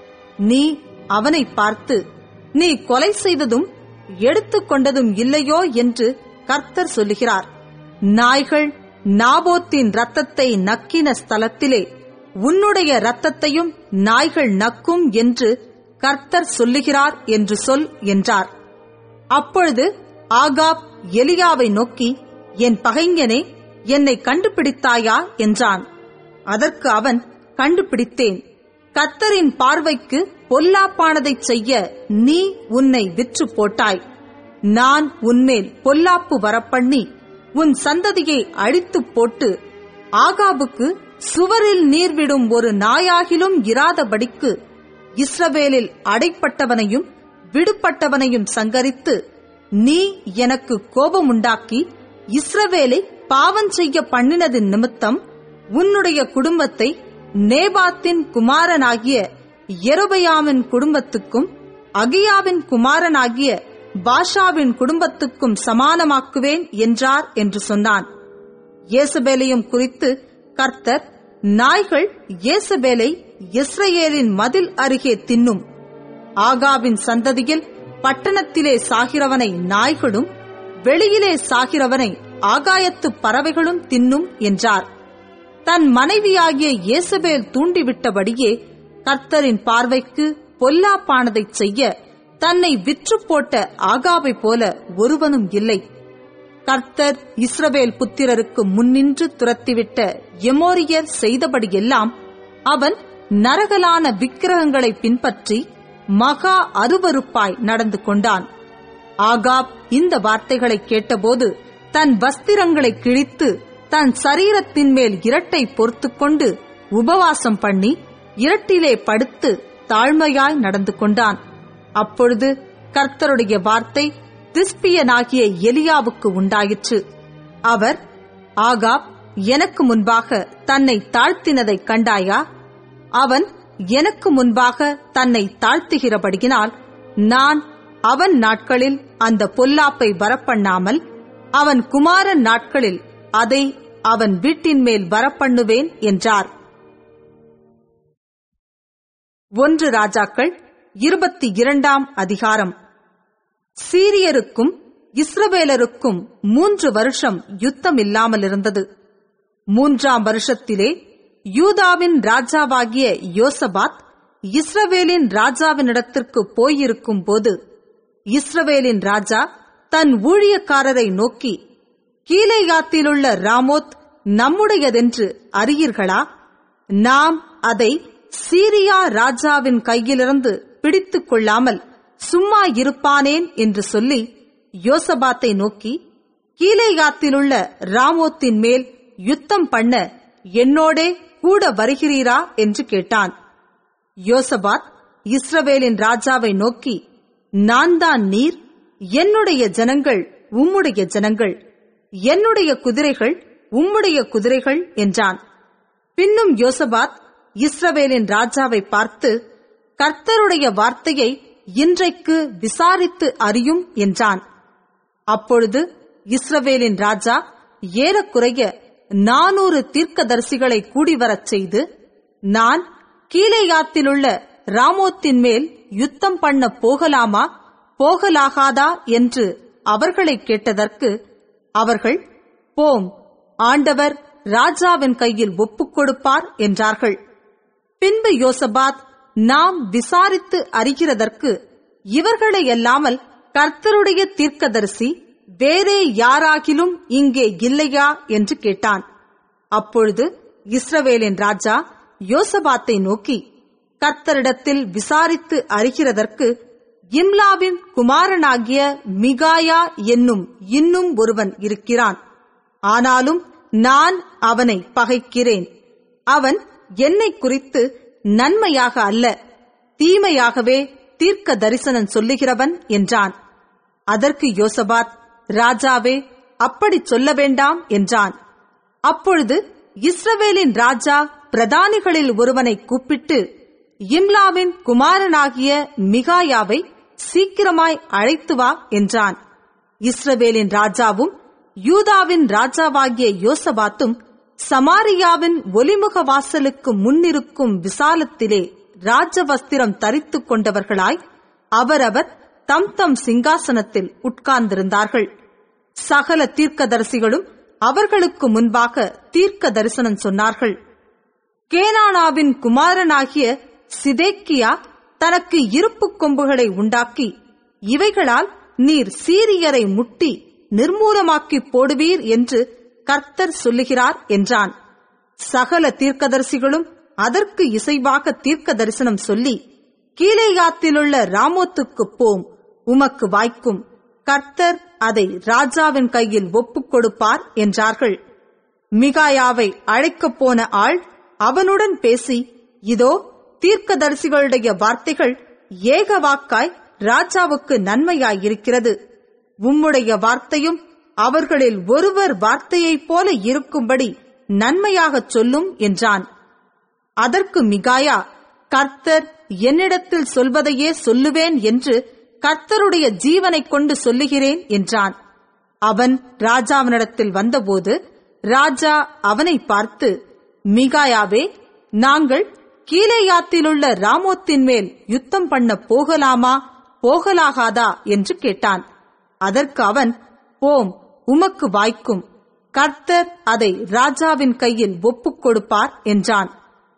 நீ அவனை பார்த்து, நீ கொலை செய்ததும் எடுத்துக்கொண்டதும் இல்லையோ என்று கர்த்தர் சொல்லுகிறார். நாய்கள் நாபோத்தின் இரத்தத்தை நக்கின ஸ்தலத்திலே உன்னுடைய இரத்தத்தையும் நாய்கள் நக்கும் என்று கர்த்தர் சொல்லுகிறார் என்று சொல் என்றார். அப்பொழுது ஆகாப் எலியாவை நோக்கி, என் பகைஞனே, என்னை கண்டுபிடித்தாயா என்றான். அதற்கு அவன், கண்டுபிடித்தேன். கர்த்தரின் பார்வைக்கு பொல்லாப்பானதைச் செய்ய நீ உன்னை விற்று போட்டாய். நான் உன்மேல் பொல்லாப்பு வரப்பண்ணி உன் சந்ததியை அழித்துப் போட்டு ஆகாபுக்கு சுவரில் நீர்விடும் ஒரு நாயாகிலும் இராதபடிக்கு இஸ்ரவேலில் அடைப்பட்டவனையும் விடுபட்டவனையும் சங்கரித்து நீ எனக்கு கோபமுண்டாக்கி இஸ்ரவேலை பாவம் செய்ய பண்ணினதின் நிமித்தம் உன்னுடைய குடும்பத்தை நேபாத்தின் குமாரனாகிய யெரொபெயாமின் குடும்பத்துக்கும் அகியாவின் குமாரனாகிய பாஷாவின் குடும்பத்துக்கும் சமானமாக்குவேன் என்றார் என்று சொன்னான். யேசபேலையும் குறித்து கர்த்தர், நாய்கள் யேசபேலை யெஸ்ரயேலின் மதில் அருகே தின்னும். ஆகாபின் சந்ததியில் பட்டணத்திலே சாகிறவனை நாய்களும் வெளியிலே சாகிறவனை ஆகாயத்து பறவைகளும் தின்னும் என்றார். தன் மனைவியாகிய யேசபேல் தூண்டிவிட்டபடியே கர்த்தரின் பார்வைக்கு பொல்லாப்பானதைச் செய்ய தன்னை விற்று போட்ட ஆகாபை போல ஒருவனும் இல்லை. கர்த்தர் இஸ்ரவேல் புத்திரருக்கு முன்னின்று துரத்திவிட்ட எமோரியர் செய்தபடியெல்லாம் அவன் நரகலான விக்கிரகங்களை பின்பற்றி மகா அருவருப்பாய் நடந்து கொண்டான். ஆகாப் இந்த வார்த்தைகளை கேட்டபோது தன் வஸ்திரங்களை கிழித்து தன் சரீரத்தின் மேல் இரட்டை பொறுத்துக் கொண்டு உபவாசம் பண்ணி இரட்டிலே படுத்து தாழ்மையாய் நடந்து கொண்டான். அப்பொழுது கர்த்தருடைய வார்த்தை திஸ்பியனாகிய எலியாவுக்கு உண்டாயிற்று. அவர், ஆகாப் எனக்கு முன்பாக தன்னை தாழ்த்தினதைக் கண்டாயா? அவன் எனக்கு முன்பாக தன்னை தாழ்த்துகிறபடியினால் நான் அவன் நாட்களில் அந்த பொல்லாப்பை வரப்பண்ணாமல் அவன் குமாரன் நாட்களில் அதை அவன் வீட்டின் மேல் வரப்பண்ணுவேன் என்றார். 1 ராஜாக்கள் 22 அதிகாரம். சீரியருக்கும் இஸ்ரவேலருக்கும் 3 வருஷம் யுத்தம் இல்லாமல் இருந்தது. 3ஆம் வருஷத்திலே யூதாவின் ராஜாவாகிய யோசபாத் இஸ்ரவேலின் ராஜாவினிடத்திற்கு போயிருக்கும் போது இஸ்ரவேலின் ராஜா தன் ஊழியக்காரரை நோக்கி, கீலேயாத்திலுள்ள ராமோத் நம்முடையதென்று அறியீர்களா? நாம் அதை சீரியா ராஜாவின் கையிலிருந்து பிடித்துக் கொள்ளாமல் சும்மா இருப்பானேன் என்று சொல்லி யோசபாத்தை நோக்கி, கீலேயாத்திலுள்ள ராமோத்தின் மேல் யுத்தம் பண்ண என்னோடே கூட வருகிறீரா என்று கேட்டான். யோசபாத் இஸ்ரவேலின் ராஜாவை நோக்கி, நான் தான் நீர், என்னுடைய ஜனங்கள் உம்முடைய ஜனங்கள், என்னுடைய குதிரைகள் உம்முடைய குதிரைகள் என்றான். பின்னும் யோசபாத் இஸ்ரவேலின் ராஜாவை பார்த்து, கர்த்தருடைய வார்த்தையை இன்றைக்கு விசாரித்து அறியும் என்றான். அப்பொழுது இஸ்ரவேலின் ராஜா ஏறக்குறைய 400 தீர்க்கதரிசிகளை கூடிவரச் செய்து, நான் கீலேயாத்திலுள்ள ராமோத்தின் மேல் யுத்தம் பண்ண போகலாமா போகலாகாதா என்று அவர்களை கேட்டதற்கு அவர்கள், போம், ஆண்டவர் ராஜாவின் கையில் ஒப்புக் கொடுப்பார் என்றார்கள். பின்பு யோசபாத், நாம் விசாரித்து அறிகிறதற்கு இவர்களை அல்லாமல் கர்த்தருடைய தீர்க்கதரிசி வேறே யாராகிலும் இங்கே இல்லையா என்று கேட்டான். அப்பொழுது இஸ்ரவேலின் ராஜா யோசபாத்தை நோக்கி, கர்த்தரிடத்தில் விசாரித்து அறிகிறதற்கு இம்லாவின் குமாரனாகிய மிகாயா என்னும் இன்னும் ஒருவன் இருக்கிறான். ஆனாலும் நான் அவனை பகைக்கிறேன். அவன் என்னை குறித்து நன்மையாக அல்ல, தீமையாகவே தீர்க்க தரிசனம் சொல்லுகிறவன் என்றான். அதற்கு யோசபாத், ராஜாவே, அப்படி சொல்ல வேண்டாம் என்றான். அப்பொழுது இஸ்ரவேலின் ராஜா பிரதானிகளில் ஒருவனை கூப்பிட்டு, இம்லாவின் குமாரனாகிய மிகாயாவை சீக்கிரமாய் அழைத்து வா என்றான். இஸ்ரவேலின் ராஜாவும் யூதாவின் ராஜாவாகிய யோசபாத்தும் சமாரியாவின் ஒலிமுக வாசலுக்கு முன்னிருக்கும் விசாலத்திலே ராஜவஸ்திரம் தரித்துக் கொண்டவர்களாய் அவரவர் தம் தம் சிங்காசனத்தில் உட்கார்ந்திருந்தார்கள். சகல தீர்க்கதரிசிகளும் அவர்களுக்கு முன்பாக தீர்க்க தரிசனம் சொன்னார்கள். கேனானாவின் குமாரனாகிய சிதேக்கியா தனக்கு இருப்பு கொம்புகளை உண்டாக்கி, இவைகளால் நீர் சீரியரை முட்டி நிர்மூலமாக்கி போடுவீர் என்று கர்த்தர் சொல்லுகிறார் என்றான். சகல தீர்க்கதரிசிகளும் அதற்கு இசைவாக தீர்க்க தரிசனம் சொல்லி, கீலேயாத்திலுள்ள ராமோத்துக்கு போம், உமக்கு வாய்க்கும், கர்த்தர் அதை ராஜாவின் கையில் ஒப்புக் கொடுப்பார் என்றார்கள். மிகாயாவை அழைக்கப் போன ஆள் அவனுடன் பேசி, இதோ தீர்க்கதரிசிகளுடைய வார்த்தைகள் ஏக வாக்காய் ராஜாவுக்கு நன்மையாயிருக்கிறது. உம்முடைய வார்த்தையும் அவர்களில் ஒருவர் வார்த்தையைப் போல இருக்கும்படி நன்மையாகச் சொல்லும் என்றான். அதற்கு மிகாயா, கர்த்தர் என்னிடத்தில் சொல்வதையே சொல்லுவேன் என்று கர்த்தருடைய ஜீவனைக் கொண்டு சொல்லுகிறேன் என்றான். அவன் ராஜாவினிடத்தில் வந்தபோது ராஜா அவனை பார்த்து, மிகாயாவே, நாங்கள் கீலேயாத்திலுள்ள ராமோத்தின் மேல் யுத்தம் பண்ண போகலாமா போகலாகாதா என்று கேட்டான். அதற்கு அவன், போம், உமக்கு வாய்க்கும், கர்த்தர் அதை ராஜாவின் கையில் ஒப்புக் கொடுப்பார் என்றான்.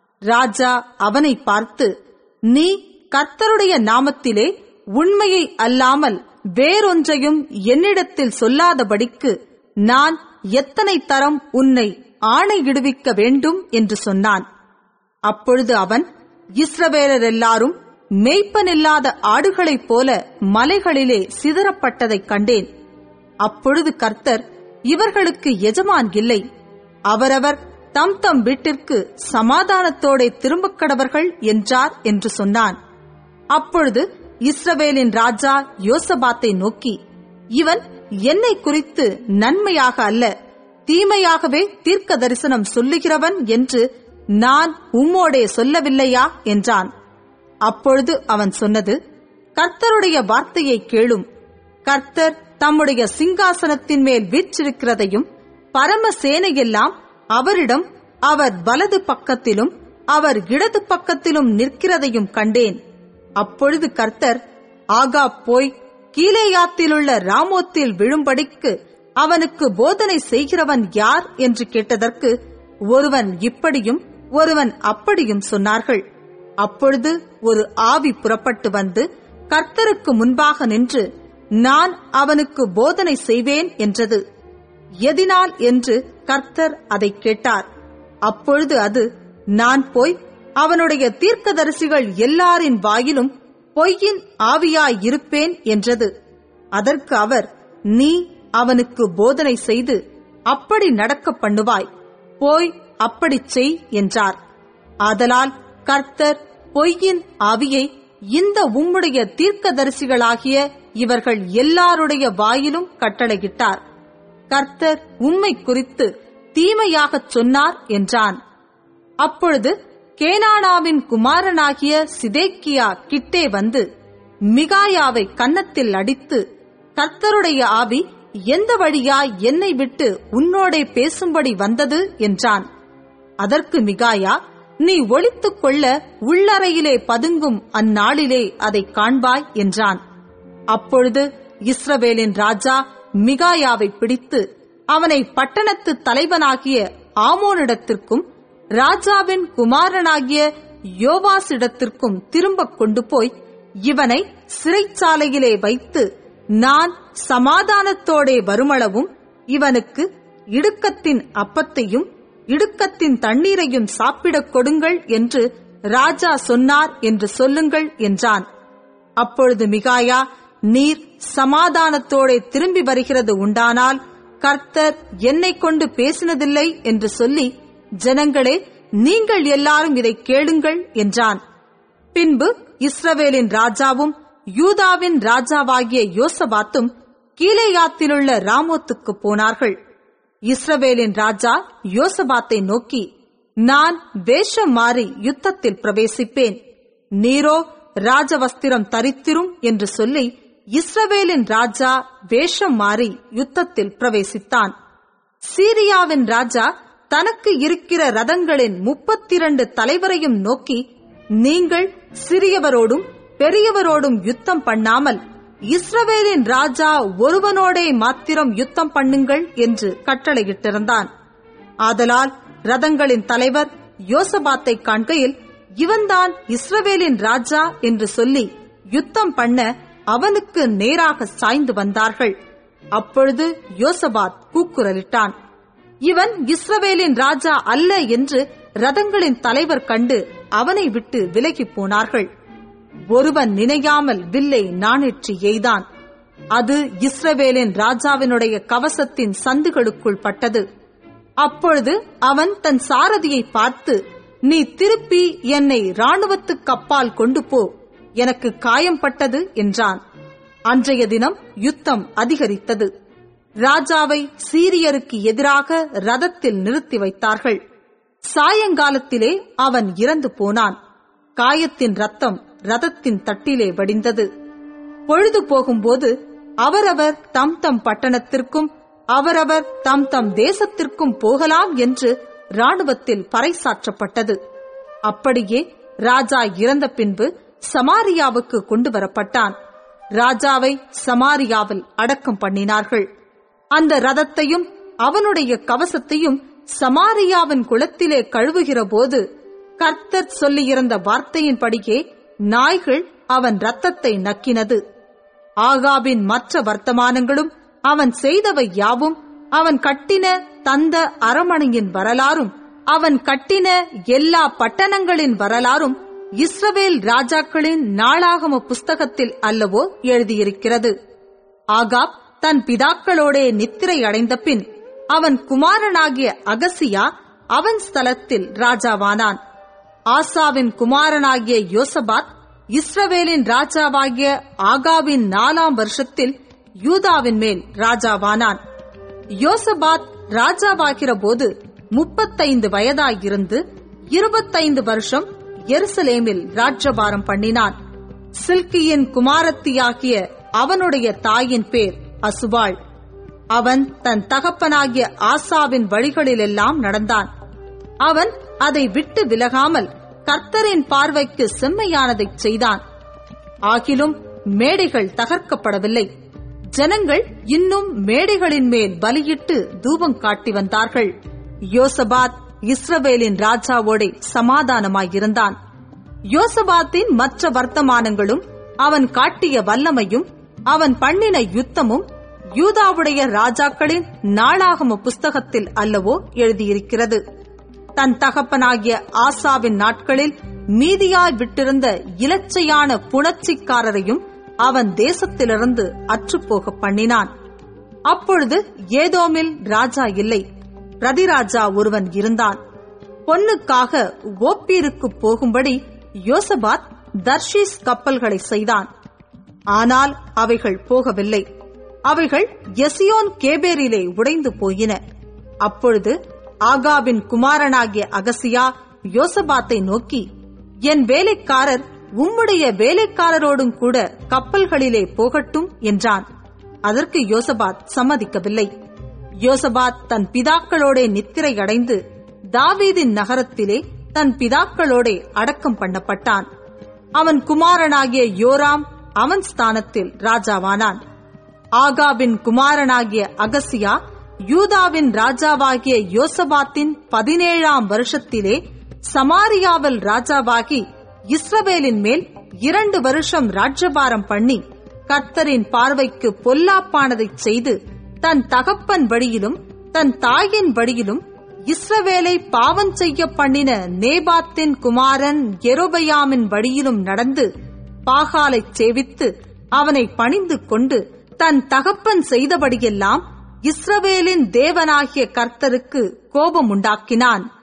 ராஜா அவனை பார்த்து, நீ கர்த்தருடைய நாமத்திலே உண்மையை அல்லாமல் வேறொன்றையும் என்னிடத்தில் சொல்லாதபடிக்கு நான் எத்தனை தரம் உன்னை ஆணையிடுவிக்க வேண்டும் என்று சொன்னான். அப்பொழுது அவன், இஸ்ரவேலர் எல்லாரும் மேய்ப்பனில்லாத ஆடுகளைப் போல மலைகளிலே சிதறப்பட்டதைக் கண்டேன். அப்பொழுது கர்த்தர், இவர்களுக்கு எஜமான் இல்லை, அவரவர் தம் தம் வீட்டிற்கு சமாதானத்தோടെ திரும்பக் கடவர்கள் என்றார் என்று சொன்னான். அப்பொழுது இஸ்ரவேலின் ராஜா யோசபாத்தை நோக்கி, இவன் என்னை குறித்து நன்மையாக அல்ல, தீமையாகவே தீர்க்க தரிசனம் சொல்லுகிறவன் என்று நான் உம்மோடே சொல்லவில்லையா என்றான். அப்பொழுது அவன் சொன்னது, கர்த்தருடைய வார்த்தையை கேளும். கர்த்தர் தம்முடைய சிங்காசனத்தின் மேல் வீற்றிருக்கிறதையும் பரமசேனையெல்லாம் அவரிடம் அவர் வலது பக்கத்திலும் அவர் இடது பக்கத்திலும் நிற்கிறதையும் கண்டேன். அப்பொழுது கர்த்தர், ஆகாப் போய் கீலேயாத்திலுள்ள ராமோத்தில் விழும்படிக்கு அவனுக்கு போதனை செய்கிறவன் யார் என்று கேட்டதற்கு ஒருவன் இப்படியும் ஒருவன் அப்படியும் சொன்னார்கள். அப்பொழுது ஒரு ஆவி புறப்பட்டு வந்து கர்த்தருக்கு முன்பாக நின்று, நான் அவனுக்கு போதனை செய்வேன் என்றது. எதினால் என்று கர்த்தர் அதை கேட்டார். அப்பொழுது அது, நான் போய் அவனுடைய தீர்க்கதரிசிகள் எல்லாரின் வாயிலும் பொய்யின் ஆவியாயிருப்பேன் என்றது. அதற்கு அவர், நீ அவனுக்கு போதனை செய்து அப்படி நடக்க பண்ணுவாய், போய் அப்படிச் செய் என்றார். ஆதலால் கர்த்தர் பொய்யின் ஆவியை இந்த உம்முடைய தீர்க்கதரிசிகளாகிய இவர்கள் எல்லாருடைய வாயிலும் கட்டளையிட்டார். கர்த்தர் உம்மை குறித்து தீமையாகச் சொன்னார் என்றான். அப்பொழுது கேனானாவின் குமாரனாகிய சிதேக்கியா கிட்டே வந்து மிகாயாவை கன்னத்தில் அடித்து, கர்த்தருடைய ஆவி எந்த வழியாய் என்னை விட்டு உன்னோடே பேசும்படி வந்தது என்றான். அதற்கு மிகாயா, நீ ஒளித்துக் கொள்ள உள்ளறையிலே பதுங்கும் அந்நாளிலே அதை காண்பாய் என்றான். அப்பொழுது இஸ்ரவேலின் ராஜா மிகாயாவை பிடித்து அவனை பட்டணத்து தலைவனாகிய ஆமோனிடத்திற்கும் ராஜாவின் குமாரனாகிய யோவாசிடத்திற்கும் திரும்ப கொண்டு போய் இவனை சிறைச்சாலையிலே வைத்து நான் சமாதானத்தோடே வருமளவும் இவனுக்கு இடுக்கத்தின் அப்பத்தையும் இடுக்கத்தின் தண்ணீரையும் சாப்பிடக் கொடுங்கள் என்று ராஜா சொன்னார் என்று சொல்லுங்கள் என்றான். அப்பொழுது மிகாயா, நீர் சமாதானத்தோடே திரும்பி வருகிறது உண்டானால் கர்த்தர் என்னை கொண்டு பேசினதில்லை என்று சொல்லி, ஜனங்களே, நீங்கள் எல்லாரும் இதை கேளுங்கள் என்றான். பின்பு இஸ்ரவேலின் ராஜாவும் யூதாவின் ராஜாவாகிய யோசபாத்தும் கீலேயாத்திலுள்ள ராமோத்துக்கு போனார்கள். இஸ்ரவேலின் ராஜா யோசபாத்தை நோக்கி, நான் வேஷம் மாறி யுத்தத்தில் பிரவேசிப்பேன், நீரோ ராஜவஸ்திரம் தரித்திரும் என்று சொல்லி இஸ்ரவேலின் ராஜா வேஷம் மாறி யுத்தத்தில் பிரவேசித்தான். சீரியாவின் ராஜா தனக்கு இருக்கிற ரதங்களின் 32 தலைவரையும் நோக்கி, நீங்கள் சிறியவரோடும் பெரியவரோடும் யுத்தம் பண்ணாமல் இஸ்ரவேலின் ராஜா ஒருவனோடே மாத்திரம் யுத்தம் பண்ணுங்கள் என்று கட்டளையிட்டிருந்தான். ஆதலால் ரதங்களின் தலைவர் யோசபாத்தை காண்கையில், இவன்தான் இஸ்ரவேலின் ராஜா என்று சொல்லி யுத்தம் பண்ண அவனுக்கு நேராக சாய்ந்து வந்தார்கள். அப்பொழுது யோசபாத் கூக்குரலிட்டான். இவன் இஸ்ரவேலின் ராஜா அல்ல என்று ரதங்களின் தலைவர் கண்டு அவனை விட்டு விலகி போனார்கள். ஒருவன் நினையாமல் வில்லை நாணேற்றி எய்தான். அது இஸ்ரவேலின் ராஜாவினுடைய கவசத்தின் சந்துகளுக்குள் பட்டது. அப்பொழுது அவன் தன் சாரதியை பார்த்து, நீ திருப்பி என்னை இராணுவத்துக்கு அப்பால் கொண்டு போ, எனக்கு காயம் பட்டது என்றான். அன்றைய தினம் யுத்தம் அதிகரித்தது. ராஜாவை சீரியருக்கு எதிராக ரதத்தில் நிறுத்தி வைத்தார்கள். சாயங்காலத்திலே அவன் இறந்து போனான். காயத்தின் ரத்தம் ரதத்தின் தட்டிலே வடிந்தது. பொழுது போகும்போது அவரவர் தம் தம் பட்டணத்திற்கும் அவரவர் தம் தம் தேசத்திற்கும் போகலாம் என்று இராணுவத்தில் பறைசாற்றப்பட்டது. அப்படியே ராஜா இறந்த பின்பு சமாரியாவுக்கு கொண்டு வரப்பட்டான். ராஜாவை சமாரியாவில் அடக்கம் பண்ணினார்கள். அந்த ரதத்தையும் அவனுடைய கவசத்தையும் சமாரியாவின் குளத்திலே கழுவுகிற போது கர்த்தர் சொல்லியிருந்த வார்த்தையின்படியே நாய்கள் அவன் இரத்தத்தை நக்கினது. ஆகாபின் மற்ற வர்த்தமானங்களும் அவன் செய்தவை யாவும், அவன் கட்டின தந்த அரமனையின் வரலாறும் அவன் கட்டின எல்லா பட்டணங்களின் வரலாறும் இஸ்ரவேல் ராஜாக்களின் நாளாகம புஸ்தகத்தில் அல்லவோ எழுதியிருக்கிறது. ஆகாப் தன் பிதாக்களோடே நித்திரை அடைந்த பின் அவன் குமாரனாகிய அகசியா அவன் ஸ்தலத்தில் ராஜாவானான். ஆசாவின் குமாரனாகிய யோசபாத் இஸ்ரவேலின் ராஜாவாகிய ஆகாபின் 4ஆம் வருஷத்தில் யூதாவின் மேல் ராஜாவானான். யோசபாத் ராஜாவாகிற போது 35 வயதாயிருந்து 25 வருஷம் எருசலேமில் ராஜ்யபாரம் பண்ணினான். சில்கியின் குமாரத்தியாகிய அவனுடைய தாயின் பேர் அசுபாள். அவன் தன் தகப்பனாகிய ஆசாவின் வழிகளிலெல்லாம் நடந்தான். அவன் அதை விட்டு விலகாமல் கர்த்தரின் பார்வைக்கு செம்மையானதைச் செய்தான். ஆகிலும் மேடைகள் தகர்க்கப்படவில்லை. ஜனங்கள் இன்னும் மேடைகளின் மேல் பலியிட்டு தூபம் காட்டி வந்தார்கள். யோசபாத் இஸ்ரவேலின் ராஜாவோடே சமாதானமாயிருந்தான். யோசபாத்தின் மற்ற வர்த்தமானங்களும் அவன் காட்டிய வல்லமையும் அவன் பண்ணின யுத்தமும் யூதாவுடைய ராஜாக்களின் நாளாகம புஸ்தகத்தில் அல்லவோ எழுதியிருக்கிறது. தன் தகப்பனாகிய ஆசாவின் நாட்களில் மீதியாய் விட்டிருந்த இலச்சையான புணர்ச்சிக்காரரையும் அவன் தேசத்திலிருந்து அற்றுப்போக பண்ணினான். அப்பொழுது ஏதோமில் ராஜா இல்லை, பிரதிராஜா ஒருவன் இருந்தான். பொன்னுக்காக ஓப்பீருக்கு போகும்படி யோசபாத் தர்ஷீஸ் கப்பல்களை செய்தான். ஆனால் அவைகள் போகவில்லை. அவைகள் எசியோன் கேபேரிலே உடைந்து போயின. அப்பொழுது ஆகாபின் குமாரனாகிய அகசியா யோசபாத்தை நோக்கி, என் வேலைக்காரர் உம்முடைய வேலைக்காரரோடும் கூட கப்பல்களிலே போகட்டும் என்றான். அதற்கு யோசபாத் சம்மதிக்கவில்லை. யோசபாத் தன் பிதாக்களோடே நித்திரை அடைந்து தாவீதின் நகரத்திலே தன் பிதாக்களோடே அடக்கம் பண்ணப்பட்டான். அவன் குமாரனாகிய யோராம் அவன் ஸ்தானத்தில் ராஜாவானான். ஆகாபின் குமாரனாகிய அகசியா யூதாவின் ராஜாவாகிய யோசபாத்தின் 17ஆம் வருஷத்திலே சமாரியாவில் ராஜாவாகி இஸ்ரவேலின் மேல் 2 வருஷம் ராஜ்யபாரம் பண்ணி கர்த்தரின் பார்வைக்கு பொல்லாப்பானதைச் செய்து தன் தகப்பன் வழியிலும் தன் தாயின் வழியிலும் இஸ்ரவேலை பாவம் செய்ய பண்ணின நேபாத்தின் குமாரன் யெரொபெயாமின் வழியிலும் நடந்து பாகாலைச் சேவித்து அவனை பணிந்து கொண்டு தன் தகப்பன் செய்தபடியெல்லாம் இஸ்ரவேலின் தேவனாகிய கர்த்தருக்கு கோபமுண்டாக்கினான்.